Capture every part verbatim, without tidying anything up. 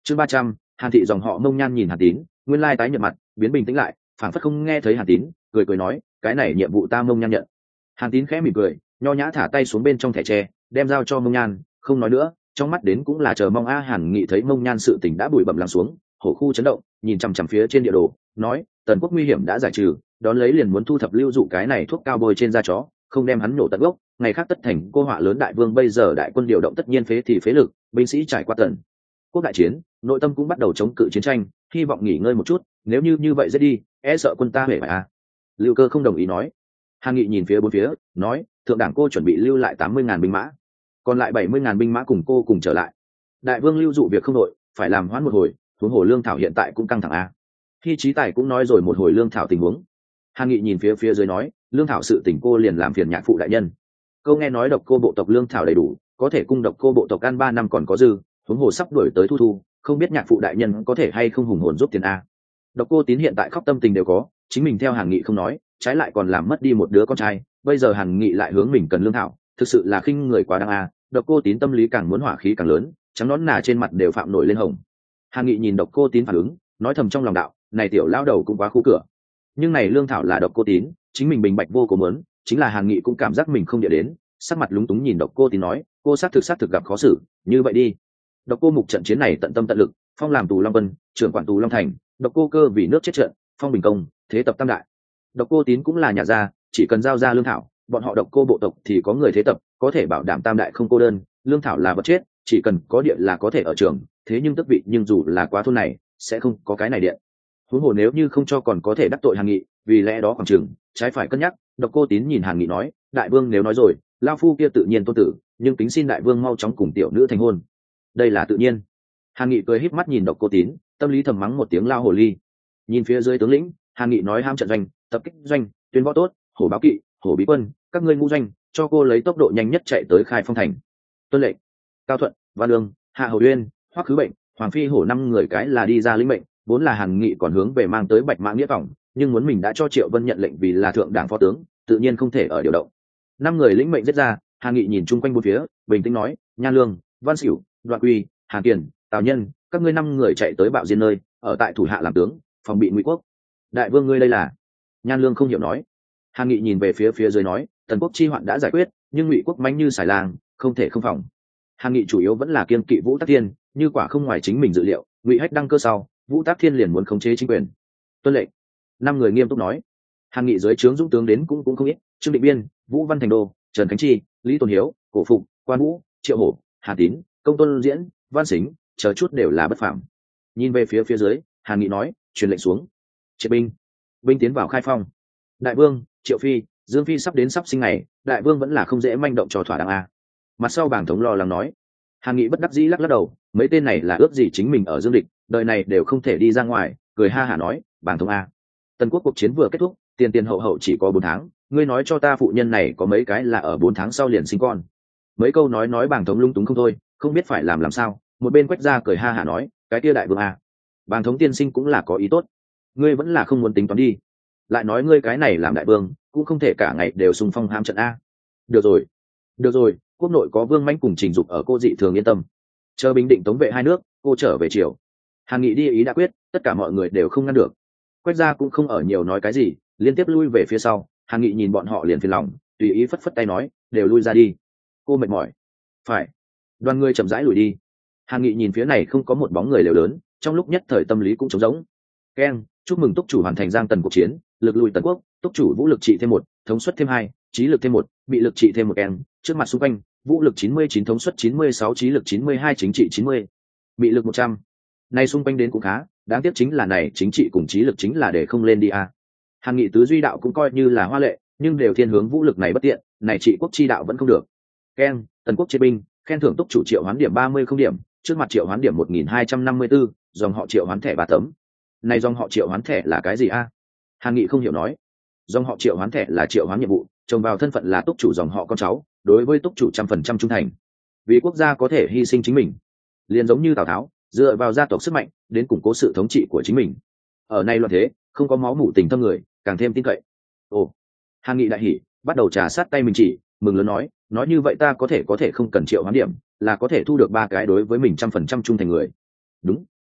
chương ba trăm, Hàn thị dòng họ Mông Nhan nhìn Hàn Tín, nguyên lai tái nhợt mặt, biến bình tĩnh lại, phảng phất không nghe thấy Hàn Tín, cười cười nói, cái này nhiệm vụ ta Mông Nhan nhận. Hàn Tín khẽ mỉm cười, nho nhã thả tay xuống bên trong thẻ tre, đem giao cho Mông Nhan, không nói nữa, trong mắt đến cũng là chờ mong. A Hàn Nghị thấy Mông Nhan sự tình đã bụi bặm lắng xuống, hổ khu chấn động, nhìn chằm chằm phía trên địa đồ, nói, tần quốc nguy hiểm đã giải trừ, đón lấy liền muốn thu thập lưu dụ cái này thuốc cao bôi trên da chó, không đem hắn nổ tận gốc, ngày khác tất thành cô họa lớn. Đại vương bây giờ đại quân điều động tất nhiên phế thì phế lực, binh sĩ trải qua tần quốc đại chiến, nội tâm cũng bắt đầu chống cự chiến tranh, hy vọng nghỉ ngơi một chút, nếu như như vậy dễ đi, e sợ quân ta hể bại à. Lưu Cơ không đồng ý nói. Hàn Nghị nhìn phía bốn phía, nói, thượng đảng cô chuẩn bị lưu lại tám mươi ngàn binh mã, còn lại bảy mươi ngàn binh mã cùng cô cùng trở lại. Đại vương lưu dụ việc không đội, phải làm hoãn một hồi, huống hồ lương thảo hiện tại cũng căng thẳng a. Khi Chí Tài cũng nói rồi một hồi lương thảo tình huống. Hàn Nghị nhìn phía phía dưới nói, lương thảo sự tình cô liền làm phiền nhạc phụ đại nhân. Câu nghe nói độc cô bộ tộc lương thảo đầy đủ, có thể cung độc cô bộ tộc ăn ba năm còn có dư, huống hồ sắp đuổi tới thu thu, không biết nhạc phụ đại nhân có thể hay không hùng hồn giúp tiền a. Độc cô Tín hiện tại khóc tâm tình đều có, chính mình theo Hàn Nghị không nói, trái lại còn làm mất đi một đứa con trai, bây giờ Hàn Nghị lại hướng mình cần lương thảo, thực sự là khinh người quá đáng a. Độc cô Tín tâm lý càng muốn hỏa khí càng lớn, trắng nón nà trên mặt đều phạm nổi lên hồng. Hàn Nghị nhìn độc cô Tín phản ứng, nói thầm trong lòng đạo, này tiểu lao đầu cũng quá khu cửa. Nhưng này lương thảo là độc cô Tín, chính mình bình bạch vô cùng muốn, chính là Hàn Nghị cũng cảm giác mình không địa đến, sắc mặt lúng túng nhìn độc cô Tín nói, cô xác thực xác thực gặp khó xử, như vậy đi. Độc cô Mục trận chiến này tận tâm tận lực, phong làm tù Long Vân, trưởng quản tù Long Thành, độc cô Cơ vì nước chết trận, phong bình công, thế tập tam đại. Độc cô Tín cũng là nhà gia, chỉ cần giao ra lương thảo, bọn họ độc cô bộ tộc thì có người thế tập, có thể bảo đảm tam đại không cô đơn. Lương thảo là vật chết, chỉ cần có địa là có thể ở trường, thế nhưng tước vị nhưng dù là quá thôn này, sẽ không có cái này điện. Huống hồ nếu như không cho còn có thể đắc tội Hàn Nghị, vì lẽ đó khoảng chừng trái phải cân nhắc. Độc cô Tín nhìn Hàn Nghị nói, đại vương nếu nói rồi, lao phu kia tự nhiên tôn tử, nhưng kính xin đại vương mau chóng cùng tiểu nữ thành hôn. Đây là tự nhiên. Hàn Nghị cười híp mắt nhìn độc cô Tín, tâm lý thầm mắng một tiếng lao hồ ly. Nhìn phía dưới tướng lĩnh, Hàn Nghị nói, ham trận doanh, tập kích doanh, tuyên võ tốt, hổ báo kỵ, hổ bí quân, các ngươi ngũ doanh, cho cô lấy tốc độ nhanh nhất chạy tới Khai Phong thành. Tuân lệnh. Cao Thuận, Văn Lương, Hạ Hầu Uyên, Hoắc Khứ Bệnh, Hoàng Phi Hổ năm người cái là đi ra lĩnh mệnh, vốn là Hàn Nghị còn hướng về mang tới Bạch Mã Nghĩa Phòng, nhưng muốn mình đã cho Triệu Vân nhận lệnh vì là thượng đảng phó tướng, tự nhiên không thể ở điều động. Năm người lĩnh mệnh giết ra, Hàn Nghị nhìn chung quanh bốn phía, bình tĩnh nói, Nhan Lương, Văn Sửu, Đoạn Quy, Hàn Kiền, Tào Nhân, các ngươi năm người chạy tới Bạo Diên nơi, ở tại thủ hạ làm tướng, phòng bị Ngụy Quốc. Đại vương ngươi đây là? Nhan Lương không hiểu nói. Hàn Nghị nhìn về phía phía dưới nói, tần quốc chi hoạn đã giải quyết, nhưng Ngụy Quốc manh như xài lang, không thể không phòng. Hàn Nghị chủ yếu vẫn là kiên kỵ Vũ Tác Thiên, như quả không ngoài chính mình dự liệu, Ngụy Hách đăng cơ sau, Vũ Tác Thiên liền muốn khống chế chính quyền. Tuân lệnh. Năm người nghiêm túc nói. Hàn Nghị dưới trướng dũng tướng đến cũng cũng không ít, Trương Định Biên, Vũ Văn Thành Đô, Trần Khánh Chi, Lý Tôn Hiếu, Cổ Phục, Quan Vũ, Triệu Hổ, Hà Tín, Công Tôn Diễn, Văn Sính, chờ chút đều là bất phàm. Nhìn về phía phía dưới, Hàn Nghị nói, truyền lệnh xuống. Triệt binh. Binh tiến vào Khai Phong. Đại vương, Triệu Phi, Dương Phi sắp đến sắp sinh ngày, đại vương vẫn là không dễ manh động cho thỏa đáng a. Mặt sau bảng thống lo lắng nói. Hàn Nghị bất đắc dĩ lắc lắc đầu, mấy tên này là ước gì chính mình ở Dương Địch, đời này đều không thể đi ra ngoài, cười ha hả nói, bảng thống a. Tần quốc cuộc chiến vừa kết thúc, tiền tiền hậu hậu chỉ có bốn tháng, ngươi nói cho ta phụ nhân này có mấy cái là ở bốn tháng sau liền sinh con. Mấy câu nói nói bảng thống lung túng không thôi, không biết phải làm làm sao. Một bên Quách Gia cười ha hả nói, cái kia đại vương a, bảng thống tiên sinh cũng là có ý tốt, ngươi vẫn là không muốn tính toán đi. Lại nói ngươi cái này làm đại vương cũng không thể cả ngày đều xung phong hám trận a. Được rồi, được rồi, quốc nội có Vương Mãnh cùng Trình Dục ở, cô dị thường yên tâm. Chờ bình định tống vệ hai nước, cô trở về chiều. Hàn Nghị đi ý đã quyết, tất cả mọi người đều không ngăn được. Quách Gia cũng không ở nhiều nói cái gì, liên tiếp lui về phía sau. Hàn Nghị nhìn bọn họ liền phiền lòng, tùy ý phất phất tay nói, đều lui ra đi. Cô mệt mỏi. Phải. Đoàn người chậm rãi lùi đi. Hàn Nghị nhìn phía này không có một bóng người lều lớn, trong lúc nhất thời tâm lý cũng trống rỗng. Keng, chúc mừng túc chủ hoàn thành giang tần cuộc chiến, lực lùi tần quốc, túc chủ vũ lực trị thêm một, thống suất thêm hai, trí lực thêm một, bị lực trị thêm một keng. Trước mặt xung quanh, vũ lực chín mươi chín, thống suất chín mươi sáu, trí lực chín mươi hai, chính trị chín mươi, bị lực một trăm. Này xung quanh đến cũng khá, đáng tiếc chính là này chính trị cùng trí lực chính là để không lên đi a. Hàn Nghị tứ duy đạo cũng coi như là hoa lệ, nhưng đều thiên hướng vũ lực này bất tiện, này trị quốc chi đạo vẫn không được. Keng, tần quốc chế binh, khen thưởng túc chủ triệu hoán điểm ba mươi không điểm, trước mặt triệu hoán điểm một nghìn hai trăm năm mươi tư, dòng họ triệu hoán thẻ ba tấm. Này dòng họ triệu hoán thẻ là cái gì a? Hàn Nghị không hiểu nói. Dòng họ triệu hoán thẻ là triệu hoán nhiệm vụ, trồng vào thân phận là túc chủ dòng họ con cháu, đối với túc chủ trăm phần trăm trung thành, vì quốc gia có thể hy sinh chính mình, liền giống như Tào Tháo dựa vào gia tộc sức mạnh đến củng cố sự thống trị của chính mình. Ở nay loạn thế, không có máu mủ tình thâm người, càng thêm tin cậy. Ồ, Hàn Nghị đại hỉ, bắt đầu trà sát tay mình chỉ, mừng lớn nói, nói như vậy ta có thể có thể không cần triệu hoán điểm, là có thể thu được ba cái đối với mình trăm phần trăm trung thành người. Đúng,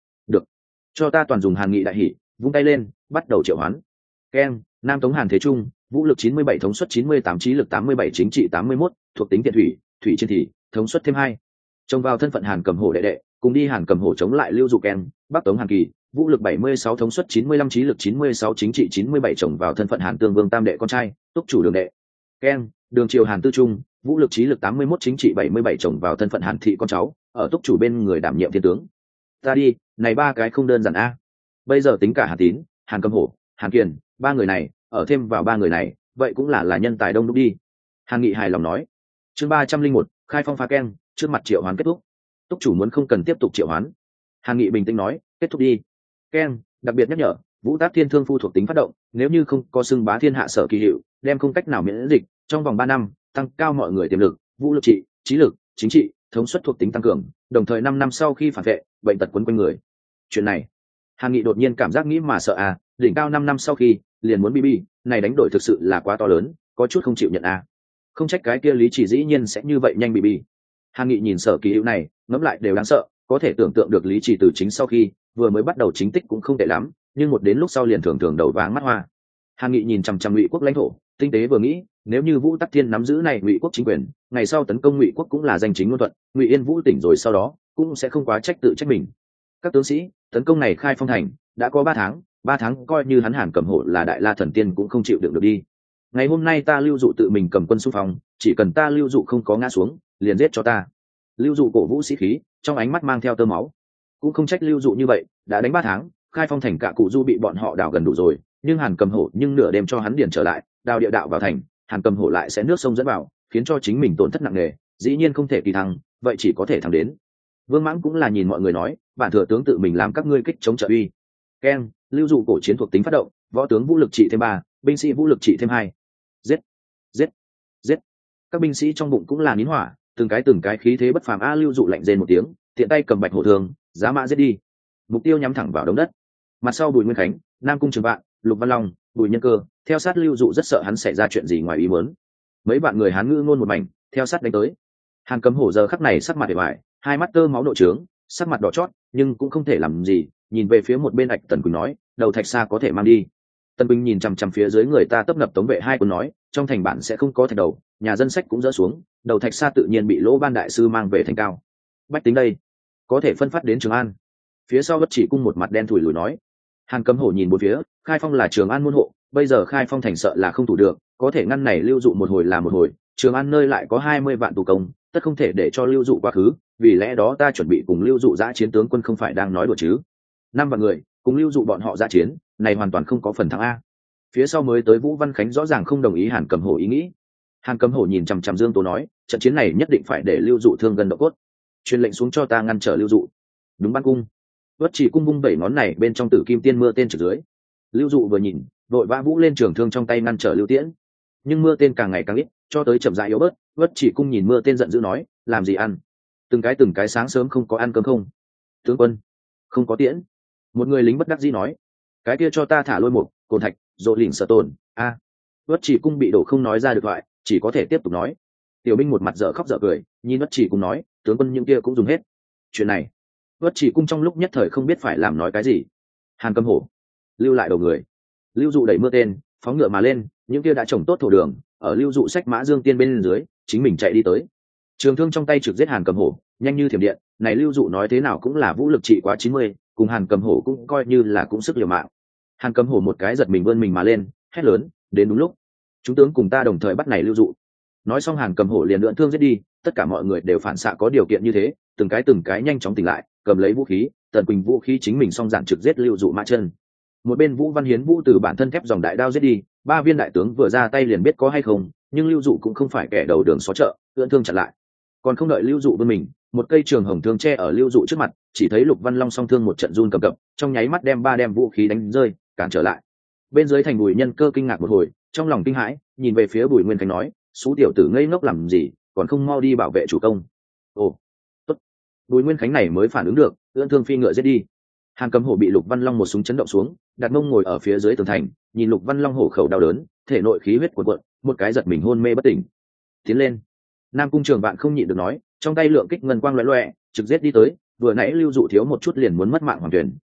cho ta toàn dùng Hàn Nghị đại hỉ, vung tay lên, bắt đầu triệu hoán. Keng, Nam Tống Hàn Thế Trung, vũ lực chín mươi bảy, thống suất chín mươi tám, trí lực tám mươi bảy, chính trị tám mươi mốt, thuộc tính thiện thủy, thủy trên thị, thống suất thêm hai. Trông vào thân phận Hàn Cầm Hổ đệ đệ, cùng đi Hàn Cầm Hổ chống lại Lưu Dụ Keng, Bắc Tống Hàn Kỳ, vũ lực bảy mươi sáu, thống suất chín mươi lăm, trí lực chín mươi sáu, chính trị chín mươi bảy, trồng vào thân phận Hàn Tương Vương tam đệ con trai, túc chủ đường đệ. Keng, Đường Triều Hàn Tư Trung, vũ lực trí lực tám mươi mốt, chính trị bảy mươi bảy, trồng vào thân phận Hàn Thị con cháu, ở túc chủ bên người đảm nhiệm thiên tướng. Ta đi, này ba cái không đơn giản a. Bây giờ tính cả Hàn Tín, Hàn Cầm Hổ, Hàn Kiền, ba người này, ở thêm vào ba người này, vậy cũng là là nhân tài đông đúc đi. Hàn Nghị hài lòng nói. Chương ba trăm linh một, khai phong phá keng, trước mặt triệu hoán kết thúc. Túc chủ muốn không cần tiếp tục triệu hoán. Hàn Nghị bình tĩnh nói, kết thúc đi. Keng, đặc biệt nhắc nhở, Vũ Tác Thiên Thương Phu thuộc tính phát động, nếu như không có xưng bá thiên hạ sở kỳ hiệu, đem không cách nào miễn dịch, trong vòng ba năm, tăng cao mọi người tiềm lực, vũ lực trị, trí lực, chính trị, thống suất thuộc tính tăng cường, đồng thời năm năm sau khi phản vệ, bệnh tật quấn quanh người. Chuyện này, Hàn Nghị đột nhiên cảm giác nghĩ mà sợ à, đỉnh cao năm năm sau khi, liền muốn bi bi, này đánh đổi thực sự là quá to lớn, có chút không chịu nhận à. Không trách cái kia Lý Chỉ dĩ nhiên sẽ như vậy nhanh bị bi. Hàn Nghị nhìn sở kỳ hiệu này, ngẫm lại đều đáng sợ, có thể tưởng tượng được Lý Chỉ từ chính sau khi vừa mới bắt đầu chính tích cũng không tệ lắm, nhưng một đến lúc sau liền thường thường đầu váng mắt hoa. Hàn Nghị nhìn chằm chằm Ngụy quốc lãnh thổ, tinh tế vừa nghĩ, nếu như Vũ Tắc Thiên nắm giữ này Ngụy quốc chính quyền, ngày sau tấn công Ngụy quốc cũng là danh chính ngôn thuận, Ngụy Yên Vũ tỉnh rồi sau đó cũng sẽ không quá trách tự trách mình. Các tướng sĩ, tấn công này khai phong thành đã có ba tháng, ba tháng coi như hắn Hàn Cầm Hổ là đại la thần tiên cũng không chịu đựng được đi. Ngày hôm nay ta Lưu Dụ tự mình cầm quân xung phong, chỉ cần ta Lưu Dụ không có ngã xuống, liền giết cho ta. Lưu Dụ cổ vũ sĩ khí, trong ánh mắt mang theo tơ máu. Cũng không trách Lưu Dụ như vậy, đã đánh ba tháng, khai phong thành cả cụ du bị bọn họ đào gần đủ rồi, nhưng Hàn Cầm Hổ nhưng nửa đêm cho hắn điền trở lại, đào địa đạo vào thành, Hàn Cầm Hổ lại sẽ nước sông dẫn vào, khiến cho chính mình tổn thất nặng nề, dĩ nhiên không thể kỳ thắng, vậy chỉ có thể thắng đến. Vương Mãng cũng là nhìn mọi người nói, bản thừa tướng tự mình làm các ngươi kích chống trợ uy. Keng, Lưu Dụ cổ chiến thuộc tính phát động, võ tướng vũ lực trị thêm ba, binh sĩ vũ lực trị thêm hai. Giết, giết, giết. Các binh sĩ trong bụng cũng là nín hỏa, từng cái từng cái khí thế bất phàm. A Lưu Dụ lạnh rên một tiếng, tiện tay cầm bạch hổ thường, giá mã giết đi. Mục tiêu nhắm thẳng vào đống đất. Mặt sau Bùi Nguyên Khánh, Nam Cung Trường Vạn, Lục Văn Long, Bùi Nhân Cơ, theo sát Lưu Dụ rất sợ hắn xảy ra chuyện gì ngoài ý muốn. Mấy bạn người Hán ngữ ngôn một mảnh, theo sát đánh tới. Hàn Cầm Hổ giờ khắc này sắc mặt để bại, hai mắt tơ máu nội trướng, sắc mặt đỏ chót, nhưng cũng không thể làm gì, nhìn về phía một bên Ạch Tần Quỳnh nói, đầu thạch xa có thể mang đi. Tần Quỳnh nhìn chằm chằm phía dưới người ta tấp nập tống vệ hai quân nói, trong thành bản sẽ không có thạch đầu, nhà dân sách cũng dỡ xuống, đầu thạch xa tự nhiên bị Lỗ Ban đại sư mang về thành cao. Bách tính đây, có thể phân phát đến Trường An. Phía sau Bất Chỉ Cung một mặt đen thủi lùi nói. Hàn Cầm Hổ nhìn bốn phía, khai phong là Trường An môn hộ, bây giờ khai phong thành sợ là không thủ được, có thể ngăn này Lưu Dụ một hồi là một hồi, Trường An nơi lại có hai mươi vạn tù công, tất không thể để cho Lưu Dụ quá khứ, vì lẽ đó ta chuẩn bị cùng Lưu Dụ giã chiến, tướng quân không phải đang nói đùa chứ. Năm vạn người cùng Lưu Dụ bọn họ giã chiến, này hoàn toàn không có phần thắng a. Phía sau mới tới Vũ Văn Khánh rõ ràng không đồng ý Hàn Cầm Hổ ý nghĩ. Hàn Cầm Hổ nhìn chằm chằm Dương Tố nói, trận chiến này nhất định phải để Lưu Dụ thương gần độ cốt, truyền lệnh xuống cho ta ngăn trở Lưu Dụ. Đúng. Ban cung. Bất Chỉ Cung vung bảy ngón này bên trong Tử Kim Tiên mưa tên trực dưới. Lưu Dụ vừa nhìn, vội vã vũ lên trường thương trong tay ngăn trở Lưu Tiễn, nhưng mưa tên càng ngày càng ít, cho tới chậm rãi yếu bớt. Bất Chỉ Cung nhìn mưa tên giận dữ nói, làm gì ăn? Từng cái từng cái sáng sớm không có ăn cơm không? Tướng quân, không có tiễn. Một người lính bất đắc dĩ nói, cái kia cho ta thả lôi một cồn thạch rồi lỉnh sợ tồn. A. À. Bất Chỉ Cung bị đổ không nói ra được thoại, chỉ có thể tiếp tục nói. Tiểu binh một mặt dở khóc dở cười, nhìn Bất Chỉ Cung nói, tướng quân những kia cũng dùng hết. Chuyện này, Bất Chỉ Cung trong lúc nhất thời không biết phải làm nói cái gì. Hàn Cầm Hổ lưu lại đầu người. Lưu Dụ đẩy mưa tên, phóng ngựa mà lên, những kia đã trồng tốt thổ đường, ở Lưu Dụ sách mã Dương Tiên bên dưới, chính mình chạy đi tới. Trường thương trong tay trực giết Hàn Cầm Hổ, nhanh như thiểm điện, này Lưu Dụ nói thế nào cũng là vũ lực trị quá chín mươi, cùng Hàn Cầm Hổ cũng coi như là cũng sức liều mạng. Hàn Cầm Hổ một cái giật mình vươn mình mà lên, hét lớn, đến đúng lúc. Chúng tướng cùng ta đồng thời bắt này Lưu Dụ. Nói xong Hàn Cầm Hổ liền lượn thương giết đi, tất cả mọi người đều phản xạ có điều kiện như thế, từng cái từng cái nhanh chóng tỉnh lại, cầm lấy vũ khí, Tần Quỳnh vũ khí chính mình song giản trực giết Lưu Dụ mã chân. Một bên Vũ Văn Hiến vũ từ bản thân thép dòng đại đao giết đi, ba viên đại tướng vừa ra tay liền biết có hay không, nhưng Lưu Dụ cũng không phải kẻ đầu đường xó chợ, lượn thương chặn lại. Còn không đợi Lưu Dụ bên mình, một cây trường hồng thương che ở Lưu Dụ trước mặt, chỉ thấy Lục Văn Long song thương một trận run cầm cập, trong nháy mắt đem ba đem vũ khí đánh rơi, cản trở lại. Bên dưới thành Bùi Nhân Cơ kinh ngạc một hồi, trong lòng kinh hãi, nhìn về phía Bùi Nguyên Khánh nói, "Sú tiểu tử ngây ngốc làm gì, còn không mau đi bảo vệ chủ công." Ồ, tốt. Bùi Nguyên Khánh này mới phản ứng được, ưỡn thương phi ngựa giết đi. Hàn Cầm Hổ bị Lục Văn Long một súng chấn động xuống, đặt mông ngồi ở phía dưới tường thành, nhìn Lục Văn Long hổ khẩu đau đớn, thể nội khí huyết cuộn cuộn, một cái giật mình hôn mê bất tỉnh. Tiến lên. Nam Cung Trường Vạn không nhịn được nói, trong tay lượng kích ngân quang lóe lóe, trực giết đi tới, vừa nãy Lưu Dụ thiếu một chút liền muốn mất mạng hoàn toàn,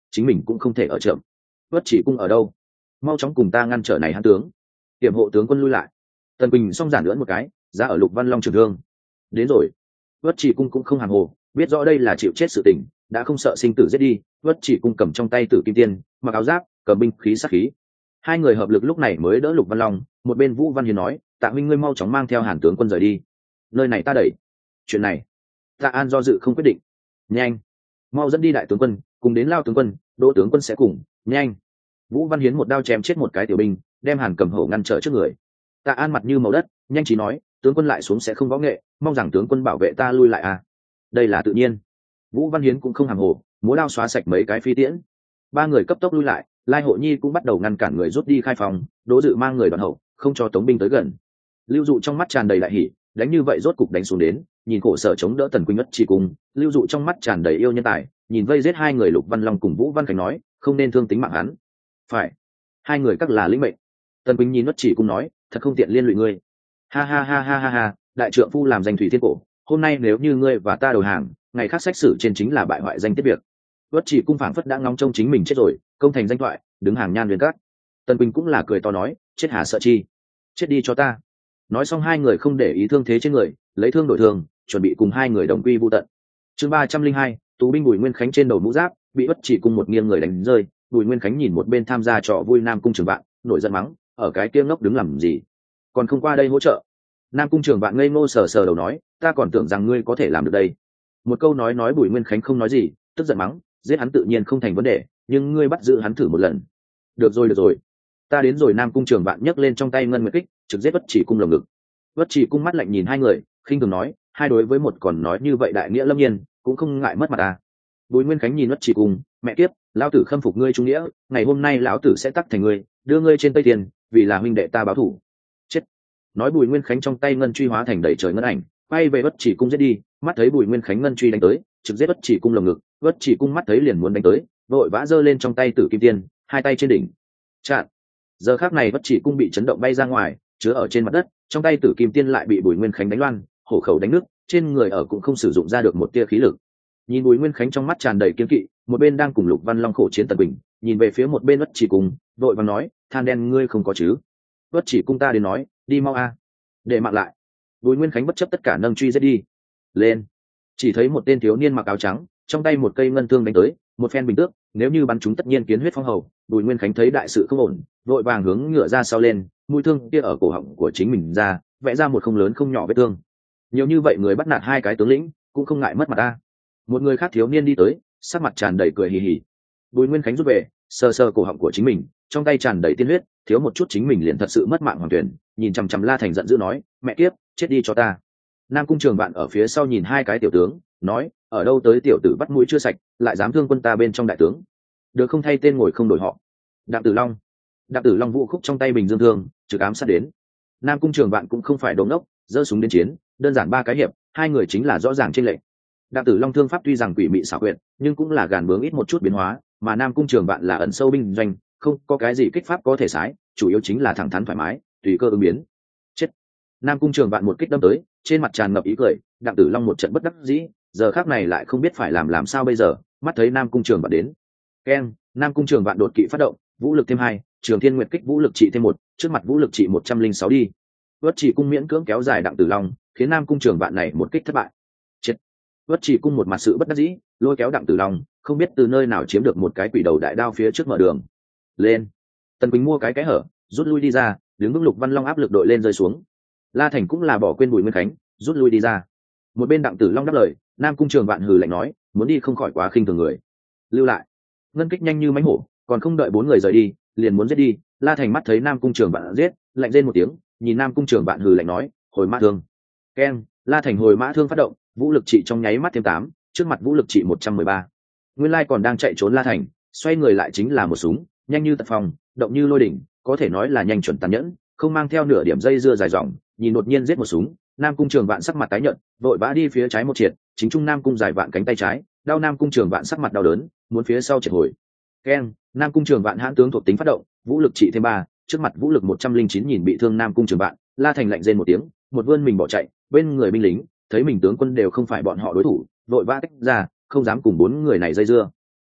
chính mình cũng không thể ở chậm. Vất Chỉ Cung ở đâu? Mau chóng cùng ta ngăn trở này hán tướng. Tiềm hộ tướng quân lui lại. Tần Quỳnh xong giản lưỡn một cái, ra ở Lục Văn Long trường thương. Đến rồi. Vất Chỉ Cung cũng không hàng hồ, biết rõ đây là chịu chết sự tình, đã không sợ sinh tử giết đi. Vất Chỉ Cung cầm trong tay Tử Kim Tiên, mặc áo giáp, cầm binh khí sát khí. Hai người hợp lực lúc này mới đỡ Lục Văn Long. Một bên Vũ Văn Hiến nói, Tạ huynh ngươi mau chóng mang theo Hàn tướng quân rời đi. Nơi này ta đẩy. Chuyện này, Tạ An do dự không quyết định. Nhanh, mau dẫn đi đại tướng quân, cùng đến Lao tướng quân, Đỗ tướng quân sẽ cùng. Nhanh. Vũ Văn Hiến một đao chém chết một cái tiểu binh, đem Hàn Cầm Hổ ngăn trở trước người. Tạ An mặt như màu đất, nhanh trí nói, tướng quân lại xuống sẽ không võ nghệ, mong rằng tướng quân bảo vệ ta lui lại à. Đây là tự nhiên. Vũ Văn Hiến cũng không hàm hồ, múa đao xóa sạch mấy cái phi tiễn. Ba người cấp tốc lui lại, Lai Hộ Nhi cũng bắt đầu ngăn cản người rút đi khai phòng, Đỗ Dự mang người đoàn hậu, không cho tống binh tới gần. Lưu Dụ trong mắt tràn đầy đại hỉ, đánh như vậy rốt cục đánh xuống đến, nhìn khổ sở chống đỡ Tần Quỳnh Ất Chỉ Cung, Lưu Dụ trong mắt tràn đầy yêu nhân tài, nhìn vây giết hai người Lục Văn Long cùng Vũ Văn Khánh nói, không nên thương tính mạng hắn. Phải. Hai người các là lĩnh mệnh. Tần Quỳnh nhìn Ất Chỉ Cung nói, thật không tiện liên lụy ngươi. Ha ha ha ha ha ha, đại trượng phu làm danh thủy thiên cổ, hôm nay nếu như ngươi và ta đầu hàng, ngày khác sách sử trên chính là bại hoại danh tiết việc. Ất Chỉ Cung phảng phất đã ngóng trông chính mình chết rồi, công thành danh thoại, đứng hàng nhan huyền các. Tần Quỳnh cũng là cười to nói, chết hà sợ chi, chết đi cho ta. Nói xong hai người không để ý thương thế trên người, lấy thương đổi thương, chuẩn bị cùng hai người đồng quy vu tận. Chương ba trăm linh hai, tù binh Bùi Nguyên Khánh trên đầu mũ giáp bị Ất Chỉ Cung một nghiêng người đánh rơi. Bùi Nguyên Khánh nhìn một bên tham gia trò vui Nam Cung Trường Vạn, nổi giận mắng, ở cái kia ngốc đứng làm gì, còn không qua đây hỗ trợ. Nam Cung Trường Vạn ngây ngô sờ sờ đầu nói, ta còn tưởng rằng ngươi có thể làm được đây. Một câu nói nói Bùi Nguyên Khánh không nói gì, tức giận mắng, giết hắn tự nhiên không thành vấn đề, nhưng ngươi bắt giữ hắn thử một lần. Được rồi được rồi, ta đến rồi. Nam Cung Trường Vạn nhấc lên trong tay ngân nguyệt kích, trực giết Ất Chỉ Cung lồng ngực. Ất Chỉ Cung mắt lạnh nhìn hai người, khinh thường nói, hai đối với một còn nói như vậy đại nghĩa lâm nhiên, cũng không ngại mất mặt à. Bùi Nguyên Khánh nhìn Ất Chỉ Cung, mẹ kiếp, lão tử khâm phục ngươi trung nghĩa, ngày hôm nay lão tử sẽ tắc thành ngươi, đưa ngươi trên Tây Tiền, vì là huynh đệ ta báo thù. Chết. Nói Bùi Nguyên Khánh trong tay ngân truy hóa thành đầy trời ngân ảnh, bay về Ất Chỉ Cung giết đi. Mắt thấy Bùi Nguyên Khánh ngân truy đánh tới, trực giết Ất Chỉ Cung lồng ngực. Ất Chỉ Cung mắt thấy liền muốn đánh tới, vội vã giơ lên trong tay Tử Kim Tiên, hai tay trên đỉnh chặn. Giờ khắc này Ất Chỉ Cung bị chấn động bay ra ngoài, chứa ở trên mặt đất, trong tay Tử Kim Tiên lại bị Bùi Nguyên Khánh đánh loan, hổ khẩu đánh nước, trên người ở cũng không sử dụng ra được một tia khí lực. Nhìn Bùi Nguyên Khánh trong mắt tràn đầy kiên kỵ, một bên đang cùng Lục Văn Long khổ chiến Tần Quỳnh, nhìn về phía một bên Ất Chỉ Cung, vội vàng nói, than đen ngươi không có chứ? Ất Chỉ Cung ta đến nói, đi mau a, để mạng lại. Bùi Nguyên Khánh bất chấp tất cả nâng truy giết đi. Lên. Chỉ thấy một tên thiếu niên mặc áo trắng, trong tay một cây ngân thương đánh tới, một phen bình tước, nếu như bắn chúng tất nhiên kiến huyết phong hầu. Bùi Nguyên Khánh thấy đại sự không ổn, vội vàng hướng ngựa ra sau lên, mũi thương kia ở cổ họng của chính mình ra, vẽ ra một không lớn không nhỏ vết thương. Nhiều như vậy người bắt nạt hai cái tướng lĩnh, cũng không ngại mất mặt ta. Một người khác thiếu niên đi tới, sắc mặt tràn đầy cười hì hì. Bùi Nguyên Khánh rút về, sờ sờ cổ họng của chính mình, trong tay tràn đầy tiên huyết, thiếu một chút chính mình liền thật sự mất mạng hoàn tuyển. Nhìn chằm chằm La Thành giận dữ nói, mẹ kiếp, chết đi cho ta. Nam Cung Trường Vạn ở phía sau nhìn hai cái tiểu tướng, nói, ở đâu tới tiểu tử bắt mũi chưa sạch, lại dám thương quân ta bên trong đại tướng. Được không thay tên ngồi không đổi họ. Đặng Tử Long. Đặng Tử Long vũ khúc trong tay bình dương thương, trực ám sát đến. Nam Cung Trường Vạn cũng không phải đồ ngốc, giơ súng đến chiến, đơn giản ba cái hiệp, hai người chính là rõ ràng trên lệnh. Đặng Tử Long thương pháp tuy rằng quỷ mị xảo quyệt, nhưng cũng là gàn bướng ít một chút biến hóa, mà Nam Cung Trường Vạn là ẩn sâu binh doanh, không có cái gì kích pháp có thể sái, chủ yếu chính là thẳng thắn thoải mái, tùy cơ ứng biến. Chết. Nam Cung Trường Vạn một kích đâm tới, trên mặt tràn ngập ý cười. Đặng Tử Long một trận bất đắc dĩ, giờ khắc này lại không biết phải làm làm sao bây giờ. Mắt thấy Nam Cung Trường Vạn đến, keng, Nam Cung Trường Vạn đột kỵ phát động, vũ lực thêm hai, Trường Thiên Nguyệt kích vũ lực trị thêm một, trước mặt vũ lực trị một trăm linh sáu đi. Ất Chỉ Cung miễn cưỡng kéo dài Đặng Tử Long, khiến Nam Cung Trường Vạn này một kích thất bại. Chết. Ất Chỉ Cung một mặt sự bất đắc dĩ, lôi kéo Đặng Tử Long, không biết từ nơi nào chiếm được một cái quỷ đầu đại đao phía trước mở đường. Lên. Tần Quỳnh mua cái cái hở, rút lui đi ra, đứng vững Lục Văn Long áp lực đội lên rơi xuống. La Thành cũng là bỏ quên Bùi Nguyên Khánh, rút lui đi ra. Một bên Đặng Tử Long đáp lời, Nam Cung Trường Vạn hừ lạnh nói, muốn đi không khỏi quá khinh thường người. Lưu lại. Ngân kích nhanh như mãnh hổ, còn không đợi bốn người rời đi, liền muốn giết đi. La Thành mắt thấy Nam Cung Trường Vạn giết, lạnh rên một tiếng, nhìn Nam Cung Trường Vạn hừ lạnh nói, hồi mã thương. Keng, La Thành hồi mã thương phát động, vũ lực trị trong nháy mắt thêm tám, trước mặt vũ lực trị một trăm mười ba. Nguyên lai còn đang chạy trốn La Thành, xoay người lại chính là một súng, nhanh như tật phong, động như lôi đỉnh, có thể nói là nhanh chuẩn tàn nhẫn, không mang theo nửa điểm dây dưa dài dòng. Nhìn đột nhiên giết một súng, Nam Cung Trường Vạn sắc mặt tái nhợt, vội vã đi phía trái một triệt, chính trung Nam Cung Giải Vạn cánh tay trái, đau Nam Cung Trường Vạn sắc mặt đau đớn, muốn phía sau triệt hồi. Keng, Nam Cung Trường Vạn hãn tướng thuộc tính phát động, vũ lực trị thêm ba, trước mặt vũ lực một trăm linh chín. Nhìn bị thương Nam Cung Trường Vạn, La Thành lạnh rên một tiếng, một vươn mình bỏ chạy, bên người binh lính thấy mình tướng quân đều không phải bọn họ đối thủ, vội vã tách ra, không dám cùng bốn người này dây dưa.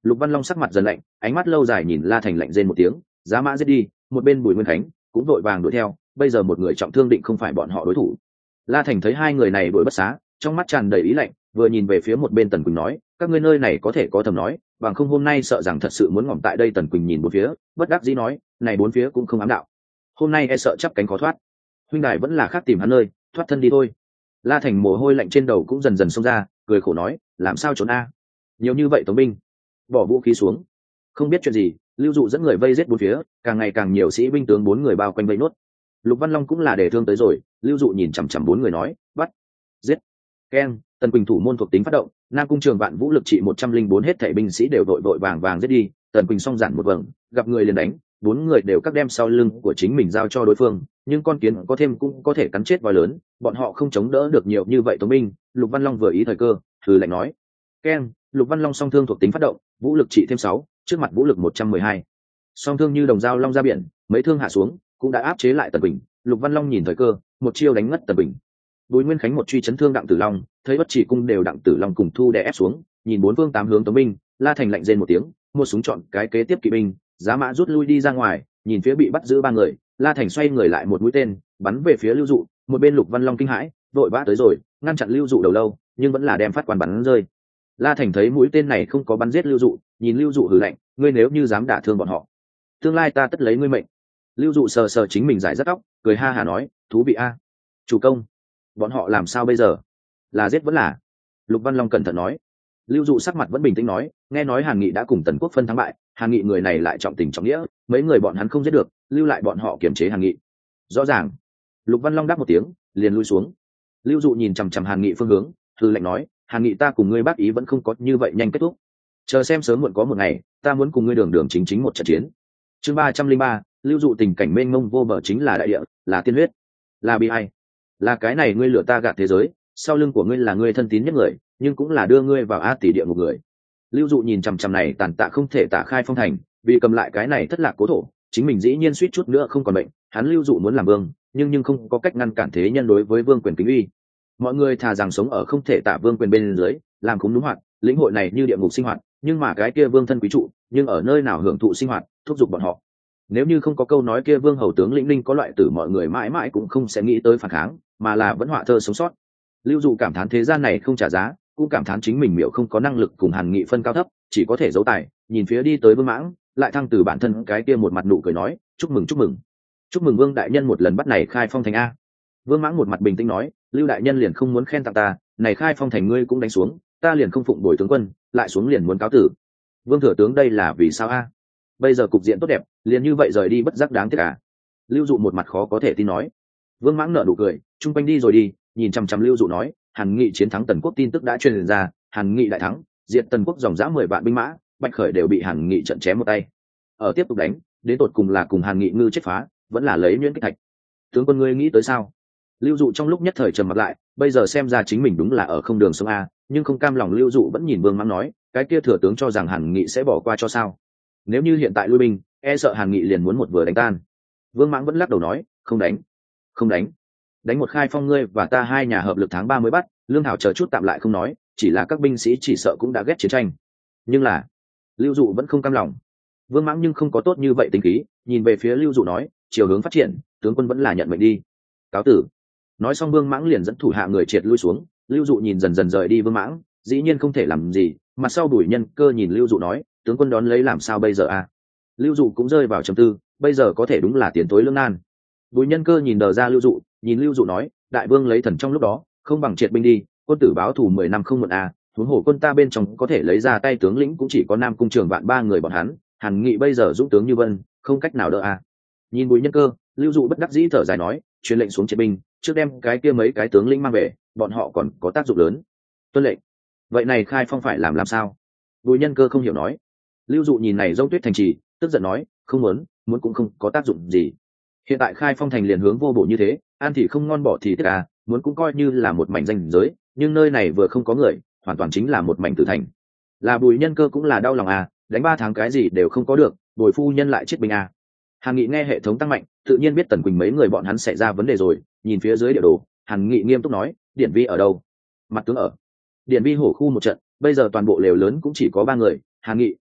Lục Văn Long sắc mặt dần lạnh, ánh mắt lâu dài nhìn La Thành lạnh rên một tiếng, giá mã giết đi. Một bên Bùi Nguyên Khánh cũng vội vàng đuổi theo, bây giờ một người trọng thương định không phải bọn họ đối thủ. La Thành thấy hai người này đuổi bất xá, trong mắt tràn đầy ý lạnh, vừa nhìn về phía một bên Tần Quỳnh nói, các ngươi nơi này có thể có thầm nói, bằng không hôm nay sợ rằng thật sự muốn ngỏm tại đây. Tần Quỳnh nhìn bốn phía, bất đắc dĩ nói, này bốn phía cũng không ám đạo, hôm nay e sợ chắp cánh khó thoát. Huynh đài vẫn là khác tìm hắn nơi, thoát thân đi thôi. La Thành mồ hôi lạnh trên đầu cũng dần dần xông ra, cười khổ nói, làm sao trốn a? Nhiều như vậy tống binh, bỏ vũ khí xuống. Không biết chuyện gì, Lưu Dụ dẫn người vây giết bốn phía, càng ngày càng nhiều sĩ binh tướng bốn người bao quanh vây nốt. Lục Văn Long cũng là để thương tới rồi, Lưu Dụ nhìn chằm chằm bốn người nói, bắt, giết. Keng, Tần Quỳnh thủ môn thuộc tính phát động, Nam Cung Trường Vạn vũ lực trị một trăm linh bốn hết thảy binh sĩ đều đội vội vàng vàng giết đi. Tần Quỳnh song giản một vầng, gặp người liền đánh, bốn người đều cắt đem sau lưng của chính mình giao cho đối phương, nhưng con kiến có thêm cũng có thể cắn chết voi lớn, bọn họ không chống đỡ được nhiều như vậy tống binh. Lục Văn Long vừa ý thời cơ, thử lạnh nói, keng, Lục Văn Long song thương thuộc tính phát động, vũ lực trị thêm sáu, trước mặt vũ lực một trăm mười hai. Song thương như đồng dao long ra biển, mấy thương hạ xuống cũng đã áp chế lại Tần Quỳnh. Lục Văn Long nhìn thời cơ, một chiêu đánh ngất Tần Quỳnh. Bùi Nguyên Khánh một truy chấn thương Đặng Tử Long, thấy bất chỉ cung đều Đặng Tử Long cùng thu đè ép xuống, nhìn bốn phương tám hướng tống binh, La Thành lạnh rên một tiếng, một súng chọn cái kế tiếp kỵ binh, giá mã rút lui đi ra ngoài, nhìn phía bị bắt giữ ba người, La Thành xoay người lại một mũi tên bắn về phía Lưu Dụ. Một bên Lục Văn Long kinh hãi, vội vã tới rồi, ngăn chặn Lưu Dụ đầu lâu, nhưng vẫn là đem phát quan bắn rơi. La Thành thấy mũi tên này không có bắn giết Lưu Dụ, nhìn Lưu Dụ hừ lạnh, ngươi nếu như dám đả thương bọn họ, tương lai ta tất lấy ngươi mệnh. Lưu Dụ sờ sờ chính mình giải rất tóc, cười ha hả nói, thú vị a. Chủ công, bọn họ làm sao bây giờ? Là giết vẫn là? Lục Văn Long cẩn thận nói. Lưu Dụ sắc mặt vẫn bình tĩnh nói, nghe nói Hàn Nghị đã cùng Tần Quốc phân thắng bại, Hàn Nghị người này lại trọng tình trọng nghĩa, mấy người bọn hắn không giết được, lưu lại bọn họ kiềm chế Hàn Nghị. Rõ ràng. Lục Văn Long đáp một tiếng, liền lui xuống. Lưu Dụ nhìn chằm chằm Hàn Nghị phương hướng, hư lệnh nói, Hàn Nghị ta cùng ngươi bác ý vẫn không có như vậy nhanh kết thúc, chờ xem sớm muộn có một ngày ta muốn cùng ngươi đường đường chính chính một trận chiến. Chương ba trăm linh ba, Lưu Dụ tình cảnh mênh mông vô bờ, chính là đại địa, là tiên huyết, là bi ai, là cái này ngươi lừa ta gạt thế giới, sau lưng của ngươi là ngươi thân tín nhất người, nhưng cũng là đưa ngươi vào a tỷ địa một người. Lưu Dụ nhìn chằm chằm này tàn tạ không thể tả khai phong thành, vì cầm lại cái này thất lạc cố thổ, chính mình dĩ nhiên suýt chút nữa không còn bệnh. Hắn Lưu Dụ muốn làm vương, nhưng nhưng không có cách ngăn cản thế nhân đối với vương quyền kính uy. Mọi người thà rằng sống ở không thể tả vương quyền bên dưới, làm khúng đúng hoạt, lĩnh hội này như địa ngục sinh hoạt, nhưng mà cái kia vương thân quý trụ, nhưng ở nơi nào hưởng thụ sinh hoạt, thúc giục bọn họ. Nếu như không có câu nói kia vương hầu tướng lĩnh linh có loại tử, mọi người mãi mãi cũng không sẽ nghĩ tới phản kháng, mà là vẫn họa thơ sống sót. Lưu Dụ cảm thán thế gian này không trả giá, cũng cảm thán chính mình miểu không có năng lực cùng Hàn Nghị phân cao thấp, chỉ có thể giấu tài, nhìn phía đi tới Vương Mãng, lại thăng từ bản thân cái kia một mặt nụ cười nói, chúc mừng chúc mừng, chúc mừng Vương đại nhân một lần bắt này khai phong thành a. Vương Mãng một mặt bình tĩnh nói, Lưu đại nhân liền không muốn khen tặng ta, này khai phong thành ngươi cũng đánh xuống, ta liền không phụng bồi tướng quân, lại xuống liền muốn cáo tử. Vương thừa tướng đây là vì sao a? Bây giờ cục diện tốt đẹp, liền như vậy rời đi bất giác đáng tiếc à? Lưu Dụ một mặt khó có thể tin nói. Vương Mãng nở nụ cười, trung quanh đi rồi đi, nhìn chăm chăm Lưu Dụ nói, Hàn Nghị chiến thắng Tần Quốc tin tức đã truyền ra, Hàn Nghị đại thắng, diệt Tần Quốc dòng dã mười vạn binh mã, Bạch Khởi đều bị Hàn Nghị trận chém một tay. Ở tiếp tục đánh, đến tột cùng là cùng Hàn Nghị ngư chết phá, vẫn là lấy nhuyễn kích thạch. Tướng quân ngươi nghĩ tới sao? Lưu Dụ trong lúc nhất thời trầm mặt lại, bây giờ xem ra chính mình đúng là ở không đường sống a, nhưng không cam lòng Lưu Dụ vẫn nhìn Vương Mãng nói, cái kia thừa tướng cho rằng Hàn Nghị sẽ bỏ qua cho sao? Nếu như hiện tại lui binh, e sợ Hàn Nghị liền muốn một vừa đánh tan. Vương Mãng vẫn lắc đầu nói, không đánh, không đánh. Đánh một khai phong ngươi và ta hai nhà hợp lực tháng ba mới bắt, lương thảo chờ chút tạm lại không nói, chỉ là các binh sĩ chỉ sợ cũng đã ghét chiến tranh. Nhưng là Lưu Dụ vẫn không cam lòng. Vương Mãng nhưng không có tốt như vậy tính khí, nhìn về phía Lưu Dụ nói, chiều hướng phát triển, tướng quân vẫn là nhận mệnh đi. Cáo tử. Nói xong Vương Mãng liền dẫn thủ hạ người triệt lui xuống. Lưu Dụ nhìn dần dần rời đi Vương Mãng, dĩ nhiên không thể làm gì, mặt sau Bùi Nhân Cơ nhìn Lưu Dụ nói, tướng quân đón lấy làm sao bây giờ a? Lưu Dụ cũng rơi vào trầm tư, bây giờ có thể đúng là tiến tối lưỡng nan. Bùi Nhân Cơ nhìn đờ ra Lưu Dụ, nhìn Lưu Dụ nói, đại vương lấy thần trong lúc đó, không bằng triệt binh đi, quân tử báo thù mười năm không muộn a. Huống hồ quân ta bên trong có thể lấy ra tay tướng lĩnh cũng chỉ có Nam Cung Trường Vạn ba người bọn hắn, Hàn Nghị bây giờ dũng tướng như vân, không cách nào đỡ a. Nhìn Bùi Nhân Cơ, Lưu Dụ bất đắc dĩ thở dài nói, truyền lệnh xuống triệt binh, trước đem cái kia mấy cái tướng lĩnh mang về, bọn họ còn có tác dụng lớn. Tuân lệnh. Vậy này khai phong phải làm làm sao? Bùi Nhân Cơ không hiểu nói. Lưu Dụ nhìn này Dông Tuyết thành trì, tức giận nói, không muốn, muốn cũng không có tác dụng gì. Hiện tại khai phong thành liền hướng vô bổ như thế, ăn thì không ngon bỏ thì tiếc à, muốn cũng coi như là một mảnh danh giới, nhưng nơi này vừa không có người, hoàn toàn chính là một mảnh tử thành. Là Bùi Nhân Cơ cũng là đau lòng à, đánh ba tháng cái gì đều không có được, Bùi phu nhân lại chết bình à. Hàn Nghị nghe hệ thống tăng mạnh, tự nhiên biết Tần Quỳnh mấy người bọn hắn xảy ra vấn đề rồi, nhìn phía dưới địa đồ, Hàn Nghị nghiêm túc nói, Điển Vi ở đâu? Mặt tướng ở Điển Vi hổ khu một trận, bây giờ toàn bộ lều lớn cũng chỉ có ba người, Hàn Nghị,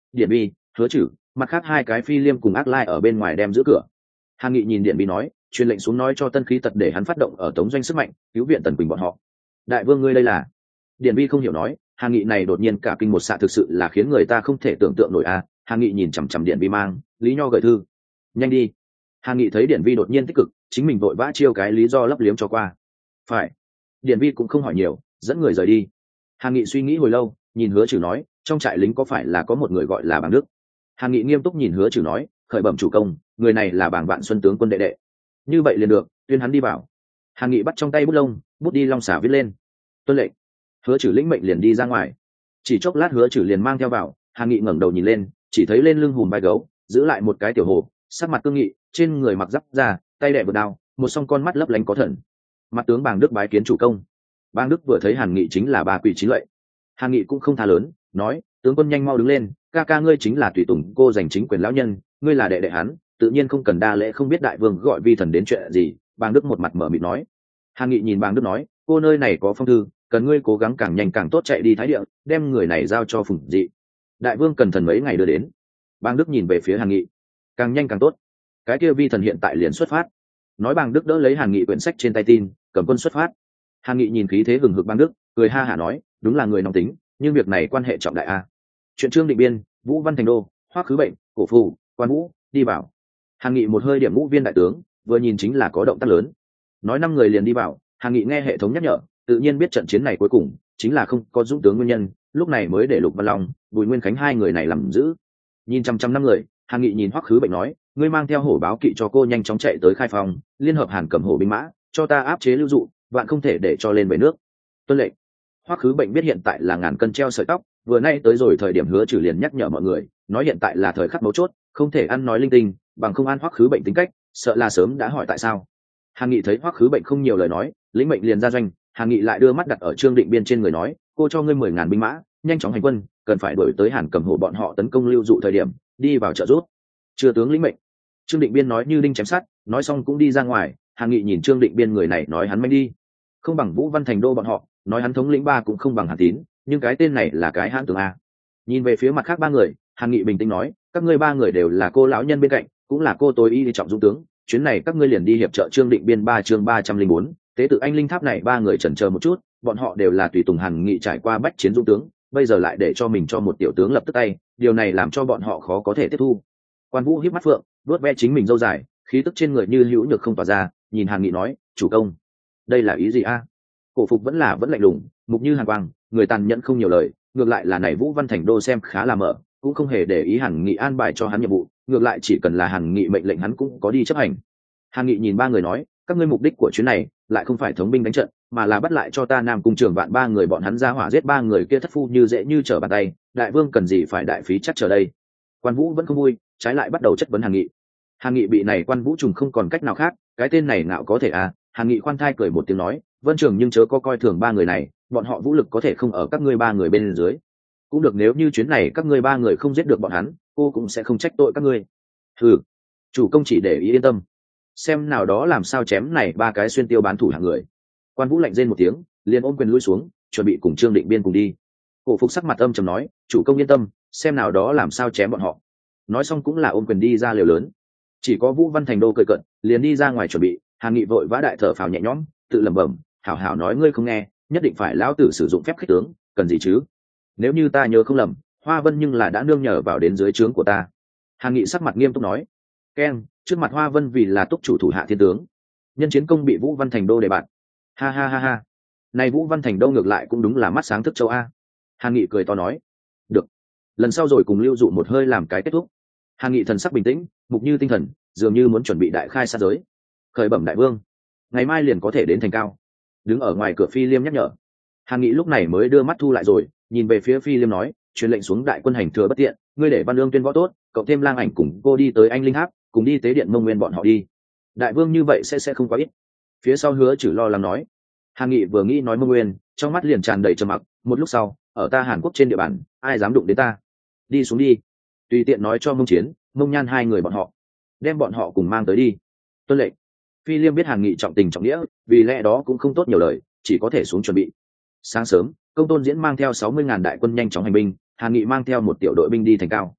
điện vi, hứa chử, mặt khác hai cái phi liêm cùng ác lai ở bên ngoài đem giữ cửa. Hàn Nghị nhìn điện vi nói, truyền lệnh xuống nói cho Tân Khí Tật để hắn phát động ở tống doanh sức mạnh cứu viện Tần Quỳnh bọn họ. Đại vương ngươi đây là? Điện vi không hiểu nói, Hàn Nghị này đột nhiên cả kinh một xạ thực sự là khiến người ta không thể tưởng tượng nổi à. Hàn Nghị nhìn chằm chằm điện vi mang, lý nho gửi thư, nhanh đi. Hàn Nghị thấy điện vi đột nhiên tích cực, chính mình vội vã chiêu cái lý do lấp liếm cho qua. Phải. Điện vi cũng không hỏi nhiều, dẫn người rời đi. Hàn Nghị suy nghĩ hồi lâu, nhìn hứa chử nói, trong trại lính có phải là có một người gọi là Bàng Đức? Hàn Nghị nghiêm túc nhìn hứa chử nói, khởi bẩm chủ công, người này là Bàng Vạn Xuân tướng quân đệ đệ. Như vậy liền được, tuyên hắn đi vào. Hàn Nghị bắt trong tay bút lông, bút đi long xả viết lên. Tuân lệnh. Hứa chử lĩnh mệnh liền đi ra ngoài. Chỉ chốc lát hứa chử liền mang theo vào. Hàn Nghị ngẩng đầu nhìn lên, chỉ thấy lên lưng hùm vai gấu, giữ lại một cái tiểu hồ, sắc mặt cương nghị, trên người mặc giáp da, tay đẻ vượt đao, một song con mắt lấp lánh có thần. Mặt tướng Bàng Đức bái kiến chủ công. Bàng Đức vừa thấy Hàn Nghị chính là ba quỷ chín lệ. Hàn Nghị cũng không tha lớn, nói, tướng quân nhanh mau đứng lên, ca ca ngươi chính là tùy tùng cô giành chính quyền lão nhân, ngươi là đệ đệ hắn, tự nhiên không cần đa lễ, không biết đại vương gọi vi thần đến chuyện gì. Bàng Đức một mặt mở mịt nói. Hàn Nghị nhìn Bàng Đức nói, cô nơi này có phong thư, cần ngươi cố gắng càng nhanh càng tốt chạy đi thái địa, đem người này giao cho Phùng Dị. Đại vương cần thần mấy ngày đưa đến. Bàng Đức nhìn về phía Hàn Nghị, càng nhanh càng tốt. Cái kia vi thần hiện tại liền xuất phát. Nói Bàng Đức đỡ lấy Hàn Nghị quyển sách trên tay tin, cầm quân xuất phát. Hàn Nghị nhìn khí thế hừng hực Bàng Đức, cười ha hả nói, đúng là người nóng tính, nhưng việc này quan hệ trọng đại a. Chuyện Trương Định Biên, Vũ Văn Thành Đô, Hoắc Khứ Bệnh, Cổ Phù, Quan Vũ, đi vào. Hàn Nghị một hơi điểm ngũ viên đại tướng, vừa nhìn chính là có động tác lớn. Nói năm người liền đi vào, Hàn Nghị nghe hệ thống nhắc nhở, tự nhiên biết trận chiến này cuối cùng chính là không có dũng tướng nguyên nhân, lúc này mới để Lục Văn Long, Bùi Nguyên Khánh hai người này làm giữ. Nhìn chăm chăm năm người, Hàn Nghị nhìn Hoắc Khứ Bệnh nói, ngươi mang theo hổ báo kỵ cho cô nhanh chóng chạy tới khai phòng, liên hợp Hàn Cầm hổ binh mã, cho ta áp chế lưu dụ, vạn không thể để cho lên về nước. Tuân lệnh. Hoắc Khứ Bệnh biết hiện tại là ngàn cân treo sợi tóc, vừa nay tới rồi thời điểm hứa trừ liền nhắc nhở mọi người, nói hiện tại là thời khắc mấu chốt, không thể ăn nói linh tinh, bằng không an Hoắc Khứ Bệnh tính cách, sợ là sớm đã hỏi tại sao. Hàn Nghị thấy Hoắc Khứ Bệnh không nhiều lời nói, lĩnh mệnh liền ra doanh. Hàn Nghị lại đưa mắt đặt ở Trương Định Biên trên người nói, cô cho ngươi mười ngàn binh mã, nhanh chóng hành quân, cần phải đuổi tới Hàn Cầm hổ bọn họ tấn công lưu dụ thời điểm, đi vào trợ giúp. Chưa tướng lĩnh mệnh. Trương Định Biên nói như đinh chém sắt, nói xong cũng đi ra ngoài. Hàn Nghị nhìn Trương Định Biên người này nói hắn manh đi, không bằng Vũ Văn Thành Đô bọn họ, nói hắn thống lĩnh ba cũng không bằng Hàn Tín, nhưng cái tên này là cái hãn tướng a. Nhìn về phía mặt khác ba người, Hàn Nghị bình tĩnh nói, các ngươi ba người đều là cô lão nhân bên cạnh, cũng là cô tối y trọng dũng tướng, chuyến này các ngươi liền đi hiệp trợ Trương Định Biên ba chương ba trăm linh bốn, tế tự anh linh tháp này ba người chần chờ một chút, bọn họ đều là tùy tùng Hàn Nghị trải qua bách chiến dũng tướng, bây giờ lại để cho mình cho một tiểu tướng lập tức tay, điều này làm cho bọn họ khó có thể tiếp thu. Quan Vũ híp mắt phượng, vuốt ve chính mình râu dài, khí tức trên người như hữu nhược không tỏa ra, nhìn Hàn Nghị nói, chủ công, đây là ý gì a? Cổ Phục vẫn là vẫn lạnh lùng, mục như hàn quang, người tàn nhẫn không nhiều lời, ngược lại là này Vũ Văn Thành Đô xem khá là mở, cũng không hề để ý Hàn Nghị an bài cho hắn nhiệm vụ, ngược lại chỉ cần là Hàn Nghị mệnh lệnh hắn cũng có đi chấp hành. Hàn Nghị nhìn ba người nói, các ngươi mục đích của chuyến này lại không phải thống binh đánh trận, mà là bắt lại cho ta Nam Cung Trường Vạn ba người bọn hắn ra hỏa giết ba người kia thất phu như dễ như trở bàn tay, đại vương cần gì phải đại phí chắc chờ đây. Quan Vũ vẫn không vui, trái lại bắt đầu chất vấn Hàn Nghị. Hàn Nghị bị này Quan Vũ trùng không còn cách nào khác, cái tên này nào có thể à? Hàn Nghị khoan thai cười một tiếng nói, Vân Trường nhưng chớ có coi thường ba người này, bọn họ vũ lực có thể không ở các ngươi ba người bên dưới. Cũng được, nếu như chuyến này các ngươi ba người không giết được bọn hắn, cô cũng sẽ không trách tội các ngươi. Hừ, chủ công chỉ để ý yên tâm, xem nào đó làm sao chém này ba cái xuyên tiêu bán thủ hạng người. Quan Vũ lạnh rên một tiếng, liền ôm quyền lui xuống, chuẩn bị cùng Trương Định Biên cùng đi. Cổ Phục sắc mặt âm trầm nói, chủ công yên tâm, xem nào đó làm sao chém bọn họ. Nói xong cũng là ôm quyền đi ra lều lớn. Chỉ có Vũ Văn Thành Đô cười cận, liền đi ra ngoài chuẩn bị. Hàn Nghị vội vã đại thở phào nhẹ nhõm, tự lẩm bẩm, hảo hảo nói ngươi không nghe, nhất định phải lão tử sử dụng phép khích tướng, cần gì chứ? Nếu như ta nhớ không lầm, Hoa Vân nhưng là đã nương nhờ vào đến dưới trướng của ta. Hàn Nghị sắc mặt nghiêm túc nói, keng, trước mặt Hoa Vân vì là túc chủ thủ hạ thiên tướng, nhân chiến công bị Vũ Văn Thành Đô đề bạt. Ha ha ha ha, này Vũ Văn Thành Đô ngược lại cũng đúng là mắt sáng thức châu a. Hàn Nghị cười to nói, được, lần sau rồi cùng lưu dụ một hơi làm cái kết thúc. Hàn Nghị thần sắc bình tĩnh, mục như tinh thần, dường như muốn chuẩn bị đại khai sát giới. Khởi bẩm đại vương, ngày mai liền có thể đến thành cao. Đứng ở ngoài cửa Phi Liêm nhắc nhở. Hàn Nghị lúc này mới đưa mắt thu lại rồi, nhìn về phía Phi Liêm nói, truyền lệnh xuống đại quân hành thừa bất tiện, ngươi để Văn Lương tuyên võ tốt, cộng thêm Lang Ảnh cùng cô đi tới anh linh tháp, cùng đi tế điện Mông Nguyên bọn họ đi. Đại vương như vậy sẽ sẽ không quá ít. Phía sau Hứa Chử lo lắng nói. Hàn Nghị vừa nghĩ nói Mông Nguyên, trong mắt liền tràn đầy trầm mặc. Một lúc sau, ở ta Hàn Quốc trên địa bàn, ai dám đụng đến ta? Đi xuống đi, tùy tiện nói cho Mông Chiến, Mông Nhan hai người bọn họ, đem bọn họ cùng mang tới đi. Tuân lệnh. Phi Liêm biết Hàn Nghị trọng tình trọng nghĩa, vì lẽ đó cũng không tốt nhiều lời, chỉ có thể xuống chuẩn bị. Sáng sớm, Công Tôn Diễn mang theo sáu mươi ngàn đại quân nhanh chóng hành binh, Hàn Nghị mang theo một tiểu đội binh đi thành cao.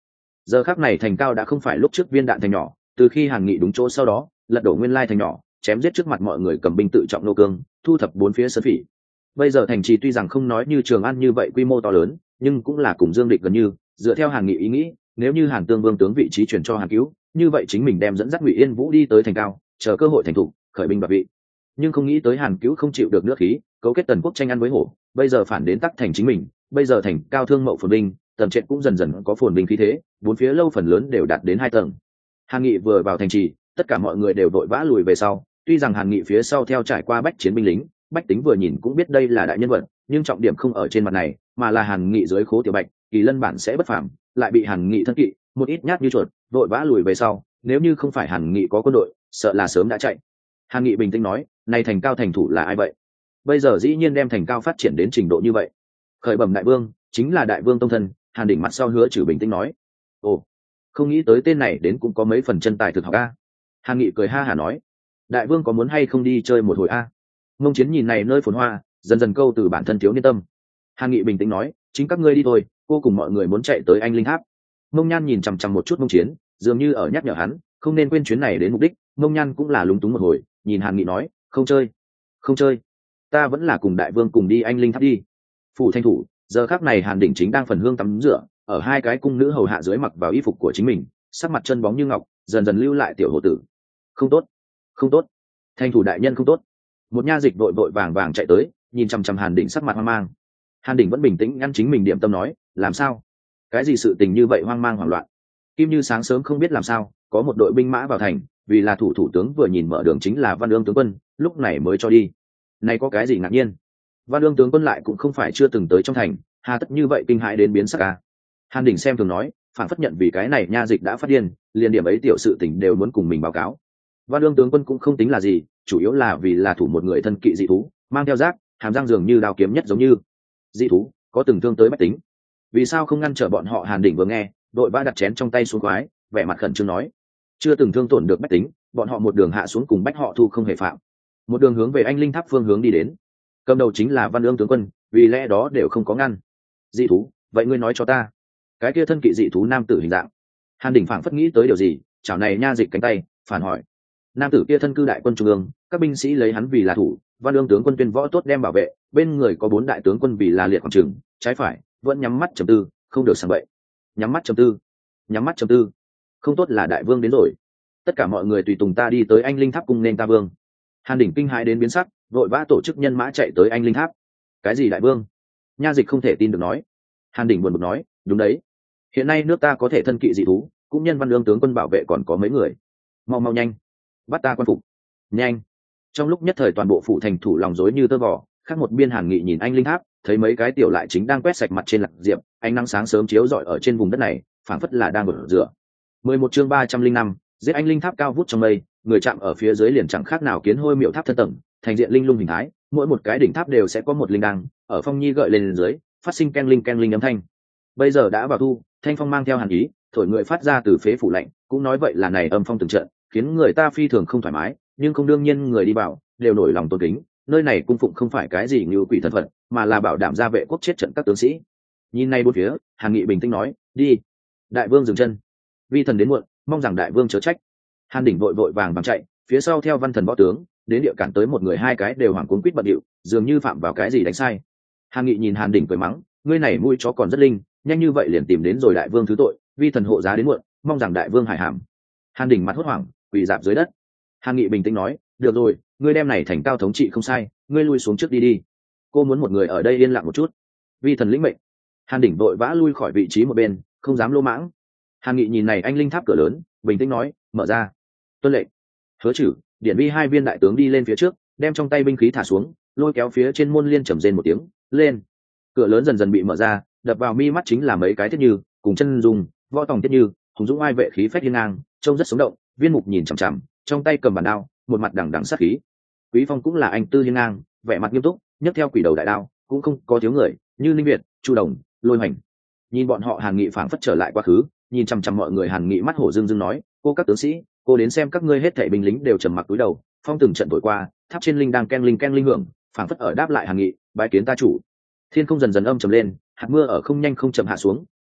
giờ khắc này thành cao đã không phải lúc trước viên đạn thành nhỏ, từ khi hàn nghị đúng chỗ sau đó lật đổ nguyên lai thành nhỏ, chém giết trước mặt mọi người cầm binh tự trọng nô cương, thu thập bốn phía sơn phỉ. Bây giờ thành trì tuy rằng không nói như Trường An như vậy quy mô to lớn, nhưng cũng là cùng dương địch gần như. Dựa theo hàn nghị ý nghĩ, nếu như hàn tương vương tướng vị trí chuyển cho hàn cứu, như vậy chính mình đem dẫn dắt Ngụy Yên Vũ đi tới thành cao, chờ cơ hội thành thủ khởi binh đoạt vị. Nhưng không nghĩ tới hàn cứu không chịu được nước khí, cấu kết tần quốc tranh ăn với hổ, bây giờ phản đến tắc thành chính mình. Bây giờ thành cao thương mậu phồn binh, tầm trệt cũng dần dần có phồn binh khí thế, bốn phía lâu phần lớn đều đạt đến hai tầng. Hàn nghị vừa vào thành trì, tất cả mọi người đều vội vã lùi về sau. Tuy rằng hàn nghị phía sau theo trải qua bách chiến binh lính, bách tính vừa nhìn cũng biết đây là đại nhân vật, nhưng trọng điểm không ở trên mặt này, mà là hàn nghị dưới khố tiểu bạch, kỳ lân bản sẽ bất phàm, lại bị hàn nghị thân kỵ một ít nhát như chuột, vội vã lùi về sau. Nếu như không phải hàn nghị có quân đội, sợ là sớm đã chạy. Hàn nghị bình tĩnh nói, này thành cao thành thủ là ai vậy? Bây giờ dĩ nhiên đem thành cao phát triển đến trình độ như vậy. Khởi bẩm đại vương, chính là đại vương tông thân. Hàn đỉnh mặt sau hứa trừ bình tĩnh nói. Ồ, không nghĩ tới tên này đến cũng có mấy phần chân tài thực học a. Hàn nghị cười ha hả nói, đại vương có muốn hay không đi chơi một hồi a? Mông Chiến nhìn này nơi phồn hoa, dần dần câu từ bản thân thiếu niên tâm. Hàn nghị bình tĩnh nói, chính các ngươi đi thôi, cô cùng mọi người muốn chạy tới Anh Linh Tháp. Mông Nhan nhìn chằm chằm một chút Mông Chiến, dường như ở nhắc nhở hắn không nên quên chuyến này đến mục đích. Mông Nhan cũng là lúng túng một hồi, nhìn Hàn nghị nói, không chơi không chơi ta vẫn là cùng đại vương cùng đi Anh Linh Tháp đi. Phủ thanh thủ giờ khắc này Hàn đỉnh chính đang phần hương tắm rửa, ở hai cái cung nữ hầu hạ dưới mặc vào y phục của chính mình, sắc mặt chân bóng như ngọc, dần dần lưu lại tiểu hộ tử. Không tốt không tốt, thanh thủ đại nhân không tốt. Một nha dịch vội vội vàng vàng chạy tới, nhìn chằm chằm Hàn đỉnh sắc mặt hoang mang. Hàn đỉnh vẫn bình tĩnh ngăn chính mình điểm tâm nói, làm sao? Cái gì sự tình như vậy hoang mang hoảng loạn? Kim Như sáng sớm không biết làm sao có một đội binh mã vào thành, vì là thủ thủ tướng vừa nhìn mở đường chính là Văn Ương tướng quân, lúc này mới cho đi. Này có cái gì ngạc nhiên? Văn Ương tướng quân lại cũng không phải chưa từng tới trong thành, hà tất như vậy kinh hãi đến biến sắc à? Hàn đỉnh xem thường nói, phản phất nhận vì cái này nha dịch đã phát điên, liền điểm ấy tiểu sự tình đều muốn cùng mình báo cáo. Văn Ương tướng quân cũng không tính là gì, chủ yếu là vì là thủ một người thân kỵ dị thú, mang theo giác, hàm răng dường như đao kiếm nhất giống như dị thú, có từng thương tới bách tính. Vì sao không ngăn trở bọn họ? Hàn đỉnh vừa nghe, đội vã đặt chén trong tay xuống khoái, vẻ mặt khẩn trương nói, chưa từng thương tổn được bách tính, bọn họ một đường hạ xuống cùng bách họ thu không hề phạm, một đường hướng về Anh Linh Tháp phương hướng đi đến. Cầm đầu chính là Văn Ương tướng quân, vì lẽ đó đều không có ngăn. Dị thú, vậy ngươi nói cho ta, cái kia thân kỵ dị thú nam tử hình dạng? Hàn đỉnh phảng phất nghĩ tới điều gì, chảo này nha dịch cánh tay, phản hỏi. Nam tử kia thân cư đại quân trung ương, các binh sĩ lấy hắn vì là thủ, Văn Ương tướng quân tuyên võ tốt đem bảo vệ, bên người có bốn đại tướng quân vì là liệt khoảng trường, trái phải vẫn nhắm mắt trầm tư, không được sang bậy. Nhắm mắt trầm tư, nhắm mắt trầm tư, không tốt là đại vương đến rồi. Tất cả mọi người tùy tùng ta đi tới Anh Linh Tháp cung nên ta vương. Hàn đỉnh kinh hãi đến biến sắc, vội vã tổ chức nhân mã chạy tới Anh Linh Tháp. Cái gì đại vương? Nha dịch không thể tin được nói. Hàn đỉnh buồn bực nói, đúng đấy, hiện nay nước ta có thể thân kỵ dị thú, cũng nhân Văn Ương tướng quân bảo vệ còn có mấy người. Mau mau nhanh, bắt ta quan phục, nhanh. Trong lúc nhất thời toàn bộ phủ thành thủ lòng rối như tơ vò. Khác một biên Hàn nghị nhìn Anh Linh Tháp, thấy mấy cái tiểu lại chính đang quét sạch mặt trên lạc diệp, ánh nắng sáng sớm chiếu rọi ở trên vùng đất này, phảng phất là đang bờ rửa. mười một chương ba trăm linh năm, giết Anh Linh Tháp cao vút trong mây, người chạm ở phía dưới liền chẳng khác nào kiến hôi miệu tháp thân tầng, thành diện linh lung hình thái, mỗi một cái đỉnh tháp đều sẽ có một linh đăng, ở phong nhi gợi lên dưới, phát sinh keng linh keng linh âm thanh. Bây giờ đã vào thu, thanh phong mang theo hàn ý, thổi người phát ra từ phế phủ lạnh, cũng nói vậy là này âm phong từng trận, khiến người ta phi thường không thoải mái, nhưng không đương nhiên người đi vào đều nổi lòng tôn kính. Nơi này cung phụng không phải cái gì như quỷ thân phận, mà là bảo đảm gia vệ quốc chết trận các tướng sĩ. Nhìn này bốn phía, Hàn Nghị bình tĩnh nói, đi. Đại vương dừng chân, vi thần đến muộn, mong rằng đại vương chớ trách. Hàn đỉnh vội vội vàng vàng chạy, phía sau theo văn thần võ tướng, đến địa cản tới một người hai cái đều hoảng cuống quýt bận điệu, dường như phạm vào cái gì đánh sai. Hàn Nghị nhìn Hàn đỉnh cười mắng, ngươi này mũi chó còn rất linh, nhanh như vậy liền tìm đến rồi đại vương thứ tội, vi thần hộ giá đến muộn, mong rằng đại vương hải hàm. Hàn đỉnh mặt hốt hoảng, quỳ dạp dưới đất. Hàn Nghị bình tĩnh nói, được rồi, ngươi đem này thành cao thống trị không sai, ngươi lui xuống trước đi đi. Cô muốn một người ở đây yên lặng một chút. Vi thần lĩnh mệnh. Hàn đỉnh vội vã lui khỏi vị trí một bên, không dám lô mãng. Hàn Nghị nhìn này Anh Linh Tháp cửa lớn, bình tĩnh nói, mở ra. Tuân lệnh. Hứa Trử, Điển Vi hai viên đại tướng đi lên phía trước, đem trong tay binh khí thả xuống, lôi kéo phía trên môn liên trầm rên một tiếng, lên. Cửa lớn dần dần bị mở ra, đập vào mi mắt chính là mấy cái thiết như, cùng chân dùng, võ tòng thiết như, hùng dũng ai vệ khí phách hiên ngang, trông rất sống động. Viên Mục nhìn chằm chằm, trong tay cầm bản đao, một mặt đằng đằng sát khí. Quý Phong cũng là anh tư hiên ngang, vẻ mặt nghiêm túc, nhấc theo quỷ đầu đại đao, cũng không có thiếu người, như Ninh Việt, Chu Đồng, Lôi Hoành. Nhìn bọn họ Hàn Nghị phảng phất trở lại quá khứ, nhìn chằm chằm mọi người Hàn Nghị mắt hổ dương dương nói, cô các tướng sĩ, cô đến xem các ngươi hết thảy binh lính đều trầm mặc cúi đầu, phong từng trận thổi qua, tháp trên linh đang ken linh ken linh hưởng, phảng phất ở đáp lại Hàn Nghị, bái kiến ta chủ. Thiên không dần dần âm trầm lên, hạt mưa ở không nhanh không chậm hạ xuống,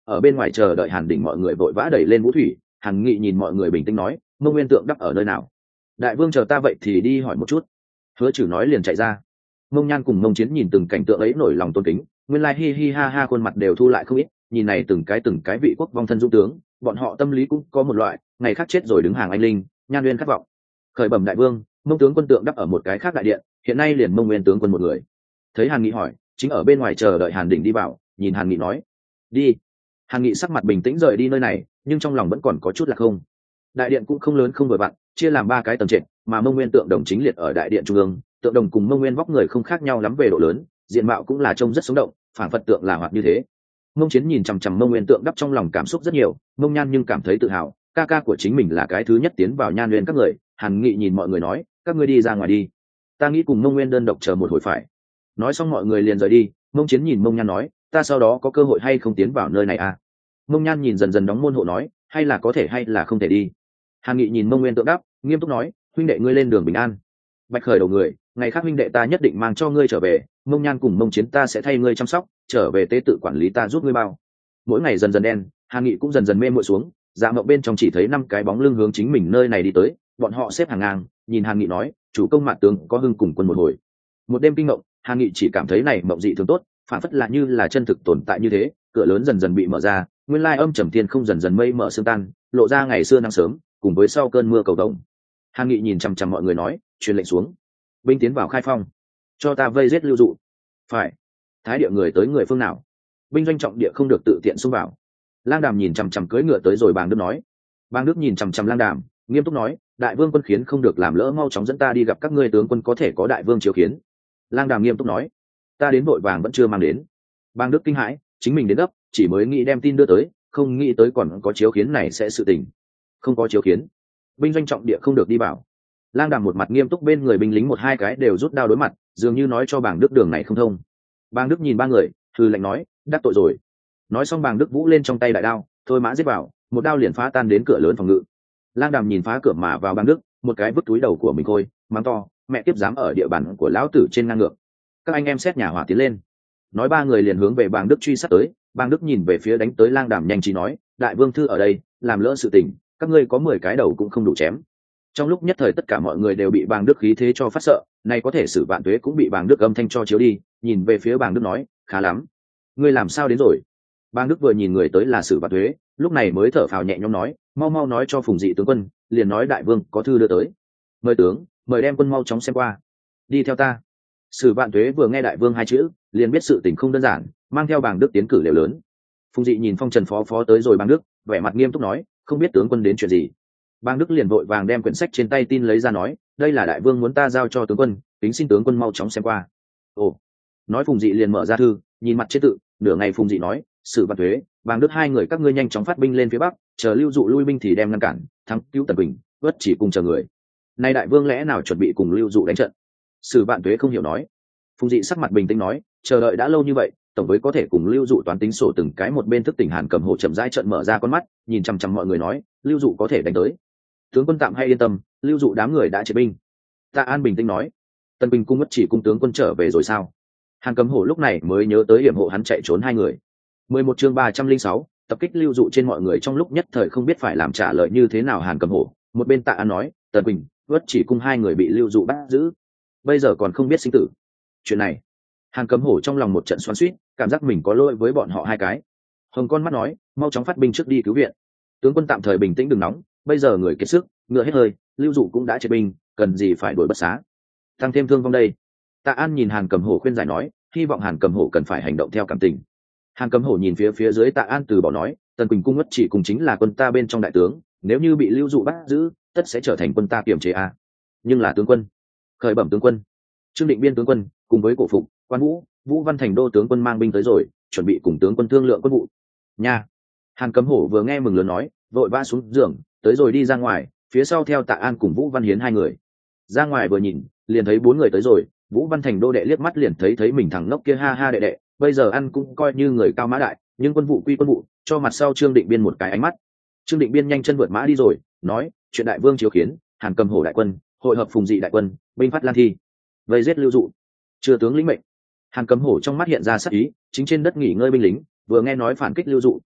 ở bên ngoài chờ đợi Hàn Đỉnh mọi người vội vã đẩy lên vũ thủy. Hàn Nghị nhìn mọi người bình tĩnh nói, Mông Nguyên tượng đắp ở nơi nào? Đại vương chờ ta vậy thì đi hỏi một chút. Hứa Trừ nói liền chạy ra. Mông Nhan cùng Mông Chiến nhìn từng cảnh tượng ấy nổi lòng tôn kính, nguyên lai hi hi ha ha khuôn mặt đều thu lại không ít, nhìn này từng cái từng cái vị quốc vong thân dũng tướng, bọn họ tâm lý cũng có một loại ngày khác chết rồi đứng hàng anh linh, nhan nguyên khát vọng. Khởi bẩm đại vương, Mông tướng quân tượng đắp ở một cái khác đại điện, hiện nay liền Mông Nguyên tướng quân một người. Thấy Hàn Nghị hỏi, chính ở bên ngoài chờ đợi Hàn Đỉnh đi vào, nhìn Hàn Nghị nói, đi. Hàn Nghị sắc mặt bình tĩnh rời đi nơi này, nhưng trong lòng vẫn còn có chút là không. Đại điện cũng không lớn không vừa vặn, chia làm ba cái tầng trệt, mà Mông Nguyên tượng đồng chính liệt ở đại điện trung ương, tượng đồng cùng Mông Nguyên vóc người không khác nhau lắm về độ lớn, diện mạo cũng là trông rất sống động, phản phất tượng là hoạt như thế. Mông Chiến nhìn chằm chằm Mông Nguyên tượng đắp trong lòng cảm xúc rất nhiều, Mông Nhan nhưng cảm thấy tự hào, ca ca của chính mình là cái thứ nhất tiến vào Nhan Nguyên các người. Hàn Nghị nhìn mọi người nói, các ngươi đi ra ngoài đi, ta nghĩ cùng Mông Nguyên đơn độc chờ một hồi phải. Nói xong mọi người liền rời đi. Mông Chiến nhìn Mông Nhan nói, ta sau đó có cơ hội hay không tiến vào nơi này à? Mông Nhan nhìn dần dần đóng môn hộ nói, hay là có thể hay là không thể đi. Hàn Nghị nhìn Mông Nguyên tượng đắp, nghiêm túc nói, huynh đệ ngươi lên đường bình an. Bạch Khởi đầu người, ngày khác huynh đệ ta nhất định mang cho ngươi trở về. Mông Nhan cùng Mông Chiến ta sẽ thay ngươi chăm sóc, trở về tế tự quản lý ta giúp ngươi bao. Mỗi ngày dần dần đen, Hàn Nghị cũng dần dần mê muội xuống, dạ mộng bên trong chỉ thấy năm cái bóng lưng hướng chính mình nơi này đi tới, bọn họ xếp hàng ngang, nhìn Hàn Nghị nói, chủ công mạn tướng có hưng cùng quân một hồi. Một đêm kinh mộng, Hàn Nghị chỉ cảm thấy này mộng dị thường tốt, phản phất là như là chân thực tồn tại như thế. Cửa lớn dần dần bị mở ra, nguyên lai âm trầm thiên không dần dần mây mở sương tan, lộ ra ngày xưa nắng sớm cùng với sau cơn mưa cầu động. Hàn Nghị nhìn chằm chằm mọi người nói, truyền lệnh xuống, binh tiến vào khai phong, cho ta vây giết Lưu Dụ. Phải. Thái địa người tới người phương nào? Binh doanh trọng địa không được tự tiện xông vào. Lang Đàm nhìn chằm chằm cưỡi ngựa tới rồi Bàng Đức nói. Bàng Đức nhìn chằm chằm Lang Đàm, nghiêm túc nói, đại vương quân khiến không được làm lỡ, mau chóng dẫn ta đi gặp các ngươi tướng quân có thể có đại vương chiếu khiến. Lang Đàm nghiêm túc nói, ta đến vội vàng vẫn chưa mang đến. Bàng Đức kinh hãi, chính mình đến gấp, chỉ mới nghĩ đem tin đưa tới, không nghĩ tới còn có chiếu khiến này sẽ sự tình. Không có chiếu khiến, binh doanh trọng địa không được đi vào. Lang Đàm một mặt nghiêm túc, bên người binh lính một hai cái đều rút đao đối mặt, dường như nói cho Bàng Đức đường này không thông. Bàng Đức nhìn ba người, hừ lạnh nói, đắc tội rồi. Nói xong Bàng Đức vũ lên trong tay đại đao, thôi mã giết vào, một đao liền phá tan đến cửa lớn phòng ngự. Lang Đàm nhìn phá cửa mà vào Bàng Đức, một cái vứt túi đầu của mình thôi, mắng to, mẹ tiếp dám ở địa bàn của lão tử trên ngang ngược. Các anh em xét nhà hỏa tiến lên. Nói ba người liền hướng về Bàng Đức truy sát tới. Bàng Đức nhìn về phía đánh tới Lang Đàm nhanh trí nói, đại vương thư ở đây, làm lỡ sự tình, các ngươi có mười cái đầu cũng không đủ chém. Trong lúc nhất thời tất cả mọi người đều bị Bàng Đức khí thế cho phát sợ, nay có thể Sử Vạn Tuế cũng bị Bàng Đức âm thanh cho chiếu đi, nhìn về phía Bàng Đức nói, khá lắm, ngươi làm sao đến rồi? Bàng Đức vừa nhìn người tới là Sử Vạn Tuế, lúc này mới thở phào nhẹ nhõm nói, mau mau nói cho Phùng Dị tướng quân, liền nói đại vương có thư đưa tới. Mời tướng, mời đem quân mau chóng xem qua. Đi theo ta. Sử Vạn Tuế vừa nghe đại vương hai chữ, liền biết sự tình không đơn giản, mang theo Bàng Đức tiến cử liều lớn. Phùng Dị nhìn Phong Trần phó phó tới rồi Bàng Đức, vẻ mặt nghiêm túc nói, không biết tướng quân đến chuyện gì. Bàng Đức liền vội vàng đem quyển sách trên tay tin lấy ra nói, đây là đại vương muốn ta giao cho tướng quân, tính xin tướng quân mau chóng xem qua. Ồ. Nói Phùng Dị liền mở ra thư, nhìn mặt chế tự, nửa ngày Phùng Dị nói, Sử Vạn Tuế, Bàng Đức hai người các ngươi nhanh chóng phát binh lên phía bắc, chờ Lưu Dụ lui binh thì đem ngăn cản, thắng cứu Tần Bình, vất chỉ cùng chờ người. Nay đại vương lẽ nào chuẩn bị cùng Lưu Dụ đánh trận? Sử Vạn Tuế không hiểu nói. Phùng Dị sắc mặt bình tĩnh nói, chờ đợi đã lâu như vậy, tổng với có thể cùng Lưu Dụ toán tính sổ từng cái. Một bên thức tỉnh Hàn Cầm Hổ chậm rãi trận mở ra con mắt, nhìn chăm chăm mọi người nói, Lưu Dụ có thể đánh tới. Tướng quân tạm hay yên tâm, Lưu Dụ đám người đã triệt binh. Tạ An bình tĩnh nói, Tần Bình cung mất chỉ cung tướng quân trở về rồi sao? Hàn Cầm Hổ lúc này mới nhớ tới hiểm hộ hắn chạy trốn hai người. mười một chương ba trăm linh sáu, tập kích Lưu Dụ trên mọi người trong lúc nhất thời không biết phải làm trả lời như thế nào. Hàn Cầm Hổ, một bên Tạ An nói, Tần Bình, mất chỉ cung hai người bị Lưu Dụ bắt giữ, bây giờ còn không biết sinh tử. Chuyện này, Hàn Cầm Hổ trong lòng một trận xoắn xuýt, cảm giác mình có lỗi với bọn họ hai cái. Hồng con mắt nói, mau chóng phát binh trước đi cứu viện. Tướng quân tạm thời bình tĩnh đừng nóng, bây giờ người kiệt sức, ngựa hết hơi, Lưu Dụ cũng đã triệt binh, cần gì phải đuổi bất xá, tăng thêm thương vong đây. Tạ An nhìn Hàn Cầm Hổ khuyên giải nói, hy vọng Hàn Cầm Hổ cần phải hành động theo cảm tình. Hàn Cầm Hổ nhìn phía phía dưới Tạ An từ bỏ nói, Tần Quỳnh cung mất chỉ cùng chính là quân ta bên trong đại tướng, nếu như bị Lưu Dụ bắt giữ, tất sẽ trở thành quân ta kiềm chế a. Nhưng là tướng quân, khởi bẩm tướng quân, Trương Định Biên tướng quân cùng với Cổ Phục, Quan Vũ, Vũ Văn Thành đô tướng quân mang binh tới rồi, chuẩn bị cùng tướng quân thương lượng quân vụ. Nha. Hàn Cầm Hổ vừa nghe mừng lớn nói, vội vã xuống giường, tới rồi đi ra ngoài, phía sau theo Tạ An cùng Vũ Văn Hiến hai người. Ra ngoài vừa nhìn, liền thấy bốn người tới rồi, Vũ Văn Thành đô đệ liếc mắt liền thấy thấy mình thằng ngốc kia, ha ha đệ đệ, bây giờ ăn cũng coi như người cao mã đại, nhưng quân vụ quy quân vụ, cho mặt sau Trương Định Biên một cái ánh mắt. Trương Định Biên nhanh chân vượt mã đi rồi, nói, chuyện đại vương chiếu khiến, Hàn Cầm Hổ đại quân, hội hợp Phùng Dị đại quân, binh phát Lan Thi, vây giết Lưu Dụ. Chưa tướng lĩnh mệnh. Hàn Cầm Hổ trong mắt hiện ra sắc ý, chính trên đất nghỉ ngơi binh lính, vừa nghe nói phản kích Lưu Dụ,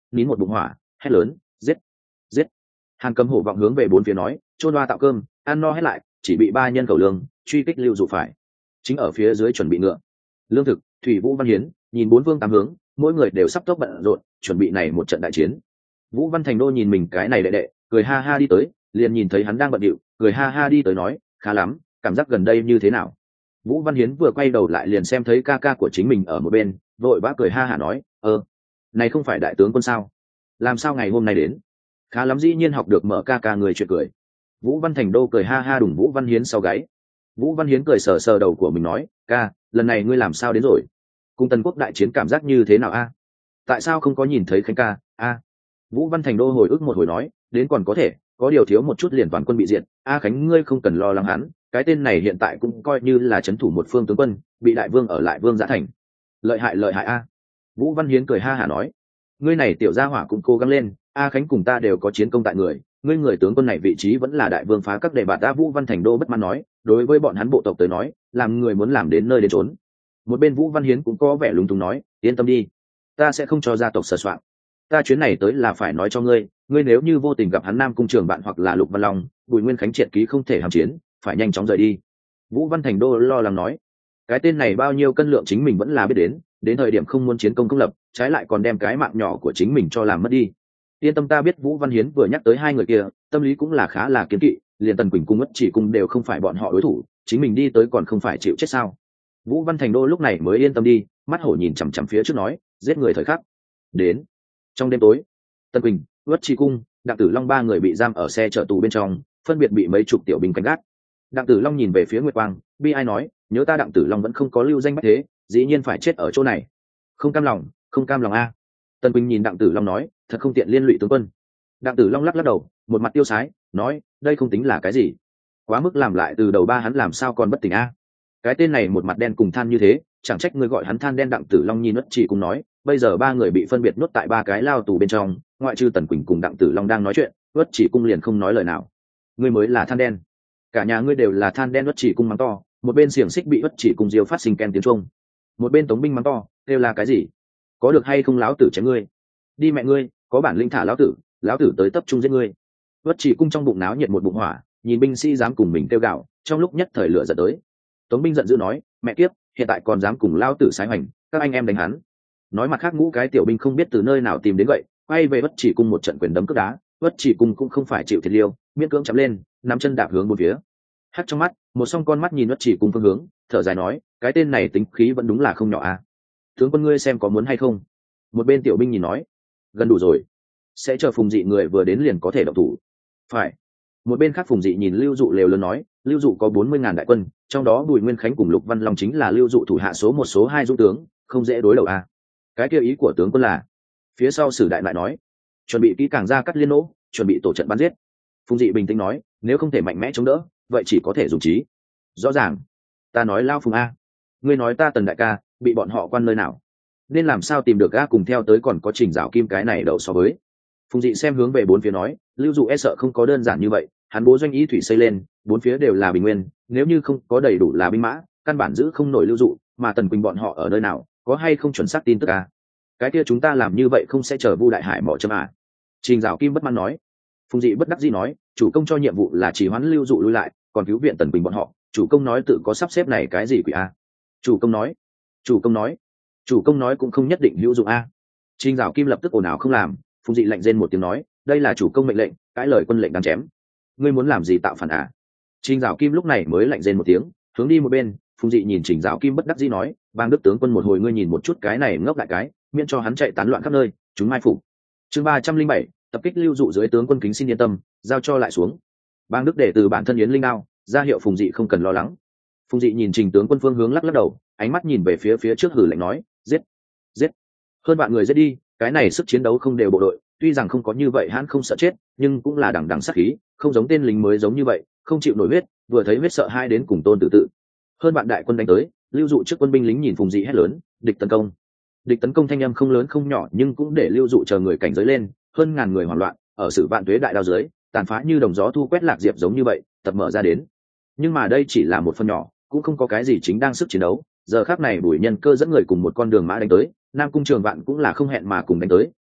nín một bụng hỏa hét lớn giết giết. Hàn Cầm Hổ vọng hướng về bốn phía nói chôn đoa tạo cơm ăn no hết lại, chỉ bị ba nhân cầu lương truy kích lưu dụ phải chính ở phía dưới chuẩn bị ngựa lương thực. Thủy Vũ Văn Hiến nhìn bốn vương tám hướng, mỗi người đều sắp tốc bận rộn chuẩn bị này một trận đại chiến. Vũ Văn Thành Đô nhìn mình cái này đệ đệ cười ha ha đi tới, liền nhìn thấy hắn đang bận điệu cười ha ha đi tới nói khá lắm, cảm giác gần đây như thế nào. Vũ Văn Hiến vừa quay đầu lại liền xem thấy ca ca của chính mình ở một bên, vội vã cười ha hả nói ơ này không phải đại tướng quân sao, làm sao ngày hôm nay đến. Khá lắm, dĩ nhiên học được mở ca ca người chuyện cười. Vũ Văn Thành Đô cười ha ha đùng Vũ Văn Hiến sau gáy. Vũ Văn Hiến cười sờ sờ đầu của mình nói ca, lần này ngươi làm sao đến rồi, cùng Tần Quốc đại chiến cảm giác như thế nào a? Tại sao không có nhìn thấy Khánh ca a? Vũ Văn Thành Đô hồi ức một hồi nói đến còn có thể, có điều thiếu một chút liền toàn quân bị diệt. A Khánh ngươi không cần lo lắng hắn, cái tên này hiện tại cũng coi như là trấn thủ một phương tướng quân, bị đại vương ở lại Vương Giã Thành. Lợi hại lợi hại a. Vũ Văn Hiến cười ha hả nói ngươi này tiểu gia hỏa cũng cố gắng lên, A Khánh cùng ta đều có chiến công tại người, ngươi người tướng quân này vị trí vẫn là đại vương phá các đề bạt ta. Vũ Văn Thành Đô bất mãn nói đối với bọn hắn bộ tộc tới nói làm người muốn làm đến nơi đến trốn. Một bên Vũ Văn Hiến cũng có vẻ lúng túng nói yên tâm đi, ta sẽ không cho gia tộc sờ soạn, ta chuyến này tới là phải nói cho ngươi, ngươi nếu như vô tình gặp hắn Nam Cung Trường bạn hoặc là Lục Văn Long, Bùi Nguyên Khánh triệt ký không thể hàm chiến, phải nhanh chóng rời đi. Vũ Văn Thành Đô lo lắng nói cái tên này bao nhiêu cân lượng chính mình vẫn là biết đến, đến thời điểm không muốn chiến công công lập, trái lại còn đem cái mạng nhỏ của chính mình cho làm mất đi. Yên tâm, ta biết Vũ Văn Hiến vừa nhắc tới hai người kia tâm lý cũng là khá là kiến kỵ, liền Tần Quỳnh cung Ngất Chỉ cung đều không phải bọn họ đối thủ, chính mình đi tới còn không phải chịu chết sao. Vũ Văn Thành Đô lúc này mới yên tâm đi, mắt hổ nhìn chằm chằm phía trước nói giết người thời khắc đến. Trong đêm tối, Tần Quỳnh, Ngất Chỉ cung, Đặng Tử Long ba người bị giam ở xe chở tù bên trong, phân biệt bị mấy chục tiểu binh canh gác. Đặng Tử Long nhìn về phía Nguyệt Quang, bi ai nói nhớ ta Đặng Tử Long vẫn không có lưu danh bách thế, dĩ nhiên phải chết ở chỗ này, không cam lòng không cam lòng a. Tần Quỳnh nhìn Đặng Tử Long nói thật không tiện liên lụy tướng quân. Đặng Tử Long lắc lắc đầu, một mặt tiêu sái nói đây không tính là cái gì, quá mức làm lại từ đầu ba hắn làm sao còn bất tỉnh a. Cái tên này một mặt đen cùng than như thế, chẳng trách người gọi hắn than đen. Đặng Tử Long nhìn Ngất Chỉ cung nói bây giờ ba người bị phân biệt nuốt tại ba cái lao tù bên trong, ngoại trừ Tần Quỳnh cùng Đặng Tử Long đang nói chuyện, Ngất Chỉ cung liền không nói lời nào. Ngươi mới là than đen, cả nhà ngươi đều là than đen. Ngất Chỉ cung mắng to, một bên xiềng xích bị Ngất Chỉ cung diêu phát sinh ken tiếng trung, một bên tống binh mắng to kêu là cái gì, có được hay không lão tử chém ngươi, đi mẹ ngươi, có bản lĩnh thả lão tử, lão tử tới tập trung giết ngươi. Ngất Chỉ cung trong bụng náo nhiệt một bụng hỏa, nhìn binh sĩ dám cùng mình kêu gạo, trong lúc nhất thời lửa giận tới. Tống binh giận dữ nói mẹ kiếp, hiện tại còn dám cùng lão tử sái hoành, các anh em đánh hắn. Nói mặt khác, ngũ cái tiểu binh không biết từ nơi nào tìm đến vậy, quay về Ngất Chỉ cung một trận quyền đấm cước đá. Ngất Chỉ cung cũng không phải chịu thiệt liêu, miễn cưỡng chắm lên, nắm chân đạp hướng một phía. Hắt trong mắt, một song con mắt nhìn Ngất Chỉ cung phương hướng, thở dài nói cái tên này tính khí vẫn đúng là không nhỏ à. Tướng quân ngươi xem có muốn hay không. Một bên tiểu binh nhìn nói gần đủ rồi, sẽ chờ Phùng Dị người vừa đến liền có thể động thủ. Phải. Một bên khác Phùng Dị nhìn Lưu Dụ lều lớn nói Lưu Dụ có bốn mươi ngàn đại quân, trong đó Bùi Nguyên Khánh cùng Lục Văn Long chính là Lưu Dụ thủ hạ số một số hai dũng tướng, không dễ đối đầu à. Cái kia ý của tướng quân là? Phía sau Sử Đại lại nói chuẩn bị kỹ càng ra cắt liên nỗ, chuẩn bị tổ trận bắn giết. Phùng Dị bình tĩnh nói nếu không thể mạnh mẽ chống đỡ, vậy chỉ có thể dùng trí. Rõ ràng. Ta nói Lao Phùng a, ngươi nói ta Tần đại ca bị bọn họ quan nơi nào, nên làm sao tìm được ga cùng theo tới, còn có Trình Dạo Kim cái này đậu so với. Phùng Dị xem hướng về bốn phía nói Lưu Dụ e sợ không có đơn giản như vậy, hắn bố doanh ý thủy xây lên, bốn phía đều là bình nguyên, nếu như không có đầy đủ là binh mã, căn bản giữ không nổi Lưu Dụ, mà Tần Quỳnh bọn họ ở nơi nào, có hay không chuẩn xác tin tức à? Cái kia chúng ta làm như vậy không sẽ chờ Vu Đại Hải mỏ châm à? Trình Dạo Kim bất mãn nói. Phùng Dị bất đắc dĩ nói chủ công cho nhiệm vụ là chỉ hoãn Lưu Dụ lui lại, còn cứu viện Tần Quỳnh bọn họ, chủ công nói tự có sắp xếp này cái gì quỷ a. Chủ công nói chủ công nói chủ công nói cũng không nhất định hữu dụng a. Trình Dạo Kim lập tức ồn ào không làm. Phùng Dị lạnh rên một tiếng nói đây là chủ công mệnh lệnh, cãi lời quân lệnh đáng chém, ngươi muốn làm gì tạo phản à. Trình Dạo Kim lúc này mới lạnh rên một tiếng, hướng đi một bên. Phùng Dị nhìn Trình Dạo Kim bất đắc dĩ nói bang đức tướng quân một hồi ngươi nhìn một chút cái này ngốc đại cái, miễn cho hắn chạy tán loạn khắp nơi, chúng mai phục. Chương ba trăm linh bảy tập kích Lưu Dụ dưới tướng quân kính xin yên tâm, giao cho lại xuống. Bang đức để từ bản thân Yến Linh Đao ra hiệu Phùng Dị không cần lo lắng. Phùng Dị nhìn Trình tướng quân phương hướng lắc lắc đầu, ánh mắt nhìn về phía phía trước hử lạnh nói giết giết, hơn bạn người giết đi. Cái này sức chiến đấu không đều bộ đội, tuy rằng không có như vậy hắn không sợ chết, nhưng cũng là đằng đằng sát khí, không giống tên lính mới giống như vậy không chịu nổi huyết, vừa thấy huyết sợ hai đến cùng tôn tự tự. Hơn bạn đại quân đánh tới, Lưu Dụ trước quân binh lính nhìn Phùng Dị hét lớn địch tấn công. Địch tấn công thanh âm không lớn không nhỏ, nhưng cũng để Lưu Dụ chờ người cảnh giới lên, hơn ngàn người hoảng loạn ở Sử Vạn Tuế đại đao dưới tàn phá như đồng gió thu quét lạc diệp giống như vậy tập mở ra đến. Nhưng mà đây chỉ là một phần nhỏ, cũng không có cái gì chính đang sức chiến đấu. Giờ khắc này Bùi Nhân Cơ dẫn người cùng một con đường mã đánh tới, Nam Cung Trường Vạn cũng là không hẹn mà cùng đánh tới,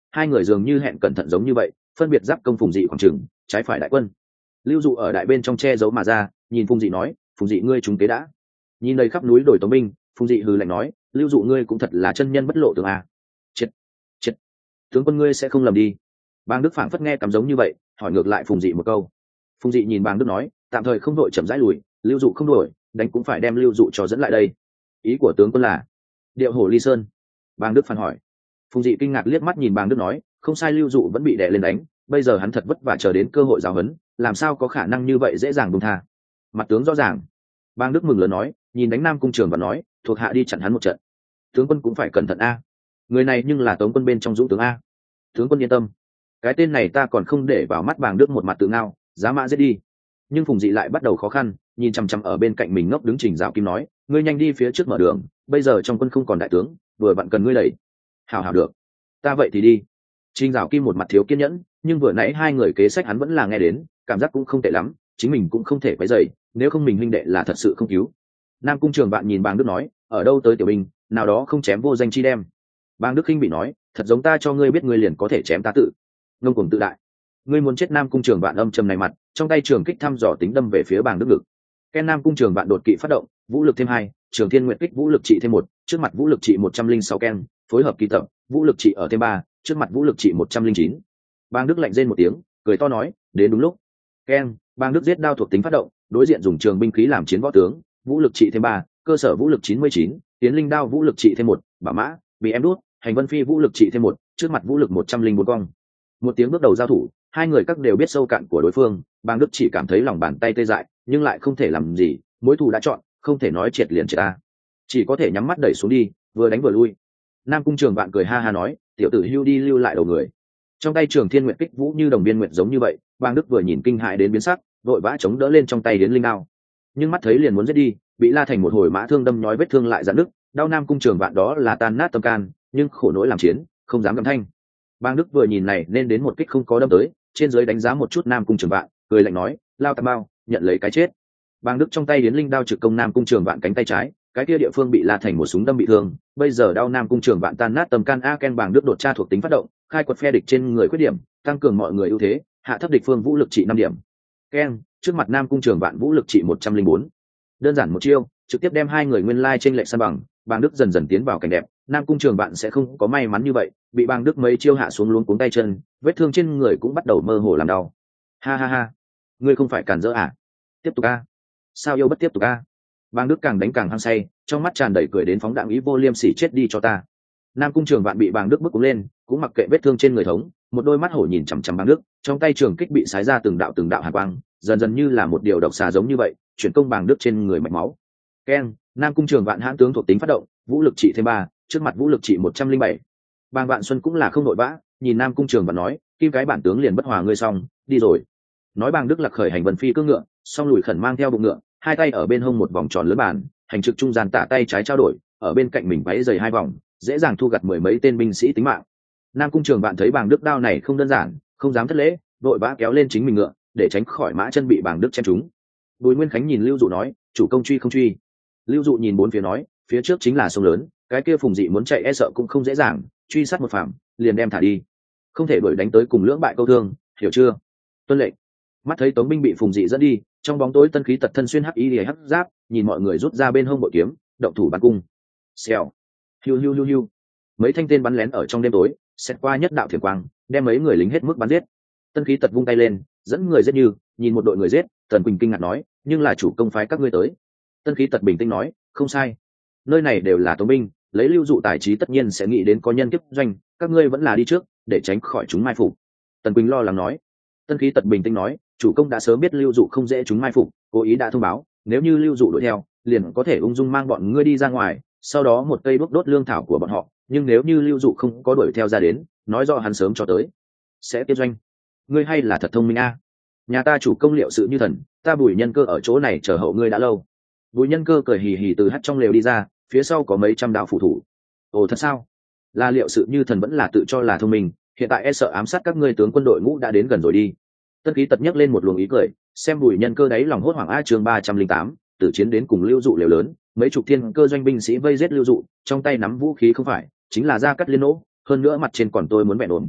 hai người dường như hẹn cẩn thận giống như vậy, phân biệt giáp công Phùng Dị khoảng trường trái phải đại quân. Lưu Dụ ở đại bên trong che giấu mà ra, nhìn Phùng Dị nói, Phùng Dị ngươi trúng kế đã. Nhìn đầy khắp núi đồi tống binh, Phùng Dị hừ lạnh nói, Lưu Dụ ngươi cũng thật là chân nhân bất lộ tường à. Chết, chết, tướng quân ngươi sẽ không lầm đi. Bàng Đức phảng phất nghe cảm giống như vậy, hỏi ngược lại Phùng Dị một câu. Phùng Dị nhìn Bàng Đức nói, tạm thời không đội chậm rãi lùi, Lưu Dụ không đổi, đánh cũng phải đem Lưu Dụ cho dẫn lại đây. Ý của tướng quân là điệu hổ ly sơn. Bàng Đức phản hỏi. Phùng Dị kinh ngạc liếc mắt nhìn Bàng Đức nói, không sai, Lưu Dụ vẫn bị đè lên đánh, bây giờ hắn thật vất vả chờ đến cơ hội giáo huấn, làm sao có khả năng như vậy dễ dàng buông tha. Mặt tướng rõ ràng. Bàng Đức mừng lớn nói, nhìn đánh Nam Cung Trường và nói, thuộc hạ đi chặn hắn một trận. Tướng quân cũng phải cẩn thận a, người này nhưng là Tống quân bên trong dũng tướng a. Tướng quân yên tâm, cái tên này ta còn không để vào mắt. Bàng Đức một mặt tự ngao, giá mã giết đi. Nhưng Phùng Dị lại bắt đầu khó khăn, nhìn chằm chằm ở bên cạnh mình ngốc đứng Trình Dạo Kim nói, ngươi nhanh đi phía trước mở đường, bây giờ trong quân không còn đại tướng, vừa vặn cần ngươi đẩy. Hảo hảo được, ta vậy thì đi. Trình Dạo Kim một mặt thiếu kiên nhẫn, nhưng vừa nãy hai người kế sách hắn vẫn là nghe đến, cảm giác cũng không tệ lắm, chính mình cũng không thể quấy rầy, nếu không mình huynh đệ là thật sự không cứu. Nam Cung Trường bạn nhìn Bàng Đức nói, ở đâu tới tiểu binh, nào đó không chém vô danh chi đem. Bàng Đức khinh bị nói, thật giống ta cho ngươi biết ngươi liền có thể chém ta tự. Ngông cuồng tự đại. Ngươi muốn chết. Nam Cung Trường bạn âm trầm này mặt, trong tay trường kích thăm dò tính đâm về phía Bàng Đức ngực. Ken Nam Cung Trường bạn đột kỵ phát động, vũ lực thêm hai, Trường Thiên Nguyện kích vũ lực trị thêm một, trước mặt vũ lực trị một trăm linh sáu Ken, phối hợp kỳ tập, vũ lực trị ở thêm ba, trước mặt vũ lực trị một trăm linh chín. Bàng Đức lạnh rên một tiếng, cười to nói, đến đúng lúc. Ken, Bàng Đức giết đao thuộc tính phát động, đối diện dùng trường binh khí làm chiến võ tướng, vũ lực trị thêm ba, cơ sở vũ lực chín mươi chín, tiến linh đao vũ lực trị thêm một, bả mã, bị em đút, hành vân phi vũ lực trị thêm một, trước mặt vũ lực một trăm linh bốn cong. Một tiếng bước đầu giao thủ, hai người các đều biết sâu cạn của đối phương. Bàng Đức chỉ cảm thấy lòng bàn tay tê dại, nhưng lại không thể làm gì, mối thù đã chọn, không thể nói triệt liền triệt ta, chỉ có thể nhắm mắt đẩy xuống đi, vừa đánh vừa lui. Nam Cung Trường bạn cười ha ha nói, tiểu tử hưu đi lưu lại đầu người. Trong tay Trường Thiên Nguyện kích vũ như đồng biên nguyện giống như vậy. Bàng Đức vừa nhìn kinh hại đến biến sắc, vội vã chống đỡ lên trong tay đến linh đao, nhưng mắt thấy liền muốn giết đi, bị La Thành một hồi mã thương đâm nhói vết thương lại giãn nứt, đau. Nam Cung Trường bạn đó là tan nát tâm can, nhưng khổ nỗi làm chiến, không dám gầm thanh. Bàng Đức vừa nhìn này nên đến một kích không có đâm tới, trên dưới đánh giá một chút Nam Cung Trường bạn, cười lạnh nói, lao tà bao, nhận lấy cái chết. Bàng Đức trong tay điến linh đao trực công Nam Cung Trường bạn cánh tay trái, cái kia địa phương bị La Thành một súng đâm bị thương, bây giờ đau. Nam Cung Trường bạn tan nát tầm can a. Ken Bàng Đức đột tra thuộc tính phát động, khai quật phe địch trên người khuyết điểm, tăng cường mọi người ưu thế, hạ thấp địch phương vũ lực trị năm điểm. Ken, trước mặt Nam Cung Trường bạn vũ lực trị một trăm linh bốn. Đơn giản một chiêu, trực tiếp đem hai người nguyên lai trên lệch san bằng. Bàng Đức dần dần tiến vào cảnh đẹp. Nam Cung Trường bạn sẽ không có may mắn như vậy, bị Bàng Đức mấy chiêu hạ xuống luống cuống tay chân, vết thương trên người cũng bắt đầu mơ hồ làm đau. Ha ha ha, ngươi không phải cản rỡ à? Tiếp tục a. Sao yêu bất tiếp tục a? Bàng Đức càng đánh càng hăng say, trong mắt tràn đầy cười đến phóng đạn ý vô liêm sỉ, chết đi cho ta. Nam Cung Trường bạn bị Bàng Đức bức cúng lên, cũng mặc kệ vết thương trên người thống, một đôi mắt hổ nhìn chằm chằm Bàng Đức, trong tay trường kích bị xái ra từng đạo từng đạo hàn quang, dần dần như là một điều độc xà giống như vậy, chuyển công Bàng Đức trên người mạch máu. Ken, Nam Cung Trường bạn hãn tướng thuộc tính phát động, vũ lực trị thêm ba, trước mặt vũ lực trị một trăm linh bảy. Bàng Vạn Xuân cũng là không nội vã, nhìn Nam Cung Trường bạn nói, kim cái bản tướng liền bất hòa ngươi xong, đi rồi. Nói Bàng Đức lạc khởi hành vân phi cưỡng ngựa, song lùi khẩn mang theo bụng ngựa, hai tay ở bên hông một vòng tròn lớn bàn, hành trực trung gian tạ tay trái trao đổi, ở bên cạnh mình váy dày hai vòng, dễ dàng thu gặt mười mấy tên binh sĩ tính mạng. Nam Cung Trường bạn thấy Bàng Đức đao này không đơn giản, không dám thất lễ, vội vã kéo lên chính mình ngựa, để tránh khỏi mã chân bị Bàng Đức chém trúng. Bùi Nguyên Khánh nhìn Lưu Dụ nói, chủ công truy không truy. Lưu Dụ nhìn bốn phía nói, phía trước chính là sông lớn, cái kia Phùng Dị muốn chạy e sợ cũng không dễ dàng, truy sát một phạm, liền đem thả đi, không thể đuổi đánh tới cùng lưỡng bại câu thương, hiểu chưa? Tuân lệnh. Mắt thấy Tống binh bị Phùng Dị dẫn đi, trong bóng tối Tân Khí Tật thân xuyên hắc y liễu hắc giáp, nhìn mọi người rút ra bên hông bội kiếm, động thủ bắn cung. Xèo, hiu hiu hiu hiu, mấy thanh tên bắn lén ở trong đêm tối, xét qua nhất đạo thiểm quang, đem mấy người lính hết mức bắn giết. Tân Khí Tật vung tay lên, dẫn người giết như, nhìn một đội người giết, Tần Quỳnh kinh ngạc nói, nhưng là chủ công phái các ngươi tới. Tân Khí Tật bình tĩnh nói, không sai, nơi này đều là Tống binh, lấy Lưu Dụ tài trí tất nhiên sẽ nghĩ đến có nhân kiếp doanh, các ngươi vẫn là đi trước, để tránh khỏi chúng mai phục. Tần Quỳnh lo lắng nói. Tân Khí Tật bình tĩnh nói, chủ công đã sớm biết Lưu Dụ không dễ chúng mai phục, cố ý đã thông báo, nếu như Lưu Dụ đuổi theo, liền có thể ung dung mang bọn ngươi đi ra ngoài, sau đó một cây đốt đốt lương thảo của bọn họ, nhưng nếu như Lưu Dụ không có đuổi theo ra đến, nói rõ hắn sớm cho tới sẽ tiếp doanh. Ngươi hay là thật thông minh a. Nhà ta chủ công liệu sự như thần, ta Bùi Nhân Cơ ở chỗ này chờ hậu ngươi đã lâu. Bùi Nhân Cơ cười hì hì từ hắt trong lều đi ra, phía sau có mấy trăm đạo phụ thủ. Ồ thật sao? Là liệu sự như thần vẫn là tự cho là thông minh, hiện tại e sợ ám sát các ngươi tướng quân đội ngũ đã đến gần rồi đi. Tân Khí Tật nhấc lên một luồng ý cười, xem Bùi Nhân Cơ đấy lòng hốt hoảng a. Chương ba trăm linh tám, tử chiến đến cùng Lưu Dụ lều lớn, mấy chục thiên cơ doanh binh sĩ vây giết Lưu Dụ, trong tay nắm vũ khí không phải chính là Gia Cát Liên nỗ, hơn nữa mặt trên còn tôi muốn bẻ ốm,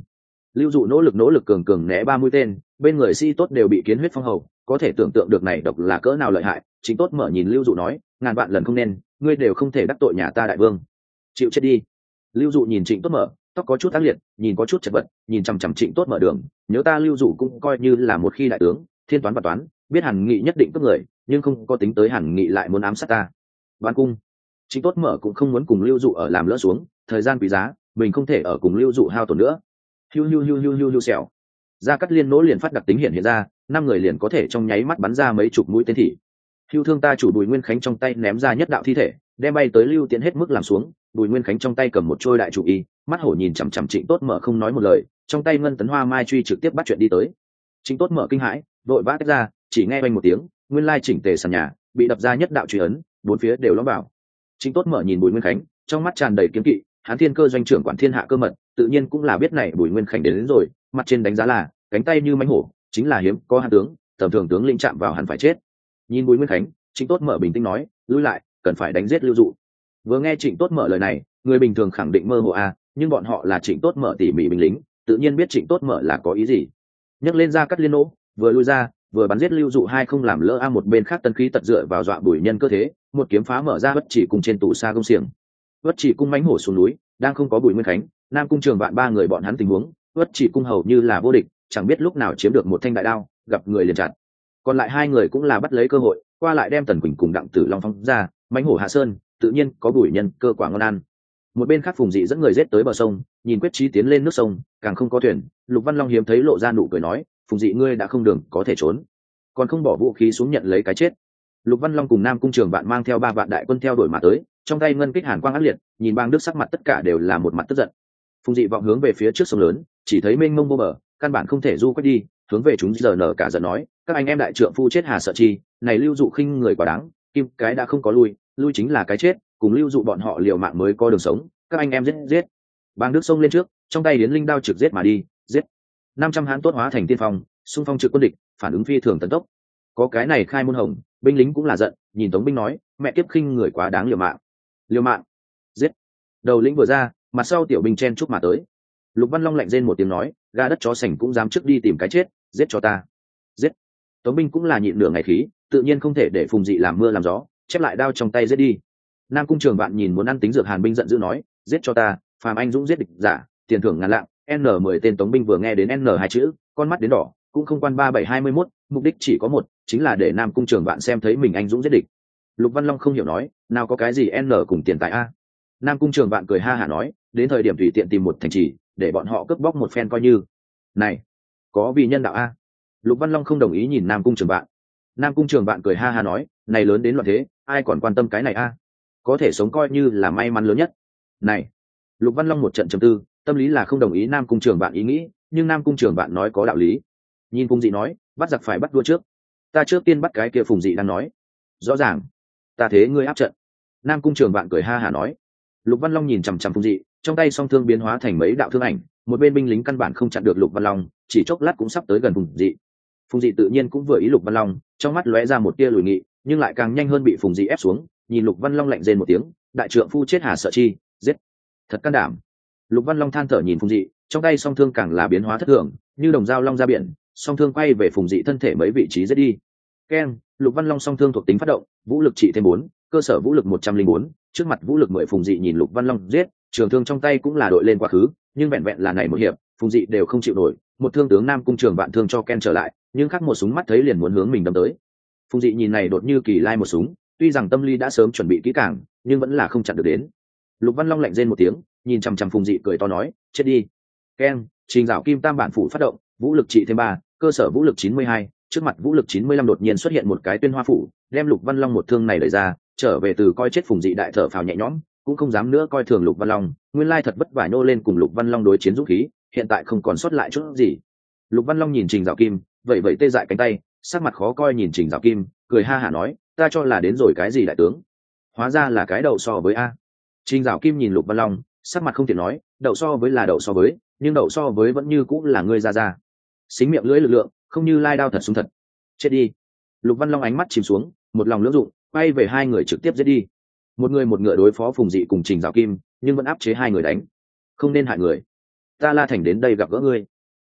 Lưu Dụ nỗ lực nỗ lực cường cường né ba mũi tên, bên người sĩ tốt đều bị kiến huyết phong hầu, có thể tưởng tượng được này độc là cỡ nào lợi hại. Chính Tốt Mở nhìn Lưu Dụ nói, ngàn vạn lần không nên, ngươi đều không thể đắc tội nhà ta đại vương, chịu chết đi. Lưu Dụ nhìn Trịnh Tốt Mở, tóc có chút ác liệt, nhìn có chút chật vật, nhìn chằm chằm Trịnh Tốt Mở đường, nhớ ta Lưu Dụ cũng coi như là một khi đại tướng, thiên toán và toán, biết Hàn Nghị nhất định cướp người, nhưng không có tính tới Hàn Nghị lại muốn ám sát ta. Ban cung. Trịnh Tốt Mở cũng không muốn cùng Lưu Dụ ở làm lỡ xuống, thời gian quý giá, mình không thể ở cùng Lưu Dụ hao tổn nữa. Hiu hiu hiu hiu hiu hiu xèo. Gia Cát Liên nỗ liền phát đặc tính hiện hiện ra, năm người liền có thể trong nháy mắt bắn ra mấy chục mũi tên thị. Hưu Thương ta chủ Bùi Nguyên Khánh trong tay ném ra nhất đạo thi thể, đem bay tới Lưu Tiễn hết mức làm xuống. Bùi Nguyên Khánh trong tay cầm một trôi đại chủ y, mắt hổ nhìn chằm chằm Trịnh Tốt Mở không nói một lời, trong tay ngân tấn hoa mai truy trực tiếp bắt chuyện đi tới. Trịnh Tốt Mở kinh hãi, vội vã tách ra, chỉ nghe vang một tiếng, nguyên lai chỉnh tề sàn nhà bị đập ra nhất đạo truy ấn, bốn phía đều lõm vào. Trịnh Tốt Mở nhìn Bùi Nguyên Khánh, trong mắt tràn đầy kiếm kỵ, hắn Thiên Cơ doanh trưởng quản thiên hạ cơ mật, tự nhiên cũng là biết này Bùi Nguyên Khánh đến, đến rồi, mặt trên đánh giá là cánh tay như mãnh hổ, chính là hiếm có hạng tướng, tầm thường tướng lĩnh chạm vào hẳn phải chết. Nhìn Bùi Nguyên Khánh, Trịnh Tốt Mở bình tĩnh nói, lui lại, cần phải đánh giết Lưu Dụ. Vừa nghe Trịnh Tốt Mở lời này, người bình thường khẳng định mơ hồ a, nhưng bọn họ là Trịnh Tốt Mở tỉ mỉ binh lính, tự nhiên biết Trịnh Tốt Mở là có ý gì. Nhấc lên Gia Cát Liên nỗ, vừa lui ra, vừa bắn giết Lưu Dụ hai không làm lỡ a, một bên khác tân khí tật dựa vào dọa Bùi nhân cơ thế, một kiếm phá mở ra bất chỉ cùng trên tủ xa công xiềng. Bất chỉ cung mãnh hổ xuống núi, đang không có Bùi Nguyên Khánh, Nam Cung Trường Vạn ba người bọn hắn tình huống, bất chỉ cung hầu như là vô địch, chẳng biết lúc nào chiếm được một thanh đại đao, gặp người liền chặt. Còn lại hai người cũng là bắt lấy cơ hội, qua lại đem Tần Quỳnh cùng Đặng Tử Long phóng ra, mãnh hổ hạ sơn, tự nhiên có Bùi nhân cơ quả ngon ăn. Một bên khác Phùng Dị dẫn người giết tới bờ sông, nhìn quyết chí tiến lên nước sông, càng không có thuyền, Lục Văn Long hiếm thấy lộ ra nụ cười nói, Phùng Dị ngươi đã không đường có thể trốn, còn không bỏ vũ khí xuống nhận lấy cái chết. Lục Văn Long cùng Nam Cung Trường Vạn mang theo ba vạn đại quân theo đuổi mà tới, trong tay ngân kích hàn quang ác liệt, nhìn Bang Đức sắc mặt tất cả đều là một mặt tức giận. Phùng Dị vọng hướng về phía trước sông lớn, chỉ thấy mênh mông vô bờ, căn bản không thể du quét đi, hướng về chúng giờ nở cả giận nói, các anh em đại trượng phu chết hà sợ chi, này Lưu Dụ khinh người quá đáng, kim cái đã không có lui, lui chính là cái chết, cùng Lưu Dụ bọn họ liều mạng mới có đường sống, các anh em giết giết. Bang Đức sông lên trước, trong tay điến linh đao trực giết mà đi, giết. năm trăm hán tốt hóa thành tiên phong, xung phong trực quân địch, phản ứng phi thường tấn tốc. Có cái này khai môn hồng, binh lính cũng là giận, nhìn Tống binh nói, mẹ kiếp khinh người quá đáng liều mạng. Liều mạng, giết. Đầu lĩnh vừa ra, mặt sau tiểu binh chen chúc mà tới. Lục Văn Long lạnh rên một tiếng nói, ga đất chó sành cũng dám trước đi tìm cái chết, giết cho ta. Giết. Tống binh cũng là nhịn nửa ngày khí, tự nhiên không thể để Phùng Dị làm mưa làm gió, chép lại đao trong tay giết đi. Nam Cung Trường Vạn nhìn muốn ăn tính dược hàn binh giận dữ nói, giết cho ta, phàm anh dũng giết địch giả, tiền thưởng ngàn lạng. N mười tên Tống binh vừa nghe đến N hai chữ, con mắt đến đỏ, cũng không quan ba bảy hai mươi mốt, mục đích chỉ có một, chính là để Nam Cung Trường Vạn xem thấy mình anh dũng giết địch. Lục Văn Long không hiểu nói, nào có cái gì N cùng tiền tài a. Nam Cung Trường Vạn cười ha hả nói, đến thời điểm tùy tiện tìm một thành trì, để bọn họ cướp bóc một phen coi như. Này, có vì nhân đạo a. Lục Văn Long không đồng ý nhìn Nam Cung Trường Vạn. Nam Cung Trường Vạn cười ha ha nói, này lớn đến loạn thế, ai còn quan tâm cái này a? Có thể sống coi như là may mắn lớn nhất. Này, Lục Văn Long một trận trầm tư, tâm lý là không đồng ý Nam Cung Trường Vạn ý nghĩ, nhưng Nam Cung Trường Vạn nói có đạo lý. Nhìn Phùng Dị nói, bắt giặc phải bắt đua trước, ta trước tiên bắt cái kia. Phùng Dị đang nói, rõ ràng, ta thế ngươi áp trận. Nam Cung Trường Vạn cười ha hả nói. Lục Văn Long nhìn chằm chằm Phùng Dị, trong tay song thương biến hóa thành mấy đạo thương ảnh, một bên binh lính căn bản không chặn được Lục Văn Long, chỉ chốc lát cũng sắp tới gần Phùng Dị. Phùng Dị tự nhiên cũng vừa ý Lục Văn Long, trong mắt lóe ra một tia lùi nghị, nhưng lại càng nhanh hơn bị Phùng Dị ép xuống. Nhìn Lục Văn Long lạnh rên một tiếng, đại trượng phu chết hà sợ chi, giết. Thật can đảm. Lục Văn Long than thở nhìn Phùng Dị, trong tay song thương càng là biến hóa thất thường, như đồng dao long ra biển, song thương quay về Phùng Dị thân thể mấy vị trí giết đi. Keng, Lục Văn Long song thương thuộc tính phát động, vũ lực trị thêm bốn, cơ sở vũ lực một trăm linh bốn, trước mặt vũ lực mười. Phùng Dị nhìn Lục Văn Long giết, trường thương trong tay cũng là đội lên quá khứ, nhưng vẹn vẹn là này một hiệp, Phùng Dị đều không chịu nổi, một thương tướng Nam Cung Trường Vạn thương cho Ken trở lại, nhưng khác một súng mắt thấy liền muốn hướng mình đâm tới. Phùng Dị nhìn này đột như kỳ lai một súng, tuy rằng tâm lý đã sớm chuẩn bị kỹ càng, nhưng vẫn là không chặn được đến. Lục Văn Long lạnh rên một tiếng, nhìn chằm chằm Phùng Dị cười to nói, chết đi. Ken, Trình Dạo Kim Tam bản phủ phát động, vũ lực trị thêm ba, cơ sở vũ lực chín mươi hai, trước mặt vũ lực chín mươi lăm đột nhiên xuất hiện một cái tuyên hoa phủ, đem Lục Văn Long một thương này đẩy ra, trở về từ coi chết Phùng Dị đại thở phào nhẹ nhõm, cũng không dám nữa coi thường Lục Văn Long, nguyên lai thật vất vả nô lên cùng Lục Văn Long đối chiến dũng khí, hiện tại không còn sót lại chút gì. Lục Văn Long nhìn Trình Dạo Kim, vậy vậy tê dại cánh tay, sắc mặt khó coi nhìn Trình Dạo Kim, cười ha hả nói, ta cho là đến rồi cái gì đại tướng, hóa ra là cái đầu so với a. Trình Dạo Kim nhìn Lục Văn Long, sắc mặt không tiện nói, đậu so với là đậu so với, nhưng đậu so với vẫn như cũng là ngươi ra ra. Xính miệng lưỡi lực lượng, không như lai đao thật súng thật. Chết đi. Lục Văn Long ánh mắt chìm xuống, một lòng lưỡng dụng, quay về hai người trực tiếp giết đi. Một người một ngựa đối phó Phùng Dị cùng Trình Dạo Kim, nhưng vẫn áp chế hai người đánh. Không nên hại người. Ta La Thành đến đây gặp gỡ ngươi.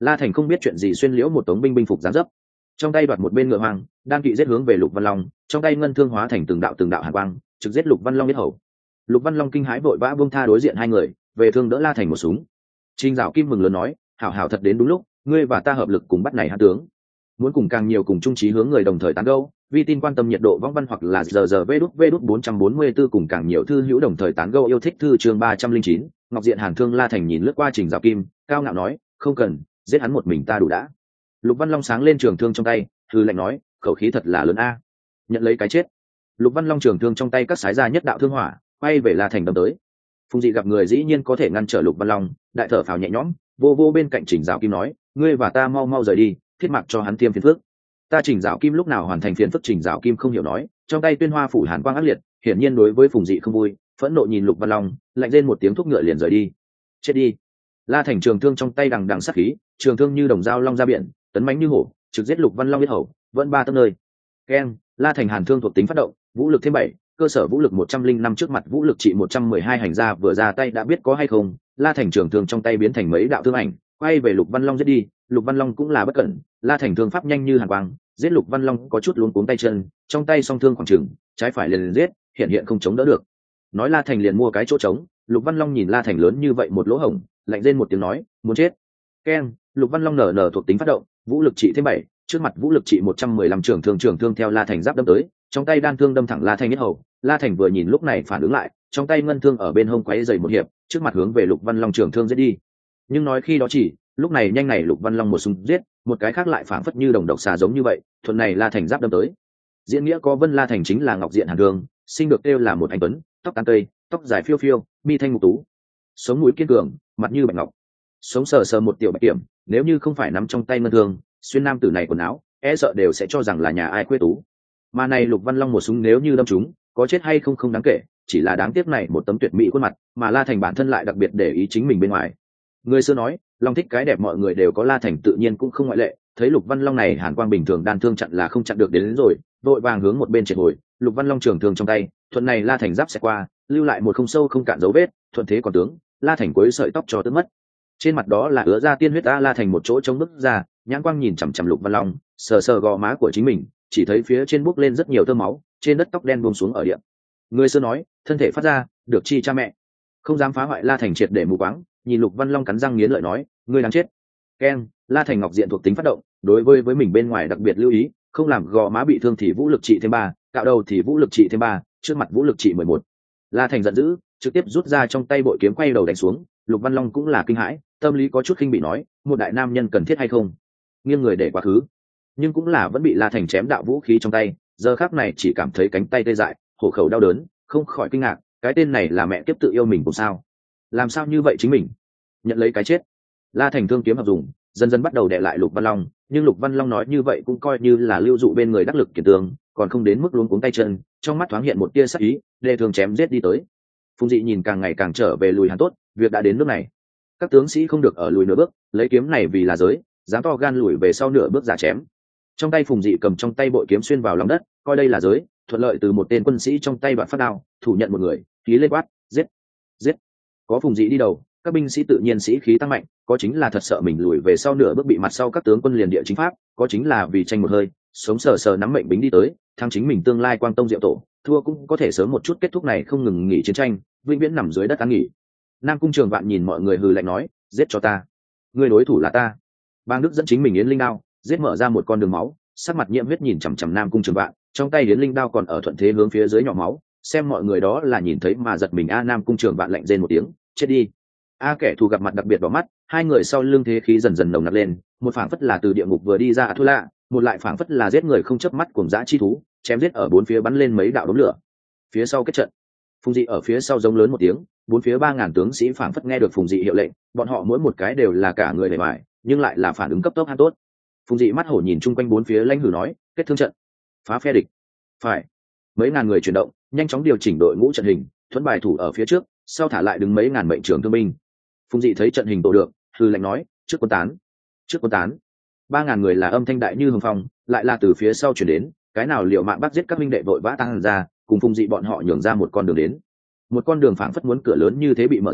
La Thành không biết chuyện gì xuyên liễu một tống binh binh phục dáng dấp, trong tay đoạt một bên ngựa hoang, đang kỵ giết hướng về Lục Văn Long, trong tay ngân thương hóa thành từng đạo từng đạo hàn quang, trực giết Lục Văn Long giết hầu. Lục Văn Long kinh hãi vội vã buông tha đối diện hai người, về thương đỡ La Thành một súng. Trình Dạo Kim mừng lớn nói, hảo hảo thật đến đúng lúc, ngươi và ta hợp lực cùng bắt này hãn tướng. Muốn cùng càng nhiều cùng chung chí hướng người đồng thời tán gẫu, vi tin quan tâm nhiệt độ võng văn hoặc là giờ giờ vê đút vê đút bốn trăm bốn mươi tư cùng càng nhiều thư hữu đồng thời tán gẫu yêu thích thư chương ba trăm linh chín. Ngọc Diện Hàn Thương La Thành nhìn lướt qua Trình Dạo Kim, cao ngạo nói, không cần, giết hắn một mình ta đủ đã. Lục Văn Long sáng lên trường thương trong tay, hư lệnh nói, khẩu khí thật là lớn a. Nhận lấy cái chết. Lục Văn Long trường thương trong tay cắt sái ra nhất đạo thương hỏa, quay về La Thành đâm tới. Phùng Dị gặp người dĩ nhiên có thể ngăn trở Lục Văn Long, đại thở phào nhẹ nhõm, vô vô bên cạnh Trình Dạo Kim nói, ngươi và ta mau mau rời đi, thiết mặc cho hắn tiêm phiền phước. Ta Trình Dạo Kim lúc nào hoàn thành phiền phức? Trình Dạo Kim không hiểu nói, trong tay tuyên hoa phủ hàn quang ác liệt, hiển nhiên đối với Phùng Dị không vui, phẫn nộ nhìn Lục Văn Long, lạnh lên một tiếng thúc ngựa liền rời đi. Chết đi. La Thành trường thương trong tay đằng đằng sát khí, trường thương như đồng dao long ra biển, tấn mãnh như hổ, trực giết Lục Văn Long biết hầu, vẫn ba tấc nơi. Keng, La Thành Hàn Thương thuộc tính phát động, vũ lực thêm bảy, cơ sở vũ lực một trăm linh năm trước mặt vũ lực trị một trăm mười hai hành ra vừa ra tay đã biết có hay không. La Thành trường thương trong tay biến thành mấy đạo thương ảnh, quay về Lục Văn Long giết đi. Lục Văn Long cũng là bất cẩn, La Thành thương pháp nhanh như hàn quang, giết Lục Văn Long có chút luống cuống tay chân, trong tay song thương khoảng chừng, trái phải liền liền giết, hiện hiện không chống đỡ được. Nói La Thành liền mua cái chỗ trống. Lục Văn Long nhìn La Thành lớn như vậy một lỗ hổng, lạnh rên một tiếng nói, muốn chết. Keng, Lục Văn Long nở nở thuộc tính phát động, vũ lực trị thêm bảy, trước mặt vũ lực trị một trăm mười lăm trường thương trường thương theo La Thành giáp đâm tới, trong tay đan thương đâm thẳng La Thành nhất hầu. La Thành vừa nhìn lúc này phản ứng lại, trong tay ngân thương ở bên hông quấy dày một hiệp, trước mặt hướng về Lục Văn Long trường thương giết đi. Nhưng nói khi đó chỉ, lúc này nhanh này Lục Văn Long một súng giết, một cái khác lại phảng phất như đồng độc xà giống như vậy, thuận này La Thành giáp đâm tới. Diễn nghĩa có vân La Thành chính là Ngọc Diện Hàn Thương, sinh được kêu là một anh tuấn, tóc tán cây, tóc dài phiêu phiêu, mi thanh mục tú, sống mũi kiên cường, mặt như bạch ngọc, sống sờ sờ một tiểu bạch kiểm, nếu như không phải nắm trong tay ngân thương, xuyên nam tử này quần áo, e sợ đều sẽ cho rằng là nhà ai quê tú. Mà này Lục Văn Long một súng nếu như đâm trúng, có chết hay không không đáng kể, chỉ là đáng tiếc này một tấm tuyệt mỹ khuôn mặt, mà La Thành bản thân lại đặc biệt để ý chính mình bên ngoài. Người xưa nói, Long thích cái đẹp mọi người đều có, La Thành tự nhiên cũng không ngoại lệ, thấy Lục Văn Long này hàn quang bình thường đan thương chặn là không chặn được đến, đến rồi, vội vàng hướng một bên triệt hồi. Lục Văn Long trường thương trong tay, thuận này La Thành giáp sẽ qua, lưu lại một không sâu không cạn dấu vết, thuận thế còn tướng, La Thành cuối sợi tóc cho tước mất. Trên mặt đó là ứa ra tiên huyết. A La Thành một chỗ trống bức ra, nhãn quang nhìn chằm chằm Lục Văn Long, sờ sờ gò má của chính mình, chỉ thấy phía trên bốc lên rất nhiều tơ máu, trên đất tóc đen buông xuống ở địa. Người xưa nói, thân thể phát ra, được chi cha mẹ, không dám phá hoại. La Thành triệt để mù quáng, nhìn Lục Văn Long cắn răng nghiến lợi nói, ngươi đáng chết. Keng, La Thành Ngọc Diện thuộc tính phát động, đối với với mình bên ngoài đặc biệt lưu ý, không làm gò má bị thương thì vũ lực trị thêm ba, cạo đầu thì vũ lực trị thêm ba, trước mặt vũ lực trị mười một. La Thành giận dữ, trực tiếp rút ra trong tay bội kiếm quay đầu đánh xuống. Lục Văn Long cũng là kinh hãi, tâm lý có chút khinh bị nói, một đại nam nhân cần thiết hay không, nghiêng người để quá khứ, nhưng cũng là vẫn bị La Thành chém đạo vũ khí trong tay, giờ khắc này chỉ cảm thấy cánh tay tê dại, hổ khẩu đau đớn, không khỏi kinh ngạc, cái tên này là mẹ kiếp tự yêu mình của sao, làm sao như vậy chính mình nhận lấy cái chết. La Thành thương kiếm hợp dùng, dần dần bắt đầu đè lại Lục Văn Long, nhưng Lục Văn Long nói như vậy cũng coi như là lưu dụ bên người đắc lực kiệt tướng, còn không đến mức luống cuống tay chân, trong mắt thoáng hiện một tia sắc ý, đề thường chém giết đi tới. Phùng Dị nhìn càng ngày càng trở về lùi hắn tốt, việc đã đến nước này, các tướng sĩ không được ở lùi nửa bước, lấy kiếm này vì là giới, dám to gan lùi về sau nửa bước giả chém. Trong tay Phùng Dị cầm trong tay bội kiếm xuyên vào lòng đất, coi đây là giới, thuận lợi từ một tên quân sĩ trong tay đoạn phát đao, thủ nhận một người, khí lên quát, giết, giết. Có Phùng Dị đi đầu, các binh sĩ tự nhiên sĩ khí tăng mạnh, có chính là thật sợ mình lùi về sau nửa bước bị mặt sau các tướng quân liền địa chính pháp, có chính là vì tranh một hơi, sống sờ sờ nắm mệnh bính đi tới, thắng chính mình tương lai quang tông diệu tổ, thua cũng có thể sớm một chút kết thúc này không ngừng nghỉ chiến tranh, vĩnh viễn nằm dưới đất ăn nghỉ. Nam Cung Trường Vạn nhìn mọi người hừ lạnh nói, giết cho ta, người đối thủ là ta. Bang Đức dẫn chính mình yến linh đao, giết mở ra một con đường máu, sắc mặt nhiễm huyết nhìn chằm chằm Nam Cung Trường Vạn, trong tay yến linh đao còn ở thuận thế hướng phía dưới nhỏ máu, xem mọi người đó là nhìn thấy mà giật mình. A Nam Cung Trường Vạn lạnh rên một tiếng, chết đi. A kẻ thù gặp mặt đặc biệt đỏ mắt, hai người sau lưng thế khí dần dần nồng nặc lên, một phảng phất là từ địa ngục vừa đi ra Thua Lạ, một lại phảng phất là giết người không chớp mắt cuồng dã chi thú, chém giết ở bốn phía bắn lên mấy đạo đốm lửa. Phía sau kết trận, Phùng Dị ở phía sau giống lớn một tiếng, bốn phía ba ngàn tướng sĩ phảng phất nghe được Phùng Dị hiệu lệnh, bọn họ mỗi một cái đều là cả người bề ngoài, nhưng lại là phản ứng cấp tốc han tốt. Phùng Dị mắt hổ nhìn chung quanh bốn phía lãnh hử nói, kết thương trận, phá phe địch. Phải. Mấy ngàn người chuyển động, nhanh chóng điều chỉnh đội ngũ trận hình, thuẫn bài thủ ở phía trước, sau thả lại đứng mấy ngàn mệnh trưởng thương binh. Phùng Dị thấy trận hình tổ được, hư lệnh nói, trước quân tán, trước quân tán. Ba ngàn người là âm thanh đại như hồng phong, lại là từ phía sau chuyển đến, cái nào liệu mạng bắt giết các minh đệ vội vã tăng ra, cùng Phùng Dị bọn họ nhường ra một con đường đến. Một con đường phảng phất muốn cửa lớn như thế bị mở ra,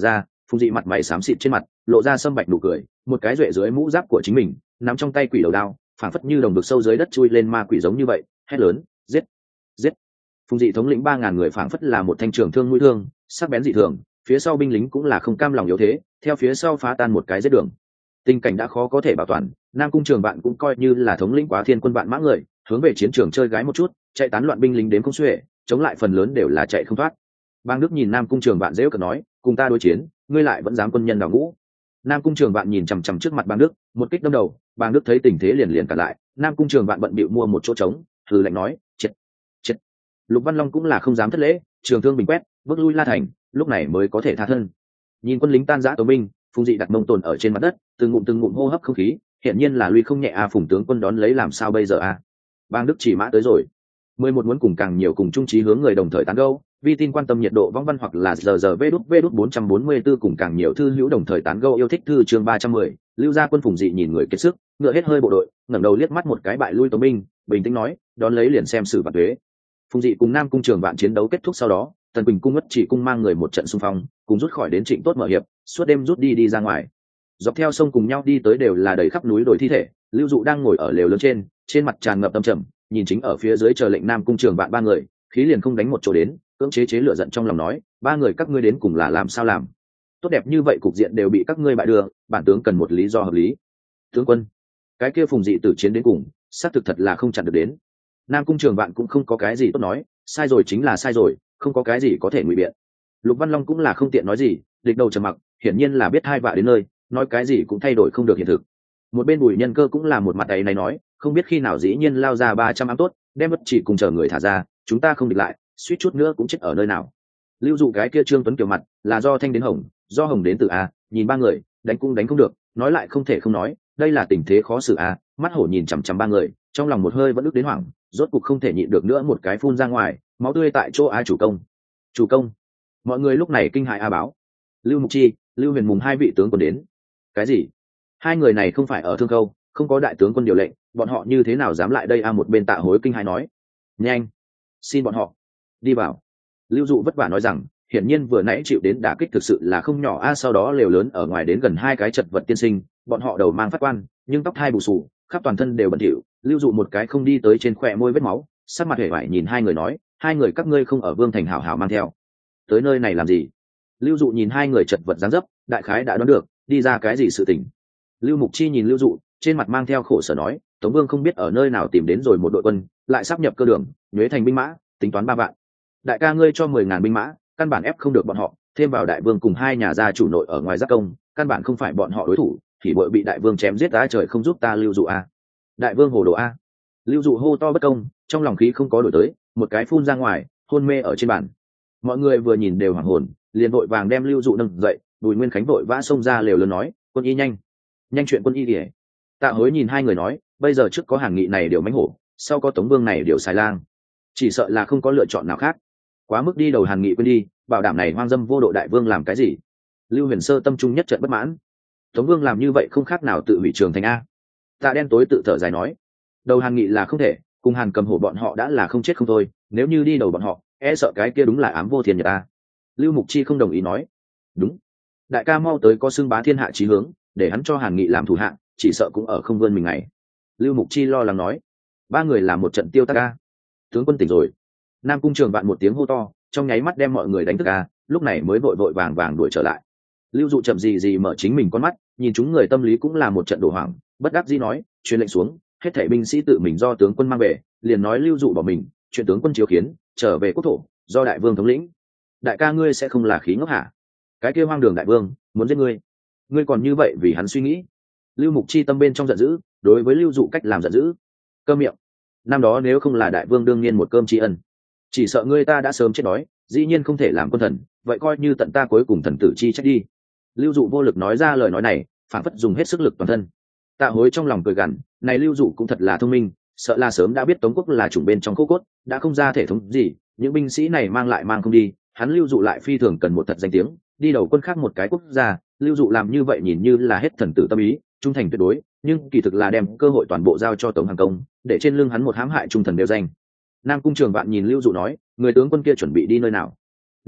Phùng Dị mặt mày xám xịt trên mặt lộ ra sâm bạch nụ cười, một cái duệ dưới mũ giáp của chính mình nắm trong tay quỷ đầu đao, phảng phất như đồng vực sâu dưới đất chui lên ma quỷ giống như vậy, hét lớn: giết, giết! Phùng Dị thống lĩnh ba ngàn người phảng phất là một thanh trường thương mũi thương, sắc bén dị thường, phía sau binh lính cũng là không cam lòng yếu thế, theo phía sau phá tan một cái giết đường. Tình cảnh đã khó có thể bảo toàn, Nam Cung Trường Vạn cũng coi như là thống lĩnh Quá Thiên quân vạn mã người, hướng về chiến trường chơi gái một chút, chạy tán loạn binh lính đến không xuể, chống lại phần lớn đều là chạy không thoát. Bang Đức nhìn Nam Cung Trường Vạn giễu cợt nói: cùng ta đối chiến, ngươi lại vẫn dám quân nhân đào ngũ. Nam Cung Trường Vạn nhìn chằm chằm trước mặt Bang Đức, một kích đâm đầu, Bang Đức thấy tình thế liền liền cả lại, Nam Cung Trường Vạn bận bịu mua một chỗ trống, hừ lạnh nói: triệt, triệt. Lục Văn Long cũng là không dám thất lễ, trường thương bình quét, bước lui La Thành, lúc này mới có thể tha thân. Nhìn quân lính tan rã tấu binh, Phùng Dị đặt mông tồn ở trên mặt đất, từng ngụm từng ngụm hô hấp không khí, hiện nhiên là lui không nhẹ a. Phùng tướng quân đón lấy làm sao bây giờ a? Bang Đức chỉ mã tới rồi. Mười một muốn cùng càng nhiều cùng chung chí hướng người đồng thời tán gẫu, vi tin quan tâm nhiệt độ vong văn hoặc là giờ giờ vê đút vê đút bốn trăm bốn mươi tư cùng càng nhiều thư hữu đồng thời tán gẫu yêu thích thư chương ba trăm mười. Lưu gia quân Phùng Dị nhìn người kiệt sức, ngựa hết hơi bộ đội, ngẩng đầu liếc mắt một cái bại lui tống binh, bình tĩnh nói: đón lấy liền xem xử phạt thuế. Phùng Dị cùng Nam Cung Trường Vạn chiến đấu kết thúc sau đó, Tần Quỳnh cung ngất chỉ cung mang người một trận xung phong, cùng rút khỏi đến Trịnh Tốt mở hiệp, suốt đêm rút đi đi ra ngoài. Dọc theo sông cùng nhau đi tới đều là đầy khắp núi đồi thi thể. Lưu Dụ đang ngồi ở lều lớn trên, trên mặt tràn ngập tâm trầm, nhìn chính ở phía dưới chờ lệnh Nam Cung Trường Vạn ba người, khí liền không đánh một chỗ đến, cưỡng chế chế lửa giận trong lòng nói: ba người các ngươi đến cùng là làm sao làm? Tốt đẹp như vậy cục diện đều bị các ngươi bại đưa, bản tướng cần một lý do hợp lý. Tướng quân, cái kia Phùng Dị tử chiến đến cùng, xác thực thật là không chặn được đến. Nam Cung Trường Vạn cũng không có cái gì tốt nói, sai rồi chính là sai rồi, không có cái gì có thể ngụy biện. Lục Văn Long cũng là không tiện nói gì, địch đầu trầm mặc, hiển nhiên là biết hai vạ đến nơi, nói cái gì cũng thay đổi không được hiện thực. Một bên Bùi Nhân Cơ cũng là một mặt ấy này nói, không biết khi nào dĩ nhiên lao ra ba trăm ám tốt, đem bất chỉ cùng chờ người thả ra, chúng ta không địch lại, suýt chút nữa cũng chết ở nơi nào. Lưu Dụ cái kia Trương Tuấn kiểu mặt, là do thanh đến hồng, do hồng đến từ a, nhìn ba người, đánh cũng đánh không được, nói lại không thể không nói, đây là tình thế khó xử a. Mắt hổ nhìn chằm chằm ba người, trong lòng một hơi vẫn ức đến hoảng, rốt cục không thể nhịn được nữa, một cái phun ra ngoài, máu tươi tại chỗ. A chủ công, chủ công! Mọi người lúc này kinh hại a báo. Lưu Mục Chi, Lưu Huyền Mùng hai vị tướng quân đến. Cái gì? Hai người này không phải ở Thương Khâu, không có đại tướng quân điều lệnh, bọn họ như thế nào dám lại đây? A một bên Tạ Hối kinh hãi nói: nhanh, xin bọn họ đi vào. Lưu Dụ vất vả nói rằng, hiển nhiên vừa nãy chịu đến đả kích thực sự là không nhỏ a. Sau đó lều lớn ở ngoài đến gần hai cái chật vật tiên sinh, bọn họ đầu mang phát quan, nhưng tóc hai bù xù, khắp toàn thân đều bẩn thỉu. Lưu Dụ một cái không đi tới trên khóe môi vết máu, sắc mặt hề vải nhìn hai người nói: hai người các ngươi không ở Vương thành hảo hảo mang theo tới nơi này làm gì? Lưu Dụ nhìn hai người chật vật dáng dấp, đại khái đã đoán được đi ra cái gì sự tình. Lưu Mục Chi nhìn Lưu Dụ, trên mặt mang theo khổ sở nói: Tống Vương không biết ở nơi nào tìm đến rồi một đội quân, lại sắp nhập cơ đường, nhuế thành binh mã, tính toán ba vạn. Đại ca ngươi cho mười ngàn binh mã, căn bản ép không được bọn họ, thêm vào đại vương cùng hai nhà gia chủ nội ở ngoài giác công, căn bản không phải bọn họ đối thủ, thì bội bị đại vương chém giết. Á trời không giúp ta Lưu Dụ a. Đại vương hồ đồ a. Lưu Dụ hô to bất công, trong lòng khí không có đổi tới, một cái phun ra ngoài, hôn mê ở trên bàn. Mọi người vừa nhìn đều hoảng hồn, liền vội vàng đem Lưu Dụ nâng dậy. Bùi Nguyên Khánh vội vã xông ra lều lớn nói: quân y nhanh, nhanh chuyện quân y kìa. Tạ Hối nhìn hai người nói: bây giờ trước có Hàn Nghị này điều mãnh hổ, sau có Tống Vương này điều xài lang, chỉ sợ là không có lựa chọn nào khác. Quá mức đi đầu Hàn Nghị quên đi, bảo đảm này hoang dâm vô độ đại vương làm cái gì? Lưu Huyền Sơ tâm trung nhất trận bất mãn. Tống Vương làm như vậy không khác nào tự hủy trường thành a. Tạ Đen tối tự thở dài nói: đầu Hàn Nghị là không thể, cùng Hàn Cầm Hổ bọn họ đã là không chết không thôi, nếu như đi đầu bọn họ, e sợ cái kia đúng là ám vô thiên nhật ta. Lưu Mục Chi không đồng ý nói: đúng, đại ca mau tới có xưng bá thiên hạ chí hướng, để hắn cho Hàn Nghị làm thủ hạ, chỉ sợ cũng ở không vươn mình này. Lưu Mục Chi lo lắng nói: ba người làm một trận tiêu tác ca. Tướng quân tỉnh rồi. Nam Cung Trường Vạn một tiếng hô to, trong nháy mắt đem mọi người đánh thức ca, lúc này mới vội vội vàng vàng đuổi trở lại. Lưu Dụ chậm gì gì mở chính mình con mắt, nhìn chúng người tâm lý cũng là một trận đổ hoảng, bất đắc dĩ nói: truyền lệnh xuống, hết thảy binh sĩ tự mình do tướng quân mang về. Liền nói Lưu Dụ bỏ mình, chuyện tướng quân chiếu khiến, trở về quốc thổ, do đại vương thống lĩnh. Đại ca ngươi sẽ không là khí ngốc hả? Cái kia hoang đường đại vương muốn giết ngươi, ngươi còn như vậy vì hắn suy nghĩ. Lưu Mục Chi tâm bên trong giận dữ, đối với Lưu Dụ cách làm giận dữ. Câm miệng, năm đó nếu không là đại vương đương nhiên một cơm tri ân, chỉ sợ ngươi ta đã sớm chết đói, dĩ nhiên không thể làm quân thần, vậy coi như tận ta cuối cùng thần tử chi trách đi. Lưu Dụ vô lực nói ra lời nói này, phản phất dùng hết sức lực toàn thân. Tạ Hối trong lòng cười gằn, này Lưu Dụ cũng thật là thông minh, sợ là sớm đã biết Tống quốc là chủng bên trong khô cốt, đã không ra thể thống gì, những binh sĩ này mang lại mang không đi, hắn Lưu Dụ lại phi thường cần một thật danh tiếng, đi đầu quân khác một cái quốc gia. Lưu Dụ làm như vậy nhìn như là hết thần tử tâm ý, trung thành tuyệt đối, nhưng kỳ thực là đem cơ hội toàn bộ giao cho Tống Hàng Công, để trên lưng hắn một hãm hại trung thần đều danh. Nam Cung Trường Vạn nhìn Lưu Dụ nói: người tướng quân kia chuẩn bị đi nơi nào?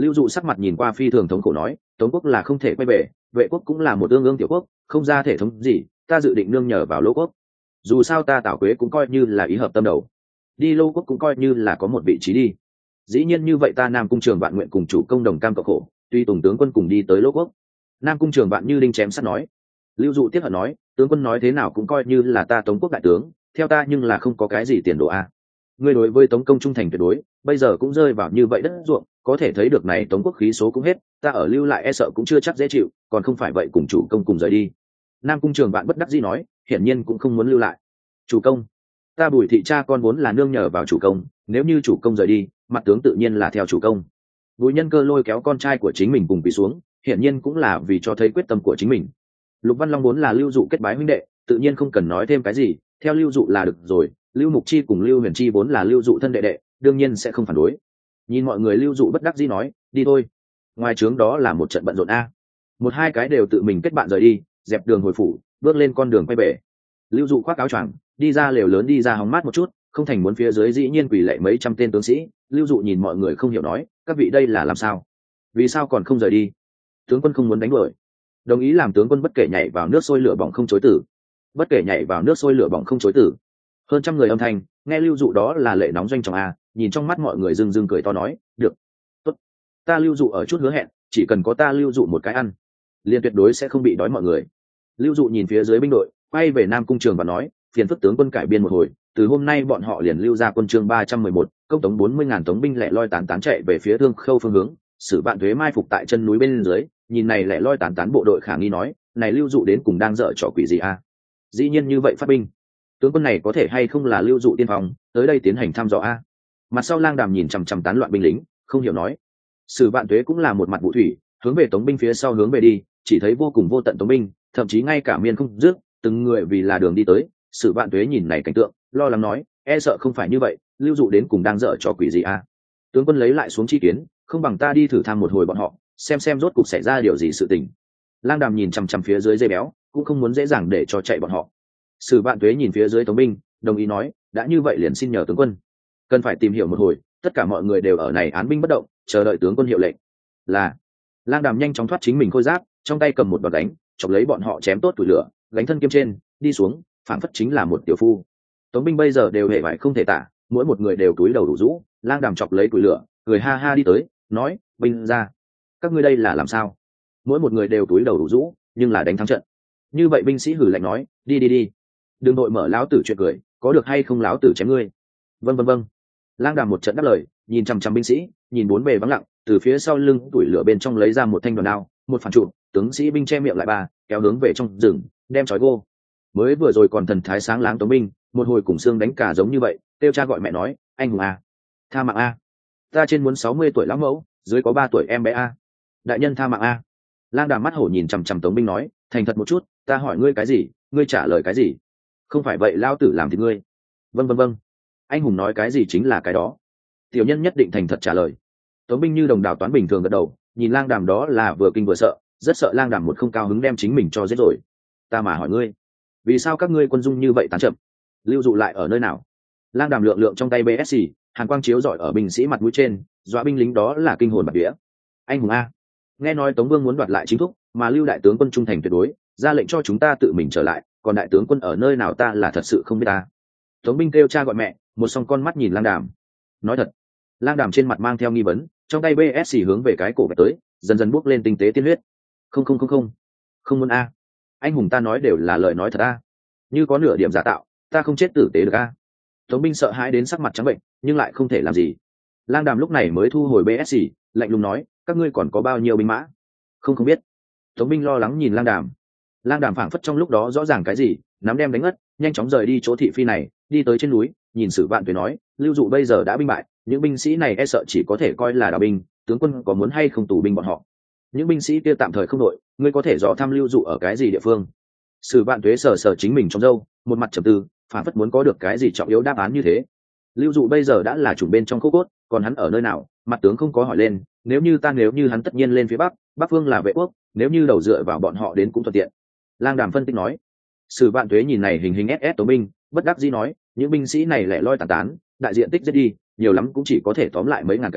Lưu Dụ sắc mặt nhìn qua phi thường thống khổ nói, Tống quốc là không thể quay về, Vệ quốc cũng là một tương ương tiểu quốc, không ra thể thống gì, ta dự định nương nhờ vào Lỗ quốc. Dù sao ta Tảo Quế cũng coi như là ý hợp tâm đầu, đi Lô quốc cũng coi như là có một vị trí đi. Dĩ nhiên như vậy ta Nam cung Trường Vạn nguyện cùng chủ công đồng cam cộng khổ, tuy tùng tướng quân cùng đi tới Lỗ quốc. Nam cung Trường Vạn như đinh chém sắt nói. Lưu Dụ tiếp hận nói, tướng quân nói thế nào cũng coi như là ta Tống quốc đại tướng, theo ta nhưng là không có cái gì tiền đồ a. Ngươi đối với Tống công trung thành tuyệt đối, bây giờ cũng rơi vào như vậy đất ruộng, có thể thấy được này Tống quốc khí số cũng hết, ta ở lưu lại e sợ cũng chưa chắc dễ chịu, còn không phải vậy cùng chủ công cùng rời đi. Nam cung Trường Vạn bất đắc dĩ nói, hiển nhiên cũng không muốn lưu lại. Chủ công, ta Bùi thị cha con vốn là nương nhờ vào chủ công, nếu như chủ công rời đi, mặt tướng tự nhiên là theo chủ công. Bùi Nhân Cơ lôi kéo con trai của chính mình cùng quỳ xuống, hiển nhiên cũng là vì cho thấy quyết tâm của chính mình. Lục Văn Long vốn là Lưu Dụ kết bái huynh đệ, tự nhiên không cần nói thêm cái gì, theo Lưu Dụ là được rồi. Lưu Mục Chi cùng Lưu Huyền Chi vốn là Lưu Dụ thân đệ đệ, đương nhiên sẽ không phản đối. Nhìn mọi người, Lưu Dụ bất đắc dĩ nói, đi thôi. Ngoài trướng đó là một trận bận rộn a. Một hai cái đều tự mình kết bạn rời đi, dẹp đường hồi phủ, bước lên con đường quay về. Lưu Dụ khoác áo choàng, đi ra lều lớn đi ra hóng mát một chút, không thành muốn phía dưới dĩ nhiên quỳ lệ mấy trăm tên tướng sĩ. Lưu Dụ nhìn mọi người không hiểu nói, các vị đây là làm sao? Vì sao còn không rời đi? Tướng quân không muốn đánh đuổi, đồng ý làm tướng quân bất kể nhảy vào nước sôi lửa bỏng không chối tử. Bất kể nhảy vào nước sôi lửa bỏng không chối tử. Hơn trăm người âm thanh, nghe Lưu Dụ đó là lệ nóng doanh trọng a, nhìn trong mắt mọi người rưng rưng cười to nói, được, tốt, ta Lưu Dụ ở chút hứa hẹn, chỉ cần có ta Lưu Dụ một cái ăn, liền tuyệt đối sẽ không bị đói mọi người. Lưu Dụ nhìn phía dưới binh đội, quay về Nam cung Trường và nói, phiền phức tướng quân cải biên một hồi, từ hôm nay bọn họ liền lưu ra quân chương ba trăm mười một, công tống bốn mươi ngàn tống binh lẻ loi tán tán chạy về phía Thương Khâu phương hướng, Sử Vạn Tuế mai phục tại chân núi bên dưới, nhìn này lẻ loi tán tán bộ đội khả nghi nói, này Lưu Dụ đến cùng đang dở trò quỷ gì a? Dĩ nhiên như vậy phát binh, tướng quân này có thể hay không là Lưu Dụ tiên phong tới đây tiến hành thăm dò a? Mặt sau Lang Đàm nhìn chằm chằm tán loạn binh lính, không hiểu nói. Sử Vạn Tuế cũng là một mặt vũ thủy, hướng về tống binh phía sau hướng về đi, chỉ thấy vô cùng vô tận tống binh, thậm chí ngay cả miên không dứt, từng người vì là đường đi tới. Sử Vạn Tuế nhìn này cảnh tượng, lo lắng nói, e sợ không phải như vậy, Lưu Dụ đến cùng đang dở trò quỷ gì a? Tướng quân lấy lại xuống chi kiến, không bằng ta đi thử thăm một hồi bọn họ, xem xem rốt cục xảy ra điều gì sự tình. Lang Đàm nhìn chằm chằm phía dưới dây béo, cũng không muốn dễ dàng để cho chạy bọn họ. Sử Vạn Tuế nhìn phía dưới tống binh, đồng ý nói, đã như vậy liền xin nhờ tướng quân, cần phải tìm hiểu một hồi, tất cả mọi người đều ở này án binh bất động, chờ đợi tướng quân hiệu lệnh. Là. Lang Đàm nhanh chóng thoát chính mình khôi giáp, trong tay cầm một đòn đánh, chọc lấy bọn họ chém tốt tuổi lửa, gánh thân kiếm trên, đi xuống, phản phất chính là một tiểu phu. Tống binh bây giờ đều hề bại không thể tả, mỗi một người đều túi đầu đủ rũ. Lang Đàm chọc lấy tuổi lửa, cười ha ha đi tới, nói, binh ra, các ngươi đây là làm sao? Mỗi một người đều túi đầu đủ rũ, nhưng là đánh thắng trận. Như vậy binh sĩ hử lạnh nói, đi đi đi, đừng đội mở lão tử chuyện cười, có được hay không lão tử chém ngươi. Vâng vâng vâng. Lang Đàm một trận đáp lời, nhìn chằm chằm binh sĩ, nhìn bốn bề vắng lặng, từ phía sau lưng tuổi lửa bên trong lấy ra một thanh đoàn đao, một phản trụ, tướng sĩ binh che miệng lại ba, kéo hướng về trong rừng, đem trói gô. Mới vừa rồi còn thần thái sáng láng tống binh, một hồi cùng xương đánh cả giống như vậy, kêu cha gọi mẹ nói, anh hùng a, tha mạng a, ta trên muốn sáu mươi tuổi lão mẫu, dưới có ba tuổi em bé a, đại nhân tha mạng a. Lang Đàm mắt hổ nhìn chằm chằm tống binh nói, thành thật một chút, ta hỏi ngươi cái gì, ngươi trả lời cái gì, không phải vậy lao tử làm thì ngươi. Vâng vâng vâng, anh hùng nói cái gì chính là cái đó. Tiểu nhân nhất định thành thật trả lời. Tống binh như đồng đảo toán bình thường gật đầu, nhìn Lang Đàm đó là vừa kinh vừa sợ, rất sợ Lang Đàm một không cao hứng đem chính mình cho giết rồi. Ta mà hỏi ngươi, vì sao các ngươi quân dung như vậy tán chậm? Lưu Dụ lại ở nơi nào? Lang Đàm lượng lượng trong tay bê ét xê, hàn quang chiếu rọi ở binh sĩ mặt mũi trên, dọa binh lính đó là kinh hồn bạt vía. Anh hùng a, nghe nói Tống Vương muốn đoạt lại chính thúc, mà Lưu đại tướng quân trung thành tuyệt đối, ra lệnh cho chúng ta tự mình trở lại, còn đại tướng quân ở nơi nào ta là thật sự không biết ta. Tống binh kêu cha gọi mẹ, một song con mắt nhìn Lang Đàm. Nói thật. Lang Đàm trên mặt mang theo nghi vấn, trong tay bê ét xê hướng về cái cổ vạch tới, dần dần bước lên tinh tế tiên huyết. Không không không không, không muốn a. Anh hùng ta nói đều là lời nói thật a. Như có nửa điểm giả tạo, ta không chết tử tế được a. Tống binh sợ hãi đến sắc mặt trắng bệnh, nhưng lại không thể làm gì. Lang Đàm lúc này mới thu hồi bê ét xê, lạnh lùng nói, các ngươi còn có bao nhiêu binh mã? Không không biết. Tống binh lo lắng nhìn Lang Đàm. Lang Đàm phảng phất trong lúc đó rõ ràng cái gì, nắm đem đánh ngất, nhanh chóng rời đi chỗ thị phi này, đi tới trên núi, nhìn Sử Vạn Tuế nói, Lưu Dụ bây giờ đã binh bại, những binh sĩ này e sợ chỉ có thể coi là đào binh, tướng quân có muốn hay không tù binh bọn họ? Những binh sĩ kia tạm thời không đội, ngươi có thể dò thăm Lưu Dụ ở cái gì địa phương? Sử Vạn Tuế sờ sờ chính mình trong râu, một mặt trầm tư, phảng phất muốn có được cái gì trọng yếu đáp án như thế. Lưu Dụ bây giờ đã là chủ bên trong khúc cốt, còn hắn ở nơi nào? Mặt tướng không có hỏi lên, nếu như ta nếu như hắn tất nhiên lên phía bắc, bắc phương là Vệ quốc, nếu như đầu dựa vào bọn họ đến cũng thuận tiện. Lang Đàm phân tích nói. Sử Vạn Tuế nhìn này hình hình ét ét tống binh, bất đắc dĩ nói, những binh sĩ này lẻ loi tán tán, đại diện tích giết đi, nhiều lắm cũng chỉ có thể tóm lại mấy ngàn cái,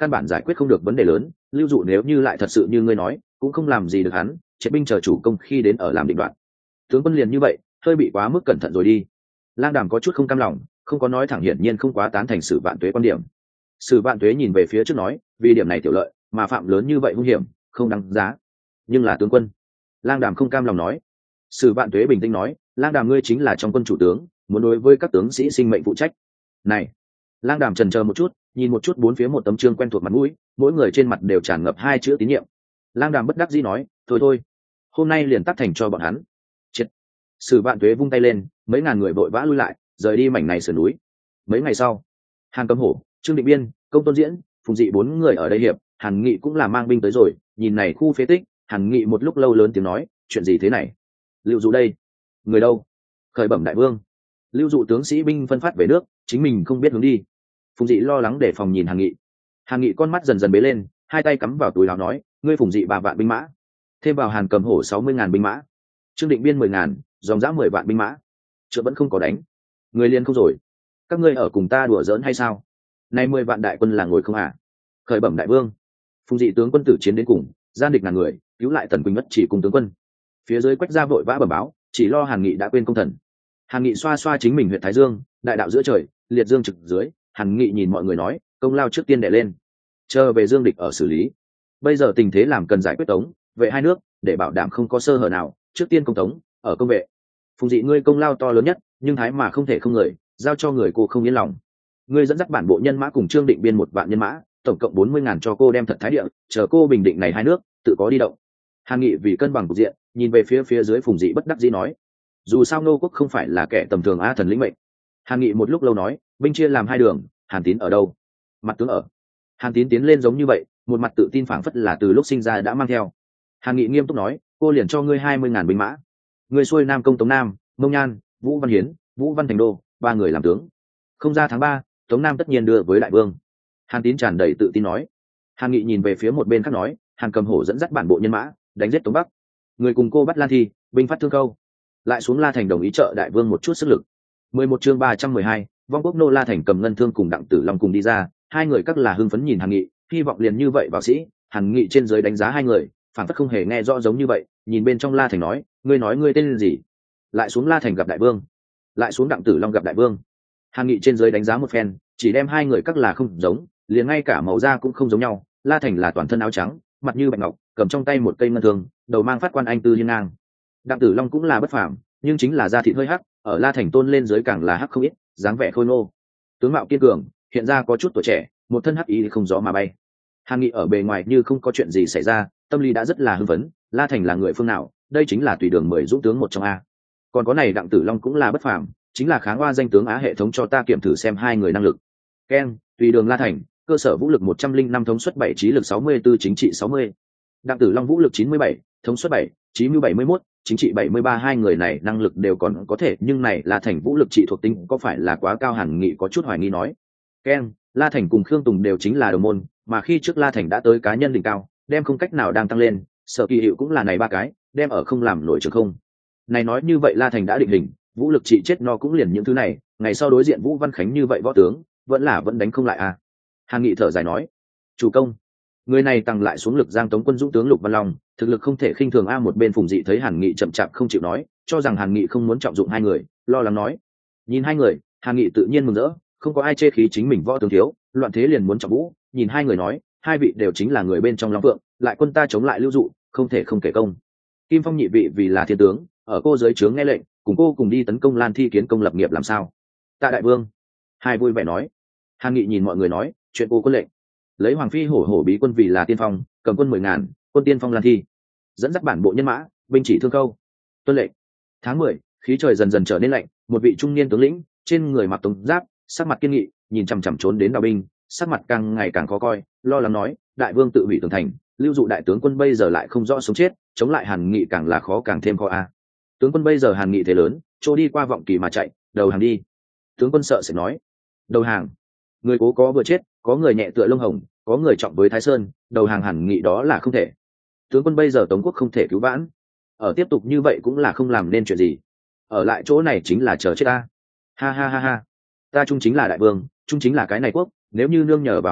căn bản giải quyết không được vấn đề lớn. Lưu Dụ nếu như lại thật sự như ngươi nói, cũng không làm gì được hắn, triệt binh chờ chủ công khi đến ở làm định đoạn. Tướng quân liền như vậy, hơi bị quá mức cẩn thận rồi đi. Lang Đàm có chút không cam lòng, không có nói thẳng, hiển nhiên không quá tán thành Sử Vạn Tuế quan điểm. Sử Vạn Tuế nhìn về phía trước nói, vì điểm này tiểu lợi mà phạm lớn như vậy hung hiểm, không đáng giá. Nhưng là tướng quân. Lang Đàm không cam lòng nói. Sử Vạn Tuế bình tĩnh nói, Lang Đàm ngươi chính là trong quân chủ tướng, muốn đối với các tướng sĩ sinh mệnh phụ trách. Này. Lang Đàm chần chờ một chút, nhìn một chút bốn phía một tấm trương quen thuộc mặt mũi, mỗi người trên mặt đều tràn ngập hai chữ tín nhiệm. Lang Đàm bất đắc dĩ nói, thôi thôi, hôm nay liền tác thành cho bọn hắn. Chết. Sử Vạn Tuế vung tay lên, mấy ngàn người vội vã lui lại, rời đi mảnh này sườn núi. Mấy ngày sau, Hàn Cấm Hổ, Trương Định Biên, Công Tôn Diễn, Phùng Dị bốn người ở đây hiệp, Hàn Nghị cũng là mang binh tới rồi. Nhìn này khu phế tích, Hàn Nghị một lúc lâu lớn tiếng nói, chuyện gì thế này? Lưu Dụ đây? Người đâu? Khởi bẩm đại vương. Lưu Dụ tướng sĩ binh phân phát về nước, chính mình không biết hướng đi. Phùng Dị lo lắng để phòng nhìn Hàn Nghị. Hàn Nghị con mắt dần dần bế lên, hai tay cắm vào túi áo nói, ngươi Phùng Dị ba vạn binh mã, thêm vào Hàn Cầm Hổ sáu mươi ngàn binh mã, Trương Định Biên mười ngàn, dòng dã mười vạn binh mã, chợ vẫn không có đánh, người liền không rồi. Các ngươi ở cùng ta đùa giỡn hay sao? Nay mười vạn đại quân là ngồi không à? Khởi bẩm đại vương. Phùng Dị tướng quân tử chiến đến cùng, gian địch ngàn người, cứu lại Tần Quỳnh mất chỉ cùng tướng quân. Phía dưới Quách Gia vội vã bẩm báo, chỉ lo Hàn Nghị đã quên công thần. Hàn Nghị xoa xoa chính mình huyện Thái Dương, đại đạo giữa trời, liệt dương trực dưới. Hàn Nghị nhìn mọi người nói, công lao trước tiên đè lên, chờ về dương địch ở xử lý. Bây giờ tình thế làm cần giải quyết tống vệ hai nước, để bảo đảm không có sơ hở nào, trước tiên công tống, ở công vệ. Phùng Dị ngươi công lao to lớn nhất, nhưng thái mà không thể không người, giao cho người cô không yên lòng. Ngươi dẫn dắt bản bộ nhân mã cùng Trương Định Biên một vạn nhân mã, tổng cộng bốn mươi ngàn cho cô đem thật thái địa, chờ cô bình định này hai nước, tự có đi động. Hàn Nghị vì cân bằng cục diện, nhìn về phía phía dưới Phùng Dị bất đắc dĩ nói, dù sao nô quốc không phải là kẻ tầm thường a thần lĩnh mệnh. Hàn Nghị một lúc lâu nói, binh chia làm hai đường, Hàn Tín ở đâu? Mặt tướng ở. Hàn Tín tiến lên giống như vậy, một mặt tự tin phảng phất là từ lúc sinh ra đã mang theo. Hàn Nghị nghiêm túc nói, cô liền cho ngươi hai mươi ngàn binh mã, ngươi xuôi nam công Tống Nam, Mông Nhan, Vũ Văn Hiến, Vũ Văn Thành Đô, ba người làm tướng. Không ra tháng ba, Tống Nam tất nhiên đưa với đại vương. Hàn Tín tràn đầy tự tin nói. Hàn Nghị nhìn về phía một bên khác nói, Hàn Cầm Hổ dẫn dắt bản bộ nhân mã đánh giết Tống Bắc, người cùng cô bắt Lan Thi, binh phát Thương Câu, lại xuống La Thành đồng ý trợ đại vương một chút sức lực. Mười một chương ba trăm mười hai, vong quốc nô La Thành cầm ngân thương cùng Đặng Tử Long cùng đi ra, hai người các là hưng phấn nhìn Hàn Nghị, hy vọng liền như vậy vào sĩ. Hàn Nghị trên dưới đánh giá hai người, phản phất không hề nghe rõ giống như vậy, nhìn bên trong La Thành nói, ngươi nói ngươi tên gì? Lại xuống La Thành gặp đại vương, lại xuống Đặng Tử Long gặp đại vương. Hàn Nghị trên dưới đánh giá một phen, chỉ đem hai người các là không giống, liền ngay cả màu da cũng không giống nhau. La Thành là toàn thân áo trắng, mặt như bạch ngọc, cầm trong tay một cây ngân thương, đầu mang phát quan anh tư hiên ngang. Đặng Tử Long cũng là bất phàm, nhưng chính là da thịt hơi hắc, ở La Thành tôn lên dưới càng là hắc không ít, dáng vẻ khôi ngô, tướng mạo kiên cường, hiện ra có chút tuổi trẻ, một thân hắc ý không gió mà bay. Hàn Nghị ở bề ngoài như không có chuyện gì xảy ra, tâm lý đã rất là hưng phấn. La Thành là người phương nào? Đây chính là tùy đường mười dũng tướng một trong a. Còn có này Đặng Tử Long cũng là bất phàm, chính là kháng oa danh tướng á, hệ thống cho ta kiểm thử xem hai người năng lực. Ken, tùy đường La Thành, cơ sở vũ lực một trăm linh năm, thống suất bảy, trí lực sáu mươi tư, chính trị sáu mươi. Đặng Tử Long vũ lực chín mươi bảy, thống suất bảy, trí mưu bảy mươi mốt, chính trị bảy mươi ba. Hai người này năng lực đều còn có thể, nhưng này La Thành vũ lực trị thuộc tính có phải là quá cao? Hàn Nghị có chút hoài nghi nói. Ken, La Thành cùng Khương Tùng đều chính là đồng môn, mà khi trước La Thành đã tới cá nhân đỉnh cao, đem không cách nào đang tăng lên, Sở Kỳ Hiệu cũng là này ba cái, đem ở không làm nổi trường không. Này nói như vậy La Thành đã định hình, vũ lực trị chết no cũng liền những thứ này, ngày sau đối diện Vũ Văn Khánh như vậy võ tướng, vẫn là vẫn đánh không lại à? Hàn Nghị thở dài nói, chủ công, người này tăng lại xuống lực Giang Tống quân dũng tướng Lục Văn Long, thực lực không thể khinh thường a. Một bên Phùng Dị thấy Hàn Nghị chậm chạp không chịu nói, cho rằng Hàn Nghị không muốn trọng dụng hai người, lo lắng nói. Nhìn hai người, Hàn Nghị tự nhiên mừng rỡ, không có ai chê khí chính mình võ tướng thiếu, loạn thế liền muốn trọng vũ. Nhìn hai người nói, hai vị đều chính là người bên trong Long Phượng, lại quân ta chống lại Lưu Dụ, không thể không kể công. Kim Phong nhị vị vì là thiên tướng, ở cô dưới trướng nghe lệnh, cùng cô cùng đi tấn công Lan Thi, kiến công lập nghiệp làm sao? Tạ đại vương. Hai vui vẻ nói. Hàn Nghị nhìn mọi người nói, chuyện cô quân lệnh, lấy Hoàng Phi hổ hổ bí quân vì là tiên phong, cầm quân mười ngàn, quân tiên phong Lan Thi, dẫn dắt bản bộ nhân mã, binh chỉ Thương Câu. Tuân lệnh. Tháng mười, khí trời dần dần trở nên lạnh, một vị trung niên tướng lĩnh, trên người mặc tống giáp, sắc mặt kiên nghị, nhìn chằm chằm trốn đến đào binh, sắc mặt càng ngày càng khó coi, lo lắng nói, đại vương tự hủy tường thành, Lưu Dụ đại tướng quân bây giờ lại không rõ sống chết, chống lại Hàn Nghị càng là khó càng thêm khó a. Tướng quân bây giờ Hàn Nghị thế lớn, chỗ đi qua vọng kỳ mà chạy, đầu hàng đi. Tướng quân sợ sẽ nói, đầu hàng. Người cố có vừa chết, có người nhẹ tựa lông hồng, có người trọng với Thái Sơn, đầu hàng Hàn Nghị đó là không thể. Tướng quân bây giờ Tống quốc không thể cứu vãn, ở tiếp tục như vậy cũng là không làm nên chuyện gì, ở lại chỗ này chính là chờ chết ta. Ha ha ha ha, ta trung chính là đại vương, trung chính là cái này quốc, nếu như nương nhờ vào Hàn Nghị,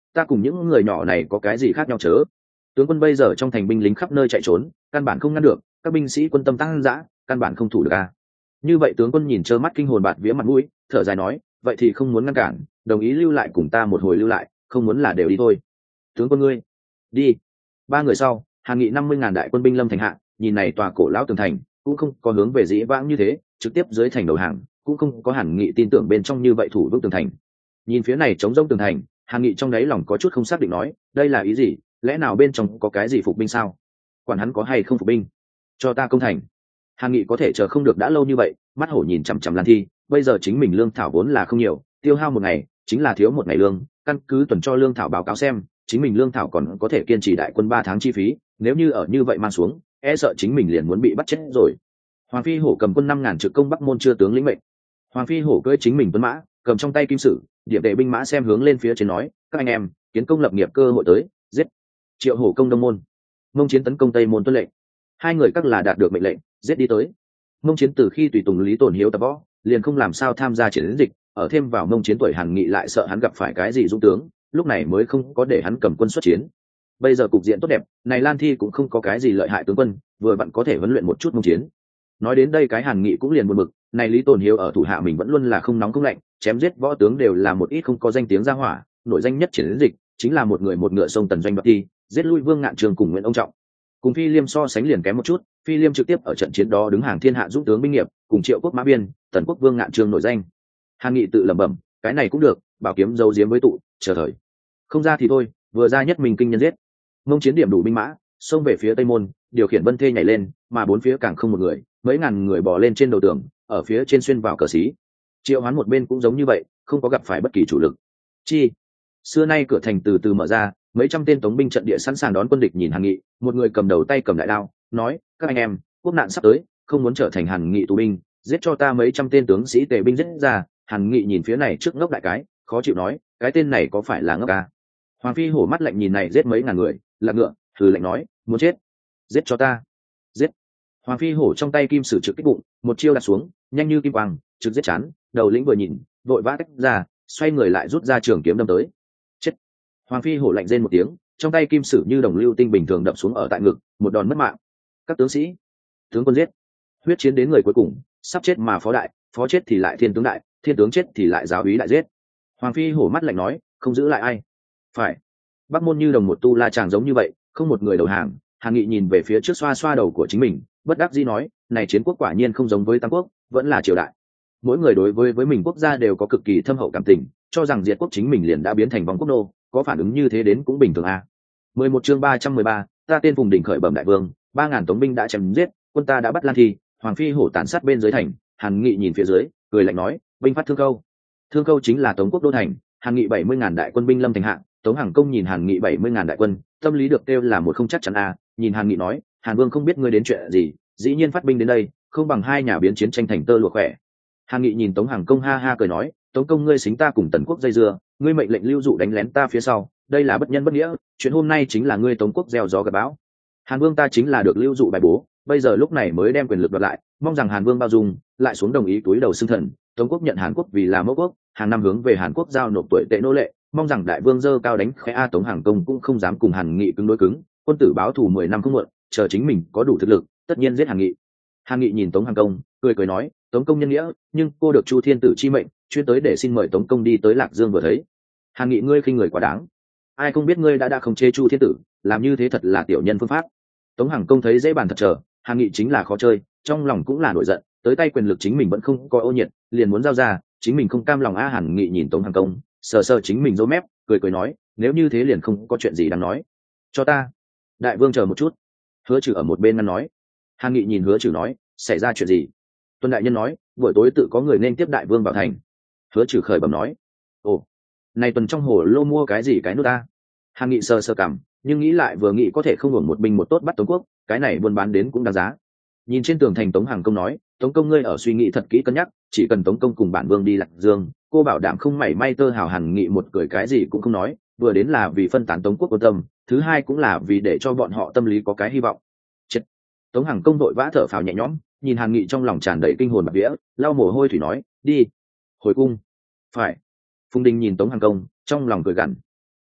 ta cùng những người nhỏ này có cái gì khác nhau chớ? Tướng quân bây giờ trong thành binh lính khắp nơi chạy trốn, căn bản không ngăn được, các binh sĩ quân tâm tăng dã, căn bản không thủ được a. Như vậy tướng quân nhìn trơ mắt kinh hồn bạt vía mặt mũi, thở dài nói, vậy thì không muốn ngăn cản, đồng ý lưu lại cùng ta một hồi lưu lại, không muốn là đều đi thôi. Tướng quân ngươi, đi. Ba người sau, Hàn Nghị năm mươi ngàn đại quân binh lâm thành hạ, nhìn này tòa cổ lão tường thành, cũng không có hướng về dĩ vãng như thế, trực tiếp dưới thành đầu hàng, cũng không có Hàn Nghị tin tưởng bên trong như vậy thủ vững tường thành. Nhìn phía này chống rông tường thành, Hàn Nghị trong đáy lòng có chút không xác định nói, đây là ý gì, lẽ nào bên trong có cái gì phục binh sao? Quản hắn có hay không phục binh, cho ta công thành. Hàn Nghị có thể chờ không được đã lâu như vậy, mắt hổ nhìn chằm chằm Lan Thi, bây giờ chính mình lương thảo vốn là không nhiều, tiêu hao một ngày chính là thiếu một ngày lương, căn cứ tuần cho lương thảo báo cáo xem, chính mình lương thảo còn có thể kiên trì đại quân ba tháng chi phí, nếu như ở như vậy mang xuống, e sợ chính mình liền muốn bị bắt chết rồi. Hoàng Phi Hổ cầm quân năm ngàn trực công Bắc Môn chưa tướng lĩnh mệnh. Hoàng Phi Hổ cưỡi chính mình tuấn mã, cầm trong tay kim sử, điểm đệ binh mã xem hướng lên phía trên nói, các anh em, kiến công lập nghiệp cơ hội tới, giết. Triệu Hổ công Đông Môn, Mông Chiến tấn công Tây Môn tuân lệnh. Hai người các là đạt được mệnh lệnh, giết đi tới. Mông Chiến từ khi tùy tùng Lý Tồn Hiếu tập võ, liền không làm sao tham gia chiến dịch, ở thêm vào Mông Chiến tuổi Hàn Nghị lại sợ hắn gặp phải cái gì dũng tướng, lúc này mới không có để hắn cầm quân xuất chiến. Bây giờ cục diện tốt đẹp, này Lan Thi cũng không có cái gì lợi hại tướng quân, vừa vặn có thể huấn luyện một chút Mông Chiến. Nói đến đây cái Hàn Nghị cũng liền buồn bực, này Lý Tồn Hiếu ở thủ hạ mình vẫn luôn là không nóng không lạnh, chém giết võ tướng đều là một ít không có danh tiếng ra hỏa, nổi danh nhất chiến dịch chính là một người một ngựa sông Tần Doanh đoạt thi, giết lui Vương Ngạn Trường cùng Nguyễn Ông Trọng. Cùng Phi Liêm so sánh liền kém một chút, Phi Liêm trực tiếp ở trận chiến đó đứng hàng thiên hạ dũng tướng binh nghiệp, cùng Triệu Quốc Mã Biên, Tần Quốc Vương Ngạn Trường nổi danh. Hàn Nghị tự lẩm bẩm, cái này cũng được, bảo kiếm giấu giếm với tụ, chờ thời. Không ra thì thôi, vừa ra nhất mình kinh nhân giết. Mông Chiến điểm đủ binh mã, xông về phía Tây Môn, điều khiển Vân Thê nhảy lên, mà bốn phía càng không một người, mấy ngàn người bò lên trên đầu tường, ở phía trên xuyên vào cờ xí. Triệu Hoán một bên cũng giống như vậy, không có gặp phải bất kỳ chủ lực. Chi, xưa nay cửa thành từ từ mở ra, mấy trăm tên tống binh trận địa sẵn sàng đón quân địch nhìn Hàn Nghị, một người cầm đầu tay cầm đại đao, nói, các anh em, quốc nạn sắp tới, không muốn trở thành Hàn Nghị tù binh, giết cho ta mấy trăm tên tướng sĩ tề binh giết ra. Hàn Nghị nhìn phía này trước ngốc đại cái, khó chịu nói, cái tên này có phải là ngốc à? Hoàng Phi Hổ mắt lạnh nhìn này giết mấy ngàn người, lạc ngựa, thử lạnh nói, muốn chết, giết cho ta, giết. Hoàng Phi Hổ trong tay kim sử trực kích bụng, một chiêu đặt xuống, nhanh như kim quang, trực giết chán, đầu lĩnh vừa nhìn, vội vã tách ra, xoay người lại rút ra trường kiếm đâm tới. Chết. Hoàng Phi Hổ lạnh rên một tiếng, trong tay kim sử như đồng lưu tinh bình thường đập xuống ở tại ngực, một đòn mất mạng. Các tướng sĩ, tướng quân giết. Huyết chiến đến người cuối cùng, sắp chết mà phó đại, phó chết thì lại thiên tướng đại, thiên tướng chết thì lại giáo úy đại giết. Hoàng Phi Hổ mắt lạnh nói, không giữ lại ai. Phải. Bắc Môn như đồng một tu la chàng giống như vậy, không một người đầu hàng. Hàn Nghị nhìn về phía trước xoa xoa đầu của chính mình, bất đắc dĩ nói, này chiến quốc quả nhiên không giống với tam quốc, vẫn là triều đại. Mỗi người đối với với mình quốc gia đều có cực kỳ thâm hậu cảm tình, cho rằng diệt quốc chính mình liền đã biến thành vong quốc nô, có phản ứng như thế đến cũng bình thường a. mười một chương ba trăm mười ba, ta tên Phùng Đỉnh khởi bẩm đại vương, ba ngàn tống binh đã chém giết, quân ta đã bắt Lan Thi, Hoàng Phi Hổ tàn sát bên dưới thành. Hàn Nghị nhìn phía dưới, cười lạnh nói, binh phát Thương Khâu. Thương Khâu chính là Tống quốc đô thành. Hàn Nghị bảy mươi ngàn đại quân binh lâm thành hạ, Tống Hằng Công nhìn Hàn Nghị bảy mươi ngàn đại quân, tâm lý được kêu là một không chắc chắn a. Nhìn Hàn Nghị nói, Hàn Vương không biết ngươi đến chuyện gì, dĩ nhiên phát binh đến đây, không bằng hai nhà biến chiến tranh thành tơ lụa khỏe. Hàn Nghị nhìn Tống Hằng Công ha ha cười nói, Tống công ngươi xính ta cùng Tần quốc dây dưa, ngươi mệnh lệnh lưu dụ đánh lén ta phía sau, đây là bất nhân bất nghĩa, chuyện hôm nay chính là ngươi Tống quốc gieo gió gặt bão. Hàn Vương ta chính là được lưu dụ bài bố, bây giờ lúc này mới đem quyền lực đoạt lại, mong rằng Hàn Vương bao dung, lại xuống đồng ý túi đầu xưng thần. Tống quốc nhận Hàn quốc vì là mẫu quốc, hàng năm hướng về Hàn quốc giao nộp tuổi tệ nô lệ, mong rằng đại vương dơ cao đánh khẽ. A Tống Hằng Công cũng không dám cùng Hàn Nghị cứng đối cứng, quân tử báo thù mười năm không muộn, chờ chính mình có đủ thực lực, tất nhiên giết Hàn Nghị. Hàn Nghị nhìn Tống Hằng Công, cười cười nói, Tống công nhân nghĩa, nhưng cô được Chu Thiên Tử chi mệnh, chuyên tới để xin mời Tống công đi tới Lạc Dương vừa thấy. Hàn Nghị ngươi khinh người quá đáng, ai không biết ngươi đã đã không chế Chu Thiên Tử, làm như thế thật là tiểu nhân phương pháp. Tống Hằng Công thấy dễ bàn thật chờ, Hàn Nghị chính là khó chơi, trong lòng cũng là nổi giận, tới tay quyền lực chính mình vẫn không có ô nhiệt, liền muốn giao ra, chính mình không cam lòng. A Hàn Nghị nhìn Tống Hằng Công, sờ sờ chính mình râu mép, cười cười nói, nếu như thế liền không có chuyện gì đáng nói, cho ta. Đại vương chờ một chút. Hứa Trừ ở một bên ngăn nói. Hàn Nghị nhìn Hứa Trừ nói, xảy ra chuyện gì? Tuân đại nhân nói, buổi tối tự có người nên tiếp đại vương vào thành. Hứa Trừ khởi bẩm nói, ồ, này tuần trong hồ lô mua cái gì cái nút ta? Hàn Nghị sờ sờ cảm, nhưng nghĩ lại vừa nghĩ có thể không hưởng một binh một tốt bắt Tống quốc, cái này buôn bán đến cũng đáng giá. Nhìn trên tường thành Tống Hằng Công nói, Tống công ngươi ở suy nghĩ thật kỹ cân nhắc, chỉ cần Tống công cùng bản vương đi Lạc Dương, cô bảo đảm không mảy may tơ hào. Hàn Nghị một cười cái gì cũng không nói, vừa đến là vì phân tán Tống quốc quan tâm, thứ hai cũng là vì để cho bọn họ tâm lý có cái hy vọng. Chết. Tống Hằng Công đội vã thở phào nhẹ nhõm, nhìn Hàn Nghị trong lòng tràn đầy kinh hồn bạt vía, lau mồ hôi thủy nói, đi hồi cung. Phải. Phùng Đình nhìn Tống Hằng Công, trong lòng cười gằn.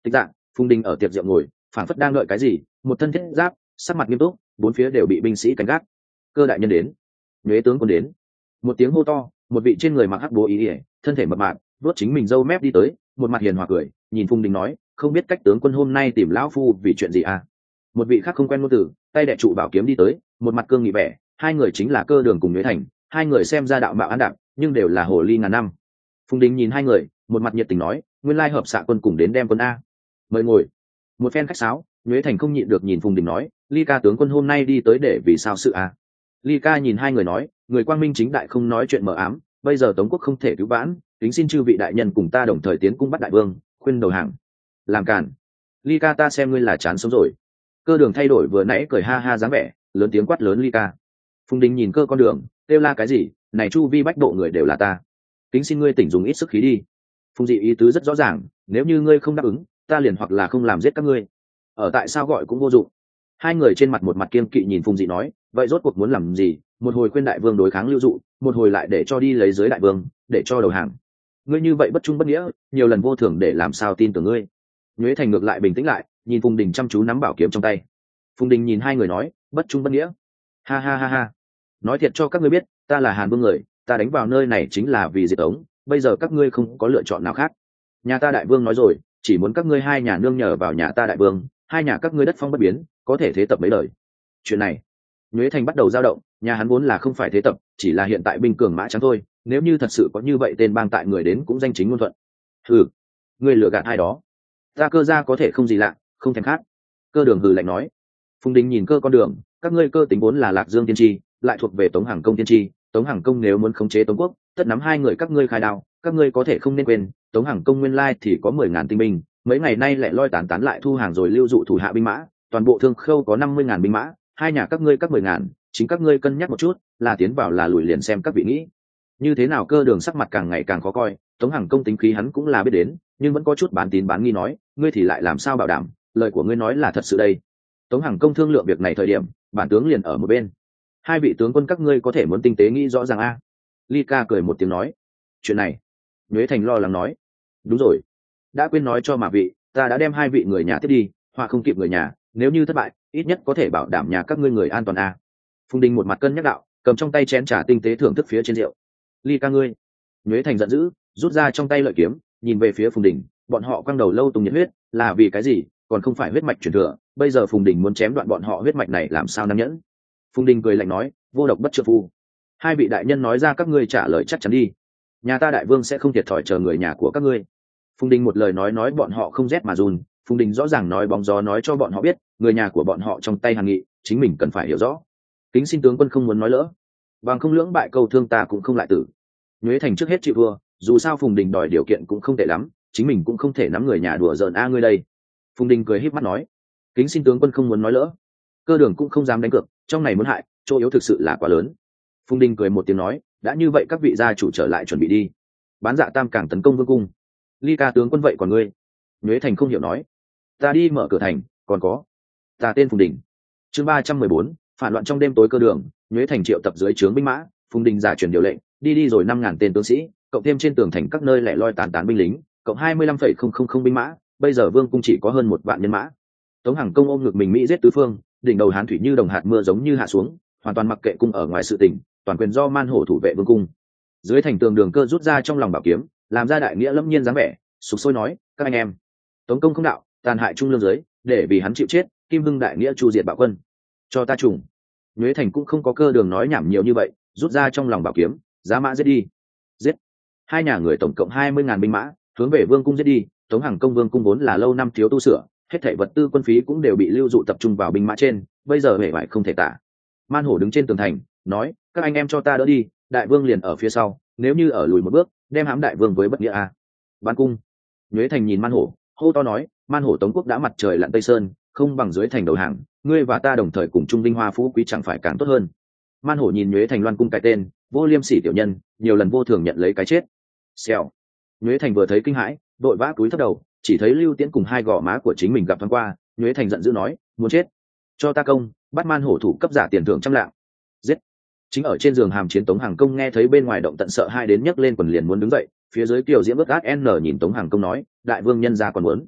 Tịch dạng, Phùng Đình ở tiệc rượu ngồi, phảng phất đang đợi cái gì, một thân thiết giáp, sắc mặt nghiêm túc, bốn phía đều bị binh sĩ canh gác. Cơ đại nhân đến, nhuế tướng quân đến. Một tiếng hô to, một vị trên người mặc hắc bố ý ỉa, thân thể mập mạp, vuốt chính mình râu mép đi tới, một mặt hiền hòa cười, nhìn Phùng Đình nói, không biết cách tướng quân hôm nay tìm lão phu vì chuyện gì à? Một vị khác không quen ngôn từ, tay đè trụ bảo kiếm đi tới, một mặt cương nghị vẻ, hai người chính là Cơ Đường cùng Nhuế Thành, hai người xem ra đạo mạo an đạm, nhưng đều là hồ ly ngàn năm. Phùng Đình nhìn hai người, một mặt nhiệt tình nói, nguyên lai hợp xạ quân cùng đến đem quân a, mời ngồi. Một phen khách sáo, Nhuế Thành không nhịn được nhìn Phùng Đình nói, ly ca tướng quân hôm nay đi tới để vì sao sự a? Ly ca nhìn hai người nói, người quang minh chính đại không nói chuyện mờ ám, bây giờ Tống quốc không thể cứu vãn, kính xin chư vị đại nhân cùng ta đồng thời tiến cung bắt đại vương, khuyên đầu hàng. Làm cản. Ly ca ta xem ngươi là chán sống rồi. Cơ Đường thay đổi vừa nãy cười ha ha dáng vẻ, lớn tiếng quát lớn Ly ca. Phùng Đình nhìn Cơ con đường, kêu la cái gì, này chu vi bách độ người đều là ta, kính xin ngươi tỉnh dùng ít sức khí đi. Phùng Dị ý tứ rất rõ ràng, nếu như ngươi không đáp ứng, ta liền hoặc là không làm giết các ngươi, ở tại sao gọi cũng vô dụng. Hai người trên mặt một mặt kiên kỵ nhìn Phùng Dị nói, vậy rốt cuộc muốn làm gì? Một hồi khuyên đại vương đối kháng lưu dụ, một hồi lại để cho đi lấy giới đại vương, để cho đầu hàng. Ngươi như vậy bất trung bất nghĩa, nhiều lần vô thường để làm sao tin tưởng ngươi. Nhuế Thành ngược lại bình tĩnh lại, nhìn Phùng Đình chăm chú nắm bảo kiếm trong tay. Phùng Đình nhìn hai người nói, bất trung bất nghĩa. Ha ha ha ha. Nói thiệt cho các ngươi biết, ta là Hàn Vương người, ta đánh vào nơi này chính là vì diệt Tống, bây giờ các ngươi không có lựa chọn nào khác. Nhà ta đại vương nói rồi, chỉ muốn các ngươi hai nhà nương nhờ vào nhà ta đại vương, hai nhà các ngươi đất phong bất biến, có thể thế tập mấy lời. Chuyện này, Nhuế Thành bắt đầu dao động, nhà hắn vốn là không phải thế tập, chỉ là hiện tại binh cường mã trắng thôi, nếu như thật sự có như vậy tên bang tại người đến cũng danh chính ngôn thuận. Hừ, ngươi lừa gạt ai đó, ta Cơ gia có thể không gì lạ, không thèm khác. Cơ Đường hừ lạnh nói. Phùng Đình nhìn Cơ con đường, các ngươi Cơ tính vốn là Lạc Dương tiên tri, lại thuộc về Tống Hằng Công tiên tri, Tống Hằng Công nếu muốn khống chế Tống quốc, tất nắm hai người các ngươi khai đao, các ngươi có thể không nên quên, Tống Hằng Công nguyên lai thì có mười ngàn tinh binh, mấy ngày nay lại loi tán tán lại thu hàng rồi lưu dụ thủ hạ binh mã, toàn bộ Thương Khâu có năm mươi ngàn binh mã, hai nhà các ngươi các mười ngàn, chính các ngươi cân nhắc một chút, là tiến vào là lùi liền xem các vị nghĩ. Như thế nào? Cơ Đường sắc mặt càng ngày càng khó coi, Tống Hằng Công tính khí hắn cũng là biết đến, nhưng vẫn có chút bán tín bán nghi nói, ngươi thì lại làm sao bảo đảm, lời của ngươi nói là thật sự đây. Tống Hằng Công thương lượng việc này thời điểm, bản tướng liền ở một bên. Hai vị tướng quân các ngươi có thể muốn tinh tế nghĩ rõ ràng a. Ly ca cười một tiếng nói, chuyện này, Nhuế Thành lo lắng nói, đúng rồi, đã quên nói cho mà vị, ta đã đem hai vị người nhà tiếp đi, hoặc không kịp người nhà, nếu như thất bại, ít nhất có thể bảo đảm nhà các ngươi người an toàn a. Phùng Đình một mặt cân nhắc đạo, cầm trong tay chén trà tinh tế thưởng thức phía trên rượu. Ly ca ngươi. Nhuế Thành giận dữ, rút ra trong tay lợi kiếm, nhìn về phía Phùng Đình, bọn họ quăng đầu lâu tùng nhiệt huyết, là vì cái gì, còn không phải huyết mạch truyền thừa, bây giờ Phùng Đình muốn chém đoạn bọn họ huyết mạch này làm sao năng nhẫn. Phùng Đình cười lạnh nói, vô độc bất trượng phu. Hai vị đại nhân nói ra các ngươi trả lời chắc chắn đi, nhà ta đại vương sẽ không thiệt thòi chờ người nhà của các ngươi. Phùng Đình một lời nói nói bọn họ không rét mà run. Phùng Đình rõ ràng nói bóng gió nói cho bọn họ biết, người nhà của bọn họ trong tay Hàn Nghị, chính mình cần phải hiểu rõ. Kính xin tướng quân không muốn nói lỡ, bằng không lưỡng bại câu thương ta cũng không lại tử. Nhuế Thành trước hết chịu thua, dù sao Phùng Đình đòi điều kiện cũng không tệ lắm, chính mình cũng không thể nắm người nhà đùa giỡn a ngươi đây. Phùng Đình cười híp mắt nói, kính xin tướng quân không muốn nói lỡ. Cơ Đường cũng không dám đánh cược, trong này muốn hại, chỗ yếu thực sự là quá lớn. Phùng Đình cười một tiếng nói, đã như vậy các vị gia chủ trở lại chuẩn bị đi. Bán Dạ Tam càng tấn công vương cung. Ly ca tướng quân vậy còn ngươi? Nhuế Thành không hiểu nói, ta đi mở cửa thành, còn có, ta tên Phùng Đình. Chương ba trăm mười bốn, phản loạn trong đêm tối. Cơ Đường, Nhuế Thành triệu tập dưới trướng binh mã, Phùng Đình giả truyền điều lệnh, đi đi rồi năm ngàn tên tướng sĩ, cộng thêm trên tường thành các nơi lẻ loi tán tán binh lính, cộng hai mươi lăm phẩy không không không binh mã, bây giờ vương cung chỉ có hơn một vạn nhân mã. Tống Hằng Công ôm ngực mình mỹ giết tứ phương, đỉnh đầu hán thủy như đồng hạt mưa giống như hạ xuống, hoàn toàn mặc kệ cung ở ngoài sự tình, toàn quyền do Man Hổ thủ vệ vương cung. Dưới thành tường Đường Cơ rút ra trong lòng bảo kiếm, làm ra đại nghĩa lâm nhiên dáng vẻ, sục sôi nói, các anh em, Tống công không đạo, tàn hại trung lương giới, để vì hắn chịu chết, Kim Hưng đại nghĩa chu diệt bạo quân, cho ta trùng. Nhuế Thành cũng không có Cơ Đường nói nhảm nhiều như vậy, rút ra trong lòng bảo kiếm, giá mã giết đi. Giết. Hai nhà người tổng cộng hai mươi ngàn binh mã, hướng về vương cung giết đi. Tống Hằng Công vương cung vốn là lâu năm thiếu tu sửa, hết thảy vật tư quân phí cũng đều bị lưu dụ tập trung vào binh mã trên, bây giờ hề bại không thể tả. Man Hổ đứng trên tường thành, nói, các anh em cho ta đỡ đi, đại vương liền ở phía sau, nếu như ở lùi một bước, đem hãm đại vương với bất nghĩa a. Bán cung. Nhuế Thành nhìn Man Hổ, hô to nói, Man Hổ Tống quốc đã mặt trời lặn tây sơn, không bằng dưới thành đầu hàng, ngươi và ta đồng thời cùng chung vinh hoa phú quý chẳng phải càng tốt hơn. Man Hổ nhìn Nhuế Thành loan cung cái tên, vô liêm sỉ tiểu nhân, nhiều lần vô thường nhận lấy cái chết. Xèo. Nhuế Thành vừa thấy kinh hãi, đội vã túi thấp đầu, chỉ thấy Lưu Tiễn cùng hai gò má của chính mình gặp thoáng qua, Nhuế Thành giận dữ nói, muốn chết, cho ta công, bắt Man Hổ thủ cấp giả tiền thưởng trăm lạng. Giết. Chính ở trên giường hàm chiến Tống Hằng Công nghe thấy bên ngoài động tận sợ hai đến nhấc lên quần liền muốn đứng dậy, phía dưới Kiều Diễm ướt át n nhìn Tống Hằng Công nói, đại vương nhân gia còn muốn.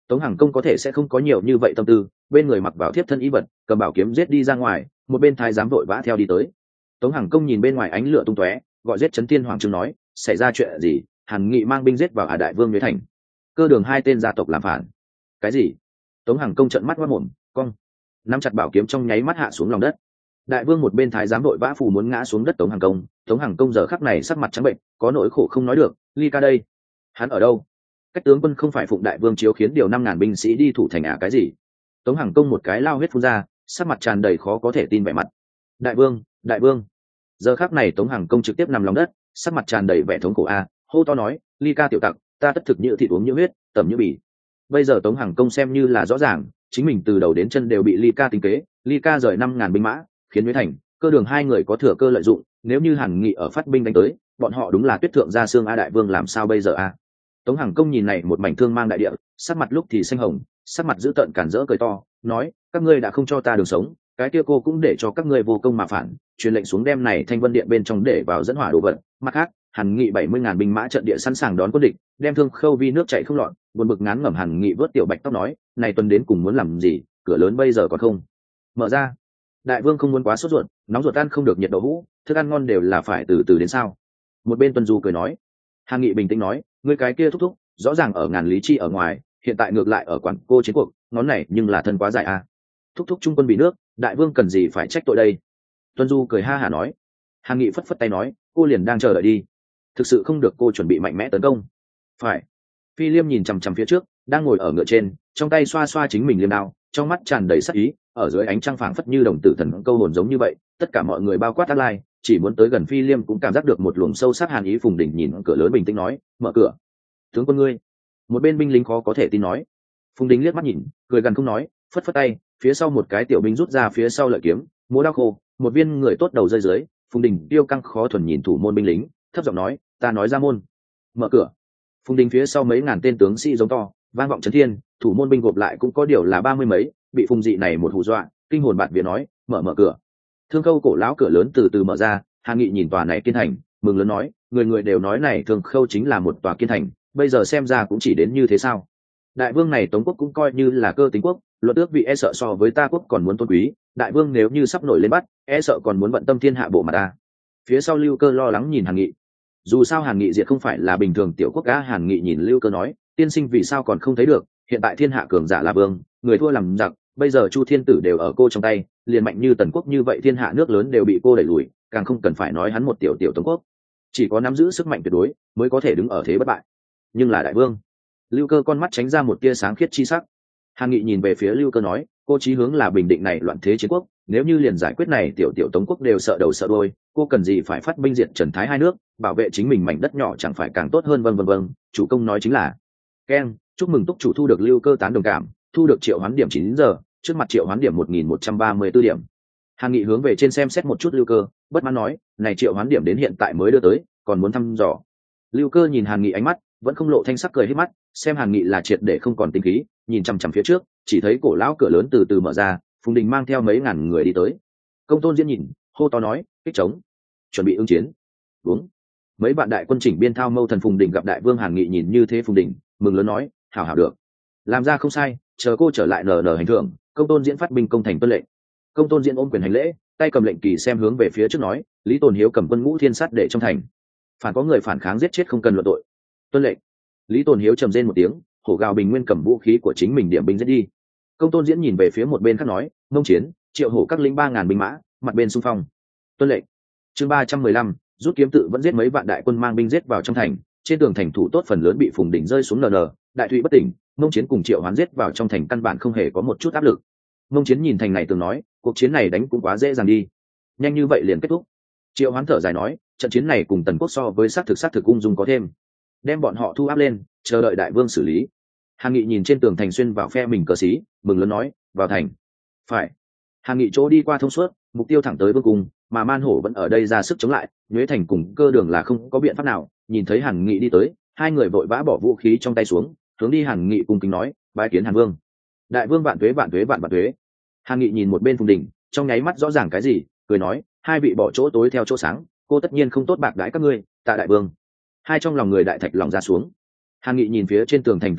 Tống Hằng Công có thể sẽ không có nhiều như vậy tâm tư, bên người mặc vào thiếp thân y vật, cầm bảo kiếm giết đi ra ngoài, một bên thái giám vội vã theo đi tới. Tống Hằng Công nhìn bên ngoài ánh lửa tung tóe, gọi giết Trấn Tiên Hoàng Trương nói, xảy ra chuyện gì? Hàn Nghị mang binh giết vào Ả Đại Vương Nhuế Thành, cơ đường hai tên gia tộc làm phản. Cái gì? Tống Hằng Công trợn mắt quát mồm, cong, nắm chặt bảo kiếm trong nháy mắt hạ xuống lòng đất. Đại vương một bên thái giám vội vã phù muốn ngã xuống đất Tống Hằng Công. Tống Hằng Công giờ khắc này sắc mặt trắng bệnh, có nỗi khổ không nói được. Ly Ca đây, hắn ở đâu? Cách tướng quân không phải phụng đại vương chiếu khiến điều năm ngàn binh sĩ đi thủ thành à cái gì? Tống Hằng Công một cái lao huyết phun ra, sắc mặt tràn đầy khó có thể tin vẻ mặt. Đại vương, đại vương. Giờ khắc này Tống Hằng Công trực tiếp nằm lòng đất, sắc mặt tràn đầy vẻ thống khổ a, hô to nói, Ly Ca tiểu tặc, ta tất thực như thịt uống như huyết, tẩm như bỉ. Bây giờ Tống Hằng Công xem như là rõ ràng, chính mình từ đầu đến chân đều bị Ly Ca tính kế. Ly Ca rời năm ngàn binh mã, khiến Nhuế Thành, cơ đường hai người có thừa cơ lợi dụng. Nếu như Hàn Nghị ở phát binh đánh tới, bọn họ đúng là tuyết thượng gia xương a, đại vương làm sao bây giờ a? Tống Hằng Công nhìn này một mảnh thương mang đại địa, sắc mặt lúc thì xanh hồng, sắc mặt dữ tợn cản rỡ cười to, nói, các ngươi đã không cho ta đường sống, cái kia cô cũng để cho các ngươi vô công mà phản, truyền lệnh xuống đem này Thanh Vân Điện bên trong để vào dẫn hỏa đồ vật. Mặt khác, Hàn Nghị bảy mươi ngàn binh mã trận địa sẵn sàng đón quân địch, đem Thương Khâu Vi nước chảy không lọt. Buồn bực ngán ngẩm Hàn Nghị vớt tiểu bạch tóc nói, này tuần đến cùng muốn làm gì, cửa lớn bây giờ còn không mở ra. Đại vương không muốn quá sốt ruột, nóng ruột ăn không được nhiệt đậu hũ, thức ăn ngon đều là phải từ từ đến sao? Một bên Tuân Du cười nói. Hàn Nghị bình tĩnh nói, ngươi cái kia thúc thúc, rõ ràng ở ngàn lý chi ở ngoài, hiện tại ngược lại ở quản cô chiến cuộc, ngón này nhưng là thân quá dài à? Thúc thúc trung quân bị nước, đại vương cần gì phải trách tội đây? Tuân Du cười ha hả nói. Hàn Nghị phất phất tay nói, cô liền đang chờ đợi đi, thực sự không được cô chuẩn bị mạnh mẽ tấn công. Phải. Phi Liêm nhìn chằm chằm phía trước, đang ngồi ở ngựa trên, trong tay xoa xoa chính mình liêm đao, trong mắt tràn đầy sắc ý, ở dưới ánh trăng phảng phất như đồng tử thần câu hồn giống như vậy. Tất cả mọi người bao quát Tác Lai, chỉ muốn tới gần Phi Liêm cũng cảm giác được một luồng sâu sắc hàn ý. Phùng Đình nhìn cửa lớn bình tĩnh nói, mở cửa. Tướng quân ngươi. Một bên binh lính khó có thể tin nói. Phùng Đình liếc mắt nhìn, cười gần không nói, phất phất tay, phía sau một cái tiểu binh rút ra phía sau lợi kiếm, múa đao khô, một viên người tốt đầu rơi dưới. Phùng Đình tiêu căng khó thuần nhìn thủ môn binh lính, thấp giọng nói, ta nói ra môn. Mở cửa. Phùng Đình phía sau mấy ngàn tên tướng sĩ giống to, vang vọng chấn thiên. Thủ môn binh gộp lại cũng có điều là ba mươi mấy, bị Phùng Dị này một hù dọa, kinh hồn bạt vía nói, mở mở cửa. Thương Khâu cổ lão cửa lớn từ từ mở ra. Hàn Nghị nhìn tòa này kiên thành, mừng lớn nói, người người đều nói này Thương Khâu chính là một tòa kiên thành, bây giờ xem ra cũng chỉ đến như thế sao? Đại vương này Tống quốc cũng coi như là cơ tính quốc, luật ước vị e sợ so với ta quốc còn muốn tôn quý. Đại vương nếu như sắp nổi lên bắt, e sợ còn muốn bận tâm thiên hạ bộ mà ta. Phía sau Lưu Cơ lo lắng nhìn Hàn Nghị. Dù sao Hàn Nghị diệt không phải là bình thường tiểu quốc á. Hàn Nghị nhìn Lưu Cơ nói, tiên sinh vì sao còn không thấy được, hiện tại thiên hạ cường giả là vương, người thua làm giặc, bây giờ Chu Thiên Tử đều ở cô trong tay, liền mạnh như Tần quốc như vậy thiên hạ nước lớn đều bị cô đẩy lùi, càng không cần phải nói hắn một tiểu tiểu Tống quốc, chỉ có nắm giữ sức mạnh tuyệt đối mới có thể đứng ở thế bất bại. Nhưng là đại vương. Lưu Cơ con mắt tránh ra một tia sáng khiết chi sắc. Hàn Nghị nhìn về phía Lưu Cơ nói, cô chí hướng là bình định này loạn thế chiến quốc, nếu như liền giải quyết này tiểu tiểu Tống quốc đều sợ đầu sợ đuôi, cô cần gì phải phát binh diệt Trần Thái hai nước, bảo vệ chính mình mảnh đất nhỏ chẳng phải càng tốt hơn. Vân vân vân. Chủ công nói chính là. Ken, chúc mừng túc chủ thu được Lưu Cơ tán đồng cảm, thu được triệu hoán điểm chín giờ, trước mặt triệu hoán điểm một nghìn một trăm ba mươi tư điểm. Hàn Nghị hướng về trên xem xét một chút Lưu Cơ, bất mãn nói, này triệu hoán điểm đến hiện tại mới đưa tới, còn muốn thăm dò. Lưu Cơ nhìn Hàn Nghị ánh mắt vẫn không lộ thanh sắc, cười hết mắt, xem Hàn Nghị là triệt để không còn tinh khí, nhìn chằm chằm phía trước, chỉ thấy cổ lão cửa lớn từ từ mở ra, Phùng Đình mang theo mấy ngàn người đi tới. Công Tôn Diễn nhìn, hô to nói, kích trống, chuẩn bị ứng chiến. Đúng. Mấy bạn đại quân chỉnh biên thao mâu thần. Phùng Đình gặp đại vương Hàn Nghị nhìn như thế, Phùng Đình mừng lớn nói, hảo hảo được, làm ra không sai, chờ cô trở lại nở nở hành thưởng. Công Tôn Diễn phát binh công thành tuân lệnh. Công Tôn Diễn ôm quyền hành lễ, tay cầm lệnh kỳ xem hướng về phía trước nói, Lý Tồn Hiếu cầm quân ngũ thiên sát để trong thành, phản có người phản kháng giết chết không cần luận tội. Tuân lệnh. Lý Tồn Hiếu trầm rên một tiếng, hổ gào bình nguyên cầm vũ khí của chính mình điểm binh giết đi. Công Tôn Diễn nhìn về phía một bên khác nói, mông chiến, triệu hổ các lính ba ngàn binh mã, mặt bên xung phong. Tuân lệnh. Chương ba trăm mười lăm, rút kiếm tự vẫn giết mấy vạn đại quân mang binh giết vào trong thành, trên tường thành thủ tốt phần lớn bị Phùng Đình rơi xuống nờ nờ, đại thụy bất tỉnh. Mông chiến cùng triệu hoán giết vào trong thành căn bản không hề có một chút áp lực. Mông chiến nhìn thành này từng nói, cuộc chiến này đánh cũng quá dễ dàng đi, nhanh như vậy liền kết thúc. Triệu hoán thở dài nói, trận chiến này cùng Tần quốc so với sát thực sát thực ung dung có thêm, đem bọn họ thu áp lên, chờ đợi đại vương xử lý. Hàn Nghị nhìn trên tường thành xuyên vào phe mình cờ xí, mừng lớn nói, vào thành. Phải. Hàn Nghị chỗ đi qua thông suốt, mục tiêu thẳng tới vương cung, mà Man Hổ vẫn ở đây ra sức chống lại. Nhuế Thành cùng Cơ Đường là không có biện pháp nào. Nhìn thấy Hàn Nghị đi tới, hai người vội vã bỏ vũ khí trong tay xuống, hướng đi Hàn Nghị cung kính nói, bái kiến Hàn vương. Đại vương vạn tuế vạn tuế vạn vạn tuế. Hàn Nghị nhìn một bên Phùng Đình, trong nháy mắt rõ ràng cái gì, cười nói, hai vị bỏ chỗ tối theo chỗ sáng, cô tất nhiên không tốt bạc đãi các ngươi, tạ đại vương. Hai trong lòng người đại thạch lòng ra xuống. Hàn Nghị nhìn phía trên tường thành tướng quân,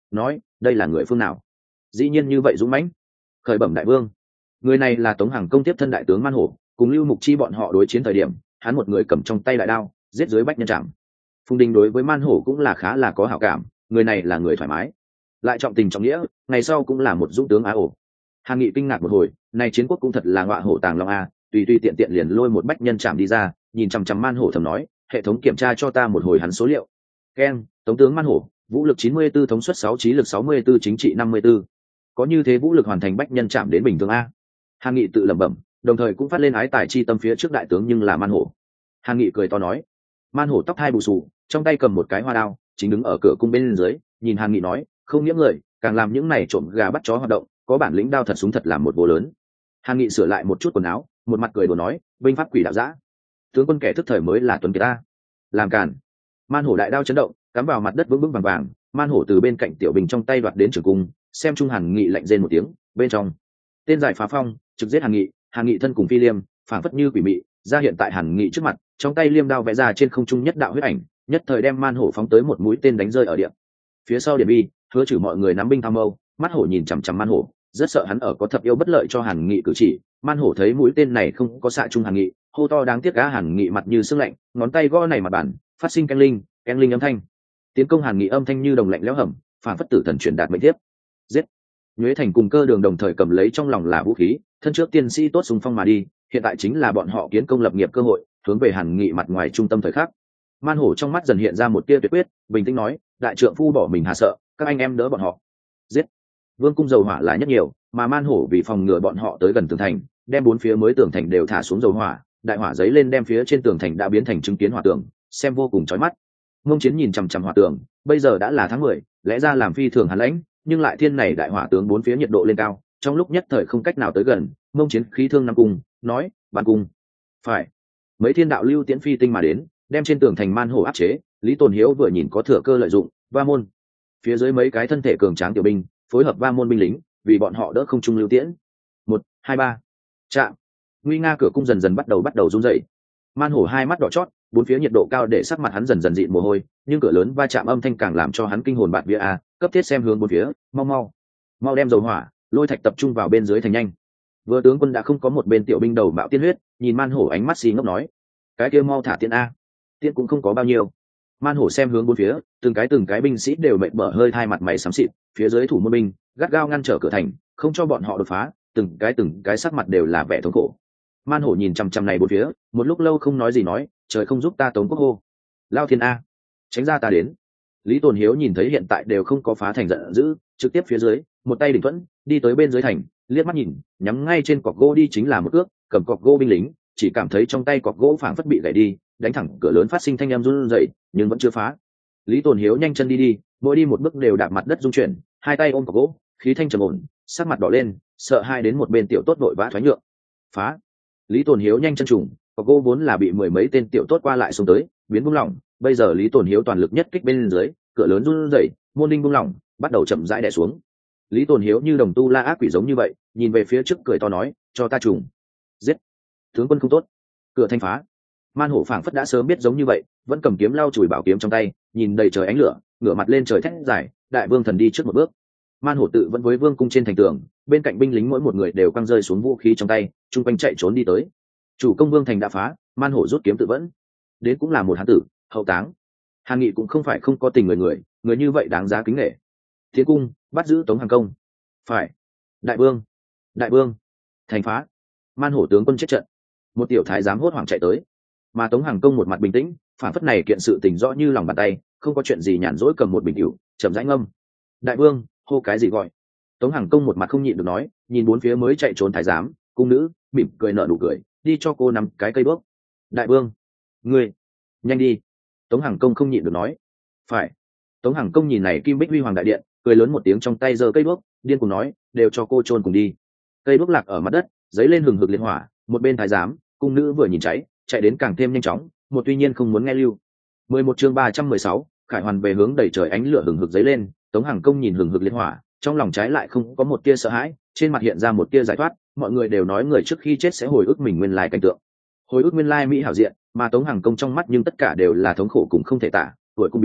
nói đây là người phương nào, dĩ nhiên như vậy dũng mãnh. Khởi bẩm đại vương, người này là Tống Hằng Công tiếp thân đại tướng Man Hổ, cùng Lưu Mục Chi bọn họ đối chiến thời điểm, hắn một người cầm trong tay đại đao giết dưới bách nhân trạm. Phùng Đình đối với Man Hổ cũng là khá là có hảo cảm, người này là người thoải mái, lại trọng tình trọng nghĩa, ngày sau cũng là một dũng tướng á ổ. Hàn Nghị kinh ngạc một hồi, này chiến quốc cũng thật là ngọa hổ tàng long a, tùy tùy tiện tiện liền lôi một bách nhân trạm đi ra, nhìn chằm chằm Man Hổ thầm nói, hệ thống kiểm tra cho ta một hồi hắn số liệu. Ken, Tống tướng Man Hổ, vũ lực chín mươi tư, thống suất sáu, trí lực sáu mươi tư, chính trị năm mươi tư. Có như thế vũ lực hoàn thành bách nhân chạm đến bình thường a. Hàn Nghị tự lẩm bẩm, đồng thời cũng phát lên ái tài chi tâm phía trước đại tướng nhưng là Man Hổ. Hàn Nghị cười to nói, Man Hổ tóc hai bù xù, trong tay cầm một cái hoa đao, chính đứng ở cửa cung bên dưới, nhìn Hàn Nghị nói, không nghĩa người, càng làm những này trộm gà bắt chó hoạt động, có bản lĩnh đao thật súng thật làm một vô lớn. Hàn Nghị sửa lại một chút quần áo, một mặt cười đùa nói, binh pháp quỷ đạo dã, tướng quân kẻ thức thời mới là tuấn kiệt ta. Làm càn. Man Hổ đại đao chấn động, cắm vào mặt đất vững vững vàng vàng. Man Hổ từ bên cạnh tiểu bình trong tay đoạt đến trường cung, xem trung Hàn Nghị lạnh rên một tiếng, bên trong tên giải phá phong trực giết Hàn Nghị. Hàn Nghị thân cùng phi liêm, phảng phất như quỷ mị ra hiện tại Hàn Nghị trước mặt, trong tay liêm đao vẽ ra trên không trung nhất đạo huyết ảnh, nhất thời đem Man Hổ phóng tới một mũi tên đánh rơi ở địa. Phía sau Điện Bi, Hứa Trừ mọi người nắm binh tham mâu, mắt hổ nhìn chằm chằm Man Hổ, rất sợ hắn ở có thập yêu bất lợi cho Hàn Nghị cử chỉ. Man Hổ thấy mũi tên này không có xạ trung Hàn Nghị, hô to đáng tiếc cá. Hàn Nghị mặt như sương lạnh, ngón tay gõ này mặt bản, phát sinh canh linh canh linh âm thanh. Tiến công Hàn Nghị âm thanh như đồng lạnh lẽo hầm, phản phất tử thần truyền đạt mệnh tiếp. Giết. Nhuế Thành cùng Cơ Đường đồng thời cầm lấy trong lòng là vũ khí, thân trước tiên sĩ tốt xung phong mà đi, hiện tại chính là bọn họ kiến công lập nghiệp cơ hội, hướng về Hàn Nghị mặt ngoài trung tâm thời khắc. Man Hổ trong mắt dần hiện ra một tia tuyệt quyết, bình tĩnh nói, đại trượng phu bỏ mình hà sợ, các anh em đỡ bọn họ. Giết. Vương cung dầu hỏa là nhất nhiều, mà Man Hổ vì phòng ngừa bọn họ tới gần tường thành, đem bốn phía mới tường thành đều thả xuống dầu hỏa, đại hỏa giấy lên đem phía trên tường thành đã biến thành chứng kiến hỏa tường, xem vô cùng chói mắt. Mông Chiến nhìn chằm chằm hỏa tường, bây giờ đã là tháng mười, lẽ ra làm phi thường hàn lãnh, nhưng lại thiên này đại hỏa tướng bốn phía nhiệt độ lên cao, trong lúc nhất thời không cách nào tới gần. Mông Chiến khí thương năm cung, nói, "Bản cung." Phải. Mấy thiên đạo lưu tiễn phi tinh mà đến, đem trên tường thành Man Hổ áp chế. Lý Tồn Hiếu vừa nhìn có thừa cơ lợi dụng, va môn. Phía dưới mấy cái thân thể cường tráng tiểu binh, phối hợp va môn binh lính, vì bọn họ đỡ không trung lưu tiễn. Một, hai, ba. Chạm. Nguy nga cửa cung dần dần bắt đầu bắt đầu rung dậy. Man Hổ hai mắt đỏ chót, bốn phía nhiệt độ cao để sắc mặt hắn dần dần dịn mồ hôi, nhưng cửa lớn va chạm âm thanh càng làm cho hắn kinh hồn bạt vía a, cấp thiết xem hướng bốn phía, mau mau, mau đem dầu hỏa, lôi thạch tập trung vào bên dưới thành nhanh. Vừa tướng quân đã không có một bên tiểu binh đầu mạo tiên huyết, nhìn Man Hổ ánh mắt xì ngốc nói, cái kia mau thả tiễn a. Tiễn cũng không có bao nhiêu. Man Hổ xem hướng bốn phía, từng cái từng cái binh sĩ đều mệt bở hơi thai mặt mày xám xịt, phía dưới thủ môn binh gắt gao ngăn trở cửa thành, không cho bọn họ đột phá, từng cái từng cái sắc mặt đều là vẻ thống khổ. Man Hổ nhìn chằm chằm này bốn phía, một lúc lâu không nói gì nói, trời không giúp ta Tống Quốc hô, lao thiên a, tránh ra ta đến. Lý Tồn Hiếu nhìn thấy hiện tại đều không có phá thành giận dữ, trực tiếp phía dưới, một tay đỉnh thuẫn, đi tới bên dưới thành, liếc mắt nhìn, nhắm ngay trên cọc gỗ đi chính là một ước, cầm cọc gỗ binh lính, chỉ cảm thấy trong tay cọc gỗ phảng phất bị gãy đi, đánh thẳng cửa lớn phát sinh thanh âm run rẩy, nhưng vẫn chưa phá. Lý Tồn Hiếu nhanh chân đi đi, mỗi đi một bước đều đạp mặt đất rung chuyển, hai tay ôm cọc gỗ, khí thanh trầm ổn, sắc mặt đỏ lên, sợ hai đến một bên tiểu tốt vội vã thoái nhượng. Phá. Lý Tồn Hiếu nhanh chân trùng, cọc gỗ vốn là bị mười mấy tên tiểu tốt qua lại xuống tới, biến buông lỏng, bây giờ Lý Tồn Hiếu toàn lực nhất kích bên dưới, cửa lớn run rẩy, môn đinh buông lỏng, bắt đầu chậm rãi đè xuống. Lý Tồn Hiếu như đồng tu la ác quỷ giống như vậy, nhìn về phía trước cười to nói, cho ta trùng. Giết. Tướng quân không tốt. Cửa thanh phá. Man Hổ phảng phất đã sớm biết giống như vậy, vẫn cầm kiếm lau chùi bảo kiếm trong tay, nhìn đầy trời ánh lửa, ngửa mặt lên trời thét giải, đại vương thần đi trước một bước. Man Hổ tự vẫn với vương cung trên thành tường, bên cạnh binh lính mỗi một người đều quăng rơi xuống vũ khí trong tay, chung quanh chạy trốn đi tới. Chủ công vương thành đã phá, Man Hổ rút kiếm tự vẫn, đến cũng là một hán tử, hậu táng. Hàn Nghị cũng không phải không có tình người người, người như vậy đáng giá kính nể. Tiến cung, bắt giữ Tống Hằng Công. Phải. Đại vương, đại vương. Thành phá. Man Hổ tướng quân chết trận. Một tiểu thái giám hốt hoảng chạy tới, mà Tống Hằng Công một mặt bình tĩnh, phản phất này kiện sự tình rõ như lòng bàn tay, không có chuyện gì nhàn rỗi cầm một bình rượu, chậm rãi ngâm. Đại vương, hô cái gì gọi? Tống Hằng Công một mặt không nhịn được nói, nhìn bốn phía mới chạy trốn thái giám, cung nữ, mỉm cười nở nụ cười, đi cho cô nắm cái cây đuốc. Đại vương, ngươi, nhanh đi. Tống Hằng Công không nhịn được nói. Phải. Tống Hằng Công nhìn này kim bích huy hoàng đại điện, cười lớn một tiếng trong tay giơ cây đuốc, điên cuồng nói, đều cho cô chôn cùng đi. Cây đuốc lạc ở mặt đất, giấy lên hừng hực liệt hỏa, một bên thái giám, cung nữ vừa nhìn cháy, chạy đến càng thêm nhanh chóng, một tuy nhiên không muốn nghe lưu. mười một chương ba trăm mười sáu, Khải Hoàn về hướng đầy trời ánh lửa hừng hực giấy lên, Tống Hằng Công nhìn hừng hực liệt hỏa, trong lòng trái lại không có một tia sợ hãi, trên mặt hiện ra một tia giải thoát, mọi người đều nói người trước khi chết sẽ hồi ức mình nguyên lai cảnh tượng. Hồi ức nguyên lai mỹ hảo diện, mà Tống Hằng Công trong mắt nhưng tất cả đều là thống khổ cùng không thể tả, tuổi cũng biến,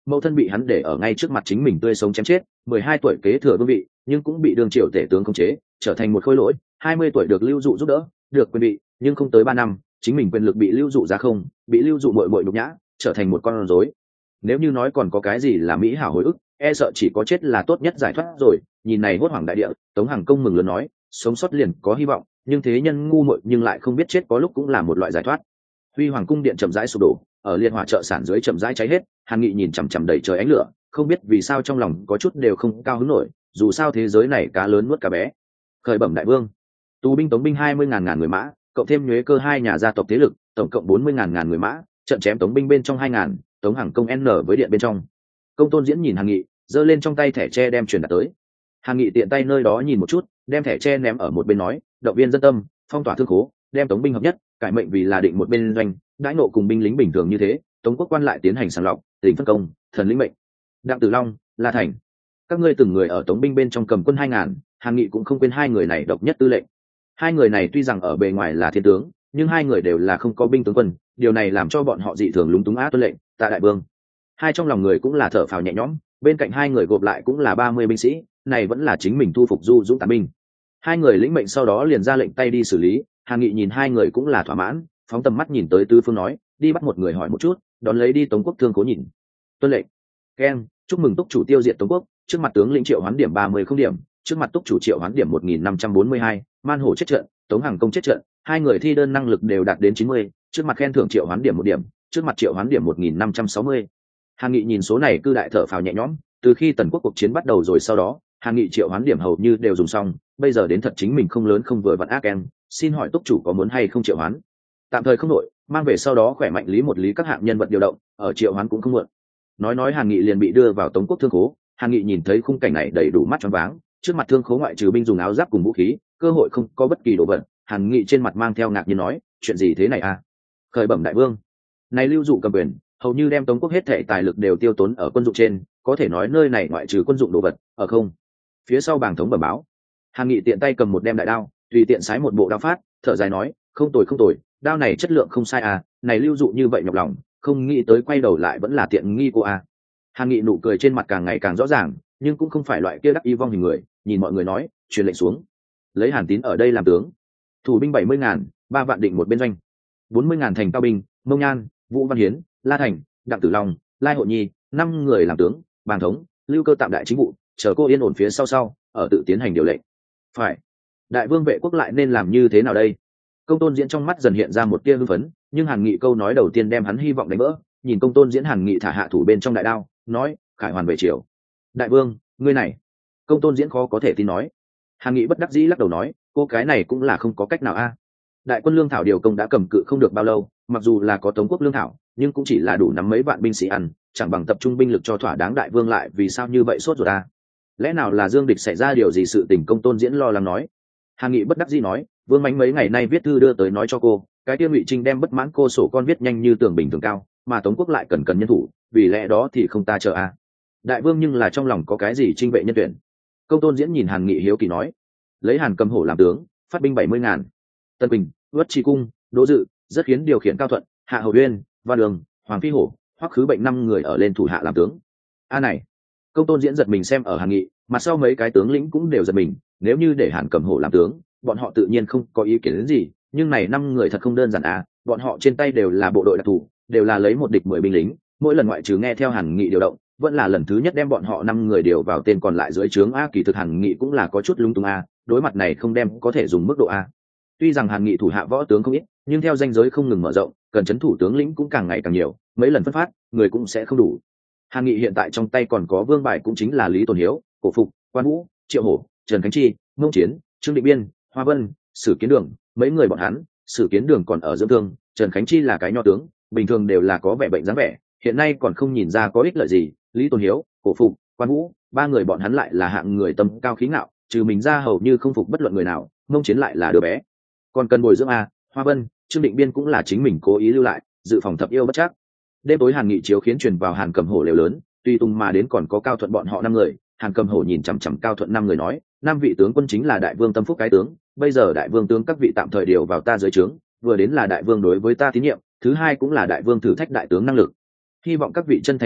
mẫu thân bị hắn để ở ngay trước mặt chính mình tươi sống chém chết, mười hai tuổi kế thừa vương vị nhưng cũng bị đương triều tể tướng khống chế, trở thành một khôi lỗi. hai mươi tuổi được lưu dụ giúp đỡ, được quyền vị, nhưng không tới ba năm chính mình quyền lực bị lưu dụ ra không, bị lưu dụ muội muội nhục nhã, trở thành một con rối. Nếu như nói còn có cái gì là mỹ hảo hồi ức, e sợ chỉ có chết là tốt nhất giải thoát rồi. Nhìn này hốt hoảng đại địa, Tống Hằng Công mừng lớn nói, sống sót liền có hy vọng, nhưng thế nhân ngu muội nhưng lại không biết chết có lúc cũng là một loại giải thoát. Huy Hoàng cung điện chậm rãi sụp đổ, ở liên hỏa trợ sản dưới chậm rãi cháy hết. Hàn Nghị nhìn chằm chằm đầy trời ánh lửa, không biết vì sao trong lòng có chút đều không cao hứng nổi, dù sao thế giới này cá lớn nuốt cá bé. Khởi bẩm đại vương, tù binh tống binh hai mươi ngàn ngàn người mã, cộng thêm nhuế cơ hai nhà gia tộc thế lực, tổng cộng bốn mươi ngàn ngàn người mã, trận chém tống binh bên trong hai ngàn, Tống Hằng Công n với điện bên trong. Công tôn diễn nhìn Hàn Nghị, giơ lên trong tay thẻ tre đem truyền đạt tới. Hàn Nghị tiện tay nơi đó nhìn một chút, đem thẻ tre ném ở một bên nói, động viên dân tâm, phong tỏa thương khố, đem tống binh hợp nhất, cải mệnh vì là định một bên doanh, đãi nộ cùng binh lính bình thường như thế. Tống quốc quan lại tiến hành sàng lọc, tính phân công, thần lĩnh mệnh. Đặng Tử Long, La Thành, các ngươi từng người ở tống binh bên trong cầm quân hai ngàn. Hàn Nghị cũng không quên hai người này độc nhất tư lệnh. Hai người này tuy rằng ở bề ngoài là thiên tướng, nhưng hai người đều là không có binh tướng quân, điều này làm cho bọn họ dị thường lúng túng á tuân lệnh, tạ đại vương. Hai trong lòng người cũng là thở phào nhẹ nhõm, bên cạnh hai người gộp lại cũng là ba mươi binh sĩ, này vẫn là chính mình thu phục du dũng tàn binh. Hai người lĩnh mệnh sau đó liền ra lệnh tay đi xử lý. Hàn Nghị nhìn hai người cũng là thỏa mãn, phóng tầm mắt nhìn tới tứ phương nói, đi bắt một người hỏi một chút, đón lấy đi Tống quốc thương cố nhìn. Tuân lệnh. Ken, chúc mừng túc chủ tiêu diệt Tống quốc, trước mặt tướng lĩnh Triệu Hoán điểm ba mươi không điểm, trước mặt túc chủ Triệu Hoán điểm một nghìn năm trăm bốn mươi hai, Man Hổ chết trận, Tống Hằng Công chết trận, hai người thi đơn năng lực đều đạt đến chín mươi, trước mặt khen thưởng Triệu Hoán điểm một điểm, trước mặt Triệu Hoán điểm một nghìn năm trăm sáu mươi. Hàn Nghị nhìn số này cư đại thở phào nhẹ nhõm, từ khi Tần quốc cuộc chiến bắt đầu rồi sau đó, Hàn Nghị Triệu Hoán điểm hầu như đều dùng xong, bây giờ đến thật chính mình không lớn không vừa vặn ác em, xin hỏi túc chủ có muốn hay không triệu hoán? Tạm thời không đổi, mang về sau đó khỏe mạnh lý một lý các hạng nhân vật điều động, ở triệu hoán cũng không muộn. Nói nói Hàn Nghị liền bị đưa vào Tống quốc thương khố. Hàn Nghị nhìn thấy khung cảnh này đầy đủ mắt choáng váng, trước mặt thương khố ngoại trừ binh dùng áo giáp cùng vũ khí, cơ hội không có bất kỳ đồ vật. Hàn Nghị trên mặt mang theo ngạc nhiên nói, chuyện gì thế này à? Khởi bẩm đại vương, này lưu dụ cầm quyền, hầu như đem Tống quốc hết thảy tài lực đều tiêu tốn ở quân dụng trên, có thể nói nơi này ngoại trừ quân dụng đồ vật, ở không. Phía sau bảng thống bẩm báo. Hàn Nghị tiện tay cầm một đem đại đao, tùy tiện sái một bộ đao phát, thở dài nói, không tồi không tồi, đao này chất lượng không sai à, này lưu dụ như vậy nhọc lòng, không nghĩ tới quay đầu lại vẫn là tiện nghi cô à. Hàn Nghị nụ cười trên mặt càng ngày càng rõ ràng, nhưng cũng không phải loại kia đắc ý vong hình người, nhìn mọi người nói, truyền lệnh xuống, lấy Hàn Tín ở đây làm tướng, thủ binh bảy mươi ngàn, ba vạn định một bên doanh, bốn mươi ngàn thành cao binh, Mông Nhan, Vũ Văn Hiến, La Thành, Đặng Tử Long, Lai Hộ Nhi, năm người làm tướng, bàn thống, lưu cơ tạm đại chính vụ, chờ cô yên ổn phía sau sau, ở tự tiến hành điều lệnh. Phải, đại vương vệ quốc lại nên làm như thế nào đây? Công tôn diễn trong mắt dần hiện ra một tia hưng phấn, nhưng Hàn Nghị câu nói đầu tiên đem hắn hy vọng đánh vỡ. Nhìn công tôn diễn, Hàn Nghị thả hạ thủ bên trong đại đao, nói, khải hoàn về triều. Đại vương, ngươi này. Công tôn diễn khó có thể tin nói. Hàn Nghị bất đắc dĩ lắc đầu nói, cô cái này cũng là không có cách nào a. Đại quân lương thảo điều công đã cầm cự không được bao lâu, mặc dù là có Tống quốc lương thảo, nhưng cũng chỉ là đủ nắm mấy vạn binh sĩ ăn, chẳng bằng tập trung binh lực cho thỏa đáng. Đại vương lại vì sao như vậy sốt ruột a? Lẽ nào là Dương Địch xảy ra điều gì sự tình? Công tôn diễn lo lắng nói. Hàn Nghị bất đắc dĩ nói, vương mánh mấy ngày nay viết thư đưa tới nói cho cô, cái tiêu Ngụy Trinh đem bất mãn cô sổ con viết nhanh như tường bình thường cao, mà Tống quốc lại cần cần nhân thủ, vì lẽ đó thì không ta chờ a. Đại vương nhưng là trong lòng có cái gì trinh vệ nhân tuyển? Công tôn diễn nhìn Hàn Nghị hiếu kỳ nói, lấy Hàn Cầm Hổ làm tướng, phát binh bảy mươi ngàn. Tân Bình, Uất Tri Cung, Đỗ Dự, rất khiến điều khiển Cao Thuận, Hạ Hầu Uyên, Văn Đường, Hoàng Phi Hổ, Hoắc Khứ Bệnh năm người ở lên thủ hạ làm tướng. A này, công tôn diễn giật mình xem ở Hàn Nghị, mặt sau mấy cái tướng lĩnh cũng đều giật mình, nếu như để Hàn Cầm Hổ làm tướng, bọn họ tự nhiên không có ý kiến đến gì, nhưng này năm người thật không đơn giản à, bọn họ trên tay đều là bộ đội đặc thù, đều là lấy một địch mười binh lính, mỗi lần ngoại trừ nghe theo Hàn Nghị điều động, vẫn là lần thứ nhất đem bọn họ năm người điều vào tên còn lại dưới trướng a. Kỳ thực Hàn Nghị cũng là có chút lung tung a, đối mặt này không đem có thể dùng mức độ a. Tuy rằng Hàn Nghị thủ hạ võ tướng không ít, nhưng theo danh giới không ngừng mở rộng, cần chấn thủ tướng lĩnh cũng càng ngày càng nhiều, mấy lần phân phát, người cũng sẽ không đủ. Hàn Nghị hiện tại trong tay còn có vương bài, cũng chính là Lý Tồn Hiếu, Cổ Phục, Quan Vũ, Triệu Hổ, Trần Khánh Chi, Ngông Chiến, Trương Định Biên, Hoa Vân, Sử Kiến Đường, mấy người bọn hắn. Sử Kiến Đường còn ở dưỡng thương, Trần Khánh Chi là cái nho tướng, bình thường đều là có vẻ bệnh dáng vẻ, hiện nay còn không nhìn ra có ích lợi gì. Lý Tồn Hiếu, Cổ Phục, Quan Vũ, ba người bọn hắn lại là hạng người tâm cao khí ngạo, trừ mình ra hầu như không phục bất luận người nào. Ngông Chiến lại là đứa bé, còn cần bồi dưỡng a. Hoa Vân, Trương Định Biên cũng là chính mình cố ý lưu lại, dự phòng thập yêu bất chắc. Đêm tối Hàn Nghị chiếu khiến truyền vào Hàn Cầm Hổ lều lớn, tuy tung mà đến còn có Cao Thuận bọn họ năm người. Hàn Cầm Hổ nhìn chằm chằm Cao Thuận năm người nói, năm vị tướng quân chính là đại vương tâm phúc cái tướng, bây giờ đại vương tướng các vị tạm thời điều vào ta dưới trướng, vừa đến là đại vương đối với ta tín nhiệm, thứ hai cũng là đại vương thử thách đại tướng năng lực, hy vọng các vị chân thành hợp tác,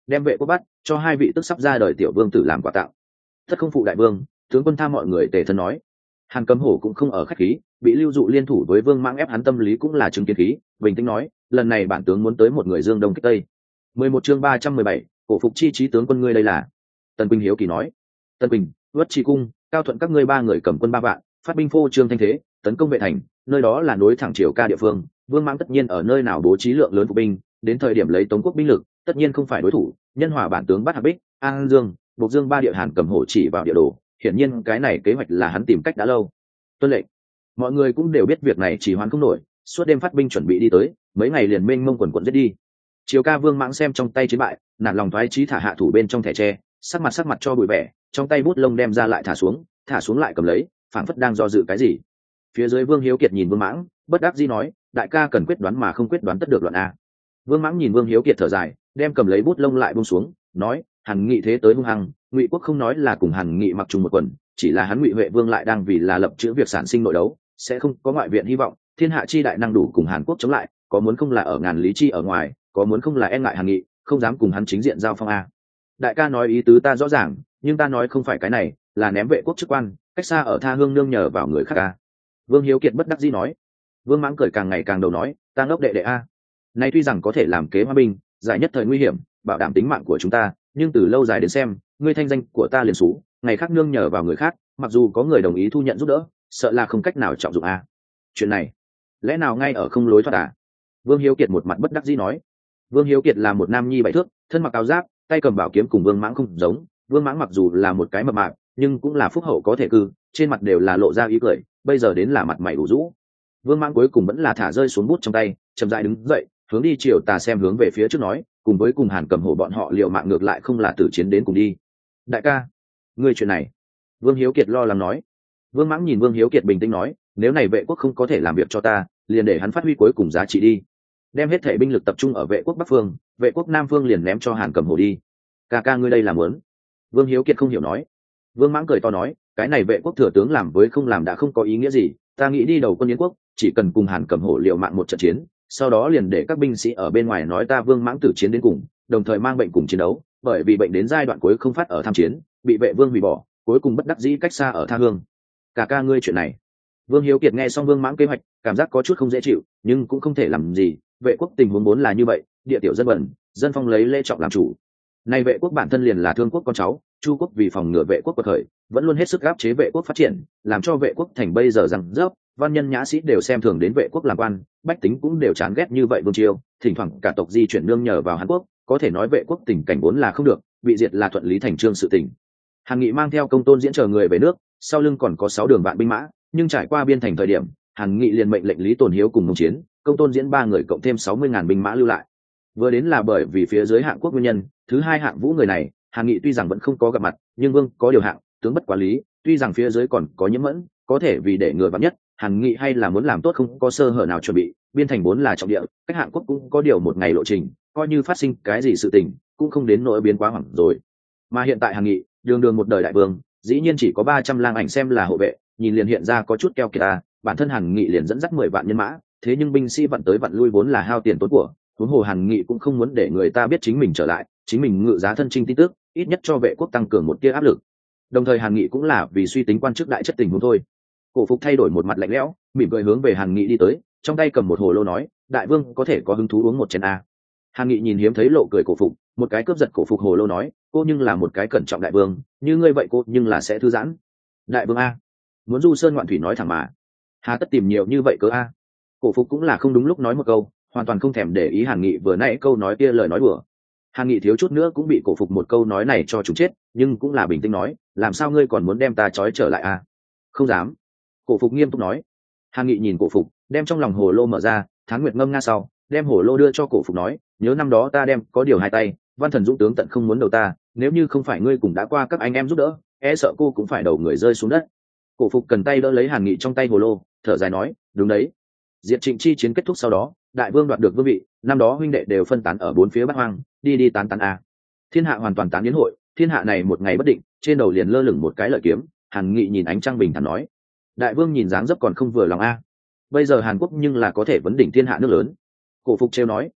đem vệ quốc bắt cho hai vị tức sắp ra đời tiểu vương tử làm quà tặng. Tất không phụ đại vương, tướng quân tha mọi người. Tề thân nói. Hàn Cấm Hổ cũng không ở khách khí, bị Lưu Dụ liên thủ với Vương Mãng ép hắn tâm lý cũng là chứng kiến khí, bình tĩnh nói, lần này bản tướng muốn tới một người dương đông kích tây. mười một chương ba trăm mười bảy, cổ phục chi trí tướng quân ngươi đây là. Tần Quỳnh hiếu kỳ nói. Tần Quỳnh, Vất Chi cung, Cao Thuận các ngươi ba người cầm quân ba vạn, phát binh phô trương thanh thế, tấn công vệ thành, nơi đó là nối thẳng triều ca địa phương, Vương Mãng tất nhiên ở nơi nào bố trí lượng lớn phục binh, đến thời điểm lấy Tống quốc binh lực, tất nhiên không phải đối thủ. Nhân hòa bản tướng bắt Hạc Bích, An Dương, Bộc Dương ba địa. Hàn Cấm Hổ chỉ vào địa đồ, hiển nhiên cái này kế hoạch là hắn tìm cách đã lâu. Tuân lệnh. Mọi người cũng đều biết việc này chỉ hoãn không nổi, suốt đêm phát binh chuẩn bị đi tới, mấy ngày liền mênh mông quần quần giết đi. Triều ca Vương Mãng xem trong tay chiến bại, nản lòng thoái chí thả hạ thủ bên trong thẻ tre, sắc mặt sắc mặt cho bụi vẻ, trong tay bút lông đem ra lại thả xuống, thả xuống lại cầm lấy, phảng phất đang do dự cái gì. Phía dưới Vương Hiếu Kiệt nhìn Vương Mãng, bất đắc dĩ nói, đại ca cần quyết đoán mà không quyết đoán tất được loạn a. Vương Mãng nhìn Vương Hiếu Kiệt thở dài, đem cầm lấy bút lông lại buông xuống, nói, Hàn Nghị thế tới hung hăng, Ngụy quốc không nói là cùng Hàn Nghị mặc trùng một quần, chỉ là hắn Ngụy Huệ Vương lại đang vì là lập chữ việc sản sinh nội đấu, sẽ không có ngoại viện hy vọng, thiên hạ chi đại năng đủ cùng Hàn Quốc chống lại, có muốn không là ở ngàn lý chi ở ngoài, có muốn không là e ngại Hàn Nghị, không dám cùng hắn chính diện giao phong a. Đại ca nói ý tứ ta rõ ràng, nhưng ta nói không phải cái này, là ném vệ quốc chức quan, cách xa ở tha hương nương nhờ vào người khác a. Vương Hiếu Kiệt bất đắc dĩ nói. Vương Mãng cười càng ngày càng đầu nói, ta ngốc đệ đệ a. Này tuy rằng có thể làm kế hòa bình, giải nhất thời nguy hiểm, bảo đảm tính mạng của chúng ta, nhưng từ lâu dài đến xem, ngươi thanh danh của ta liền xú, ngày khác nương nhờ vào người khác, mặc dù có người đồng ý thu nhận giúp đỡ, sợ là không cách nào trọng dụng a. Chuyện này, lẽ nào ngay ở không lối thoát à? Vương Hiếu Kiệt một mặt bất đắc dĩ nói. Vương Hiếu Kiệt là một nam nhi bảy thước, thân mặc áo giáp, tay cầm bảo kiếm cùng Vương Mãng không giống. Vương Mãng mặc dù là một cái mập mạp, nhưng cũng là phúc hậu có thể cư, trên mặt đều là lộ ra ý cười, bây giờ đến là mặt mày đủ rũ. Vương Mãng cuối cùng vẫn là thả rơi xuống bút trong tay, chậm rãi đứng dậy, hướng đi chiều tà xem hướng về phía trước nói, cùng với cùng Hàn Cấm Hổ bọn họ liệu mạng ngược lại không là tử chiến đến cùng đi. Đại ca, ngươi chuyện này. Vương Hiếu Kiệt lo lắng nói. Vương Mãng nhìn Vương Hiếu Kiệt bình tĩnh nói, nếu này vệ quốc không có thể làm việc cho ta, liền để hắn phát huy cuối cùng giá trị đi, đem hết thể binh lực tập trung ở vệ quốc bắc phương, vệ quốc nam phương liền ném cho Hàn Cấm Hổ đi. Ca ca ngươi đây là muốn? Vương Hiếu Kiệt không hiểu nói. Vương Mãng cười to nói, cái này vệ quốc thừa tướng làm với không làm đã không có ý nghĩa gì, ta nghĩ đi đầu quân Yến quốc, chỉ cần cùng Hàn Cấm Hổ liều mạng một trận chiến, sau đó liền để các binh sĩ ở bên ngoài nói ta Vương Mãng tử chiến đến cùng, đồng thời mang bệnh cùng chiến đấu, bởi vì bệnh đến giai đoạn cuối không phát ở tham chiến, bị vệ vương hủy bỏ, cuối cùng bất đắc dĩ cách xa ở tha hương. Cả ca ngươi chuyện này. Vương Hiếu Kiệt nghe xong Vương Mãng kế hoạch, cảm giác có chút không dễ chịu, nhưng cũng không thể làm gì, vệ quốc tình huống vốn là như vậy, địa tiểu dân bẩn, dân phong lấy lễ trọng làm chủ. Nay vệ quốc bản thân liền là thương quốc con cháu, Chu quốc vì phòng ngừa vệ quốc quật khởi, vẫn luôn hết sức áp chế vệ quốc phát triển, làm cho vệ quốc thành bây giờ rằng dốc, văn nhân nhã sĩ đều xem thường đến vệ quốc làm quan, bách tính cũng đều chán ghét như vậy vương triều, thỉnh thoảng cả tộc di chuyển nương nhờ vào Hàn Quốc, có thể nói vệ quốc tình cảnh vốn là không được, bị diệt là thuận lý thành trương sự tình. Hàn Nghị mang theo Công Tôn Diễn chờ người về nước, sau lưng còn có sáu đường vạn binh mã, nhưng trải qua biên thành thời điểm, Hàn Nghị liền mệnh lệnh Lý Tồn Hiếu cùng Mông Chiến, Công Tôn Diễn ba người cộng thêm sáu mươi ngàn binh mã lưu lại. Vừa đến là bởi vì phía dưới Hạng Quốc nguyên nhân, thứ hai Hạng Vũ người này, Hàn Nghị tuy rằng vẫn không có gặp mặt, nhưng vương có điều hạng, tướng bất quá lý, tuy rằng phía dưới còn có nhiễm mẫn, có thể vì để người vắn nhất, Hàn Nghị hay là muốn làm tốt không có sơ hở nào chuẩn bị, biên thành vốn là trọng địa, cách Hạng Quốc cũng có điều một ngày lộ trình, coi như phát sinh cái gì sự tình, cũng không đến nỗi biến quá hoảng rồi. Mà hiện tại Hàn Nghị, đường đường một đời đại vương, dĩ nhiên chỉ có ba trăm lang ảnh xem là hộ vệ, nhìn liền hiện ra có chút keo kiệt ta, bản thân Hàn Nghị liền dẫn dắt mười vạn nhân mã, thế nhưng binh sĩ vận tới vận lui vốn là hao tiền tốn của, huống hồ Hàn Nghị cũng không muốn để người ta biết chính mình trở lại, chính mình ngự giá thân chinh tin tức, ít nhất cho vệ quốc tăng cường một tia áp lực. Đồng thời Hàn Nghị cũng là vì suy tính quan chức đại chất tình huống thôi. Cổ Phục thay đổi một mặt lạnh lẽo, mỉm cười hướng về Hàn Nghị đi tới, trong tay cầm một hồ lô nói, đại vương có thể có hứng thú uống một chén a. Hàn Nghị nhìn hiếm thấy lộ cười Cổ Phục, một cái cướp giật Cổ Phục hồ lô nói, cô nhưng là một cái cẩn trọng đại vương, như ngươi vậy cô nhưng là sẽ thư giãn. Đại vương a, muốn du sơn ngoạn thủy nói thẳng mà, hà tất tìm nhiều như vậy cớ a. Cổ Phục cũng là không đúng lúc nói một câu, hoàn toàn không thèm để ý Hàn Nghị vừa nãy câu nói kia lời nói đùa. Hàn Nghị thiếu chút nữa cũng bị Cổ Phục một câu nói này cho chúng chết, nhưng cũng là bình tĩnh nói, làm sao ngươi còn muốn đem ta trói trở lại à? Không dám. Cổ Phục nghiêm túc nói. Hàn Nghị nhìn Cổ Phục, đem trong lòng hồ lô mở ra, Thán Nguyệt ngâm nga sau, đem hồ lô đưa cho Cổ Phục nói, nhớ năm đó ta đem có điều hai tay, Văn Thần Dũng tướng tận không muốn đầu ta, nếu như không phải ngươi cùng đã qua các anh em giúp đỡ, e sợ cô cũng phải đầu người rơi xuống đất. Cổ Phục cần tay đỡ lấy Hàn Nghị trong tay hồ lô, thở dài nói, đúng đấy. Diệt Trịnh chi chiến kết thúc sau đó, đại vương đoạt được vương vị, năm đó huynh đệ đều phân tán ở bốn phía Bát Hoang, đi đi tán tán a. Thiên hạ hoàn toàn tán yến hội, thiên hạ này một ngày bất định, trên đầu liền lơ lửng một cái lợi kiếm. Hàn Nghị nhìn ánh trăng bình thản nói, đại vương nhìn dáng dấp còn không vừa lòng a. Bây giờ Hàn Quốc nhưng là có thể vấn đỉnh thiên hạ nước lớn. Cổ Phục trêu nói.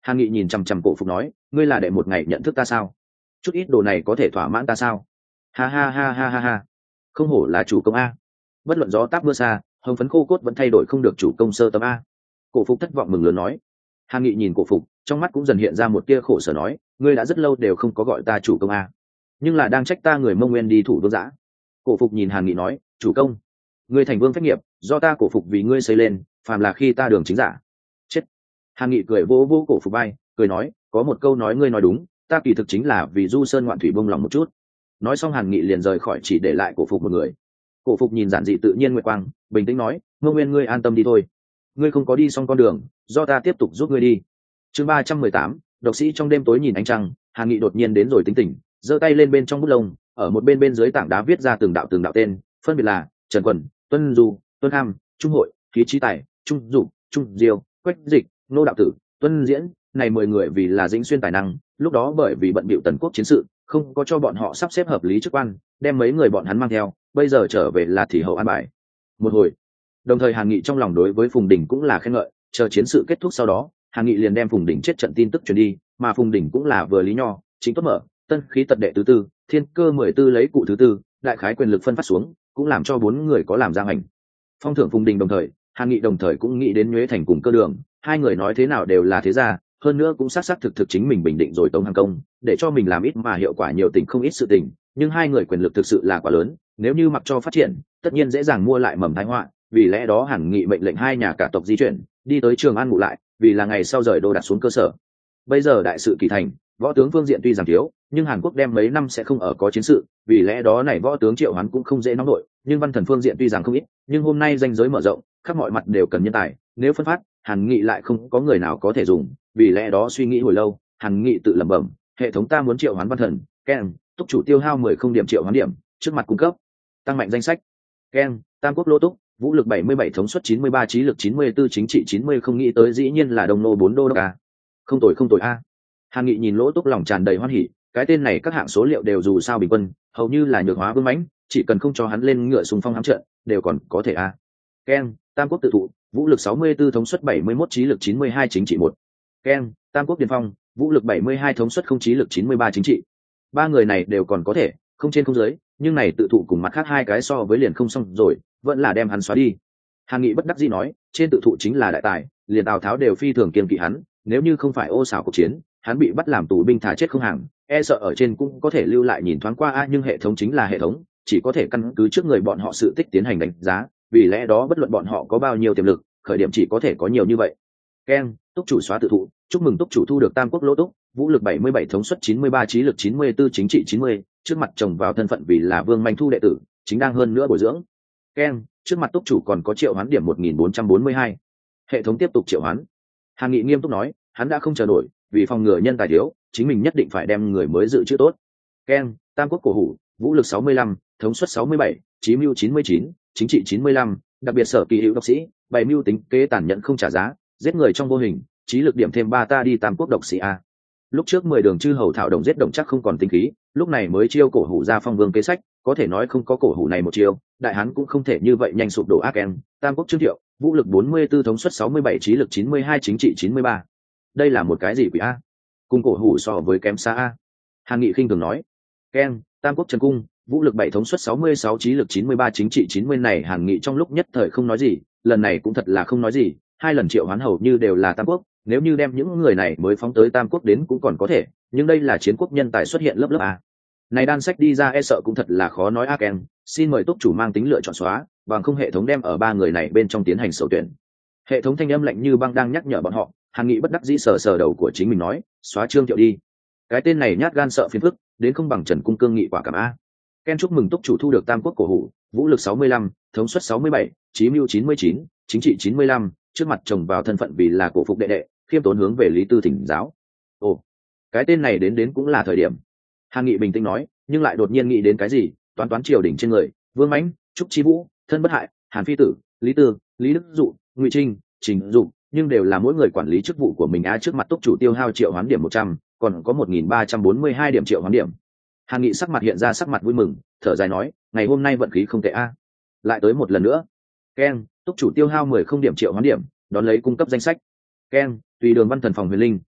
Hàn Nghị nhìn chằm chằm Cổ Phục nói, ngươi là đệ một ngày nhận thức ta sao? Chút ít đồ này có thể thỏa mãn ta sao? Ha ha ha ha ha ha. Không hổ là chủ công a. Bất luận gió táp mưa xa, hồng phấn khô cốt vẫn thay đổi không được chủ công sơ tâm a. Cổ Phục thất vọng mừng lớn nói. Hàn Nghị nhìn Cổ Phục, trong mắt cũng dần hiện ra một tia khổ sở nói, ngươi đã rất lâu đều không có gọi ta chủ công a, nhưng là đang trách ta người Mông Nguyên đi thủ vương giã. Cổ Phục nhìn Hàn Nghị nói, chủ công, ngươi thành vương phách nghiệp, do ta Cổ Phục vì ngươi xây lên, phàm là khi ta đường chính giả. Chết. Hàn Nghị cười vô vô Cổ Phục bay, cười nói, có một câu nói ngươi nói đúng, ta kỳ thực chính là vì du sơn ngoạn thủy bông lòng một chút. Nói xong Hàn Nghị liền rời khỏi, chỉ để lại Cổ Phục một người. Cổ Phục nhìn giản dị tự nhiên nguyệt quang, bình tĩnh nói, Mông Nguyên ngươi an tâm đi thôi, ngươi không có đi xong con đường, do ta tiếp tục giúp ngươi đi. Chương ba trăm mười tám, độc sĩ trong đêm tối nhìn ánh trăng. Hàn Nghị đột nhiên đến rồi tính tình, giơ tay lên bên trong bút lông, ở một bên bên dưới tảng đá viết ra từng đạo từng đạo tên, phân biệt là Trần Quần, Tuân Du, Tuân Ham, Trung Hội, Khí Trí Tài, Trung Dụ, Trung Diêu, Quách Dịch, Nô Đạo Tử, Tuân Diễn, này mười người vì là dĩnh xuyên tài năng, lúc đó bởi vì bận bịu tần quốc chiến sự, không có cho bọn họ sắp xếp hợp lý chức quan, đem mấy người bọn hắn mang theo, bây giờ trở về là thì hậu an bài. Một hồi, đồng thời Hàn Nghị trong lòng đối với Phùng Đình cũng là khen ngợi, chờ chiến sự kết thúc sau đó, Hàn Nghị liền đem Phùng Đình chết trận tin tức truyền đi, mà Phùng Đình cũng là vừa lý nho, chính tốt mở, tân khí tật đệ thứ tư, thiên cơ mười tư lấy cụ thứ tư, đại khái quyền lực phân phát xuống, cũng làm cho bốn người có làm giang hành. Phong thưởng Phùng Đình đồng thời, Hàn Nghị đồng thời cũng nghĩ đến Nhuế Thành cùng Cơ Đường, hai người nói thế nào đều là thế gia, hơn nữa cũng xác xác thực thực chính mình bình định rồi Tống Hàng Công, để cho mình làm ít mà hiệu quả nhiều tình không ít sự tình, nhưng hai người quyền lực thực sự là quá lớn, nếu như mặc cho phát triển, tất nhiên dễ dàng mua lại mầm tai họa, vì lẽ đó Hàn Nghị mệnh lệnh hai nhà cả tộc di chuyển, đi tới Trường An ngụ lại, vì là ngày sau rời đô đặt xuống cơ sở. Bây giờ đại sự kỳ thành, võ tướng phương diện tuy giảm thiếu, nhưng Hàn Quốc đem mấy năm sẽ không ở có chiến sự, vì lẽ đó này võ tướng triệu hoán cũng không dễ nóng nổi, nhưng văn thần phương diện tuy rằng không ít, nhưng hôm nay danh giới mở rộng, khắp mọi mặt đều cần nhân tài, nếu phân phát, Hàn Nghị lại không có người nào có thể dùng, vì lẽ đó suy nghĩ hồi lâu, Hàn Nghị tự lẩm bẩm, hệ thống ta muốn triệu hoán văn thần, ken, túc chủ tiêu hao mười không điểm triệu hoán điểm, trước mặt cung cấp, tăng mạnh danh sách, ken, Tam Quốc Lô Túc, vũ lực bảy mươi bảy thống suất chín mươi ba trí lực chín mươi tư chính trị chín mươi không nghĩ tới dĩ nhiên là đồng nô bốn đô đốc a. Không tồi không tồi a. Hàn Nghị nhìn Lỗ Túc lòng tràn đầy hoan hỉ, cái tên này các hạng số liệu đều dù sao bình quân, hầu như là nhược hóa vương mãnh, chỉ cần không cho hắn lên ngựa xung phong hám trận, đều còn có thể a. Ken, Tam Quốc tự thụ, vũ lực sáu mươi tư thống suất bảy mươi mốt trí lực chín mươi hai chính trị một. Ken, Tam Quốc điền phong, vũ lực bảy mươi hai thống suất không trí lực chín mươi ba chính trị. Ba người này đều còn có thể, không trên không dưới, nhưng này tự thụ cùng mặt khác hai cái so với liền không xong rồi, vẫn là đem hắn xóa đi. Hàn Nghị bất đắc dĩ nói, trên tự thụ chính là đại tài, liền Tào Tháo đều phi thường kiêng kỵ hắn, nếu như không phải ô xảo cuộc chiến, hắn bị bắt làm tù binh thả chết không hàng, e sợ ở trên cũng có thể lưu lại nhìn thoáng qua a, nhưng hệ thống chính là hệ thống, chỉ có thể căn cứ trước người bọn họ sự tích tiến hành đánh giá, vì lẽ đó bất luận bọn họ có bao nhiêu tiềm lực, khởi điểm chỉ có thể có nhiều như vậy. Ken, túc chủ xóa tự thụ, chúc mừng túc chủ thu được Tam Quốc Lô Túc, vũ lực bảy mươi bảy thống suất chín mươi ba trí lực chín mươi tư chính trị chín mươi, trước mặt chồng vào thân phận vì là Vương Manh Thu đệ tử, chính đang hơn nữa bồi dưỡng. Ken, trước mặt túc chủ còn có triệu hoán điểm một nghìn bốn trăm bốn mươi hai. Hệ thống tiếp tục triệu hoán. Hàn Nghị nghiêm túc nói, hắn đã không chờ nổi, vì phòng ngừa nhân tài thiếu, chính mình nhất định phải đem người mới dự trữ tốt. Ken, Tam Quốc Cổ Hủ, vũ lực sáu mươi lăm, thống suất sáu mươi bảy, chí mưu chín mươi chín, chính trị chín mươi lăm, đặc biệt sở kỳ hữu độc sĩ, bày mưu tính kế tàn nhẫn không trả giá, giết người trong vô hình, trí lực điểm thêm ba ta đi Tam Quốc độc sĩ a. Lúc trước mười đường chư hầu thảo đồng giết đồng chắc không còn tinh khí, lúc này mới chiêu Cổ Hủ ra phong vương kế sách, có thể nói không có Cổ Hủ này một chiêu, đại hán cũng không thể như vậy nhanh sụp đổ ác em. Tam Quốc Trương Thiệu, vũ lực bốn mươi tư thống suất sáu mươi bảy trí lực chín mươi hai chính trị chín mươi ba. Đây là một cái gì quỷ a? Cùng Cổ Hủ so với kém xa a. Hàn Nghị khinh thường nói. Ken, Tam Quốc Trần Cung, vũ lực bảy thống suất sáu mươi sáu trí lực chín mươi ba chính trị chín mươi này Hàn Nghị trong lúc nhất thời không nói gì, lần này cũng thật là không nói gì, hai lần triệu hoán hầu như đều là Tam Quốc, nếu như đem những người này mới phóng tới Tam Quốc đến cũng còn có thể, nhưng đây là chiến quốc nhân tài xuất hiện lớp lớp a. Này đan sách đi ra e sợ cũng thật là khó nói a. Ken, xin mời túc chủ mang tính lựa chọn xóa, bằng không hệ thống đem ở ba người này bên trong tiến hành sầu tuyển. Hệ thống thanh âm lạnh như băng đang nhắc nhở bọn họ. Hàn Nghị bất đắc dĩ sờ sờ đầu của chính mình nói, xóa Trương Thiệu đi, cái tên này nhát gan sợ phiền phức, đến không bằng Trần Cung cương nghị quả cảm a. Ken chúc mừng túc chủ thu được Tam Quốc Cổ Hủ, vũ lực sáu mươi lăm, thống suất sáu mươi bảy, chí mưu chín mươi chín, chính trị chín mươi lăm, trước mặt chồng vào thân phận vì là cổ phục đệ đệ, khiêm tốn hướng về Lý Tư thỉnh giáo. Ồ, cái tên này đến đến cũng là thời điểm. Hàn Nghị bình tĩnh nói, nhưng lại đột nhiên nghĩ đến cái gì, toán toán triều đỉnh trên người, Vương Mãnh, Trúc Chi Vũ, Thân Bất Hại, Hàn Phi Tử, Lý Tư, Lý Đức Dụ, Ngụy Trinh, Trình Dụ, nhưng đều là mỗi người quản lý chức vụ của mình a. Trước mặt túc chủ tiêu hao triệu hoán điểm một trăm, còn có một nghìn ba trăm bốn mươi hai điểm triệu hoán điểm. Hàn Nghị sắc mặt hiện ra sắc mặt vui mừng, thở dài nói, ngày hôm nay vận khí không tệ a. Lại tới một lần nữa. Ken, túc chủ tiêu hao mười không điểm triệu hoán điểm, đón lấy cung cấp danh sách. Ken, tùy đường văn thần phòng huyền linh,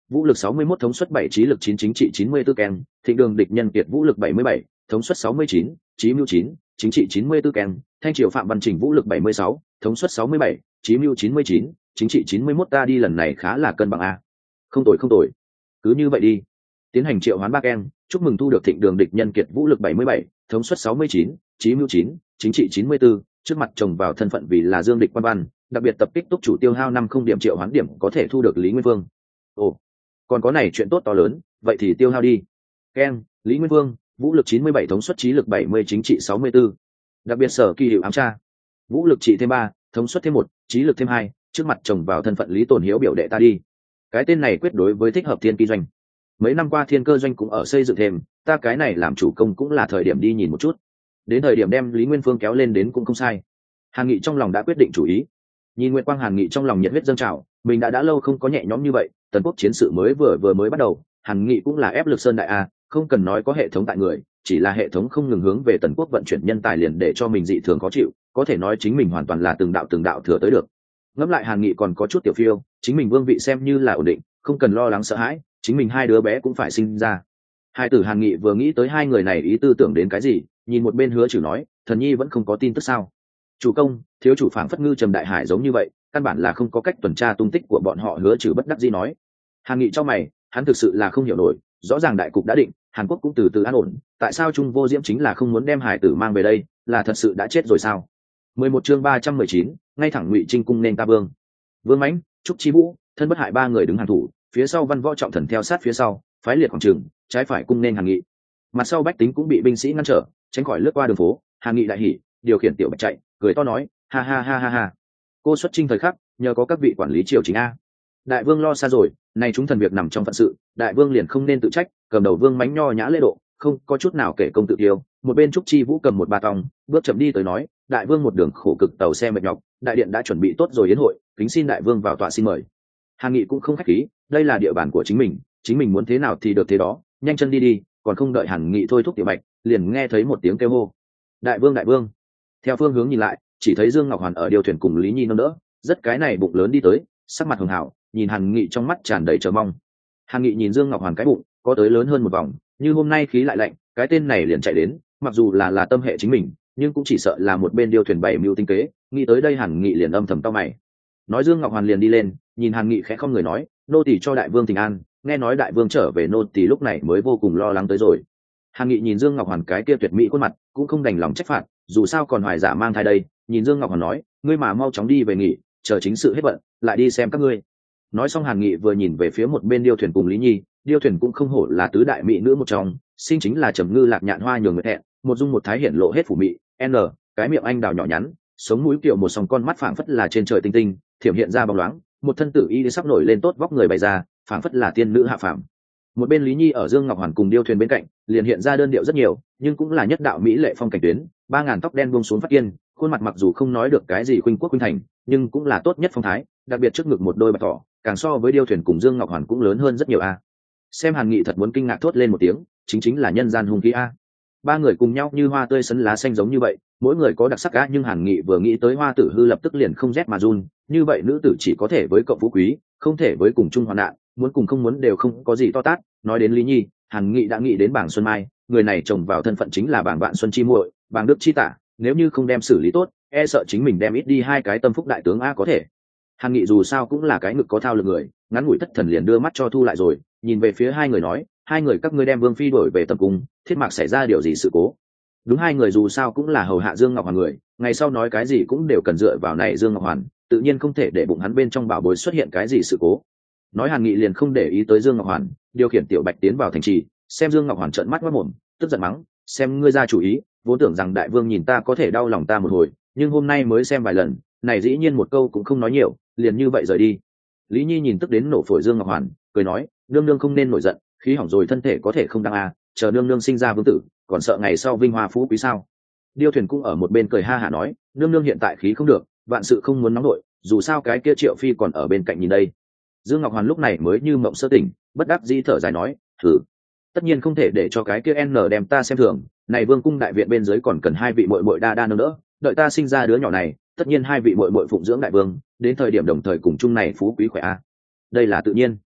vũ lực sáu mươi mốt thống suất bảy trí lực chín chính trị chín mươi tư keng thịnh đường địch nhân kiệt vũ lực bảy mươi bảy thống suất sáu mươi chín trí mưu chín chính trị chín mươi tư keng thanh triều phạm văn trình vũ lực bảy mươi sáu thống suất sáu mươi bảy trí mưu chín mươi chín chính trị chín mươi mốt. Ta đi lần này khá là cân bằng a. Không tồi không tồi, cứ như vậy đi. Tiến hành triệu hoán ba keng, chúc mừng thu được thịnh đường địch nhân kiệt vũ lực bảy mươi bảy thống suất sáu mươi chín trí mưu chín chính trị chín mươi tư. Trước mặt chồng vào thân phận vì là dương địch quan văn, đặc biệt tập kích túc chủ tiêu hao năm không điểm triệu hoán điểm có thể thu được Lý Nguyên Vương. Ồ, còn có này chuyện tốt to lớn, vậy thì tiêu hao đi. Keng, Lý Nguyên Vương vũ lực chín mươi bảy thống suất trí lực bảy mươi chính trị sáu mươi tư. Đặc biệt sở kỳ hiệu ám tra vũ lực trị thêm ba thống suất thêm một trí lực thêm hai. Trước mặt chồng vào thân phận Lý Tồn Hiếu biểu đệ ta đi. Cái tên này quyết đối với thích hợp thiên kinh doanh. Mấy năm qua thiên cơ doanh cũng ở xây dựng thêm, ta cái này làm chủ công cũng là thời điểm đi nhìn một chút. Đến thời điểm đem Lý Nguyên Phương kéo lên đến cũng không sai. Hàn Nghị trong lòng đã quyết định chủ ý. Nhìn Nguyệt Quang Hàn Nghị trong lòng nhiệt huyết dâng trào, mình đã đã lâu không có nhẹ nhõm như vậy. Tần quốc chiến sự mới vừa vừa mới bắt đầu, Hàn Nghị cũng là ép lực sơn đại a, không cần nói có hệ thống tại người, chỉ là hệ thống không ngừng hướng về Tần quốc vận chuyển nhân tài liền để cho mình dị thường khó chịu, có thể nói chính mình hoàn toàn là từng đạo từng đạo thừa tới được. Ngẫm lại Hàn Nghị còn có chút tiểu phiêu, chính mình vương vị xem như là ổn định, không cần lo lắng sợ hãi, chính mình hai đứa bé cũng phải sinh ra. Hai tử Hàn Nghị vừa nghĩ tới hai người này ý tư tưởng đến cái gì, nhìn một bên Hứa Trừ nói, thần nhi vẫn không có tin tức sao? Chủ công, thiếu chủ phảng phất ngư trầm đại hải giống như vậy, căn bản là không có cách tuần tra tung tích của bọn họ. Hứa Trừ bất đắc dĩ nói. Hàn Nghị cho mày, hắn thực sự là không hiểu nổi, rõ ràng đại cục đã định, Hàn Quốc cũng từ từ an ổn, tại sao Trung Vô Diễm chính là không muốn đem hải tử mang về đây, là thật sự đã chết rồi sao? mười một chương ba trăm mười chín, ngay thẳng Ngụy Trinh cung nên ta vương. Vương Mãnh, Trúc Chi Vũ, thân bất hại ba người đứng hàng thủ, phía sau Văn Võ trọng thần theo sát phía sau, phái liệt khoảng trường, trái phải cung nên Hàn Nghị. Mặt sau bách tính cũng bị binh sĩ ngăn trở, tránh khỏi lướt qua đường phố. Hàn Nghị đại hỉ, điều khiển tiểu bạch chạy, cười to nói, ha ha ha ha ha. Cô xuất chinh thời khắc, nhờ có các vị quản lý triều chính a. Đại vương lo xa rồi, nay chúng thần việc nằm trong phận sự, đại vương liền không nên tự trách. Cầm đầu Vương Mãnh nho nhã lễ độ, không có chút nào kể công tự tiêu. Một bên Trúc Chi Vũ cầm một ba tòng, bước chậm đi tới nói, đại vương một đường khổ cực tàu xe mệt nhọc, đại điện đã chuẩn bị tốt rồi yến hội, kính xin đại vương vào tọa xin mời. Hàn Nghị cũng không khách khí, đây là địa bàn của chính mình, chính mình muốn thế nào thì được thế đó, nhanh chân đi đi. Còn không đợi Hàn Nghị thôi thúc tiểu bạch, liền nghe thấy một tiếng kêu hô, đại vương đại vương. Theo phương hướng nhìn lại, chỉ thấy Dương Ngọc Hoàn ở điều thuyền cùng Lý Nhi nâng đỡ, rất cái này bụng lớn đi tới, sắc mặt hường hảo, nhìn Hàn Nghị trong mắt tràn đầy chờ mong. Hàn Nghị nhìn Dương Ngọc Hoàn cái bụng có tới lớn hơn một vòng, như hôm nay khí lại lạnh, cái tên này liền chạy đến, mặc dù là là tâm hệ chính mình, nhưng cũng chỉ sợ là một bên điều thuyền bảy mưu tinh kế. Nghĩ tới đây Hàn Nghị liền âm thầm cau mày. Nói Dương Ngọc Hoàn liền đi lên, nhìn Hàn Nghị khẽ không người nói, nô tỳ cho đại vương thỉnh an. Nghe nói đại vương trở về, nô tỳ lúc này mới vô cùng lo lắng tới rồi. Hàn Nghị nhìn Dương Ngọc Hoàn cái kia tuyệt mỹ khuôn mặt, cũng không đành lòng trách phạt, dù sao còn hoài giả mang thai đây. Nhìn Dương Ngọc Hoàn nói, ngươi mà mau chóng đi về nghỉ, chờ chính sự hết bận lại đi xem các ngươi. Nói xong Hàn Nghị vừa nhìn về phía một bên điêu thuyền cùng Lý Nhi, điêu thuyền cũng không hổ là tứ đại mỹ nữ một trong, sinh chính là trầm ngư lạc nhạn hoa nhường người thẹn, một dung một thái hiển lộ hết phủ mị. N cái miệng anh đào nhỏ nhắn, sống mũi kiểu một sòng con mắt phảng phất là trên trời tinh tinh, thiểm hiện ra bóng loáng, một thân tử y sắp nổi lên tốt vóc người bày ra, phảng phất là tiên nữ hạ phàm. Một bên Lý Nhi ở Dương Ngọc Hoàn cùng điêu thuyền bên cạnh, liền hiện ra đơn điệu rất nhiều, nhưng cũng là nhất đạo mỹ lệ phong cảnh tuyến, ba ngàn tóc đen buông xuống phát yên, khuôn mặt mặc dù không nói được cái gì khuynh quốc khuynh thành, nhưng cũng là tốt nhất phong thái, đặc biệt trước ngực một đôi bạch thỏ, càng so với điêu thuyền cùng Dương Ngọc Hoàn cũng lớn hơn rất nhiều a. Xem Hàn Nghị thật muốn kinh ngạc thốt lên một tiếng, chính chính là nhân gian hung khí a. Ba người cùng nhau như hoa tươi sấn lá xanh giống như vậy, mỗi người có đặc sắc á, nhưng Hàn Nghị vừa nghĩ tới Hoa Tử Hư lập tức liền không rét mà run, như vậy nữ tử chỉ có thể với cậu phú quý, không thể với cùng chung hoạn nạn, muốn cùng không muốn đều không có gì to tát. Nói đến Lý Nhi, Hàn Nghị đã nghĩ đến Bàng Xuân Mai, người này chồng vào thân phận chính là Bàng Vạn Xuân chi muội, Bàng Đức chi tả, nếu như không đem xử lý tốt, e sợ chính mình đem ít đi hai cái tâm phúc đại tướng a. Có thể Hàn Nghị dù sao cũng là cái ngực có thao lực người, ngắn ngủi thất thần liền đưa mắt cho thu lại rồi, nhìn về phía hai người nói, hai người các ngươi đem Vương phi đổi về Tầm cung, Thiết Mạc xảy ra điều gì sự cố? Đúng, hai người dù sao cũng là hầu hạ Dương Ngọc Hoàn người, ngày sau nói cái gì cũng đều cần dựa vào này Dương Ngọc Hoàn, tự nhiên không thể để bụng hắn bên trong bảo bối xuất hiện cái gì sự cố. Nói Hàn Nghị liền không để ý tới Dương Ngọc Hoàn, điều khiển tiểu bạch tiến vào thành trì, xem Dương Ngọc Hoàn trợn mắt quát mồm, tức giận mắng, xem ngươi ra chủ ý, vốn tưởng rằng đại vương nhìn ta có thể đau lòng ta một hồi, nhưng hôm nay mới xem vài lần, này dĩ nhiên một câu cũng không nói nhiều, liền như vậy rời đi. Lý Nhi nhìn tức đến nổ phổi Dương Ngọc Hoàn, cười nói, nương nương không nên nổi giận, khí hỏng rồi thân thể có thể không đăng a, chờ nương nương sinh ra vương tử, còn sợ ngày sau vinh hoa phú quý sao? Điêu thuyền cũng ở một bên cười ha hả nói, nương nương hiện tại khí không được, vạn sự không muốn nóng nổi, dù sao cái kia Triệu phi còn ở bên cạnh nhìn đây. Dương Ngọc Hoàn lúc này mới như mộng sơ tỉnh, bất đắc dĩ thở dài nói, thử, tất nhiên không thể để cho cái kia n đem ta xem thường, này vương cung đại viện bên dưới còn cần hai vị muội muội đa đa nâng đỡ, đợi ta sinh ra đứa nhỏ này, tất nhiên hai vị muội muội phụng dưỡng đại vương, đến thời điểm đồng thời cùng chung này phú quý khỏe a. Đây là tự nhiên.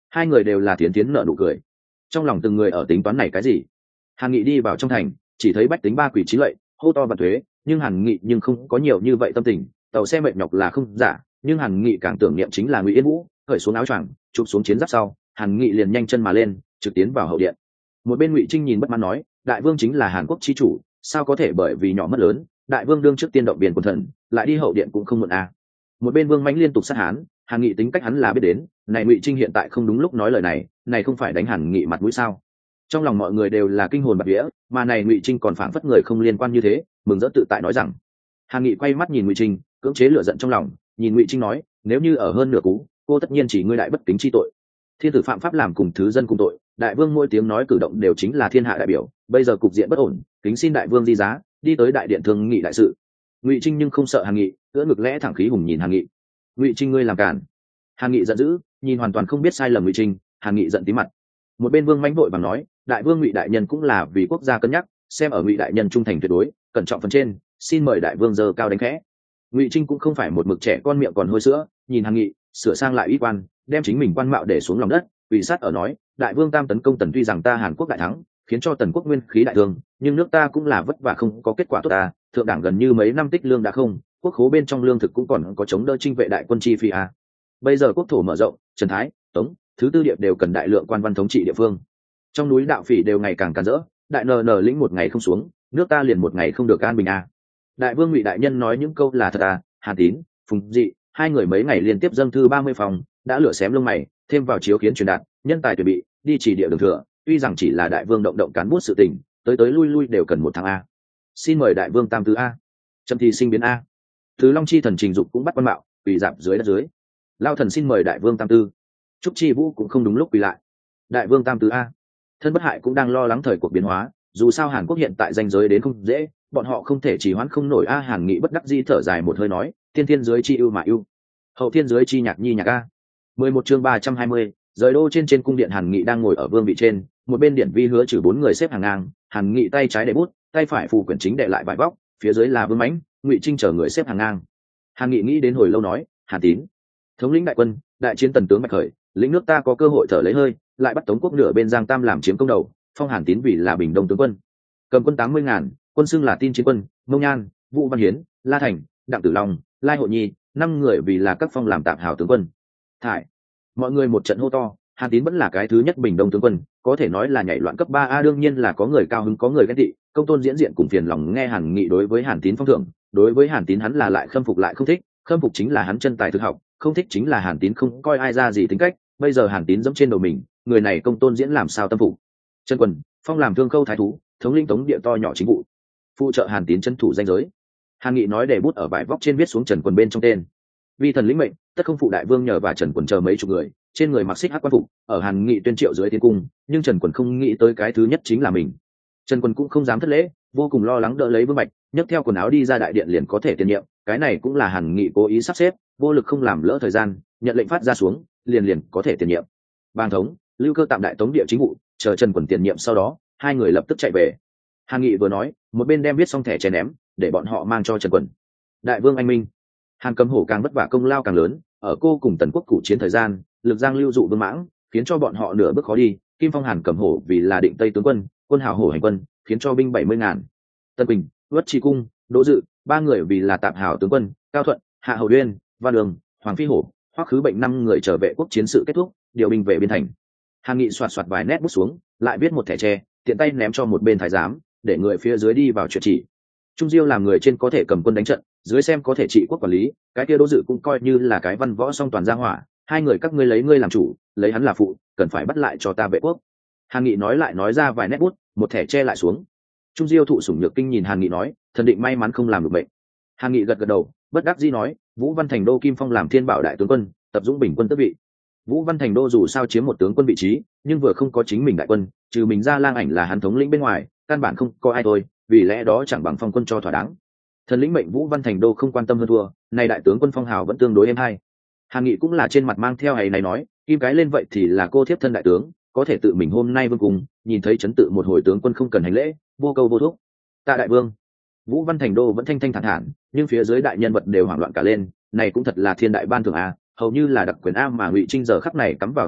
Hai người đều là tiến tiến nợ nụ cười, trong lòng từng người ở tính toán này cái gì. Hàn Nghị đi vào trong thành, chỉ thấy bách tính ba quỷ chín lạy, hô to và thuế, nhưng Hàn Nghị nhưng không có nhiều như vậy tâm tình. Tàu xe mệt nhọc là không giả, nhưng Hàn Nghị càng tưởng niệm chính là Ngụy Yên Vũ. Khởi xuống áo choàng, chụp xuống chiến giáp sau, Hàn Nghị liền nhanh chân mà lên, trực tiến vào hậu điện. Một bên Ngụy Trinh nhìn bất mãn nói, đại vương chính là Hàn Quốc chi chủ, sao có thể bởi vì nhỏ mất lớn, đại vương đương trước tiên động biển quần thần, lại đi hậu điện cũng không muộn à. Một bên Vương Mãnh liên tục sát hán, Hàn Nghị tính cách hắn là biết đến, này Ngụy Trinh hiện tại không đúng lúc nói lời này, này không phải đánh Hàn Nghị mặt mũi sao? Trong lòng mọi người đều là kinh hồn bạt vía, mà này Ngụy Trinh còn phảng phất người không liên quan như thế, mừng rỡ tự tại nói rằng. Hàn Nghị quay mắt nhìn Ngụy Trinh, cưỡng chế lửa giận trong lòng, nhìn Ngụy Trinh nói, nếu như ở hơn nửa cú, cô tất nhiên chỉ ngươi đại bất kính chi tội. Thiên tử phạm pháp làm cùng thứ dân cùng tội, đại vương mỗi tiếng nói cử động đều chính là thiên hạ đại biểu, bây giờ cục diện bất ổn, kính xin đại vương di giá, đi tới đại điện thương nghị đại sự. Ngụy Trinh nhưng không sợ Hàn Nghị, ưỡn ngực lẽ thẳng khí hùng nhìn Hàn Nghị. Ngụy Trinh ngươi làm cản. Hàn Nghị giận dữ, nhìn hoàn toàn không biết sai lầm Ngụy Trinh, Hàn Nghị giận tí mặt. Một bên Vương Mãnh vội bằng nói, đại vương Ngụy đại nhân cũng là vì quốc gia cân nhắc, xem ở Ngụy đại nhân trung thành tuyệt đối, cẩn trọng phần trên, xin mời đại vương giơ cao đánh khẽ. Ngụy Trinh cũng không phải một mực trẻ con miệng còn hôi sữa, nhìn Hàn Nghị, sửa sang lại uy quan, đem chính mình quan mạo để xuống lòng đất, ủy sát ở nói, đại vương tam tấn công tần tuy rằng ta Hàn Quốc đại thắng, khiến cho tần quốc nguyên khí đại thương, nhưng nước ta cũng là vất vả không có kết quả tốt ta, thượng đảng gần như mấy năm tích lương đã không, quốc khố bên trong lương thực cũng còn có chống đỡ chinh vệ đại quân chi phi à. Bây giờ quốc thổ mở rộng, Trần Thái, Tống, thứ tư điệp đều cần đại lượng quan văn thống trị địa phương. Trong núi đạo phỉ đều ngày càng càn rỡ, đại nờ nờ lĩnh một ngày không xuống, nước ta liền một ngày không được an bình à. Đại vương Ngụy đại nhân nói những câu là thật à, Hàn Tín, Phùng Dị, hai người mấy ngày liên tiếp dâng thư ba mươi phòng, đã lửa xém lông mày, thêm vào chiếu khiến truyền đạt, nhân tài tuyệt bị, đi chỉ địa đường thừa, tuy rằng chỉ là đại vương động động cán bút sự tình, tới tới lui lui đều cần một tháng a. Xin mời đại vương tam tứ a. Trầm thì sinh biến a. Thứ Long chi thần trình dục cũng bắt quan mạo, quỳ dạp dưới đất dưới. Lao thần xin mời đại vương tam tư. Trúc Chi Vũ cũng không đúng lúc quỳ lại. Đại vương tam tứ a. Thân Bất Hại cũng đang lo lắng thời cuộc biến hóa, dù sao Hàn Quốc hiện tại danh giới đến không dễ, bọn họ không thể trì hoãn không nổi a. Hàn Nghị bất đắc dĩ thở dài một hơi nói, tiên thiên dưới chi ưu mà ưu, hậu thiên dưới chi nhạc nhi nhạc a. Mười một chương ba trăm hai mươi, rời đô. Trên trên cung điện Hàn Nghị đang ngồi ở vương vị trên, một bên điện vi hứa trừ bốn người xếp hàng ngang, Hàn Nghị tay trái để bút, tay phải phù quyển chính để lại vải vóc, phía dưới là Vương Mãnh, Ngụy Trinh chờ người xếp hàng ngang. Hàn Nghị nghĩ đến hồi lâu nói, Hàn Tín, thống lĩnh đại quân, đại chiến tần tướng Bạch Khởi, lĩnh nước ta có cơ hội thở lấy hơi, lại bắt Tống quốc nửa bên Giang Tam làm chiếm công đầu, phong Hàn Tín vì là Bình Đông tướng quân, cầm quân tám mươi ngàn, quân xưng là Tin Chiến quân, Mông Nhan, Vũ Văn Hiến, La Thành, Đặng Tử Long, Lai Hộ Nhi, năm người vì là các phong làm tạm hảo tướng quân. Thải, mọi người một trận hô to, Hàn Tín vẫn là cái thứ nhất Bình Đông tướng quân, có thể nói là nhảy loạn cấp ba a. Đương nhiên là có người cao hứng có người ghen tị, công tôn diễn diện cùng phiền lòng nghe Hàn Nghị đối với Hàn Tín phong thưởng, đối với Hàn Tín hắn là lại khâm phục lại không thích, khâm phục chính là hắn chân tài thực học, không thích chính là Hàn Tín không coi ai ra gì tính cách. Bây giờ Hàn Tín dẫm trên đầu mình, người này công tôn diễn làm sao tâm phục. Trần Quần, phong làm thương khâu thái thú, thống lĩnh Tống địa to nhỏ chính vụ, phụ trợ Hàn Tín chân thủ danh giới. Hàn Nghị nói để bút ở vải vóc trên viết xuống Trần Quần bên trong tên. Vì thần lĩnh mệnh, tất không phụ đại vương nhờ và Trần Quần chờ mấy chục người, trên người mặc xích hắc quan phục, ở Hàn Nghị tuyên triệu dưới tiến cung, nhưng Trần Quần không nghĩ tới cái thứ nhất chính là mình. Trần Quần cũng không dám thất lễ, vô cùng lo lắng đỡ lấy Vương Bạch, nhấc theo quần áo đi ra đại điện liền có thể tiền nhiệm, cái này cũng là Hàn Nghị cố ý sắp xếp, vô lực không làm lỡ thời gian, nhận lệnh phát ra xuống, liền liền có thể tiền nhiệm. Bang thống, Lưu Cơ tạm đại Tống địa chính vụ, chờ Trần Quần tiền nhiệm sau đó, hai người lập tức chạy về. Hàn Nghị vừa nói, một bên đem viết xong thẻ chén ném, để bọn họ mang cho Trần Quần. Đại vương anh minh. Hàn Cấm Hổ càng vất vả công lao càng lớn, ở cô cùng Tần quốc cụ chiến thời gian, lực giang lưu dụ Vương Mãng, khiến cho bọn họ nửa bước khó đi. Kim phong Hàn Cấm Hổ vì là định Tây tướng quân, quân hào hổ hành quân, khiến cho binh bảy mươi ngàn. Tân Bình, Uất Tri Cung, Đỗ Dự, ba người vì là tạp hảo tướng quân, Cao Thuận, Hạ Hầu Uyên, Văn Đường, Hoàng Phi Hổ, Hoắc Khứ Bệnh năm người trở về quốc chiến sự kết thúc, điều binh về biên thành. Hàn Nghị soạt soạt vài nét bút xuống, lại viết một thẻ tre, tiện tay ném cho một bên thái giám, để người phía dưới đi vào chuyện chỉ. Trung Diêu làm người trên có thể cầm quân đánh trận, dưới xem có thể trị quốc quản lý, cái kia Đỗ Dự cũng coi như là cái văn võ song toàn gia hỏa, hai người các ngươi lấy ngươi làm chủ, lấy hắn là phụ, cần phải bắt lại cho ta vệ quốc. Hàn Nghị nói lại nói ra vài nét bút, một thẻ che lại xuống. Trung Diêu thụ sủng nhược kinh nhìn Hàn Nghị nói, thần định may mắn không làm được bệnh. Hàn Nghị gật gật đầu, bất đắc dĩ nói, Vũ Văn Thành đô Kim Phong làm Thiên Bảo đại tướng quân, tập dũng bình quân tước vị. Vũ Văn Thành đô dù sao chiếm một tướng quân vị trí, nhưng vừa không có chính mình đại quân, trừ mình ra Lang Ảnh là hắn thống lĩnh bên ngoài, căn bản không có ai thôi, vì lẽ đó chẳng bằng phong quân cho thỏa đáng. Thần lĩnh mệnh Vũ Văn Thành đô không quan tâm hơn thua, nay đại tướng quân phong hào vẫn tương đối êm hay. Hàn Nghị cũng là trên mặt mang theo hay này nói, kim cái lên vậy thì là cô thiếp thân đại tướng, có thể tự mình hôm nay vương cùng nhìn thấy chấn tự một hồi tướng quân không cần hành lễ, vô câu vô thúc. Tạ đại vương. Vũ Văn Thành đô vẫn thanh thanh thản thản, nhưng phía dưới đại nhân vật đều hoảng loạn cả lên, này cũng thật là thiên đại ban thưởng a, hầu như là đặc quyền a mà Ngụy Trinh giờ khắc này cắm vào túi áo,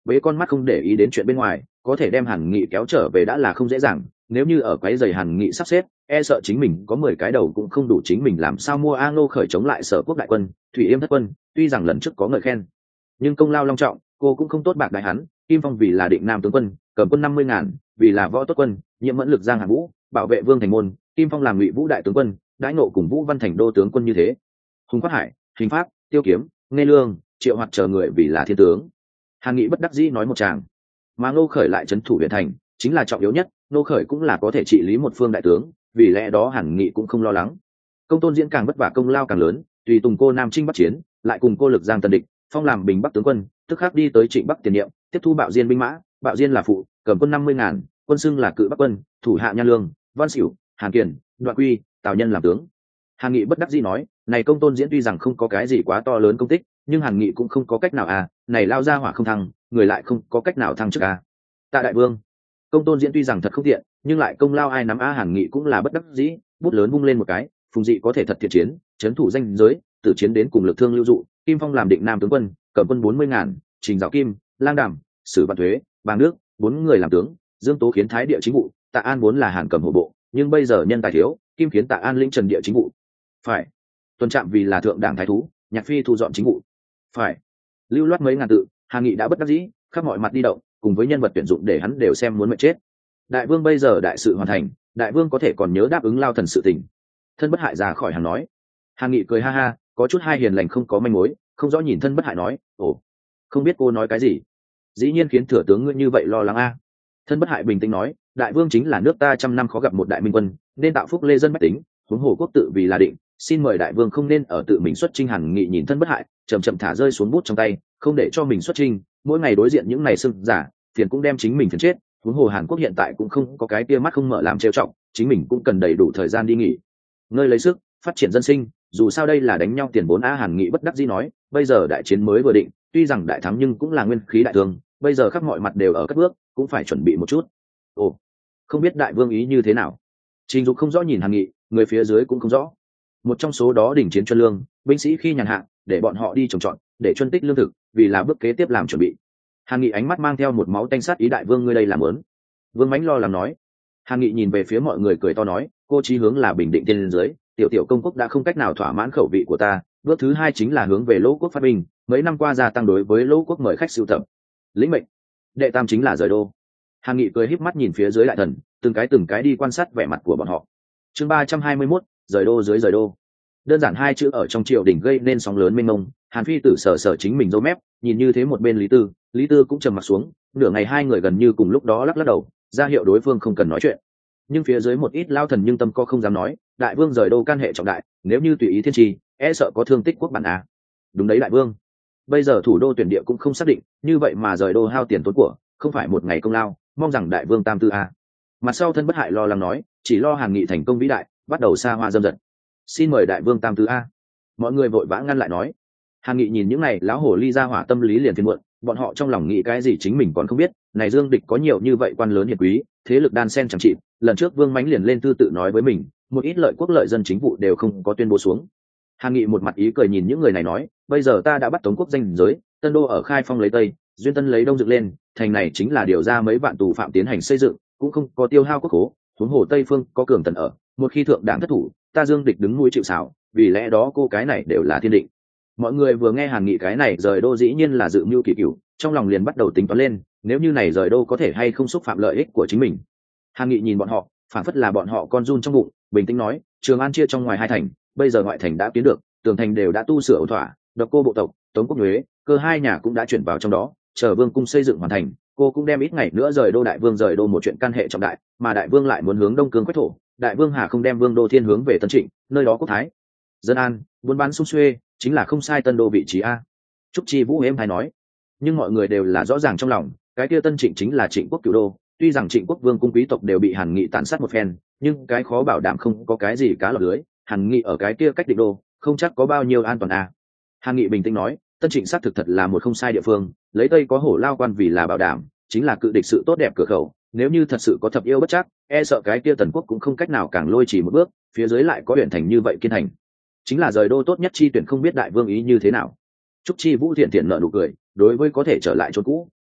với con mắt không để ý đến chuyện bên ngoài, có thể đem Hàn Nghị kéo trở về đã là không dễ dàng, nếu như ở quấy giày Hàn Nghị sắp xếp, e sợ chính mình có mười cái đầu cũng không đủ, chính mình làm sao mua A Ngô khởi chống lại Sở Quốc đại quân, Thủy Yêm thất quân, tuy rằng lần trước có người khen, nhưng công lao long trọng, cô cũng không tốt bạc đại hắn. Kim Phong vì là định nam tướng quân, cầm quân năm mươi ngàn, vì là võ tốt quân, nhiệm mẫn lực giang hạng vũ, bảo vệ vương thành môn. Kim Phong làm Ngụy Vũ đại tướng quân, đãi nộ cùng Vũ Văn thành đô tướng quân như thế. Hùng Quát Hải, Hình Pháp, Tiêu Kiếm, Nghe Lương, Triệu Hoạt chờ người vì là thiên tướng. Hàn Nghị bất đắc dĩ nói một tràng, mà Ngô Khởi lại trấn thủ huyện thành, chính là trọng yếu nhất. Ngô Khởi cũng là có thể trị lý một phương đại tướng, vì lẽ đó Hàn Nghị cũng không lo lắng. Công Tôn Diễn càng vất vả công lao càng lớn, tùy tùng cô Nam Trinh Bắc chiến, lại cùng cô lực giang tân địch, phong làm Bình Bắc tướng quân, tức khắc đi tới Trịnh Bắc tiền nhiệm, tiếp thu Bạo Diên binh mã. Bạo Diên là phụ, cầm quân năm mươi ngàn, quân xưng là Cự Bắc quân, thủ hạ Nha Lương, Văn Xỉu, Hàn Kiền, Đoạn Quy, Tào Nhân làm tướng. Hàn Nghị bất đắc dĩ nói, này Công Tôn Diễn tuy rằng không có cái gì quá to lớn công tích, nhưng Hàn Nghị cũng không có cách nào à, này lao ra hỏa không thăng, người lại không có cách nào thăng chức à. Tạ đại vương, Công Tôn Diễn tuy rằng thật không tiện, nhưng lại công lao ai nắm a, Hàn Nghị cũng là bất đắc dĩ, bút lớn vung lên một cái, Phùng Dị có thể thật thiện chiến, trấn thủ danh giới, tử chiến đến cùng lực thương lưu dụ. Kim Phong làm định nam tướng quân, cầm quân bốn mươi ngàn, Trình Dạo Kim, Lang Đàm, Sử Văn Thuế, Bàng Nước, bốn người làm tướng. Dương Tố khiến thái địa chính vụ, Tạ An vốn là Hàn cầm hộ bộ, nhưng bây giờ nhân tài thiếu, Kim khiến Tạ An lĩnh trần địa chính vụ. Phải. Tuần Trạm vì là thượng đảng thái thú, Nhạc Phi thu dọn chính vụ. Phải. Lưu loát mấy ngàn tự, Hàn Nghị đã bất đắc dĩ, khắp mọi mặt đi động, cùng với nhân vật tuyển dụng để hắn đều xem muốn mệt chết. Đại vương bây giờ đại sự hoàn thành, đại vương có thể còn nhớ đáp ứng lao thần sự tình. Thân Bất Hại ra khỏi hàng nói. Hàn Nghị cười ha ha, có chút hai hiền lành không có manh mối, không rõ nhìn Thân Bất Hại nói, ồ, không biết cô nói cái gì. Dĩ nhiên khiến thừa tướng ngươi như vậy lo lắng a. Thân Bất Hại bình tĩnh nói, đại vương chính là nước ta trăm năm khó gặp một đại minh quân, nên tạo phúc lê dân bách tính, huống hồ quốc tự vì là định, xin mời đại vương không nên ở tự mình xuất chinh. Hàn Nghị nhìn Thân Bất Hại, chậm chậm thả rơi xuống bút trong tay, không để cho mình xuất chinh, mỗi ngày đối diện những này sưng giả, phiền cũng đem chính mình phiền chết. Huống hồ Hàn Quốc hiện tại cũng không có cái tia mắt không mở làm trêu trọng, chính mình cũng cần đầy đủ thời gian đi nghỉ ngơi lấy sức, phát triển dân sinh, dù sao đây là đánh nhau tiền vốn a. Hàn Nghị bất đắc dĩ nói, bây giờ đại chiến mới vừa định, tuy rằng đại thắng nhưng cũng là nguyên khí đại thương, bây giờ khắp mọi mặt đều ở cất bước, cũng phải chuẩn bị một chút. Ồ, không biết đại vương ý như thế nào. Trình Dục không rõ nhìn Hàn Nghị, người phía dưới cũng không rõ. Một trong số đó đỉnh chiến chuyên lương, binh sĩ khi nhàn hạ, để bọn họ đi trồng trọt, để chuyên tích lương thực, vì là bước kế tiếp làm chuẩn bị. Hàn Nghị ánh mắt mang theo một máu tanh sát ý, đại vương ngươi đây làm lớn. Vương Mãnh lo lắng nói. Hàn Nghị nhìn về phía mọi người cười to nói, cô chí hướng là bình định tiên dưới, tiểu tiểu công quốc đã không cách nào thỏa mãn khẩu vị của ta, bước thứ hai chính là hướng về Lỗ quốc phát binh, mấy năm qua gia tăng đối với Lỗ quốc mời khách sưu tập. Lĩnh mệnh. Đệ tam chính là rời đô. Hàn Nghị cười híp mắt nhìn phía dưới đại thần, từng cái từng cái đi quan sát vẻ mặt của bọn họ. Chương ba trăm hai mươi mốt, rời đô dưới rời đô. Đơn giản hai chữ ở trong triều đình gây nên sóng lớn mênh mông. Hàn Phi tử sở sở chính mình râu mép, nhìn như thế một bên Lý Tư, Lý Tư cũng trầm mặt xuống, nửa ngày hai người gần như cùng lúc đó lắc lắc đầu, ra hiệu đối phương không cần nói chuyện. Nhưng phía dưới một ít lao thần nhưng tâm co không dám nói, đại vương rời đô can hệ trọng đại, nếu như tùy ý thiên trì, e sợ có thương tích quốc bản à. Đúng đấy đại vương, bây giờ thủ đô tuyển địa cũng không xác định, như vậy mà rời đô hao tiền tốn của, không phải một ngày công lao, mong rằng đại vương tam tư a. Mặt sau Thân Bất Hại lo lắng nói, chỉ lo Hàn Nghị thành công vĩ đại, bắt đầu xa hoa dâm dật. Xin mời đại vương tam tư a. Mọi người vội vã ngăn lại nói. Hàn Nghị nhìn những này lão hổ ly ra hỏa tâm lý liền phiền muộn, bọn họ trong lòng nghĩ cái gì chính mình còn không biết. Này Dương Địch có nhiều như vậy quan lớn hiền quý, thế lực đan sen chẳng chịt. Lần trước Vương Mãnh liền lên thư tự nói với mình, một ít lợi quốc lợi dân chính vụ đều không có tuyên bố xuống. Hàn Nghị một mặt ý cười nhìn những người này nói, bây giờ ta đã bắt Tống quốc danh giới, Tân đô ở Khai Phong lấy Tây, Duyên Tân lấy Đông dựng lên, thành này chính là điều ra mấy vạn tù phạm tiến hành xây dựng, cũng không có tiêu hao quốc khố. Huống hồ Tây phương có cường tần ở, một khi thượng đảng thất thủ, ta Dương Địch đứng nuôi chịu sào, vì lẽ đó cô cái này đều là thiên định. Mọi người vừa nghe Hàn Nghị cái này rời đô dĩ nhiên là dự mưu kỳ cửu, trong lòng liền bắt đầu tính toán lên, nếu như này rời đô có thể hay không xúc phạm lợi ích của chính mình. Hàn Nghị nhìn bọn họ, phản phất là bọn họ con run trong bụng, bình tĩnh nói, Trường An chia trong ngoài hai thành, bây giờ ngoại thành đã kiến được, tường thành đều đã tu sửa ổn thỏa, Độc Cô bộ tộc, Tống quốc Nhuế, Cơ hai nhà cũng đã chuyển vào trong đó, chờ vương cung xây dựng hoàn thành, cô cũng đem ít ngày nữa rời đô. Đại vương rời đô một chuyện can hệ trọng đại, mà đại vương lại muốn hướng đông cương quách thổ, đại vương hà không đem vương đô thiên hướng về Tân Trịnh, nơi đó quốc thái dân an, buôn bán sung xuê, chính là không sai Tân đô vị trí a. Trúc Chi Vũ êm hay nói, nhưng mọi người đều là rõ ràng trong lòng, cái kia Tân Trịnh chính là Trịnh quốc cửu đô, tuy rằng Trịnh quốc vương cung quý tộc đều bị Hàn Nghị tàn sát một phen, nhưng cái khó bảo đảm không có cái gì cá lọt lưới, Hàn Nghị ở cái kia cách định đô, không chắc có bao nhiêu an toàn a. Hàn Nghị bình tĩnh nói, Tân Trịnh xác thực thật là một không sai địa phương, lấy Tây có Hổ Lao quan vì là bảo đảm, chính là cự địch sự tốt đẹp cửa khẩu, nếu như thật sự có thập yêu bất chắc, e sợ cái kia Tần quốc cũng không cách nào càng lôi chỉ một bước, phía dưới lại có huyện thành như vậy kiên thành, chính là rời đô tốt nhất chi tuyển. Không biết đại vương ý như thế nào. Trúc Chi Vũ thiện thiện nở nụ cười, đối với có thể trở lại chỗ cũ,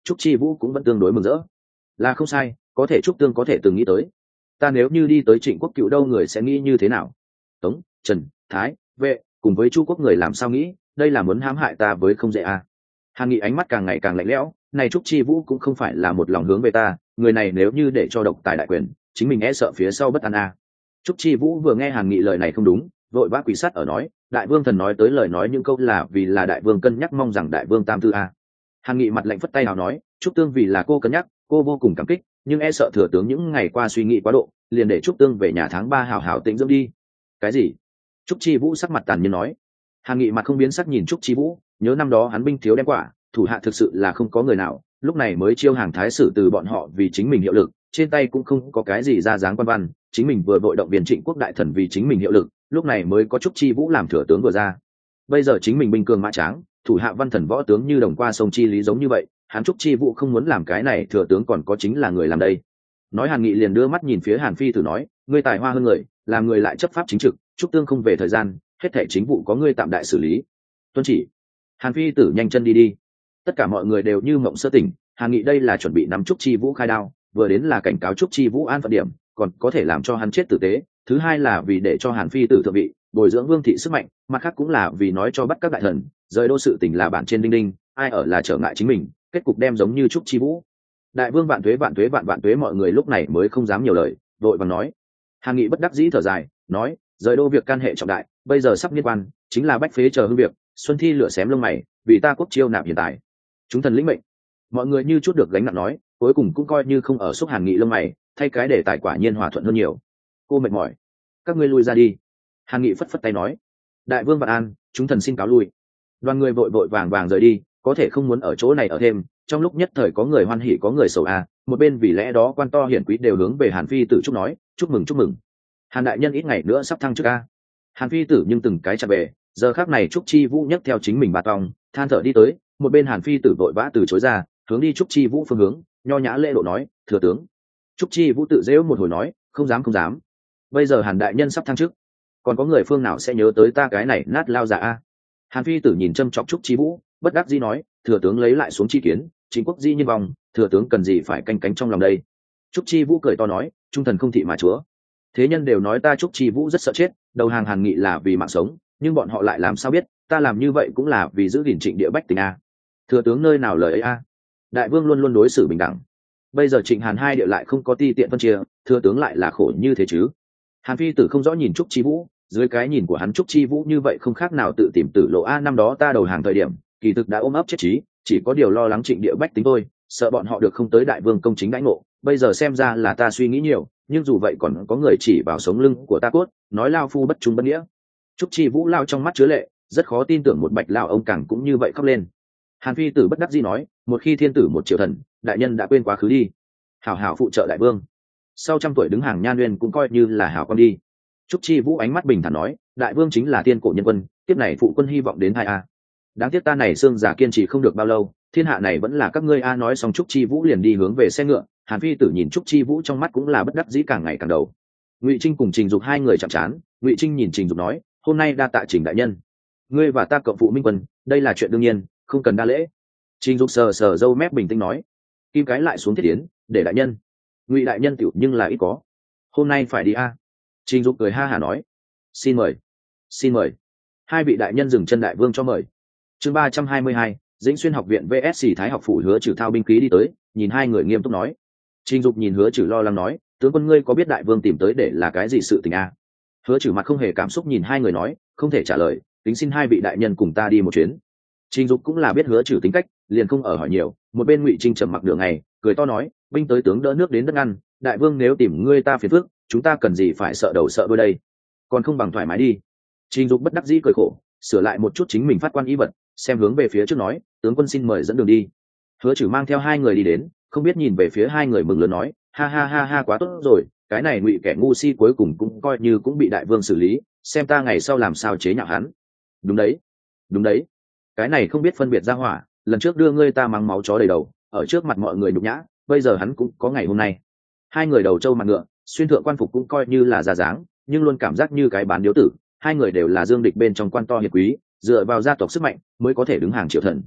Trúc Chi Vũ cũng vẫn tương đối mừng rỡ. Là không sai, có thể Trúc Tương có thể từng nghĩ tới. Ta nếu như đi tới Trịnh Quốc Cựu đâu người sẽ nghĩ như thế nào? Tống, Trần, Thái, Vệ, cùng với Chu Quốc người làm sao nghĩ, đây là muốn hãm hại ta với không dễ à. Hàn Nghị ánh mắt càng ngày càng lạnh lẽo, này Trúc Chi Vũ cũng không phải là một lòng hướng về ta, người này nếu như để cho độc tài đại quyền, chính mình e sợ phía sau bất an à. Trúc Chi Vũ vừa nghe Hàn Nghị lời này không đúng, vội vã quỳ sát ở nói, đại vương thần nói tới lời nói những câu là vì là đại vương cân nhắc mong rằng đại vương tam tư à. Hàn Nghị mặt lạnh phất tay nào nói, Trúc Tương vì là cô cân nhắc, cô vô cùng cảm kích, nhưng e sợ thừa tướng những ngày qua suy nghĩ quá độ, liền để Trúc Tương về nhà tháng ba hảo hảo tĩnh dưỡng đi. Cái gì? Trúc Chi Vũ sắc mặt tàn nhẫn nói. Hàn Nghị mặt không biến sắc nhìn Trúc Chi Vũ, nhớ năm đó hắn binh thiếu đem quả, thủ hạ thực sự là không có người nào, lúc này mới chiêu hàng thái sử từ bọn họ vì chính mình hiệu lực, trên tay cũng không có cái gì ra dáng quan văn, chính mình vừa vội động viên Trịnh Quốc đại thần vì chính mình hiệu lực, lúc này mới có Trúc Chi Vũ làm thừa tướng vừa ra. Bây giờ chính mình binh cường mã tráng, thủ hạ văn thần võ tướng như đồng qua sông chi lý giống như vậy, hắn Trúc Chi Vũ không muốn làm cái này thừa tướng còn có chính là người làm đây. Nói Hàn Nghị liền đưa mắt nhìn phía Hàn Phi Tử nói, ngươi tài hoa hơn người, làm người lại chấp pháp chính trực, Trúc Tương không về thời gian, hết thảy chính vụ có ngươi tạm đại xử lý. Tuân chỉ. Hàn Phi Tử nhanh chân đi đi. Tất cả mọi người đều như mộng sơ tỉnh, Hàn Nghị đây là chuẩn bị nắm Trúc Chi Vũ khai đao, vừa đến là cảnh cáo Trúc Chi Vũ an phận điểm, còn có thể làm cho hắn chết tử tế, thứ hai là vì để cho Hàn Phi Tử thượng vị, bồi dưỡng vương thị sức mạnh, mặt khác cũng là vì nói cho bắt các đại thần, rời đô sự tình là bản trên đinh đinh, ai ở là trở ngại chính mình, kết cục đem giống như Trúc Chi Vũ. Đại vương vạn tuế vạn tuế vạn vạn tuế, mọi người lúc này mới không dám nhiều lời, vội vàng nói. Hàn Nghị bất đắc dĩ thở dài, nói, rời đô việc can hệ trọng đại, bây giờ sắp liên quan, chính là bách phế chờ hưng việc, xuân thi lửa xém lông mày, vì ta quốc chiêu nạp hiện tại. Chúng thần lĩnh mệnh. Mọi người như chút được gánh nặng nói, cuối cùng cũng coi như không ở xúc Hàn Nghị lông mày, thay cái để tài quả nhiên hòa thuận hơn nhiều. Cô mệt mỏi, các ngươi lui ra đi. Hàn Nghị phất phất tay nói, đại vương vạn an, chúng thần xin cáo lui. Đoàn người vội vội vàng vàng rời đi, có thể không muốn ở chỗ này ở thêm, trong lúc nhất thời có người hoan hỉ có người sầu a, một bên vì lẽ đó quan to hiển quý đều hướng về Hàn Phi Tử chúc nói, chúc mừng chúc mừng. Hàn đại nhân ít ngày nữa sắp thăng chức a. Hàn Phi Tử nhưng từng cái chặt về, giờ khắc này Trúc Chi Vũ nhấc theo chính mình bà tòng, than thở đi tới, một bên Hàn Phi Tử vội vã từ chối ra, hướng đi Trúc Chi Vũ phương hướng, nho nhã lễ độ nói, thừa tướng. Trúc Chi Vũ tự dễu một hồi nói, không dám không dám. Bây giờ Hàn đại nhân sắp thăng chức, còn có người phương nào sẽ nhớ tới ta cái này nát lao giả a? Hàn Phi Tử nhìn chăm chọc Trúc Chi Vũ, bất đắc dĩ nói, thừa tướng lấy lại xuống chi kiến, chính quốc di nhân vong, thừa tướng cần gì phải canh cánh trong lòng đây? Trúc Chi Vũ cười to nói, trung thần không thị mà chúa. Thế nhân đều nói ta Trúc Chi Vũ rất sợ chết, đầu hàng Hàn Nghị là vì mạng sống, nhưng bọn họ lại làm sao biết, ta làm như vậy cũng là vì giữ gìn Trịnh địa bách tình a. Thừa tướng nơi nào lời ấy a? Đại vương luôn luôn đối xử bình đẳng. Bây giờ Trịnh Hàn hai địa lại không có ti tiện phân chia, thừa tướng lại là khổ như thế chứ? Hàn Phi Tử không rõ nhìn Trúc Chi Vũ, dưới cái nhìn của hắn Trúc Chi Vũ như vậy không khác nào tự tìm tử lộ a. Năm đó ta đầu hàng thời điểm, kỳ thực đã ôm ấp chết trí, chỉ có điều lo lắng Trịnh địa bách tính thôi, sợ bọn họ được không tới đại vương công chính đãi ngộ. Bây giờ xem ra là ta suy nghĩ nhiều, nhưng dù vậy còn có người chỉ vào sống lưng của ta cốt, nói lao phu bất trung bất nghĩa. Trúc Chi Vũ lao trong mắt chứa lệ, rất khó tin tưởng một bạch lao ông càng cũng như vậy khóc lên. Hàn Phi Tử bất đắc dĩ nói, một khi thiên tử một triệu thần, đại nhân đã quên quá khứ đi, hảo hảo phụ trợ đại vương. Sau trăm tuổi đứng hàng nhan nguyên cũng coi như là hảo con đi. Trúc Chi Vũ ánh mắt bình thản nói, đại vương chính là thiên cổ nhân quân, tiếp này phụ quân hy vọng đến hai a. Đáng tiếc ta này xương giả kiên trì không được bao lâu, thiên hạ này vẫn là các ngươi a. Nói xong Trúc Chi Vũ liền đi hướng về xe ngựa. Hàn Phi Tử nhìn Trúc Chi Vũ trong mắt cũng là bất đắc dĩ càng ngày càng đầu. Ngụy Trinh cùng Trình Dục hai người chạm trán, Ngụy Trinh nhìn Trình Dục nói, hôm nay đa tạ Trình đại nhân, ngươi và ta cộng phụ minh quân, đây là chuyện đương nhiên, không cần đa lễ. Trình Dục sờ sờ râu mép bình tĩnh nói, kim cái lại xuống thiết tiến, để đại nhân. Ngụy đại nhân tiểu nhưng là ít có, hôm nay phải đi a. Trình Dục cười ha hả nói, xin mời, xin mời. Hai vị đại nhân dừng chân, đại vương cho mời. Chương ba trăm hai mươi hai, Dĩnh Xuyên học viện vs Thái học phủ. Hứa Trừ thao binh khí đi tới, nhìn hai người nghiêm túc nói. Trình Dục nhìn Hứa Trừ lo lắng nói, tướng quân ngươi có biết đại vương tìm tới để là cái gì sự tình a? Hứa Trừ mặt không hề cảm xúc nhìn hai người nói, không thể trả lời, tính xin hai vị đại nhân cùng ta đi một chuyến. Trình Dục cũng là biết Hứa Trừ tính cách, liền không ở hỏi nhiều. Một bên Ngụy Trinh trầm mặc đường ngày, cười to nói, binh tới tướng đỡ nước đến đất ngăn, đại vương nếu tìm ngươi ta phiền phức, chúng ta cần gì phải sợ đầu sợ đuôi đây, còn không bằng thoải mái đi. Trình Dục bất đắc dĩ cười khổ, sửa lại một chút chính mình phát quan ý vật, xem hướng về phía trước nói, tướng quân xin mời dẫn đường đi. Hứa Trừ mang theo hai người đi đến, không biết nhìn về phía hai người mừng lớn nói, ha ha ha ha, quá tốt rồi, cái này Ngụy kẻ ngu si cuối cùng cũng coi như cũng bị đại vương xử lý, xem ta ngày sau làm sao chế nhạo hắn. Đúng đấy, đúng đấy, cái này không biết phân biệt ra hỏa, lần trước đưa ngươi ta mắng máu chó đầy đầu, ở trước mặt mọi người nhục nhã, bây giờ hắn cũng có ngày hôm nay. Hai người đầu trâu mặt ngựa, xuyên thượng quan phục cũng coi như là ra dáng, nhưng luôn cảm giác như cái bán điếu tử. Hai người đều là dương địch bên trong quan to hiệp quý, dựa vào gia tộc sức mạnh mới có thể đứng hàng triệu thần.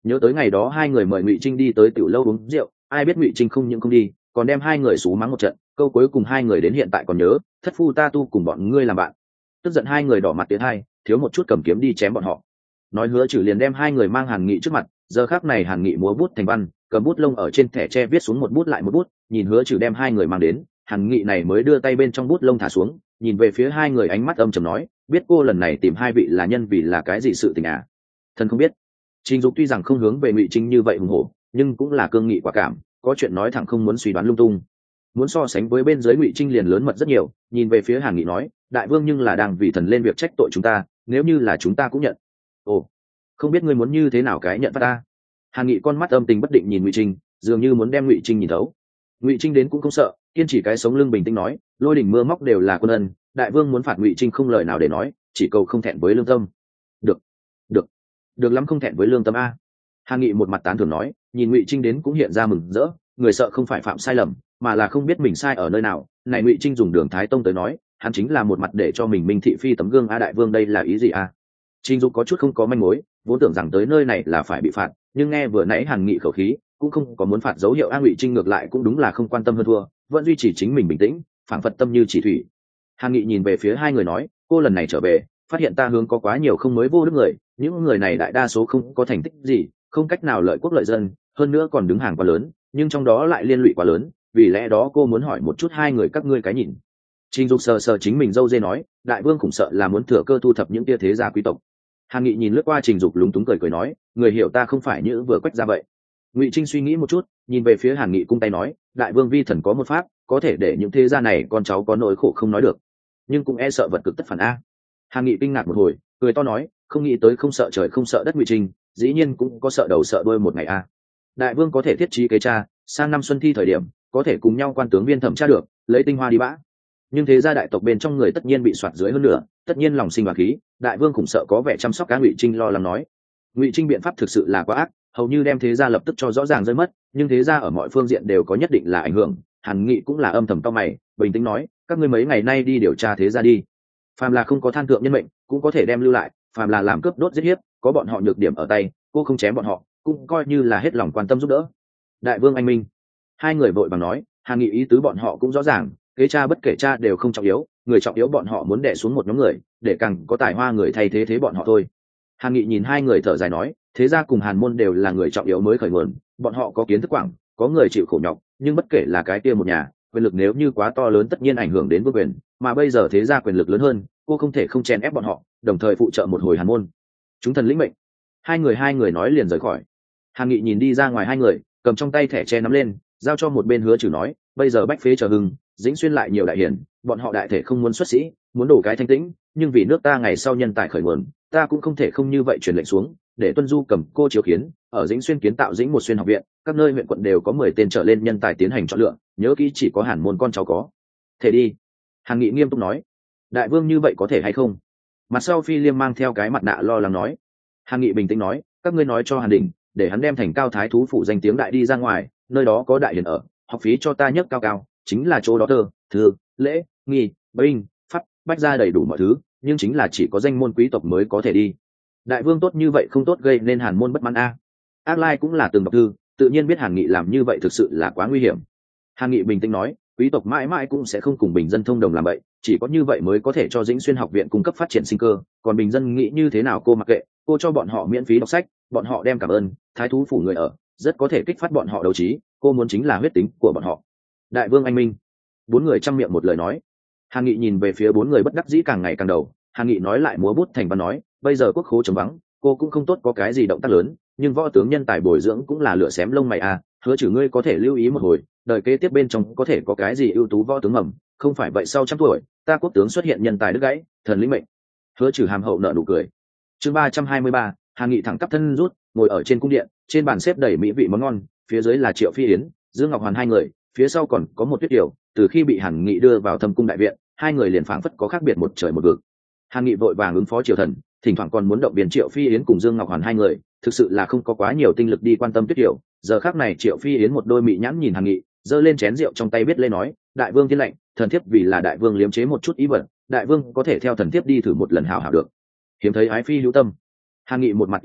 Nhớ tới ngày đó hai người mời Ngụy Trinh đi tới tiểu lâu uống rượu, ai biết Ngụy Trinh không những không đi, còn đem hai người xú mắng một trận, câu cuối cùng hai người đến hiện tại còn nhớ, thất phu ta tu cùng bọn ngươi làm bạn. Tức giận hai người đỏ mặt tiến hai, thiếu một chút cầm kiếm đi chém bọn họ. Nói Hứa Trừ liền đem hai người mang Hàn Nghị trước mặt, giờ khắc này Hàn Nghị múa bút thành văn, cầm bút lông ở trên thẻ tre viết xuống một bút lại một bút, nhìn Hứa Trừ đem hai người mang đến, Hàn Nghị này mới đưa tay bên trong bút lông thả xuống, nhìn về phía hai người ánh mắt âm trầm nói, biết cô lần này tìm hai vị là nhân vì là cái gì sự tình à? Thần không biết. Trình Dục tuy rằng không hướng về Ngụy Trinh như vậy hùng hổ, nhưng cũng là cương nghị quả cảm, có chuyện nói thẳng không muốn suy đoán lung tung. Muốn so sánh với bên dưới Ngụy Trinh liền lớn mật rất nhiều, nhìn về phía Hàn Nghị nói, đại vương nhưng là đang vì thần lên việc trách tội chúng ta, nếu như là chúng ta cũng nhận. Ồ, không biết ngươi muốn như thế nào cái nhận phát ta? Hàn Nghị con mắt âm tình bất định nhìn Ngụy Trinh, dường như muốn đem Ngụy Trinh nhìn thấu. Ngụy Trinh đến cũng không sợ, kiên chỉ cái sống lưng bình tĩnh nói, lôi đỉnh mưa móc đều là quân ân, đại vương muốn phạt Ngụy Trinh không lời nào để nói, chỉ cầu không thẹn với lương tâm. Được, được, được lắm, không thẹn với lương tâm a. Hàn Nghị một mặt tán thưởng nói, nhìn Ngụy Trinh đến cũng hiện ra mừng rỡ, người sợ không phải phạm sai lầm, mà là không biết mình sai ở nơi nào. Này Ngụy Trinh dùng Đường Thái Tông tới nói, hắn chính là một mặt để cho mình minh thị phi tấm gương a. Đại vương đây là ý gì a? Trình Dục có chút không có manh mối, vốn tưởng rằng tới nơi này là phải bị phạt, nhưng nghe vừa nãy Hàn Nghị khẩu khí, cũng không có muốn phạt dấu hiệu. A Ngụy Trinh ngược lại cũng đúng là không quan tâm hơn thua, vẫn duy trì chính mình bình tĩnh, phảng phất tâm như chỉ thủy. Hàn Nghị nhìn về phía hai người nói, cô lần này trở về, phát hiện ta hướng có quá nhiều không mới vô đức người, những người này đại đa số không có thành tích gì, không cách nào lợi quốc lợi dân, hơn nữa còn đứng hàng quá lớn, nhưng trong đó lại liên lụy quá lớn, vì lẽ đó cô muốn hỏi một chút hai người các ngươi cái nhìn. Trình Dục sờ sờ chính mình râu dê nói, đại vương khủng sợ là muốn thừa cơ thu thập những tia thế gia quý tộc. Hàn Nghị nhìn lướt qua Trình Dục lúng túng cười cười nói, người hiểu ta không phải như vừa quách ra vậy. Ngụy Trinh suy nghĩ một chút, nhìn về phía Hàn Nghị cung tay nói, đại vương vi thần có một pháp, có thể để những thế gia này con cháu có nỗi khổ không nói được, nhưng cũng e sợ vật cực tất phản a. Hàn Nghị kinh ngạc một hồi, cười to nói, không nghĩ tới không sợ trời không sợ đất Ngụy Trinh, dĩ nhiên cũng có sợ đầu sợ đuôi một ngày a. Đại vương có thể thiết trí kế tra, sang năm xuân thi thời điểm, có thể cùng nhau quan tướng viên thẩm tra được, lấy tinh hoa đi bã. Nhưng thế gia đại tộc bên trong người tất nhiên bị soạt dưới hơn nữa, tất nhiên lòng sinh và khí, đại vương khủng sợ có vẻ chăm sóc cá. Ngụy Trinh lo lắng nói, Ngụy Trinh biện pháp thực sự là quá ác, hầu như đem thế gia lập tức cho rõ ràng rơi mất, nhưng thế gia ở mọi phương diện đều có nhất định là ảnh hưởng. Hàn Nghị cũng là âm thầm cau mày, bình tĩnh nói, các ngươi mấy ngày nay đi điều tra thế gia đi, phàm là không có than thượng nhân mệnh cũng có thể đem lưu lại, phàm là làm cướp đốt giết hiếp có bọn họ nhược điểm ở tay, cô không chém bọn họ cũng coi như là hết lòng quan tâm giúp đỡ. Đại vương anh minh. Hai người vội vàng nói, Hàn Nghị ý tứ bọn họ cũng rõ ràng, kế cha bất kể cha đều không trọng yếu, người trọng yếu bọn họ muốn đè xuống một nhóm người để càng có tài hoa người thay thế thế bọn họ thôi. Hàn Nghị nhìn hai người thở dài nói, thế gia cùng Hàn môn đều là người trọng yếu mới khởi nguồn, bọn họ có kiến thức quảng, có người chịu khổ nhọc, nhưng bất kể là cái kia một nhà, quyền lực nếu như quá to lớn tất nhiên ảnh hưởng đến vương quyền, mà bây giờ thế gia quyền lực lớn hơn, cô không thể không chèn ép bọn họ, đồng thời phụ trợ một hồi Hàn môn. Chúng thần lĩnh mệnh. Hai người hai người nói liền rời khỏi. Hàn Nghị nhìn đi ra ngoài hai người, cầm trong tay thẻ tre nắm lên, giao cho một bên Hứa Trừ nói, bây giờ bách phế chờ hưng, dĩnh xuyên lại nhiều đại hiển, bọn họ đại thể không muốn xuất sĩ, muốn đổ cái thanh tĩnh, nhưng vì nước ta ngày sau nhân tài khởi nguồn, ta cũng không thể không như vậy truyền lệnh xuống, để Tuân Du cầm cô chiếu kiến, ở dĩnh xuyên kiến tạo dĩnh một xuyên học viện, các nơi huyện quận đều có mười tên trở lên nhân tài tiến hành chọn lựa, nhớ kỹ chỉ có Hàn môn con cháu có thể đi. Hàn Nghị nghiêm túc nói, đại vương như vậy có thể hay không? Mặt sau Phi Liêm mang theo cái mặt nạ lo lắng nói. Hàn Nghị bình tĩnh nói, các ngươi nói cho Hàn Đình, để hắn đem thành cao thái thú phụ danh tiếng đại đi ra ngoài, nơi đó có đại hiển ở, học phí cho ta nhất cao cao, chính là chỗ đó thơ, thư, lễ, nghi, binh, pháp, bách ra đầy đủ mọi thứ, nhưng chính là chỉ có danh môn quý tộc mới có thể đi. Đại vương tốt như vậy không tốt gây nên Hàn môn bất mãn a. Ác Lai cũng là từng đọc thư, tự nhiên biết Hàn Nghị làm như vậy thực sự là quá nguy hiểm. Hàn Nghị bình tĩnh nói, quý tộc mãi mãi cũng sẽ không cùng bình dân thông đồng làm vậy, chỉ có như vậy mới có thể cho Dĩnh Xuyên học viện cung cấp phát triển sinh cơ, còn bình dân nghĩ như thế nào cô mặc kệ, cô cho bọn họ miễn phí đọc sách, bọn họ đem cảm ơn, thái thú phủ người ở, rất có thể kích phát bọn họ đấu trí, cô muốn chính là huyết tính của bọn họ. Đại vương anh minh. Bốn người trăm miệng một lời nói. Hàn Nghị nhìn về phía bốn người bất đắc dĩ càng ngày càng đầu, Hàn Nghị nói lại múa bút thành văn nói, bây giờ quốc khố trống vắng, cô cũng không tốt có cái gì động tác lớn, nhưng võ tướng nhân tài bồi dưỡng cũng là lửa xém lông mày à, Hứa Trừ ngươi có thể lưu ý một hồi, đời kế tiếp bên trong có thể có cái gì ưu tú võ tướng mầm, không phải vậy sau trăm tuổi ta quốc tướng xuất hiện nhân tài đứt gãy, thần lĩnh mệnh. Hứa Trừ hàm hậu nợ nụ cười. Chương ba trăm hai mươi ba, Hàn Nghị thẳng tắp thân rút, ngồi ở trên cung điện, trên bàn xếp đầy mỹ vị món ngon, phía dưới là Triệu Phi Yến, Dương Ngọc Hoàn hai người, phía sau còn có một Tuyết Kiều. Từ khi bị Hàn Nghị đưa vào Thâm cung đại viện, hai người liền phảng phất có khác biệt một trời một vực. Hàn Nghị vội vàng ứng phó triều thần, thỉnh thoảng còn muốn động viên Triệu Phi Yến cùng Dương Ngọc Hoàn hai người, thực sự là không có quá nhiều tinh lực đi quan tâm Tuyết Kiều. Giờ khắc này Triệu Phi Yến một đôi mị nhãn nhìn Hàn Nghị, giơ lên chén rượu trong tay biết lên nói, đại vương thiên lệnh, thần thiếp vì là đại vương liếm chế một chút ý vật, đại vương có thể theo thần thiếp đi thử một lần hảo hảo được. Hiếm thấy ái phi hữu tâm. Hàn Nghị một mặt ý cười,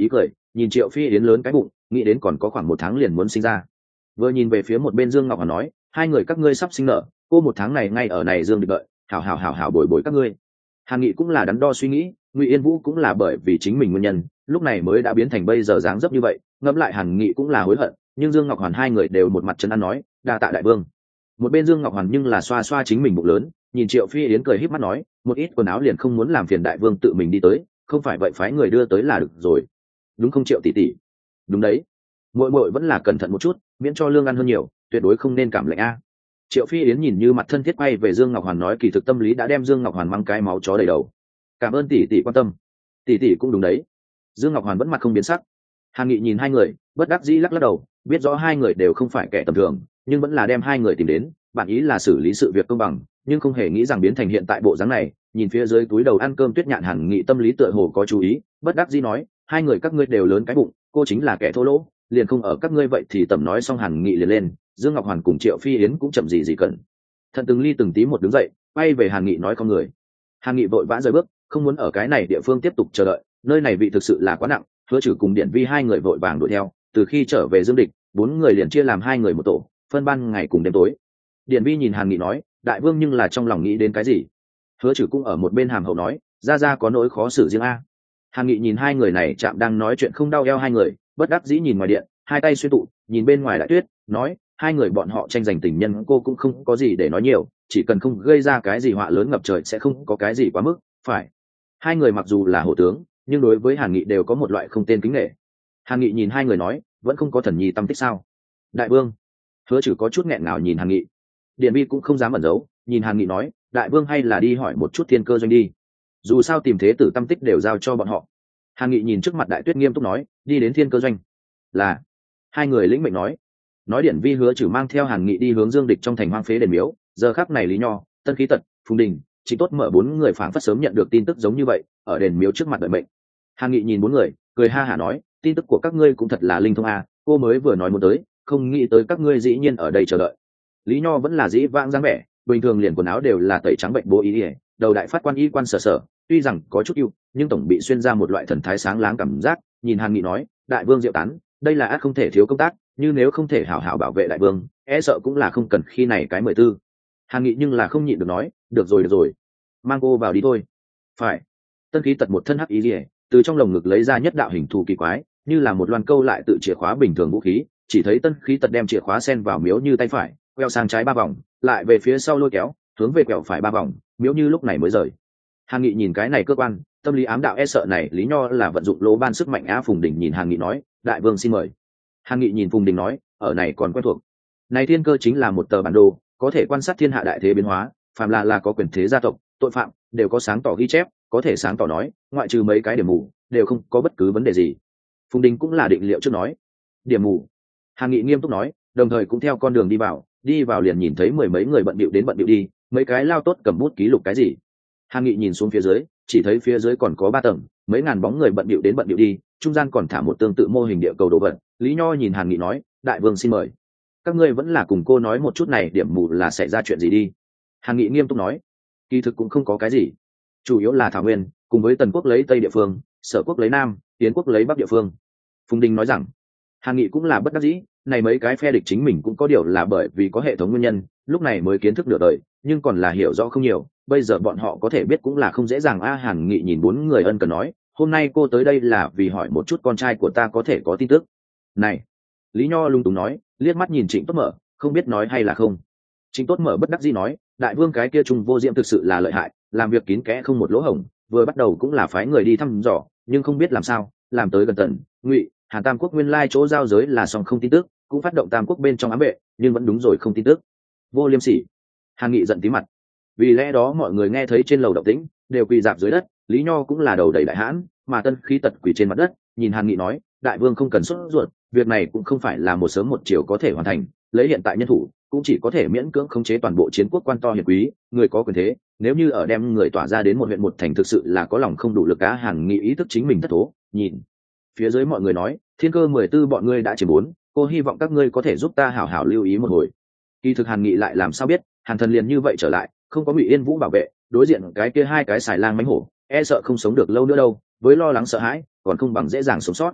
nhìn Triệu Phi Yến lớn cái bụng, nghĩ đến còn có khoảng một tháng liền muốn sinh ra. Vừa nhìn về phía một bên Dương Ngọc Hoàn nói, hai người các ngươi sắp sinh nở, cô một tháng này ngay ở này Dương được đợi, hảo hảo hảo hảo bồi bồi các ngươi. Hàn Nghị cũng là đắn đo suy nghĩ, Ngụy Yên Vũ cũng là bởi vì chính mình nguyên nhân, lúc này mới đã biến thành bây giờ dáng dấp như vậy. Ngẫm lại Hàn Nghị cũng là hối hận, nhưng Dương Ngọc Hoàn hai người đều một mặt trấn an nói, đa tạ đại vương. Một bên Dương Ngọc Hoàn nhưng là xoa xoa chính mình bụng lớn, nhìn Triệu Phi Yến cười híp mắt nói, một ít quần áo liền không muốn làm phiền đại vương tự mình đi tới, không phải vậy phái người đưa tới là được rồi. Đúng không Triệu tỷ tỷ? Đúng đấy. Muội muội vẫn là cẩn thận một chút, miễn cho lương ăn hơn nhiều, tuyệt đối không nên cảm lạnh a. Triệu Phi Yến nhìn như mặt thân thiết quay về Dương Ngọc Hoàn nói, kỳ thực tâm lý đã đem Dương Ngọc Hoàn mang cái máu chó đầy đầu. Cảm ơn tỷ tỷ quan tâm. Tỷ tỷ cũng đúng đấy. Dương Ngọc Hoàn vẫn mặt không biến sắc. Hàn Nghị nhìn hai người, bất đắc dĩ lắc lắc đầu, biết rõ hai người đều không phải kẻ tầm thường, nhưng vẫn là đem hai người tìm đến, bản ý là xử lý sự việc công bằng, nhưng không hề nghĩ rằng biến thành hiện tại bộ dáng này. Nhìn phía dưới túi đầu ăn cơm Tuyết Nhạn, Hàn Nghị tâm lý tựa hồ có chú ý, bất đắc dĩ nói, hai người các ngươi đều lớn cái bụng, cô chính là kẻ thô lỗ, liền không ở các ngươi vậy thì tầm nói. Xong Hàn Nghị liền lên, Dương Ngọc Hoàn cùng Triệu Phi Yến cũng chậm gì gì cần thận từng ly từng tí một đứng dậy, quay về Hàn Nghị nói con người. Hàn Nghị vội vã rời bước, không muốn ở cái này địa phương tiếp tục chờ đợi, nơi này vị thực sự là quá nặng. Hứa Trừ cùng Điển Vi hai người vội vàng đuổi theo, từ khi trở về Dương Địch, bốn người liền chia làm hai người một tổ, phân ban ngày cùng đêm tối. Điển Vi nhìn Hàn Nghị nói, đại vương nhưng là trong lòng nghĩ đến cái gì? Hứa Trừ cũng ở một bên hàm hậu nói, ra ra có nỗi khó xử riêng a. Hàn Nghị nhìn hai người này chạm đang nói chuyện không đau eo hai người, bất đắc dĩ nhìn ngoài điện, hai tay xuyên tụ, nhìn bên ngoài Đại Tuyết, nói, hai người bọn họ tranh giành tình nhân, cô cũng không có gì để nói nhiều, chỉ cần không gây ra cái gì họa lớn ngập trời sẽ không có cái gì quá mức, phải. Hai người mặc dù là hổ tướng, nhưng đối với Hàn Nghị đều có một loại không tên kính nể. Hàn Nghị nhìn hai người nói, vẫn không có thần nhi tâm tích sao? Đại vương. Hứa Trừ có chút nghẹn ngào nhìn Hàn Nghị. Điền Vi cũng không dám ẩn giấu, nhìn Hàn Nghị nói, đại vương hay là đi hỏi một chút Thiên Cơ doanh đi, dù sao tìm thế tử tâm tích đều giao cho bọn họ. Hàn Nghị nhìn trước mặt Đại Tuyết nghiêm túc nói, đi đến Thiên Cơ doanh. Là. Hai người lĩnh mệnh nói. Nói Điển Vi Hứa Trừ mang theo Hàn Nghị đi hướng Dương Địch trong thành hoang phế đền miếu. Giờ khắc này Lý Nho, Tân Khí Tật, Phùng Đình, Trịnh Tốt Mở bốn người phảng phất sớm nhận được tin tức giống như vậy, ở đền miếu trước mặt đợi mệnh. Hàn Nghị nhìn bốn người, cười ha hả nói, tin tức của các ngươi cũng thật là linh thông à, cô mới vừa nói muốn tới, không nghĩ tới các ngươi dĩ nhiên ở đây chờ đợi. Lý Nho vẫn là dĩ vãng dáng vẻ, bình thường liền quần áo đều là tẩy trắng bệnh bố ý ỉa, đầu đại phát quan y quan sở sở, tuy rằng có chút ưu, nhưng tổng bị xuyên ra một loại thần thái sáng láng cảm giác. Nhìn Hàn Nghị nói, đại vương diệu tán, đây là ác không thể thiếu công tác, nhưng nếu không thể hảo hảo bảo vệ đại vương, e sợ cũng là không cần khi này cái mười tư. Hàn Nghị nhưng là không nhịn được nói, được rồi được rồi, mang cô vào đi thôi. Phải. Tân Khí Tật một thân hắc ý ỉa, từ trong lồng ngực lấy ra nhất đạo hình thù kỳ quái, như là một loan câu lại tự chìa khóa bình thường vũ khí. Chỉ thấy Tân Khí Tật đem chìa khóa sen vào miếu như tay phải, queo sang trái ba vòng, lại về phía sau lôi kéo, hướng về quẹo phải ba vòng, miếu như lúc này mới rời. Hàn Nghị nhìn cái này cơ quan, tâm lý ám đạo e sợ này Lý Nho là vận dụng lỗ ban sức mạnh á. Phùng Đình nhìn Hàn Nghị nói, đại vương xin mời. Hàn Nghị nhìn Phùng Đình nói, ở này còn quen thuộc. Này Thiên Cơ chính là một tờ bản đồ, có thể quan sát thiên hạ đại thế biến hóa, phàm là là có quyền thế gia tộc, tội phạm đều có sáng tỏ ghi chép, có thể sáng tỏ nói, ngoại trừ mấy cái điểm mù, đều không có bất cứ vấn đề gì. Phùng Đình cũng là định liệu trước nói, điểm mù. Hàn Nghị nghiêm túc nói, đồng thời cũng theo con đường đi vào, đi vào liền nhìn thấy mười mấy người bận bịu đến bận bịu đi, mấy cái lao tốt cầm bút ký lục cái gì. Hàn Nghị nhìn xuống phía dưới, chỉ thấy phía dưới còn có ba tầng, mấy ngàn bóng người bận bịu đến bận bịu đi, trung gian còn thả một tương tự mô hình địa cầu đồ vật. Lý Nho nhìn Hàn Nghị nói, đại vương xin mời. Các ngươi vẫn là cùng cô nói một chút này điểm mù là xảy ra chuyện gì đi. Hàn Nghị nghiêm túc nói, kỳ thực cũng không có cái gì, chủ yếu là thảo nguyên, cùng với Tần quốc lấy tây địa phương, Sở quốc lấy nam, Tiến quốc lấy bắc địa phương. Phùng Đình nói rằng, Hàn Nghị cũng là bất đắc dĩ, này mấy cái phe địch chính mình cũng có điều là bởi vì có hệ thống nguyên nhân, lúc này mới kiến thức nửa đời, nhưng còn là hiểu rõ không nhiều, bây giờ bọn họ có thể biết cũng là không dễ dàng a. Hàn Nghị nhìn bốn người ân cần nói, hôm nay cô tới đây là vì hỏi một chút con trai của ta có thể có tin tức. Này, Lý Nho lung túng nói, liếc mắt nhìn Trịnh Tốt Mở, không biết nói hay là không. Trịnh Tốt Mở bất đắc dĩ nói, đại vương cái kia Trung Vô Diệm thực sự là lợi hại, làm việc kín kẽ không một lỗ hổng, vừa bắt đầu cũng là phái người đi thăm dò, nhưng không biết làm sao, làm tới gần Tần, Ngụy, Hàn tam quốc nguyên lai chỗ giao giới là song không tin tức, cũng phát động tam quốc bên trong ám vệ, nhưng vẫn đúng rồi không tin tức. Vô liêm sỉ. Hàn Nghị giận tí mặt. Vì lẽ đó mọi người nghe thấy trên lầu động tĩnh, đều quỳ dạp dưới đất. Lý Nho cũng là đầu đầy đại hãn, mà Tân Khí Tật quỳ trên mặt đất, nhìn Hàn Nghị nói, đại vương không cần sốt ruột, việc này cũng không phải là một sớm một chiều có thể hoàn thành, lấy hiện tại nhân thủ, cũng chỉ có thể miễn cưỡng khống chế toàn bộ chiến quốc quan to hiển quý, người có quyền thế, nếu như ở đem người tỏa ra đến một huyện một thành thực sự là có lòng không đủ lực á. Hàn Nghị ý thức chính mình thất thố, nhìn phía dưới mọi người nói, Thiên Cơ mười tư bọn ngươi đã chỉ muốn, cô hy vọng các ngươi có thể giúp ta hảo hảo lưu ý một hồi. Kỳ thực Hàn Nghị lại làm sao biết, Hàn Thần liền như vậy trở lại, không có Ngụy Yên Vũ bảo vệ, đối diện cái kia hai cái xài lang mánh hổ, e sợ không sống được lâu nữa đâu, với lo lắng sợ hãi, còn không bằng dễ dàng sống sót.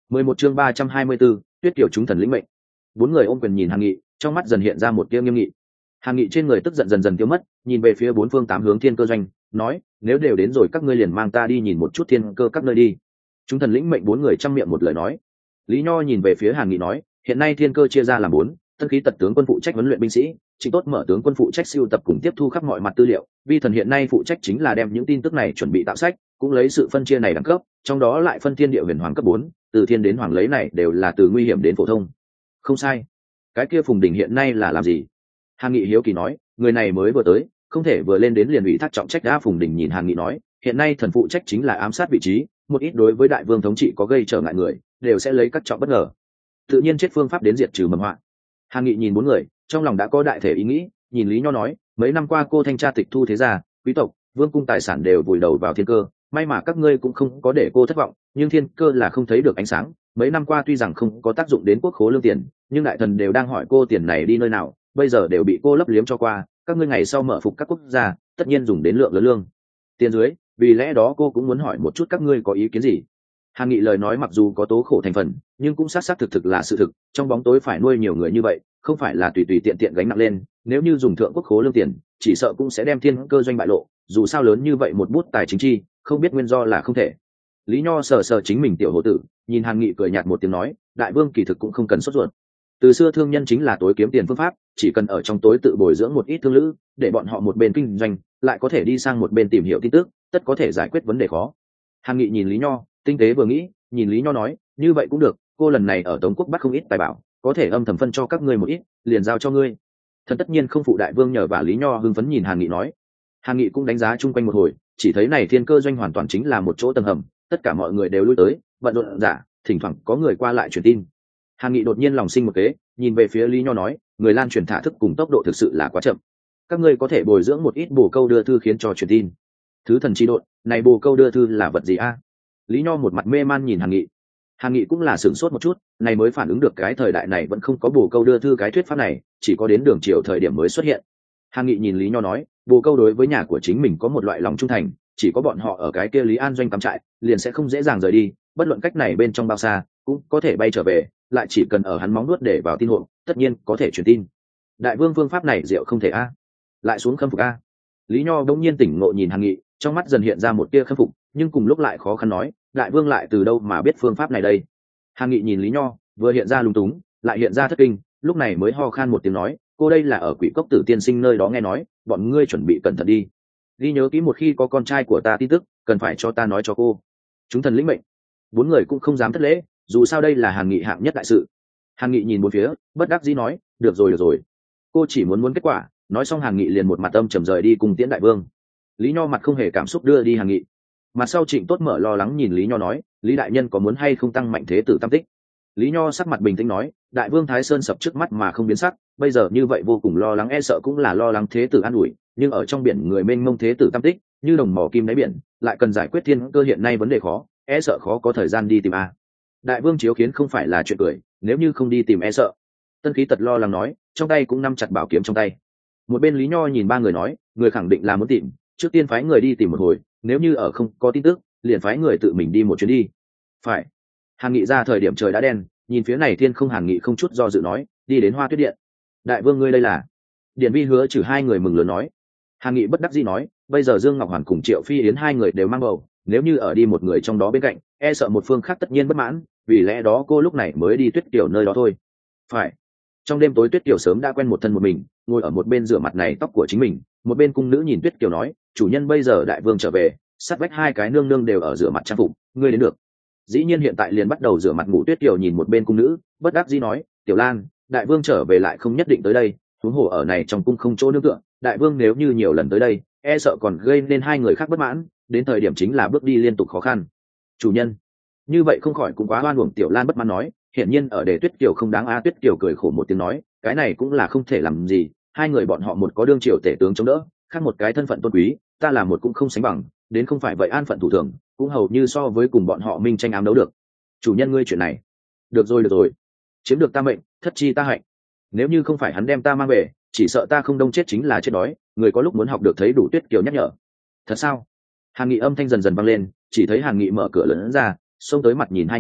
mười một chương ba trăm hai mươi 324, Tuyết Kiều chúng thần lĩnh mệnh. Bốn người ôm quyền nhìn Hàn Nghị, trong mắt dần hiện ra một tia nghiêm nghị. Hàn Nghị trên người tức giận dần dần tiêu mất, nhìn về phía bốn phương tám hướng thiên cơ doanh, nói: nếu đều đến rồi các ngươi liền mang ta đi nhìn một chút thiên cơ các nơi đi. Chúng thần lĩnh mệnh bốn người trăm miệng một lời nói. Lý Nho nhìn về phía Hàn Nghị nói: hiện nay thiên cơ chia ra làm bốn, Tân Khí Tật tướng quân phụ trách huấn luyện binh sĩ, Trịnh Tốt Mở tướng quân phụ trách sưu tập cùng tiếp thu khắp mọi mặt tư liệu, Vi Thần hiện nay phụ trách chính là đem những tin tức này chuẩn bị tạo sách, cũng lấy sự phân chia này đẳng cấp, trong đó lại phân thiên địa huyền hoàng cấp bốn, từ thiên đến hoàng lấy này đều là từ nguy hiểm đến phổ thông. Không sai. Cái kia Phùng Đình hiện nay là làm gì? Hàn Nghị hiếu kỳ nói: người này mới vừa tới, không thể vừa lên đến liền ủy thác trọng trách. Đã Phùng Đình nhìn Hàn Nghị nói: hiện nay thần phụ trách chính là ám sát vị trí, một ít đối với đại vương thống trị có gây trở ngại người, đều sẽ lấy các trọng bất ngờ, tự nhiên chết phương pháp đến diệt trừ mầm họa. Hàn Nghị nhìn bốn người, trong lòng đã có đại thể ý nghĩ, nhìn Lý Nho nói: mấy năm qua cô thanh tra tịch thu thế gia, quý tộc, vương cung tài sản đều vùi đầu vào thiên cơ, may mà các ngươi cũng không có để cô thất vọng, nhưng thiên cơ là không thấy được ánh sáng. Mấy năm qua tuy rằng không có tác dụng đến quốc khố lương tiền, nhưng đại thần đều đang hỏi cô tiền này đi nơi nào, bây giờ đều bị cô lấp liếm cho qua. Các ngươi ngày sau mở phục các quốc gia, tất nhiên dùng đến lượng lớn lương tiền dưới, vì lẽ đó cô cũng muốn hỏi một chút các ngươi có ý kiến gì. Hàn Nghị lời nói mặc dù có tố khổ thành phần, nhưng cũng xác xác thực thực là sự thực. Trong bóng tối phải nuôi nhiều người như vậy, không phải là tùy tùy tiện tiện gánh nặng lên. Nếu như dùng thượng quốc khố lương tiền, chỉ sợ cũng sẽ đem thiên cơ doanh bại lộ. Dù sao lớn như vậy một bút tài chính chi, không biết nguyên do là không thể. Lý Nho sờ sờ chính mình tiểu hổ tử, nhìn Hàn Nghị cười nhạt một tiếng nói: đại vương kỳ thực cũng không cần sốt ruột. Từ xưa thương nhân chính là tối kiếm tiền phương pháp, chỉ cần ở trong tối tự bồi dưỡng một ít thương lữ, để bọn họ một bên kinh doanh, lại có thể đi sang một bên tìm hiểu tin tức, tất có thể giải quyết vấn đề khó. Hàn Nghị nhìn Lý Nho, tinh tế vừa nghĩ, nhìn Lý Nho nói: như vậy cũng được, cô lần này ở Tống quốc bắt không ít tài bảo, có thể âm thầm phân cho các ngươi một ít, liền giao cho ngươi. Thần tất nhiên không phụ đại vương nhờ. Và Lý Nho hưng phấn nhìn Hàn Nghị nói. Hàn Nghị cũng đánh giá chung quanh một hồi, chỉ thấy này thiên cơ doanh hoàn toàn chính là một chỗ tầng hầm, tất cả mọi người đều lui tới, bận rộn giả, thỉnh thoảng có người qua lại truyền tin. Hàn Nghị đột nhiên lòng sinh một kế, nhìn về phía Lý Nho nói: người lan truyền thả thức cùng tốc độ thực sự là quá chậm, các ngươi có thể bồi dưỡng một ít bồ câu đưa thư khiến cho truyền tin. Thứ thần chi độn, này bồ câu đưa thư là vật gì a? Lý Nho một mặt mê man nhìn Hàn Nghị. Hàn Nghị cũng là sửng sốt một chút, này mới phản ứng được cái thời đại này vẫn không có bồ câu đưa thư cái thuyết pháp này, chỉ có đến đường triều thời điểm mới xuất hiện. Hàn Nghị nhìn Lý Nho nói: bồ câu đối với nhà của chính mình có một loại lòng trung thành, chỉ có bọn họ ở cái kia Lý An doanh cắm trại, liền sẽ không dễ dàng rời đi, bất luận cách này bên trong bao xa, cũng có thể bay trở về, lại chỉ cần ở hắn móng nuốt để vào tin hộp, tất nhiên có thể truyền tin. Đại vương phương pháp này diệu không thể a. Lại xuống khâm phục a. Lý Nho đống nhiên tỉnh ngộ nhìn Hàn Nghị, trong mắt dần hiện ra một tia khâm phục, nhưng cùng lúc lại khó khăn nói: đại vương lại từ đâu mà biết phương pháp này đây? Hàn Nghị nhìn Lý Nho, vừa hiện ra lúng túng, lại hiện ra thất kinh, lúc này mới ho khan một tiếng nói: cô đây là ở Quỷ Cốc Tử tiên sinh nơi đó nghe nói, bọn ngươi chuẩn bị cẩn thận đi. Ghi nhớ kỹ một khi có con trai của ta tin tức, cần phải cho ta nói cho cô. Chúng thần lĩnh mệnh. Bốn người cũng không dám thất lễ, dù sao đây là Hàn Nghị hạng nhất đại sự. Hàn Nghị nhìn bốn phía, bất đắc dĩ nói: được rồi được rồi, cô chỉ muốn muốn kết quả. Nói xong Hàn Nghị liền một mặt âm trầm rời đi cùng tiễn đại vương. Lý Nho mặt không hề cảm xúc đưa đi Hàn Nghị. Mặt sau Trịnh Tốt Mở lo lắng nhìn Lý Nho nói: Lý đại nhân có muốn hay không tăng mạnh thế tử tam tích? Lý Nho sắc mặt bình tĩnh nói: đại vương Thái Sơn sập trước mắt mà không biến sắc, bây giờ như vậy vô cùng lo lắng, e sợ cũng là lo lắng thế tử an ủi, nhưng ở trong biển người mênh mông thế tử tam tích, như đồng mỏ kim đáy biển, lại cần giải quyết thiên cơ hiện nay vấn đề khó, e sợ khó có thời gian đi tìm a. Đại vương chiếu khiến không phải là chuyện cười, nếu như không đi tìm e sợ. Tân Khí Tật lo lắng nói, trong tay cũng nắm chặt bảo kiếm trong tay. Một bên Lý Nho nhìn ba người nói: người khẳng định là muốn tìm, trước tiên phái người đi tìm một hồi, nếu như ở không có tin tức, liền phái người tự mình đi một chuyến đi. Phải. Hàn Nghị ra thời điểm trời đã đen, nhìn phía này thiên không. Hàn Nghị không chút do dự nói: đi đến Hoa Tuyết Điện. Đại vương ngươi đây là? Điển Vi hứa trừ hai người mừng lớn nói. Hàn Nghị bất đắc dĩ nói: bây giờ Dương Ngọc Hoàn cùng Triệu Phi Yến hai người đều mang bầu, nếu như ở đi một người trong đó bên cạnh, e sợ một phương khác tất nhiên bất mãn, vì lẽ đó cô lúc này mới đi Tuyết Kiều nơi đó thôi. Phải. Trong đêm tối Tuyết Kiều sớm đã quen một thân một mình, ngồi ở một bên rửa mặt này tóc của chính mình, một bên cung nữ nhìn Tuyết Kiều nói: chủ nhân bây giờ đại vương trở về, sát vách hai cái nương nương đều ở rửa mặt trang phục, ngươi đến được. Dĩ nhiên hiện tại liền bắt đầu rửa mặt ngủ. Tuyết Kiều nhìn một bên cung nữ, bất đắc dĩ nói: Tiểu Lan, đại vương trở về lại không nhất định tới đây, huống hồ ở này trong cung không chỗ nương tựa, đại vương nếu như nhiều lần tới đây, e sợ còn gây nên hai người khác bất mãn, đến thời điểm chính là bước đi liên tục khó khăn. Chủ nhân, như vậy không khỏi cũng quá oan uổng. Tiểu Lan bất mãn nói, hiển nhiên ở để Tuyết Kiều không đáng a. Tuyết Kiều cười khổ một tiếng nói: cái này cũng là không thể làm gì, hai người bọn họ một có đương triều tể tướng chống đỡ, khác một cái thân phận tôn quý, ta là một cũng không sánh bằng, đến không phải vậy an phận thủ thường, cũng hầu như so với cùng bọn họ minh tranh ám đấu được. Chủ nhân ngươi chuyện này, được rồi được rồi, chiếm được ta mệnh, thất chi ta hạnh, nếu như không phải hắn đem ta mang về, chỉ sợ ta không đông chết chính là chết đói. Người có lúc muốn học được thấy đủ. Tuyết Kiều nhắc nhở. Thật sao? Hàn Nghị âm thanh dần dần vang lên, chỉ thấy Hàn Nghị mở cửa lớn ra, xông tới mặt nhìn hai người,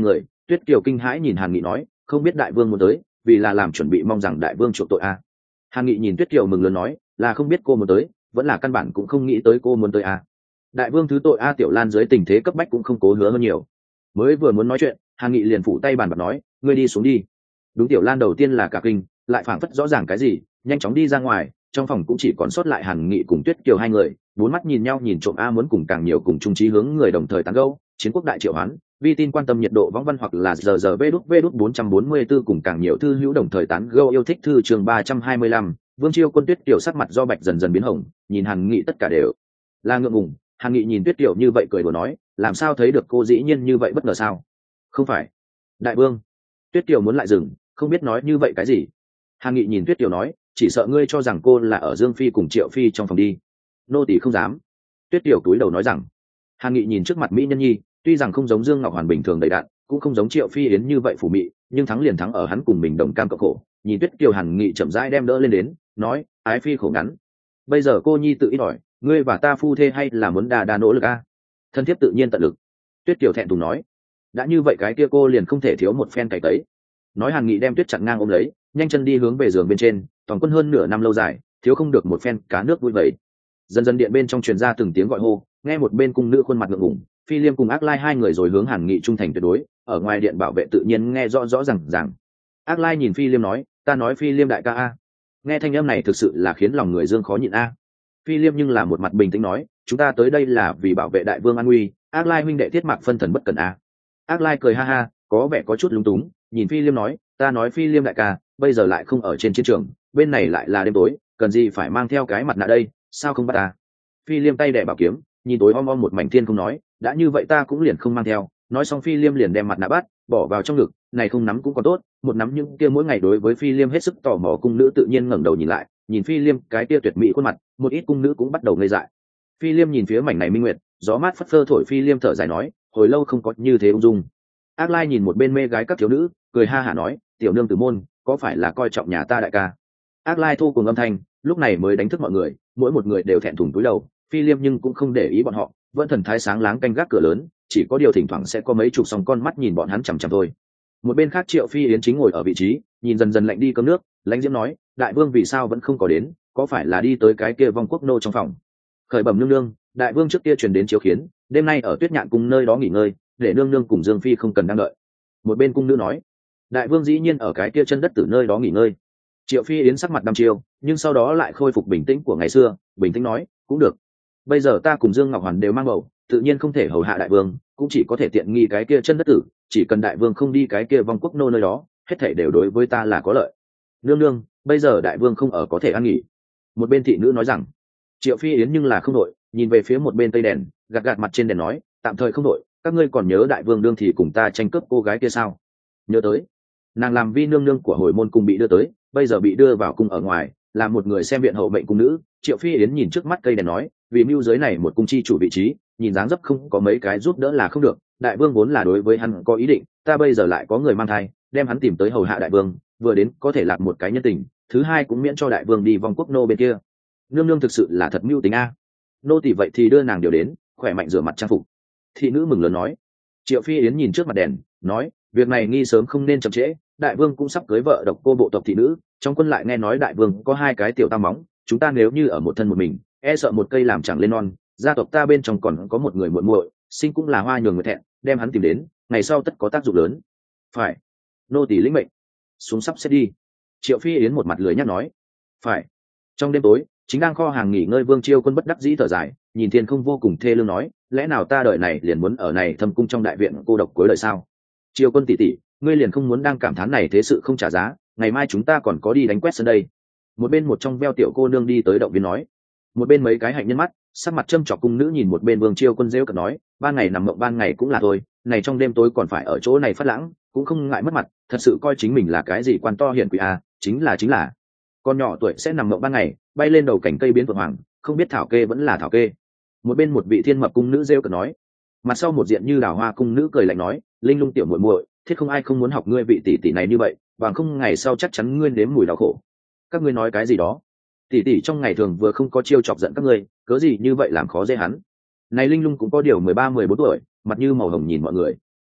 Tuyết Kiều kinh hãi nhìn Hàn Nghị nói, không biết đại vương muốn tới, vì là làm chuẩn bị mong rằng đại vương chuộc tội a. Hàn Nghị nhìn Tuyết Kiều mừng lớn nói, là không biết cô muốn tới, vẫn là căn bản cũng không nghĩ tới cô muốn tới a. Đại vương thứ tội a. Tiểu Lan dưới tình thế cấp bách cũng không cố hứa hơn nhiều, mới vừa muốn nói chuyện, Hàn Nghị liền phủ tay bàn bạc nói, ngươi đi xuống đi. Đúng, Tiểu Lan đầu tiên là cả kinh, lại phảng phất rõ ràng cái gì, nhanh chóng đi ra ngoài. Trong phòng cũng chỉ còn sót lại Hàn Nghị cùng Tuyết Kiều hai người, bốn mắt nhìn nhau nhìn trộm a, muốn cùng càng nhiều cùng chung chí hướng người đồng thời tán gẫu. Chiến quốc đại triệu hoán, vi tin quan tâm nhiệt độ võng văn hoặc là giờ giờ vê đút vê đút bốn trăm bốn mươi tư cùng càng nhiều thư hữu đồng thời tán gẫu yêu thích thư trường ba trăm hai mươi lăm. Vương Chiêu Quân. Tuyết Kiều sắc mặt do bạch dần dần biến hồng, nhìn Hàn Nghị tất cả đều là ngượng ngùng. Hàn Nghị nhìn Tuyết Kiều như vậy cười đùa nói, làm sao thấy được cô dĩ nhiên như vậy bất ngờ sao? Không phải đại vương. Tuyết Kiều muốn lại dừng, không biết nói như vậy cái gì. Hàn Nghị nhìn Tuyết Kiều nói, chỉ sợ ngươi cho rằng cô là ở Dương Phi cùng Triệu Phi trong phòng đi. Nô tỳ không dám. Tuyết Kiều túi đầu nói rằng. Hàn Nghị nhìn trước mặt mỹ nhân nhi, tuy rằng không giống Dương Ngọc Hoàn bình thường đầy đặn, cũng không giống Triệu Phi Yến như vậy phủ mị, nhưng thắng liền thắng ở hắn cùng mình đồng cam cộng khổ. Nhìn Tuyết Kiều, Hàn Nghị chậm rãi đem đỡ lên đến, nói, ái phi khổ ngắn. Bây giờ cô nhi tự ít ỏi, ngươi và ta phu thê hay là muốn đà đà nỗ lực a? Thân thiết tự nhiên tận lực. Tuyết Kiều thẹn thùng nói, đã như vậy cái kia cô liền không thể thiếu một phen cày tấy. Nói Hàn Nghị đem Tuyết chặn ngang ôm lấy, nhanh chân đi hướng về giường bên trên. Toàn quân hơn nửa năm lâu dài, thiếu không được một phen cá nước vui vẩy. Dần dần điện bên trong truyền ra từng tiếng gọi hô, nghe một bên cung nữ khuôn mặt ngượng ngùng, Phi Liêm cùng Ác Lai hai người rồi hướng Hàn Nghị trung thành tuyệt đối, ở ngoài điện bảo vệ tự nhiên nghe rõ rõ ràng ràng. Ác Lai nhìn Phi Liêm nói, ta nói Phi Liêm đại ca a. Nghe thanh âm này thực sự là khiến lòng người dương khó nhịn a. Phi Liêm nhưng là một mặt bình tĩnh nói, chúng ta tới đây là vì bảo vệ đại vương an nguy, Ác Lai huynh đệ thiết mạc phân thần bất cẩn a. Ác Lai cười ha ha, có vẻ có chút lúng túng, nhìn Phi Liêm nói, ta nói Phi Liêm đại ca, bây giờ lại không ở trên chiến trường, bên này lại là đêm tối, cần gì phải mang theo cái mặt nạ đây, sao không bắt ta? Phi Liêm tay đẻ bảo kiếm, nhìn tối om om một mảnh thiên không nói, đã như vậy ta cũng liền không mang theo. Nói xong Phi Liêm liền đem mặt nạ bắt, bỏ vào trong ngực, này không nắm cũng còn tốt, một nắm những kia mỗi ngày đối với Phi Liêm hết sức tò mò cung nữ tự nhiên ngẩng đầu nhìn lại, nhìn Phi Liêm cái kia tuyệt mỹ khuôn mặt, một ít cung nữ cũng bắt đầu ngây dại. Phi Liêm nhìn phía mảnh này minh nguyệt, gió mát phất phơ thổi, Phi Liêm thở dài nói, hồi lâu không có như thế ung dung. Ác Lai nhìn một bên mê gái các thiếu nữ, cười ha hả nói, tiểu nương tử môn, có phải là coi trọng nhà ta đại ca? Ác Lai thu cùng âm thanh, lúc này mới đánh thức mọi người, mỗi một người đều thẹn thùng cúi đầu. Phi Liêm nhưng cũng không để ý bọn họ, vẫn thần thái sáng láng canh gác cửa lớn, chỉ có điều thỉnh thoảng sẽ có mấy chục song con mắt nhìn bọn hắn chằm chằm thôi. Một bên khác Triệu Phi Yến chính ngồi ở vị trí, nhìn dần dần lạnh đi cơm nước, lãnh diễm nói, đại vương vì sao vẫn không có đến, có phải là đi tới cái kia vong quốc nô trong phòng? Khởi bẩm nương nương, đại vương trước kia truyền đến chiếu khiến, đêm nay ở Tuyết Nhạn cung nơi đó nghỉ ngơi, để nương nương cùng Dương Phi không cần đang đợi. Một bên cung nữ nói, đại vương dĩ nhiên ở cái kia chân đất từ nơi đó nghỉ ngơi. Triệu Phi Yến sắc mặt đăm chiêu, nhưng sau đó lại khôi phục bình tĩnh của ngày xưa, bình tĩnh nói, cũng được. Bây giờ ta cùng Dương Ngọc Hoàn đều mang bầu, tự nhiên không thể hầu hạ đại vương, cũng chỉ có thể tiện nghi cái kia chân đất tử, chỉ cần đại vương không đi cái kia vong quốc nô nơi đó, hết thảy đều đối với ta là có lợi. Nương nương, bây giờ đại vương không ở có thể ăn nghỉ. Một bên thị nữ nói rằng. Triệu Phi Yến nhưng là không đội, nhìn về phía một bên tây đèn, gạt gạt mặt trên đèn nói, tạm thời không đội, các ngươi còn nhớ đại vương đương thì cùng ta tranh cướp cô gái kia sao? Nhớ tới. Nàng làm vi nương nương của hồi môn cung bị đưa tới, bây giờ bị đưa vào cung ở ngoài, là một người xem viện hậu mệnh cung nữ. Triệu Phi Yến nhìn trước mắt cây đèn nói, vì mưu giới này một cung chi chủ vị trí, nhìn dáng dấp không có mấy cái giúp đỡ là không được. Đại vương vốn là đối với hắn có ý định, ta bây giờ lại có người mang thai, đem hắn tìm tới hầu hạ đại vương, vừa đến có thể lạc một cái nhân tình, thứ hai cũng miễn cho đại vương đi vòng quốc nô bên kia. Nương nương thực sự là thật mưu tính a. Nô tỷ vậy thì đưa nàng điều đến, khỏe mạnh rửa mặt trang phục. Thị nữ mừng lớn nói. Triệu Phi Yến nhìn trước mặt đèn, nói, việc này nghi sớm không nên chậm trễ, đại vương cũng sắp cưới vợ độc cô bộ tộc thị nữ, trong quân lại nghe nói đại vương có hai cái tiểu tam móng, chúng ta nếu như ở một thân một mình, e sợ một cây làm chẳng lên non. Gia tộc ta bên trong còn có một người muội muội, sinh cũng là hoa nhường người thẹn, đem hắn tìm đến, ngày sau tất có tác dụng lớn. Phải. Nô tỷ lĩnh mệnh. Xuống sắp xếp đi. Triệu Phi Yến một mặt lười nhắc nói. Phải. Trong đêm tối, chính đang kho hàng nghỉ ngơi Vương Chiêu Quân bất đắc dĩ thở dài, nhìn thiên không vô cùng thê lương nói, lẽ nào ta đợi này liền muốn ở này thâm cung trong đại viện cô độc cuối đời sao? Chiêu Quân tỷ tỷ, ngươi liền không muốn đang cảm thán này thế sự không trả giá, ngày mai chúng ta còn có đi đánh quét sân đây. Một bên một trong veo tiểu cô nương đi tới động viên nói. Một bên mấy cái hạnh nhân mắt, sắc mặt châm chọc cung nữ nhìn một bên Vương Chiêu Quân rêu cợt nói, ban ngày nằm mộng ban ngày cũng là thôi, này trong đêm tối còn phải ở chỗ này phát lãng, cũng không ngại mất mặt, thật sự coi chính mình là cái gì quan to hiển quý à, chính là chính là con nhỏ tuổi sẽ nằm mộng ban ngày, bay lên đầu cành cây biến vượng hoàng, không biết thảo kê vẫn là thảo kê. Một bên một vị thiên mập cung nữ rêu cợt nói. Mặt sau một diện như đào hoa cung nữ cười lạnh nói, linh lung tiểu muội muội, thiết không ai không muốn học ngươi vị tỷ tỷ này như vậy, bằng không ngày sau chắc chắn ngươi nếm mùi đau khổ. Các ngươi nói cái gì đó? Tỷ tỷ trong ngày thường vừa không có chiêu chọc giận các ngươi, cớ gì như vậy làm khó dễ hắn. Này linh lung cũng có điều mười ba mười bốn tuổi, mặt như màu hồng nhìn mọi người.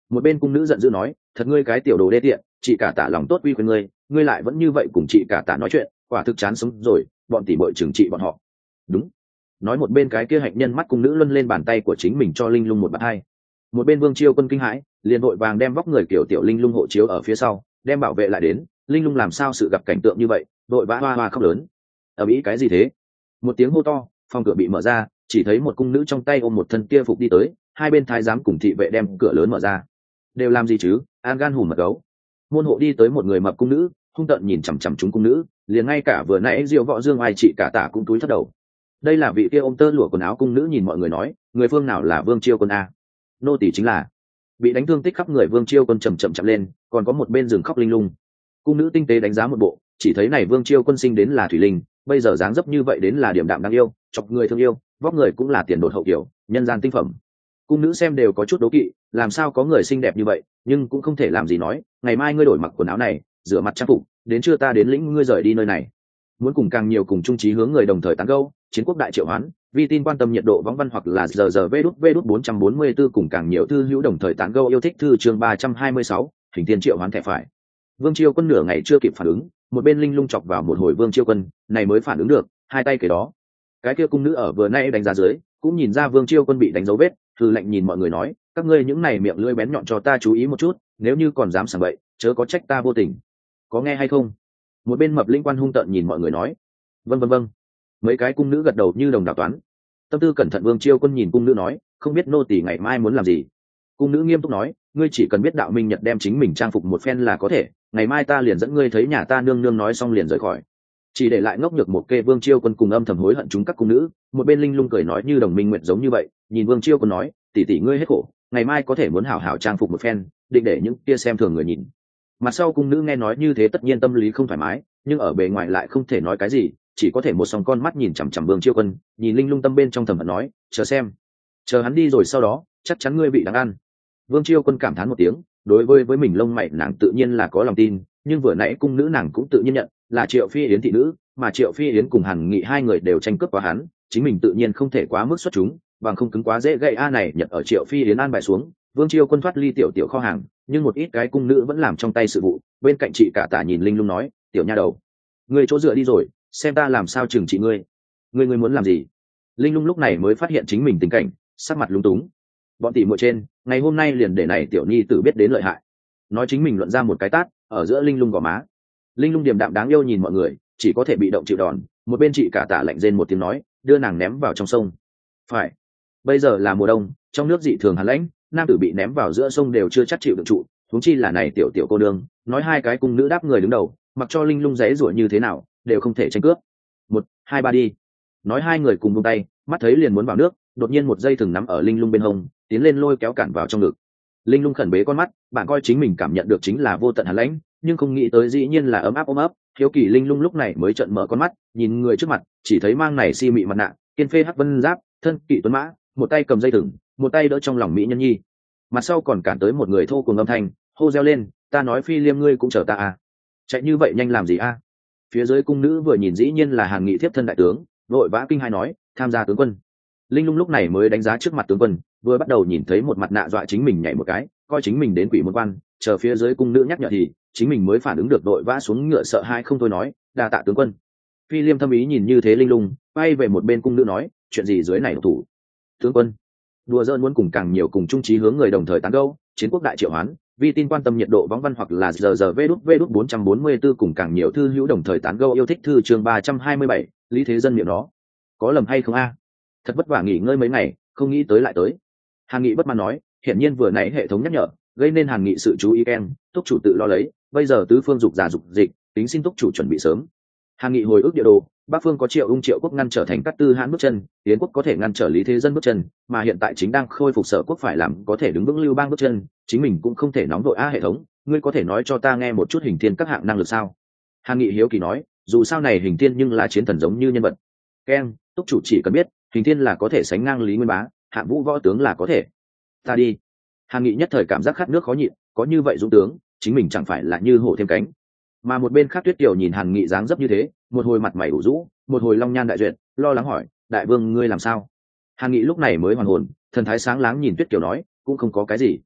Một bên cung nữ giận dữ nói, thật ngươi cái tiểu đồ đê tiện, chị cả tạ lòng tốt uy khuyên ngươi, ngươi lại vẫn như vậy cùng chị cả tạ nói chuyện, quả thực chán sống rồi, bọn tỷ muội trừng trị bọn họ. Đúng. Nói một bên cái kia hạnh nhân mắt cung nữ luân lên bàn tay của chính mình cho linh lung một bạt hai. Một bên Vương Chiêu Quân kinh hãi, liền vội vàng đem vóc người kiểu tiểu linh lung hộ chiếu ở phía sau, đem bảo vệ lại đến. Linh lung làm sao sự gặp cảnh tượng như vậy, vội vã hoa hoa khóc lớn. Ở mỹ cái gì thế? Một tiếng hô to, phòng cửa bị mở ra, chỉ thấy một cung nữ trong tay ôm một thân kia phục đi tới, hai bên thái giám cùng thị vệ đem cửa lớn mở ra. Đều làm gì chứ? An gan hùm mật gấu. Môn hộ đi tới một người mập cung nữ, hung tợn nhìn chằm chằm chúng cung nữ, liền ngay cả vừa nãy Diệu Võ Dương ai chị cả tả cũng túi thấp đầu. Đây là vị kia ôm tơ lụa quần áo cung nữ nhìn mọi người nói, người phương nào là Vương Chiêu Quân a? Nô tỳ chính là. Bị đánh thương tích khắp người Vương Chiêu Quân chậm chậm chậm lên, còn có một bên giường khóc linh lung. Cung nữ tinh tế đánh giá một bộ, chỉ thấy này Vương Chiêu Quân sinh đến là thủy linh, bây giờ dáng dấp như vậy đến là điểm đạm đáng yêu, chọc người thương yêu, vóc người cũng là tiền đột hậu kiểu, nhân gian tinh phẩm. Cung nữ xem đều có chút đố kỵ, làm sao có người xinh đẹp như vậy, nhưng cũng không thể làm gì nói, ngày mai ngươi đổi mặc quần áo này, rửa mặt trang phục, đến trưa ta đến lĩnh ngươi rời đi nơi này. Muốn cùng càng nhiều cùng chung chí hướng người đồng thời tán gẫu, chiến quốc đại triệu hoán, vi tin quan tâm nhiệt độ võng văn hoặc là giờ giờ vê đút vê đút bốn trăm bốn mươi tư cùng càng nhiều thư hữu đồng thời tán gẫu yêu thích thư chương ba trăm hai mươi sáu, hình tiên triệu hoán thẻ phải. Vương Chiêu Quân nửa ngày chưa kịp phản ứng, một bên linh lung chọc vào một hồi Vương Chiêu Quân, này mới phản ứng được, hai tay kể đó. Cái kia cung nữ ở vừa nay đánh giá dưới, cũng nhìn ra Vương Chiêu Quân bị đánh dấu vết, thư lệnh nhìn mọi người nói, các ngươi những này miệng lưỡi bén nhọn cho ta chú ý một chút, nếu như còn dám sảng bậy, chớ có trách ta vô tình. Có nghe hay không? Một bên mập linh quan hung tợn nhìn mọi người nói, vâng vâng vâng. Mấy cái cung nữ gật đầu như đồng đạo toán. Tâm tư cẩn thận Vương Chiêu Quân nhìn cung nữ nói, không biết nô tỳ ngày mai muốn làm gì. Cung nữ nghiêm túc nói, ngươi chỉ cần biết đạo minh nhật đem chính mình trang phục một phen là có thể, ngày mai ta liền dẫn ngươi thấy nhà ta nương nương nói xong liền rời khỏi. Chỉ để lại ngốc nhược một kê Vương Chiêu Quân cùng âm thầm hối hận chúng các cung nữ. Một bên linh lung cười nói như đồng minh nguyện giống như vậy, nhìn Vương Chiêu Quân nói, tỷ tỷ ngươi hết khổ, ngày mai có thể muốn hảo hảo trang phục một phen, định để những kia xem thường người nhìn. Mặt sau cung nữ nghe nói như thế tất nhiên tâm lý không thoải mái, nhưng ở bề ngoài lại không thể nói cái gì, chỉ có thể một song con mắt nhìn chằm chằm Vương Chiêu Quân, nhìn linh lung tâm bên trong thầm hận nói, chờ xem, chờ hắn đi rồi sau đó, chắc chắn ngươi bị đáng ăn. Vương Chiêu Quân cảm thán một tiếng, đối với với mình lông mày nàng tự nhiên là có lòng tin, nhưng vừa nãy cung nữ nàng cũng tự nhiên nhận là Triệu Phi Yến thị nữ, mà Triệu Phi Yến cùng Hàn Nghị hai người đều tranh cướp quá hắn, chính mình tự nhiên không thể quá mức xuất chúng, bằng không cứng quá dễ gãy a này nhận ở Triệu Phi Yến an bài xuống. Vương Chiêu Quân thoát ly tiểu tiểu kho hàng, nhưng một ít cái cung nữ vẫn làm trong tay sự vụ. Bên cạnh chị cả tả nhìn linh lung nói, tiểu nha đầu, ngươi chỗ dựa đi rồi, xem ta làm sao trừng trị ngươi. Ngươi ngươi muốn làm gì? Linh lung lúc này mới phát hiện chính mình tình cảnh, sắc mặt lúng túng. Bọn tỷ muội trên, ngày hôm nay liền để này tiểu nhi tử biết đến lợi hại. Nói chính mình luận ra một cái tát, ở giữa linh lung gò má. Linh lung điềm đạm đáng yêu nhìn mọi người, chỉ có thể bị động chịu đòn. Một bên chị cả tả lạnh rên một tiếng nói, đưa nàng ném vào trong sông. Phải. Bây giờ là mùa đông, trong nước dị thường hàn lãnh, nam tử bị ném vào giữa sông đều chưa chắc chịu được trụ, huống chi là này tiểu tiểu cô nương. Nói hai cái cung nữ đáp người đứng đầu, mặc cho linh lung giãy giụa như thế nào, đều không thể tranh cướp. Một, hai ba đi. Nói hai người cùng buông tay, mắt thấy liền muốn vào nước, đột nhiên một dây thừng nắm ở linh lung bên hông, tiến lên lôi kéo cản vào trong ngực. Linh lung khẩn bế con mắt, bạn coi chính mình cảm nhận được chính là vô tận hàn lãnh, nhưng không nghĩ tới dĩ nhiên là ấm áp ôm ấp. Hiếu kỳ linh lung lúc này mới trợn mở con mắt, nhìn người trước mặt, chỉ thấy mang này si mị mặt nạ, kiên phê hắc vân giáp, thân kỵ tuấn mã, một tay cầm dây thừng, một tay đỡ trong lòng mỹ nhân nhi. Mặt sau còn cản tới một người thô cùng âm thanh, hô reo lên, ta nói Phi Liêm ngươi cũng chờ ta à? Chạy như vậy nhanh làm gì a? À? Phía dưới cung nữ vừa nhìn dĩ nhiên là Hàn Nghị thiếp thân đại tướng, vội vã kinh hai nói, tham gia tướng quân. Linh lung lúc này mới đánh giá trước mặt tướng quân, vừa bắt đầu nhìn thấy một mặt nạ dọa chính mình nhảy một cái, coi chính mình đến quỷ môn quan, chờ phía dưới cung nữ nhắc nhở thì chính mình mới phản ứng được, đội vã xuống ngựa sợ hai không thôi nói, đa tạ tướng quân. Phi Liêm thâm ý nhìn như thế linh lung, bay về một bên cung nữ nói, chuyện gì dưới này độc thủ? Tướng quân, đùa giỡn muốn cùng càng nhiều cùng chung chí hướng người đồng thời tán gẫu, chiến quốc đại triệu hoán, vì tin quan tâm nhiệt độ võng văn hoặc là giờ giờ vê đút vê đút bốn trăm bốn mươi tư cùng càng nhiều thư hữu đồng thời tán gẫu yêu thích thư chương ba trăm hai mươi bảy, Lý Thế Dân miệng nó có lầm hay không a? Thật vất vả nghỉ ngơi mấy ngày, không nghĩ tới lại tới. Hàn Nghị bất mãn nói, hiển nhiên vừa nãy hệ thống nhắc nhở, gây nên Hàn Nghị sự chú ý keng, túc chủ tự lo lấy, bây giờ tứ phương dục giả dục dịch, tính xin túc chủ chuẩn bị sớm. Hàn Nghị hồi ức địa đồ, Bắc phương có Triệu Ung Triệu quốc ngăn trở thành Cát Tư Hãn bước chân, Yến quốc có thể ngăn trở Lý Thế Dân bước chân, mà hiện tại chính đang khôi phục Sở quốc phải làm có thể đứng vững Lưu Bang bước chân, chính mình cũng không thể nóng vội a. Hệ thống, ngươi có thể nói cho ta nghe một chút hình thiên các hạng năng lực sao? Hàn Nghị hiếu kỳ nói, dù sao này hình thiên nhưng là chiến thần giống như nhân vật. Keng, túc chủ chỉ cần biết, hình thiên là có thể sánh ngang Lý Nguyên Bá, hạng vũ võ tướng là có thể. Ta đi. Hàn Nghị nhất thời cảm giác khát nước khó nhịn, có như vậy dũng tướng, chính mình chẳng phải là như hổ thêm cánh. Mà một bên khác Tuyết Kiều nhìn Hàn Nghị dáng dấp như thế, một hồi mặt mày ủ rũ, một hồi long nhan đại duyệt, lo lắng hỏi, đại vương ngươi làm sao? Hàn Nghị lúc này mới hoàn hồn, thần thái sáng láng nhìn Tuyết Kiều nói, cũng không có cái gì,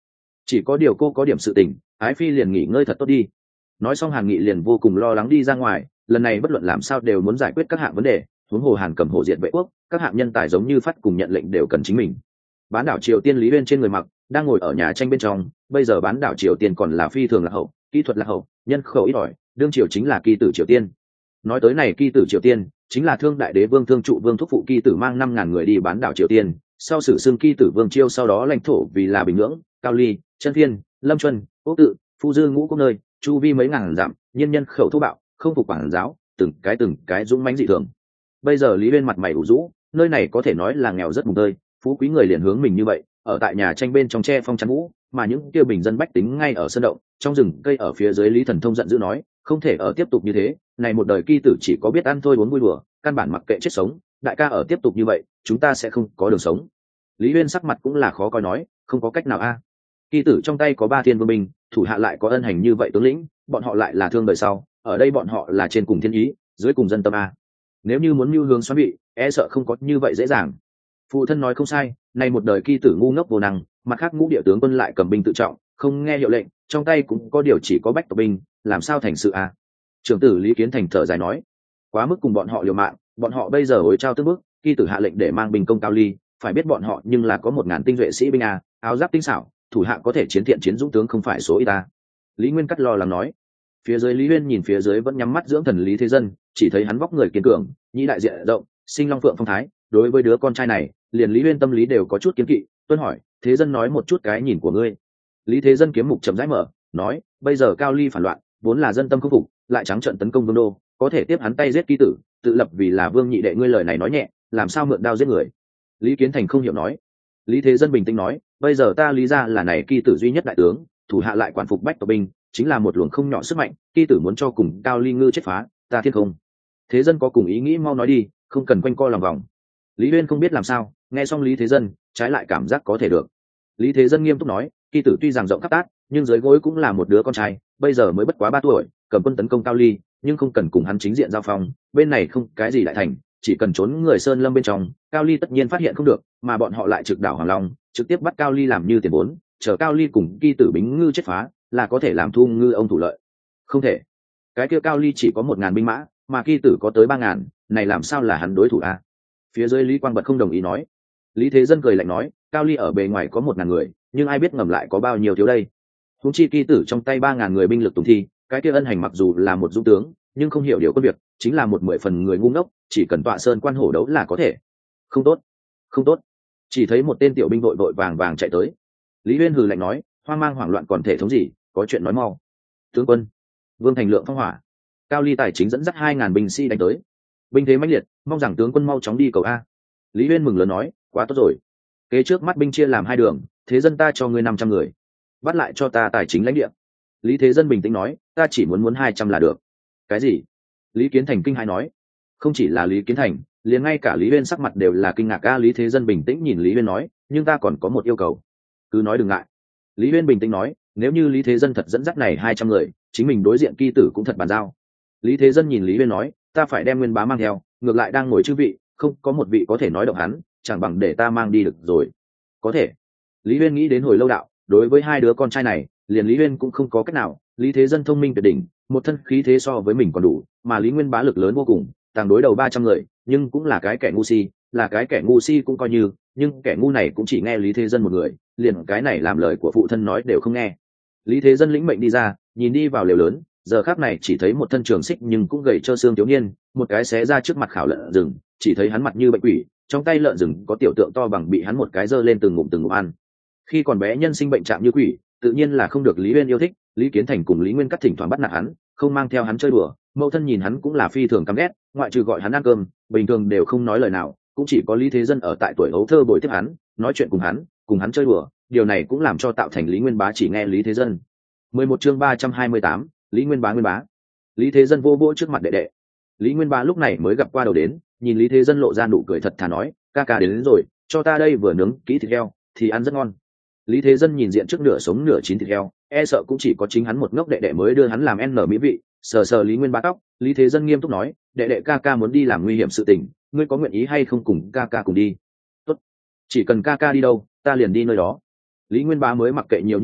chỉ có điều cô có điểm sự tình, ái phi liền nghỉ ngơi thật tốt đi. Nói xong Hàn Nghị liền vô cùng lo lắng đi ra ngoài, lần này bất luận làm sao đều muốn giải quyết các hạng vấn đề, huống hồ Hàn Cầm hộ diện vệ quốc, các hạng nhân tài giống như phát cùng nhận lệnh đều cần chính mình. Bán đảo Triều Tiên Lý Uyên trên người mặc đang ngồi ở nhà tranh bên trong, bây giờ bán đảo Triều Tiên còn là phi thường lạc hậu, kỹ thuật lạc hậu, nhân khẩu ít ỏi, đương triều chính là kỳ tử Triều Tiên. Nói tới này kỳ tử Triều Tiên chính là thương đại đế vương thương trụ vương thúc phụ kỳ tử mang năm ngàn người đi bán đảo Triều Tiên, sau sử xưng kỳ tử vương chiêu, sau đó lãnh thổ vì là Bình Nhưỡng, Cao Ly, Chân Thiên, Lâm Chuân, Ốc Tự, Phu Dư ngũ quốc nơi, chu vi mấy ngàn dặm, nhân nhân khẩu thô bạo, không phục quản giáo, từng cái từng cái dũng mãnh dị thường. Bây giờ Lý Uyên mặt mày ủ rũ, nơi này có thể nói là nghèo rất mùng tơi, phú quý người liền hướng mình như vậy, ở tại nhà tranh bên trong che phong chắn vũ, mà những kia bình dân bách tính ngay ở sân động, trong rừng cây ở phía dưới. Lý Thần Thông giận dữ nói, không thể ở tiếp tục như thế, này một đời kỳ tử chỉ có biết ăn thôi uống vui đùa, căn bản mặc kệ chết sống, đại ca ở tiếp tục như vậy, chúng ta sẽ không có đường sống. Lý Uyên sắc mặt cũng là khó coi nói, không có cách nào a. À. Kỳ tử trong tay có ba thiên vương binh, thủ hạ lại có ân hành như vậy tướng lĩnh, bọn họ lại là thương đời sau, ở đây bọn họ là trên cùng thiên ý, dưới cùng dân tâm a. Nếu như muốn mưu hướng xoắn bị, e sợ không có như vậy dễ dàng. Phụ thân nói không sai, nay một đời kỳ tử ngu ngốc vô năng, mặt khác ngũ địa tướng quân lại cầm binh tự trọng, không nghe hiệu lệnh, trong tay cũng có điều chỉ có bách tộc binh, làm sao thành sự a? Trưởng tử Lý Kiến Thành thở dài nói, quá mức cùng bọn họ liều mạng, bọn họ bây giờ hối trao tương bước, kỳ tử hạ lệnh để mang binh công Cao Ly, phải biết bọn họ nhưng là có một ngàn tinh duệ sĩ binh a, áo giáp tinh xảo, thủ hạ có thể chiến thiện chiến dũng tướng không phải số ít ta. Lý Nguyên Cắt lo lắng nói. Phía dưới Lý Uyên nhìn phía dưới vẫn nhắm mắt dưỡng thần Lý Thế Dân, chỉ thấy hắn vóc người kiên cường, nhĩ đại diện rộng, sinh long phượng phong thái, đối với đứa con trai này, liền Lý Uyên tâm lý đều có chút kiến kỵ. Tuân hỏi, Thế Dân nói một chút cái nhìn của ngươi. Lý Thế Dân kiếm mục chậm rãi mở, nói, bây giờ Cao Ly phản loạn, vốn là dân tâm không phục, lại trắng trợn tấn công vương đô, có thể tiếp hắn tay giết ký tử, tự lập vì là vương nhị đệ. Ngươi lời này nói nhẹ, làm sao mượn đao giết người? Lý Kiến Thành không hiểu nói. Lý Thế Dân bình tĩnh nói, bây giờ ta Lý ra là này kỳ tử duy nhất đại tướng, thủ hạ lại quản phục bách tộc binh, chính là một luồng không nhỏ sức mạnh, kỳ tử muốn cho cùng Cao Ly ngư chết phá, ta thiên không. Thế Dân có cùng ý nghĩ mau nói đi, không cần quanh co lòng vòng. Lý Uyên không biết làm sao, nghe xong Lý Thế Dân, trái lại cảm giác có thể được. Lý Thế Dân nghiêm túc nói, kỳ tử tuy rằng rộng khắp tát, nhưng dưới gối cũng là một đứa con trai, bây giờ mới bất quá ba tuổi, cầm quân tấn công Cao Ly, nhưng không cần cùng hắn chính diện giao phong, bên này không cái gì đại thành, chỉ cần trốn người sơn lâm bên trong, Cao Ly tất nhiên phát hiện không được, mà bọn họ lại trực đảo Hoàng Long, trực tiếp bắt Cao Ly làm như tiền vốn, chờ Cao Ly cùng kỳ tử bính ngư chết phá, là có thể làm thu ngư ông thủ lợi. Không thể, cái kia Cao Ly chỉ có một ngàn binh mã, mà kỳ tử có tới ba ngàn, này làm sao là hắn đối thủ a? Phía dưới Lý Quang Bật không đồng ý nói. Lý Thế Dân cười lạnh nói, Cao Ly ở bề ngoài có một ngàn người, nhưng ai biết ngầm lại có bao nhiêu thiếu đây? Huống chi kỳ tử trong tay ba ngàn người binh lực tùng thi, cái kia ân hành mặc dù là một dũng tướng, nhưng không hiểu điều quân việc, chính là một mười phần người ngu ngốc, chỉ cần tọa sơn quan hổ đấu là có thể. Không tốt, không tốt. Chỉ thấy một tên tiểu binh vội vội vàng vàng chạy tới. Lý Uyên hừ lạnh nói, hoang mang hoảng loạn còn thể thống gì, có chuyện nói mau. Tướng quân, Vương Thành Lượng phong hỏa. Cao Ly tài chính dẫn dắt hai ngàn binh sĩ đánh tới. Binh thế mãnh liệt, mong rằng tướng quân mau chóng đi cầu a. Lý Uyên mừng lớn nói, quá tốt rồi. Kế trước mắt binh chia làm hai đường, Thế Dân ta cho ngươi năm trăm người, bắt lại cho ta tài chính lãnh địa. Lý Thế Dân bình tĩnh nói, ta chỉ muốn muốn hai trăm là được. Cái gì? Lý Kiến Thành kinh hãi nói. Không chỉ là Lý Kiến Thành, liền ngay cả Lý Uyên sắc mặt đều là kinh ngạc. A Lý Thế Dân bình tĩnh nhìn Lý Uyên nói, nhưng ta còn có một yêu cầu. Cứ nói đừng ngại. Lý Uyên bình tĩnh nói, nếu như Lý Thế Dân thật dẫn dắt này hai trăm người, chính mình đối diện kỳ tử cũng thật bàn giao. Lý Thế Dân nhìn Lý Uyên nói, ta phải đem Nguyên Bá mang theo, ngược lại đang ngồi chư vị, không có một vị có thể nói động hắn, chẳng bằng để ta mang đi được rồi. Có thể. Lý Uyên nghĩ đến hồi lâu đạo, đối với hai đứa con trai này, liền Lý Uyên cũng không có cách nào. Lý Thế Dân thông minh tuyệt đỉnh, một thân khí thế so với mình còn đủ, mà Lý Nguyên Bá lực lớn vô cùng, tàng đối đầu ba trăm người, nhưng cũng là cái kẻ ngu si, là cái kẻ ngu si cũng coi như, nhưng kẻ ngu này cũng chỉ nghe Lý Thế Dân một người, liền cái này làm lời của phụ thân nói đều không nghe. Lý Thế Dân lĩnh mệnh đi ra, nhìn đi vào lều lớn, giờ khắc này chỉ thấy một thân trường xích nhưng cũng gầy trơ xương thiếu niên, một cái xé ra trước mặt khảo lợn rừng, chỉ thấy hắn mặt như bệnh quỷ, trong tay lợn rừng có tiểu tượng to bằng bị hắn một cái giơ lên từng ngụm từng ngụm ăn. Khi còn bé nhân sinh bệnh trạng như quỷ, tự nhiên là không được Lý Uyên yêu thích. Lý Kiến Thành cùng Lý Nguyên Cắt thỉnh thoảng bắt nạt hắn, không mang theo hắn chơi đùa, mẫu thân nhìn hắn cũng là phi thường căm ghét, ngoại trừ gọi hắn ăn cơm, bình thường đều không nói lời nào, cũng chỉ có Lý Thế Dân ở tại tuổi ấu thơ bồi tiếp hắn, nói chuyện cùng hắn, cùng hắn chơi đùa, điều này cũng làm cho tạo thành Lý Nguyên Bá chỉ nghe Lý Thế Dân. mười một chương ba trăm hai mươi tám, Lý Nguyên Bá Nguyên Bá. Lý Thế Dân vô vỗ trước mặt đệ đệ. Lý Nguyên Bá lúc này mới gặp qua đầu đến, nhìn Lý Thế Dân lộ ra nụ cười thật thà nói, ca ca đến, đến rồi, cho ta đây vừa nướng kỹ thịt heo, thì ăn rất ngon. Lý Thế Dân nhìn diện trước nửa sống nửa chín thịt heo, e sợ cũng chỉ có chính hắn một ngốc đệ đệ mới đưa hắn làm n mỹ vị. Sờ sờ Lý Nguyên Bá tóc, Lý Thế Dân nghiêm túc nói, đệ đệ ca ca muốn đi làm nguy hiểm sự tình, ngươi có nguyện ý hay không cùng ca ca cùng đi? Tốt, chỉ cần ca ca đi đâu, ta liền đi nơi đó. Lý Nguyên Bá mới mặc kệ nhiều như vậy,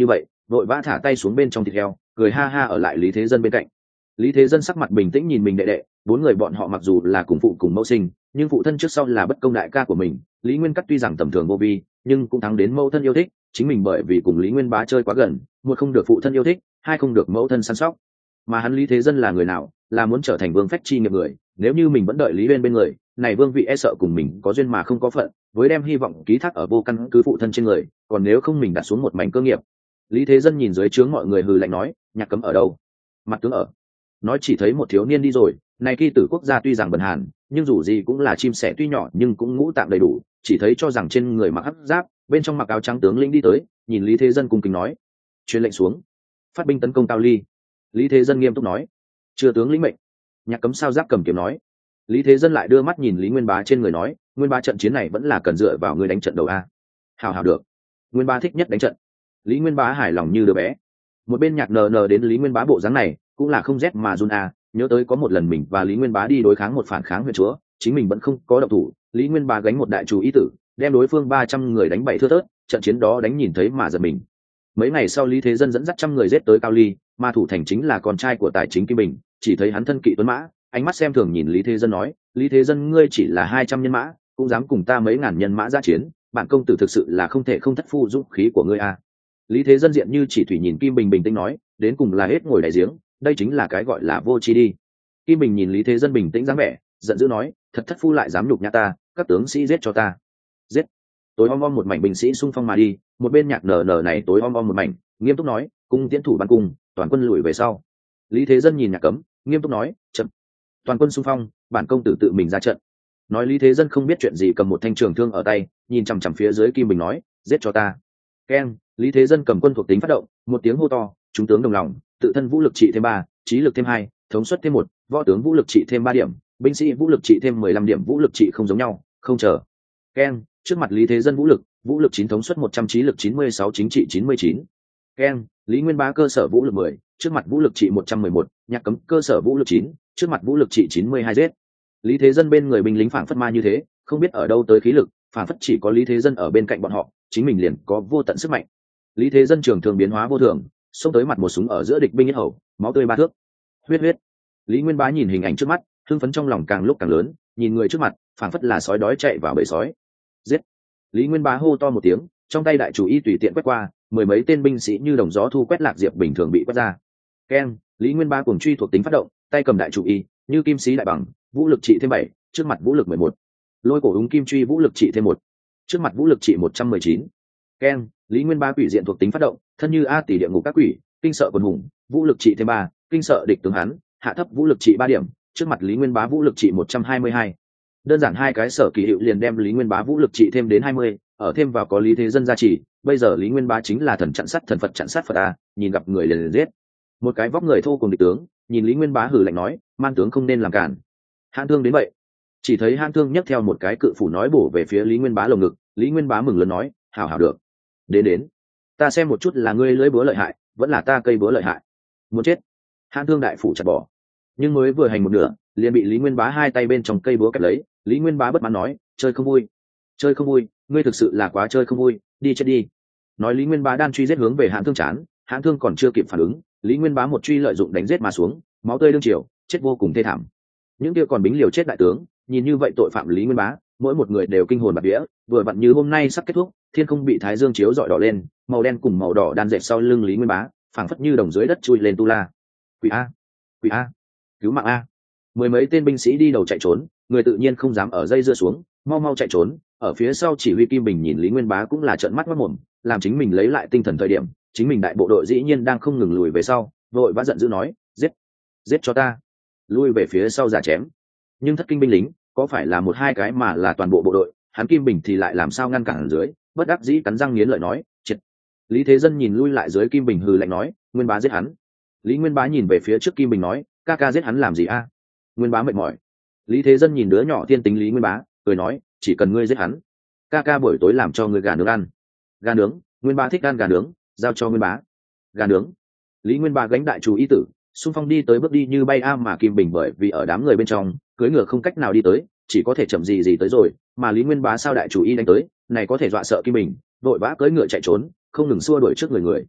vội vã thả tay xuống bên trong thịt heo, cười ha ha ở lại Lý Thế Dân bên cạnh. Lý Thế Dân sắc mặt bình tĩnh nhìn mình đệ đệ, bốn người bọn họ mặc dù là cùng phụ cùng mẫu sinh, nhưng phụ thân trước sau là bất công đại ca của mình. Lý Nguyên Cắt tuy rằng tầm thường vô vi, nhưng cũng thắng đến mẫu thân yêu thích. Chính mình bởi vì cùng Lý Nguyên Bá chơi quá gần, một không được phụ thân yêu thích, hai không được mẫu thân săn sóc. Mà hắn Lý Thế Dân là người nào, là muốn trở thành vương phách chi nghiệp người. Nếu như mình vẫn đợi Lý Uyên bên người, này vương vị e sợ cùng mình có duyên mà không có phận, với đem hy vọng ký thác ở vô căn cứ phụ thân trên người, còn nếu không mình đặt xuống một mảnh cơ nghiệp. Lý Thế Dân nhìn dưới trướng mọi người hừ lạnh nói, Nhạc Cấm ở đâu? Mặt tướng ở. Nói chỉ thấy một thiếu niên đi rồi, này kỳ tử quốc gia tuy rằng bần hàn, nhưng dù gì cũng là chim sẻ tuy nhỏ nhưng cũng ngũ tạng đầy đủ, chỉ thấy cho rằng trên người mặc hắc giáp, bên trong mặc áo trắng tướng lĩnh đi tới, nhìn Lý Thế Dân cung kính nói, truyền lệnh xuống, phát binh tấn công Cao Ly. Lý Thế Dân nghiêm túc nói, chưa tướng lĩnh mệnh. Nhạc Cấm sao giáp cầm kiếm nói. Lý Thế Dân lại đưa mắt nhìn Lý Nguyên Bá trên người nói, Nguyên Bá trận chiến này vẫn là cần dựa vào người đánh trận đầu a. Hào hào được. Nguyên Bá thích nhất đánh trận. Lý Nguyên Bá hài lòng như đứa bé. Một bên Nhạc nờ nờ đến Lý Nguyên Bá bộ dáng này, cũng là không rét mà run a, nhớ tới có một lần mình và Lý Nguyên Bá đi đối kháng một phản kháng huyện chúa, chính mình vẫn không có động thủ, Lý Nguyên Bá gánh một đại chủ ý tử, đem đối phương ba trăm người đánh bảy thưa thớt, trận chiến đó đánh nhìn thấy mà giật mình. Mấy ngày sau Lý Thế Dân dẫn dắt trăm người giết tới Cao Ly, mà thủ thành chính là con trai của tài chính Kim Bình, chỉ thấy hắn thân kỵ tuấn mã, ánh mắt xem thường nhìn Lý Thế Dân nói, Lý Thế Dân ngươi chỉ là hai trăm nhân mã, cũng dám cùng ta mấy ngàn nhân mã ra chiến, bản công tử thực sự là không thể không thất phu dũng khí của ngươi a. Lý Thế Dân diện như chỉ thủy nhìn Kim Bình bình tĩnh nói, đến cùng là hết ngồi đại giếng, đây chính là cái gọi là vô tri đi. Kim Bình nhìn Lý Thế Dân bình tĩnh dáng vẻ, giận dữ nói, thật thất phu lại dám nhục nhã ta, các tướng sĩ giết cho ta. Giết. Tối om om một mảnh binh sĩ xung phong mà đi, một bên Nhạc nở nở này tối om om một mảnh, nghiêm túc nói, cung tiến thủ ban cung, toàn quân lùi về sau. Lý Thế Dân nhìn Nhạc Cấm, nghiêm túc nói, chậm. Toàn quân xung phong, bản công tử tự mình ra trận. Nói Lý Thế Dân không biết chuyện gì cầm một thanh trường thương ở tay, nhìn chằm chằm phía dưới Kim Bình nói, giết cho ta. Keng, Lý Thế Dân cầm quân thuộc tính phát động, một tiếng hô to, chúng tướng đồng lòng, tự thân vũ lực trị thêm ba, trí lực thêm hai, thống suất thêm một, võ tướng vũ lực trị thêm ba điểm, binh sĩ vũ lực trị thêm mười lăm điểm, vũ lực trị không giống nhau, không chờ. Keng, trước mặt Lý Thế Dân vũ lực, vũ lực chín thống suất một trăm, trí lực chín mươi sáu, chính trị chín mươi chín. Keng, Lý Nguyên Bá cơ sở vũ lực mười, trước mặt vũ lực trị một trăm mười một, Nhạc Cấm cơ sở vũ lực chín, trước mặt vũ lực trị chín mươi hai giết. Lý Thế Dân bên người binh lính phảng phất ma như thế, không biết ở đâu tới khí lực, phảng phất chỉ có Lý Thế Dân ở bên cạnh bọn họ, chính mình liền có vô tận sức mạnh. Lý Thế Dân trường thường biến hóa vô thường, xông tới mặt một súng ở giữa địch binh yết hầu, máu tươi ba thước. Huyết huyết. Lý Nguyên Bá nhìn hình ảnh trước mắt, hưng phấn trong lòng càng lúc càng lớn, nhìn người trước mặt, phảng phất là sói đói chạy vào bầy sói. Giết. Lý Nguyên Bá hô to một tiếng, trong tay đại chủ y tùy tiện quét qua, mười mấy tên binh sĩ như đồng gió thu quét lạc diệp bình thường bị quét ra. Keng, Lý Nguyên Bá cuồng truy thuộc tính phát động, tay cầm đại chủ y, như kim sĩ đại bằng, vũ lực trị thêm bảy, trước mặt vũ lực mười một. Lôi cổ úng kim truy vũ lực trị thêm một, trước mặt vũ lực trị một trăm mười chín. Keng, Lý Nguyên Bá quỷ diện thuộc tính phát động, thân như a tỷ địa ngục các quỷ, kinh sợ quần hùng, vũ lực trị thêm ba, kinh sợ địch tướng hắn, hạ thấp vũ lực trị ba điểm, trước mặt Lý Nguyên Bá vũ lực trị một trăm hai mươi hai. Đơn giản hai cái sở kỳ hiệu liền đem Lý Nguyên Bá vũ lực trị thêm đến hai mươi, ở thêm vào có Lý Thế Dân gia trì, bây giờ Lý Nguyên Bá chính là thần chặn sát thần Phật chặn sát Phật a, nhìn gặp người liền liền giết. Một cái vóc người thô cùng địch tướng, nhìn Lý Nguyên Bá hừ lạnh nói, man tướng không nên làm cản. Hãn Thương đến vậy. Chỉ thấy Hãn Thương nhấc theo một cái cự phủ nói bổ về phía Lý Nguyên Bá lồng ngực, Lý Nguyên Bá mừng lớn nói, hảo hảo được. Đến đến, ta xem một chút là ngươi lưỡi búa lợi hại, vẫn là ta cây búa lợi hại. Muốn chết. Hãn Thương đại phủ chặt bỏ. Nhưng mới vừa hành một nửa, liền bị Lý Nguyên Bá hai tay bên trong cây búa kẹp lấy, Lý Nguyên Bá bất mãn nói, chơi không vui. Chơi không vui, ngươi thực sự là quá chơi không vui, đi chết đi. Nói Lý Nguyên Bá đan truy giết hướng về Hãn Thương chán, Hãn Thương còn chưa kịp phản ứng, Lý Nguyên Bá một truy lợi dụng đánh giết mà xuống, máu tươi đương chiều, chết vô cùng thê thảm. Những kia còn bính liều chết đại tướng, nhìn như vậy tội phạm Lý Nguyên Bá, mỗi một người đều kinh hồn bạt vía, vừa vặn như hôm nay sắp kết thúc, thiên không bị thái dương chiếu rọi đỏ lên, màu đen cùng màu đỏ đan dệt sau lưng Lý Nguyên Bá, phảng phất như đồng dưới đất chui lên tu la. Quỷ a, quỷ a, cứu mạng a. Mười mấy tên binh sĩ đi đầu chạy trốn, người tự nhiên không dám ở dây dưa xuống, mau mau chạy trốn, ở phía sau chỉ huy Kim Bình nhìn Lý Nguyên Bá cũng là trợn mắt mắt mồm, làm chính mình lấy lại tinh thần thời điểm, chính mình đại bộ đội dĩ nhiên đang không ngừng lùi về sau, vội vã giận dữ nói, giết, giết cho ta, lui về phía sau giả chém. Nhưng thất kinh binh lính, có phải là một hai cái mà là toàn bộ bộ đội, hắn Kim Bình thì lại làm sao ngăn cản ở dưới, bất đắc dĩ cắn răng nghiến lợi nói, triệt. Lý Thế Dân nhìn lui lại dưới Kim Bình hừ lạnh nói, Nguyên Bá giết hắn. Lý Nguyên Bá nhìn về phía trước Kim Bình nói, ca ca giết hắn làm gì a? Nguyên Bá mệt mỏi. Lý Thế Dân nhìn đứa nhỏ thiên tính Lý Nguyên Bá, cười nói, chỉ cần ngươi giết hắn, ca ca buổi tối làm cho ngươi gà nướng ăn. Gà nướng, Nguyên Bá thích ăn gà nướng, giao cho Nguyên Bá. Gà nướng. Lý Nguyên Bá gánh đại chủ ý tử, xung phong đi tới bước đi như bay a, mà Kim Bình bởi vì ở đám người bên trong, cưỡi ngựa không cách nào đi tới, chỉ có thể chậm gì gì tới rồi, mà Lý Nguyên Bá sao đại chủ ý đánh tới, này có thể dọa sợ Kim Bình, vội vã cưỡi ngựa chạy trốn, không ngừng xua đuổi trước người người.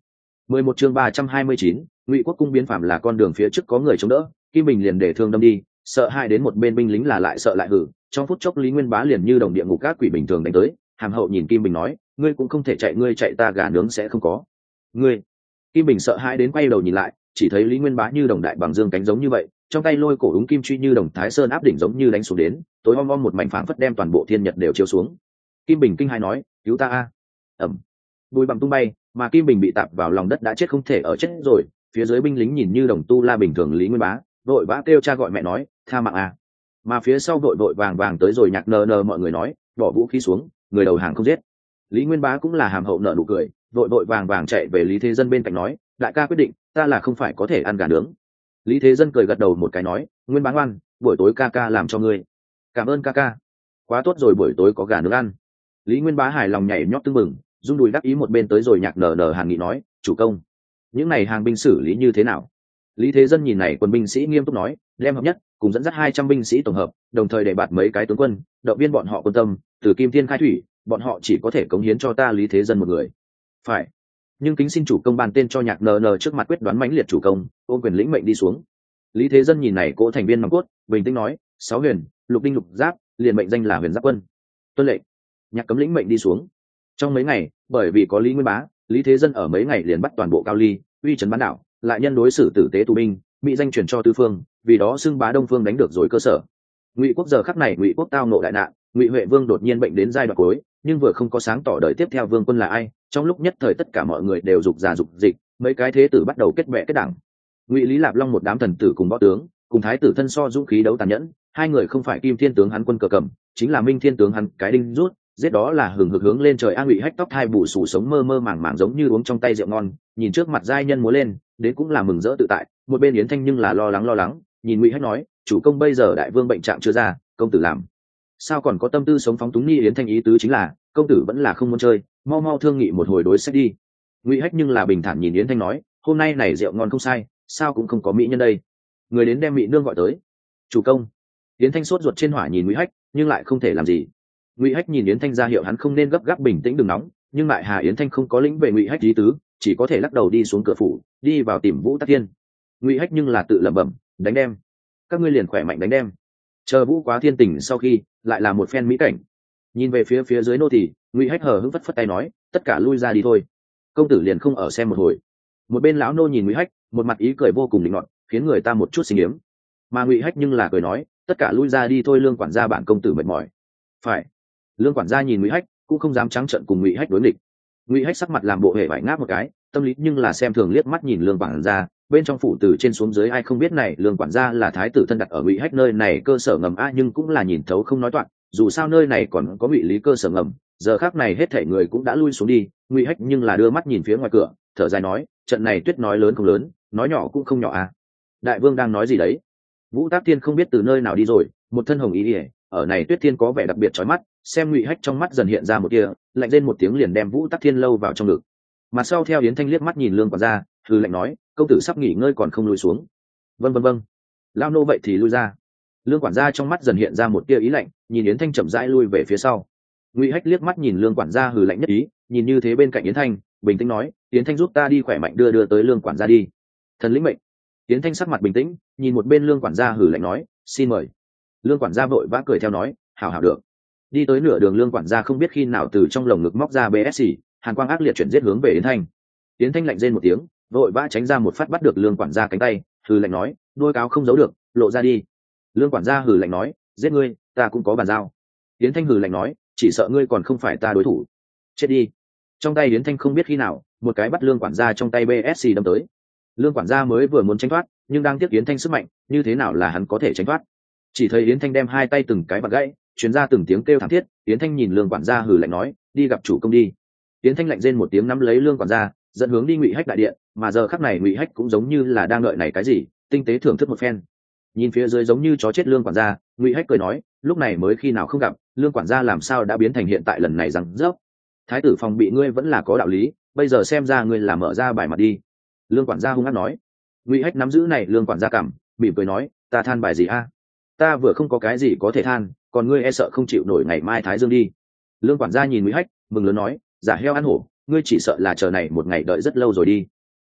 mười một chương ba trăm hai mươi chín, Ngụy Quốc cung biến phạm là con đường phía trước có người chống đỡ, Kim Bình liền để thương đâm đi, sợ hai đến một bên binh lính là lại sợ lại hử, trong phút chốc Lý Nguyên Bá liền như đồng địa ngục các quỷ bình thường đánh tới, hàm hậu nhìn Kim Bình nói, ngươi cũng không thể chạy, ngươi chạy ta gà nướng sẽ không có. Ngươi. Kim Bình sợ hãi đến quay đầu nhìn lại, chỉ thấy Lý Nguyên Bá như đồng đại bằng dương cánh giống như vậy, trong tay lôi cổ úng kim truy như đồng Thái Sơn áp đỉnh giống như đánh xuống đến, tối om om một mảnh phảng phất đem toàn bộ thiên nhật đều chiếu xuống. Kim Bình kinh hãi nói, cứu ta a. Ầm. Bùi bằng tung bay, mà Kim Bình bị tạp vào lòng đất đã chết không thể ở chết rồi, phía dưới binh lính nhìn như đồng tu la bình thường Lý Nguyên Bá, vội vã kêu cha gọi mẹ nói, tha mạng a. Mà phía sau vội vội vàng vàng tới rồi nhạc nờ nờ mọi người nói, bỏ vũ khí xuống, người đầu hàng không giết. Lý Nguyên Bá cũng là hàm hậu nở nụ cười, vội vội vàng vàng chạy về Lý Thế Dân bên cạnh nói, đại ca quyết định, ta là không phải có thể ăn gà nướng. Lý Thế Dân cười gật đầu một cái nói, Nguyên Bá ngoan, buổi tối ca ca làm cho ngươi. Cảm ơn ca ca, quá tốt rồi, buổi tối có gà nướng ăn. Lý Nguyên Bá hài lòng nhảy nhót tưng mừng, rung đùi đắc ý một bên tới rồi nhạc nở nở Hàn Nghị nói, chủ công, những này hàng binh xử lý như thế nào? Lý Thế Dân nhìn này quân binh sĩ nghiêm túc nói, đem hợp nhất, cùng dẫn dắt hai trăm binh sĩ tổng hợp, đồng thời đề bạt mấy cái tướng quân, động viên bọn họ quân tâm, từ Kim Thiên khai thủy, bọn họ chỉ có thể cống hiến cho ta Lý Thế Dân một người. Phải, nhưng kính xin chủ công ban tên cho nhạc nờ nờ trước mặt quyết đoán mãnh liệt chủ công, ôm quyền lĩnh mệnh đi xuống. Lý Thế Dân nhìn này cỗ thành viên nòng cốt, bình tĩnh nói, sáu huyền, lục đinh lục giáp, liền mệnh danh là huyền giáp quân. Tuân lệnh. Nhạc cấm lĩnh mệnh đi xuống. Trong mấy ngày, bởi vì có Lý Nguyên Bá, Lý Thế Dân ở mấy ngày liền bắt toàn bộ Cao Ly, uy trấn bán đảo, lại nhân đối xử tử tế tù binh, mỹ danh truyền cho tứ phương, vì đó xưng bá Đông Phương đánh được rồi cơ sở. Ngụy Quốc giờ khắc này Ngụy Quốc tao nộ đại nạn, Ngụy Huệ Vương đột nhiên bệnh đến giai đoạn cuối, nhưng vừa không có sáng tỏ đời tiếp theo vương quân là ai, trong lúc nhất thời tất cả mọi người đều dục già dục dịch, mấy cái thế tử bắt đầu kết bè kết đảng. Ngụy Lý Lạp Long một đám thần tử cùng võ tướng, cùng thái tử thân so dũng khí đấu tàn nhẫn, hai người không phải Kim Thiên tướng hắn quân cờ cầm, chính là Minh Thiên tướng hắn cái đinh rút, giết đó là hừng hực hướng lên trời. A Ngụy Hách tóc hai bù sù sống mơ mơ màng màng giống như uống trong tay rượu ngon, nhìn trước mặt giai nhân múa lên, đến cũng là mừng rỡ tự tại. Một bên Yến Thanh nhưng là lo lắng lo lắng, nhìn Ngụy Hách nói, chủ công bây giờ đại vương bệnh trạng chưa ra, công tử làm sao còn có tâm tư sống phóng túng? Nghi Yến Thanh ý tứ chính là công tử vẫn là không muốn chơi, mau mau thương nghị một hồi đối sách đi. Ngụy Hách nhưng là bình thản nhìn Yến Thanh nói, hôm nay này rượu ngon không sai, sao cũng không có mỹ nhân đây, người đến đem mỹ nương gọi tới. Chủ công. Yến Thanh sốt ruột trên hỏa nhìn Ngụy Hách, nhưng lại không thể làm gì. Ngụy Hách nhìn Yến Thanh ra hiệu hắn không nên gấp gáp, bình tĩnh đừng nóng, nhưng lại Hà Yến Thanh không có lĩnh về Ngụy Hách ý tứ, chỉ có thể lắc đầu đi xuống cửa phủ, đi vào tìm Vũ Tắc Thiên. Ngụy Hách nhưng là tự lẩm bẩm, đánh đem, các ngươi liền khỏe mạnh đánh đem. Chờ Vũ Quá Thiên tỉnh sau khi, lại là một phen mỹ cảnh. Nhìn về phía phía dưới nô tỳ, Ngụy Hách hờ hững phất phất tay nói, tất cả lui ra đi thôi, công tử liền không ở xem một hồi. Một bên lão nô nhìn Ngụy Hách, một mặt ý cười vô cùng định nọt, khiến người ta một chút sinh yếm. Mà Ngụy Hách nhưng là cười nói, tất cả lui ra đi thôi, Lương quản gia bản công tử mệt mỏi. Phải. Lương quản gia nhìn Ngụy Hách, cũng không dám trắng trợn cùng Ngụy Hách đối nghịch. Ngụy Hách sắc mặt làm bộ hề vải ngáp một cái, tâm lý nhưng là xem thường liếc mắt nhìn Lương quản gia, bên trong phủ từ trên xuống dưới ai không biết này Lương quản gia là thái tử thân đặt ở Ngụy Hách nơi này cơ sở ngầm a, nhưng cũng là nhìn thấu không nói toạc, dù sao nơi này còn có Ngụy Lý cơ sở ngầm. Giờ khắc này hết thảy người cũng đã lui xuống đi, Ngụy Hách nhưng là đưa mắt nhìn phía ngoài cửa, thở dài nói, trận này tuyết nói lớn không lớn, nói nhỏ cũng không nhỏ à. Đại vương đang nói gì đấy? Vũ Tác Thiên không biết từ nơi nào đi rồi, một thân hồng y ỉa, ở này tuyết thiên có vẻ đặc biệt chói mắt, xem Ngụy Hách trong mắt dần hiện ra một tia lạnh, lên một tiếng liền đem Vũ Tác Thiên lâu vào trong ngực. Mặt sau theo Yến Thanh liếc mắt nhìn Lương quản gia, hừ lạnh nói, công tử sắp nghỉ ngơi còn không lui xuống. Vâng vâng vâng, lao nô vậy thì lui ra. Lương quản gia trong mắt dần hiện ra một tia ý lạnh, nhìn Yến Thanh chậm rãi lui về phía sau. Ngụy Hách liếc mắt nhìn Lương quản gia hừ lạnh nhất ý, nhìn như thế bên cạnh Yến Thanh, bình tĩnh nói, Yến Thanh giúp ta đi khỏe mạnh đưa đưa tới Lương quản gia đi. Thần lĩnh mệnh. Yến Thanh sắc mặt bình tĩnh, nhìn một bên Lương quản gia hừ lạnh nói, xin mời. Lương quản gia vội vã cười theo nói, hảo hảo được. Đi tới nửa đường Lương quản gia không biết khi nào từ trong lồng ngực móc ra bê ét xê, hàn quang ác liệt chuyển giết hướng về Yến Thanh. Yến Thanh lạnh rên một tiếng, vội vã tránh ra một phát bắt được Lương quản gia cánh tay, hừ lạnh nói, đôi cáo không giấu được, lộ ra đi. Lương quản gia hừ lạnh nói, giết ngươi, ta cũng có bàn giao. Yến Thanh hừ lạnh nói, chỉ sợ ngươi còn không phải ta đối thủ, chết đi. Trong tay Yến Thanh không biết khi nào, một cái bắt Lương quản gia trong tay bê ét xê đâm tới. Lương quản gia mới vừa muốn tránh thoát, nhưng đang tiếp Yến Thanh sức mạnh, như thế nào là hắn có thể tránh thoát? Chỉ thấy Yến Thanh đem hai tay từng cái bật gãy, truyền ra từng tiếng kêu thảm thiết. Yến Thanh nhìn Lương quản gia hừ lạnh nói, đi gặp chủ công đi. Yến Thanh lạnh rên một tiếng nắm lấy Lương quản gia, dẫn hướng đi Ngụy Hách đại điện, mà giờ khắc này Ngụy Hách cũng giống như là đang đợi này cái gì, tinh tế thưởng thức một phen. Nhìn phía dưới giống như chó chết Lương quản gia, Ngụy Hách cười nói, lúc này mới khi nào không gặp, Lương quản gia làm sao đã biến thành hiện tại lần này rằng rớp. Thái tử phòng bị ngươi vẫn là có đạo lý, bây giờ xem ra ngươi là mở ra bài mặt đi. Lương quản gia hung hăng nói. Ngụy Hách nắm giữ này Lương quản gia cảm, mỉm cười nói, ta than bài gì a? Ta vừa không có cái gì có thể than, còn ngươi e sợ không chịu nổi ngày mai thái dương đi. Lương quản gia nhìn Ngụy Hách, mừng lớn nói, giả heo ăn hổ, ngươi chỉ sợ là chờ này một ngày đợi rất lâu rồi đi.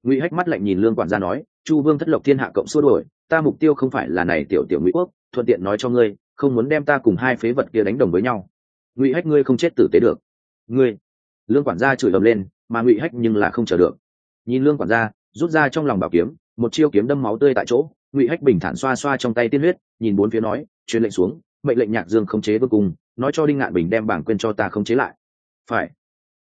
Ngụy Hách mắt lạnh nhìn Lương quản gia nói, chu vương thất lộc thiên hạ cộng xua đuổi, ta mục tiêu không phải là này tiểu tiểu Ngụy quốc, thuận tiện nói cho ngươi, không muốn đem ta cùng hai phế vật kia đánh đồng với nhau. Ngụy Hách ngươi không chết tử tế được. Ngươi. Lương quản gia chửi ầm lên, mà Ngụy Hách nhưng là không chờ được. Nhìn Lương quản gia rút ra trong lòng bảo kiếm, một chiêu kiếm đâm máu tươi tại chỗ. Ngụy Hách bình thản xoa xoa trong tay tiên huyết, nhìn bốn phía nói, truyền lệnh xuống, mệnh lệnh Nhạc Dương khống chế vương cung, nói cho Đinh Ngạn Bình đem bảng quên cho ta khống chế lại. Phải.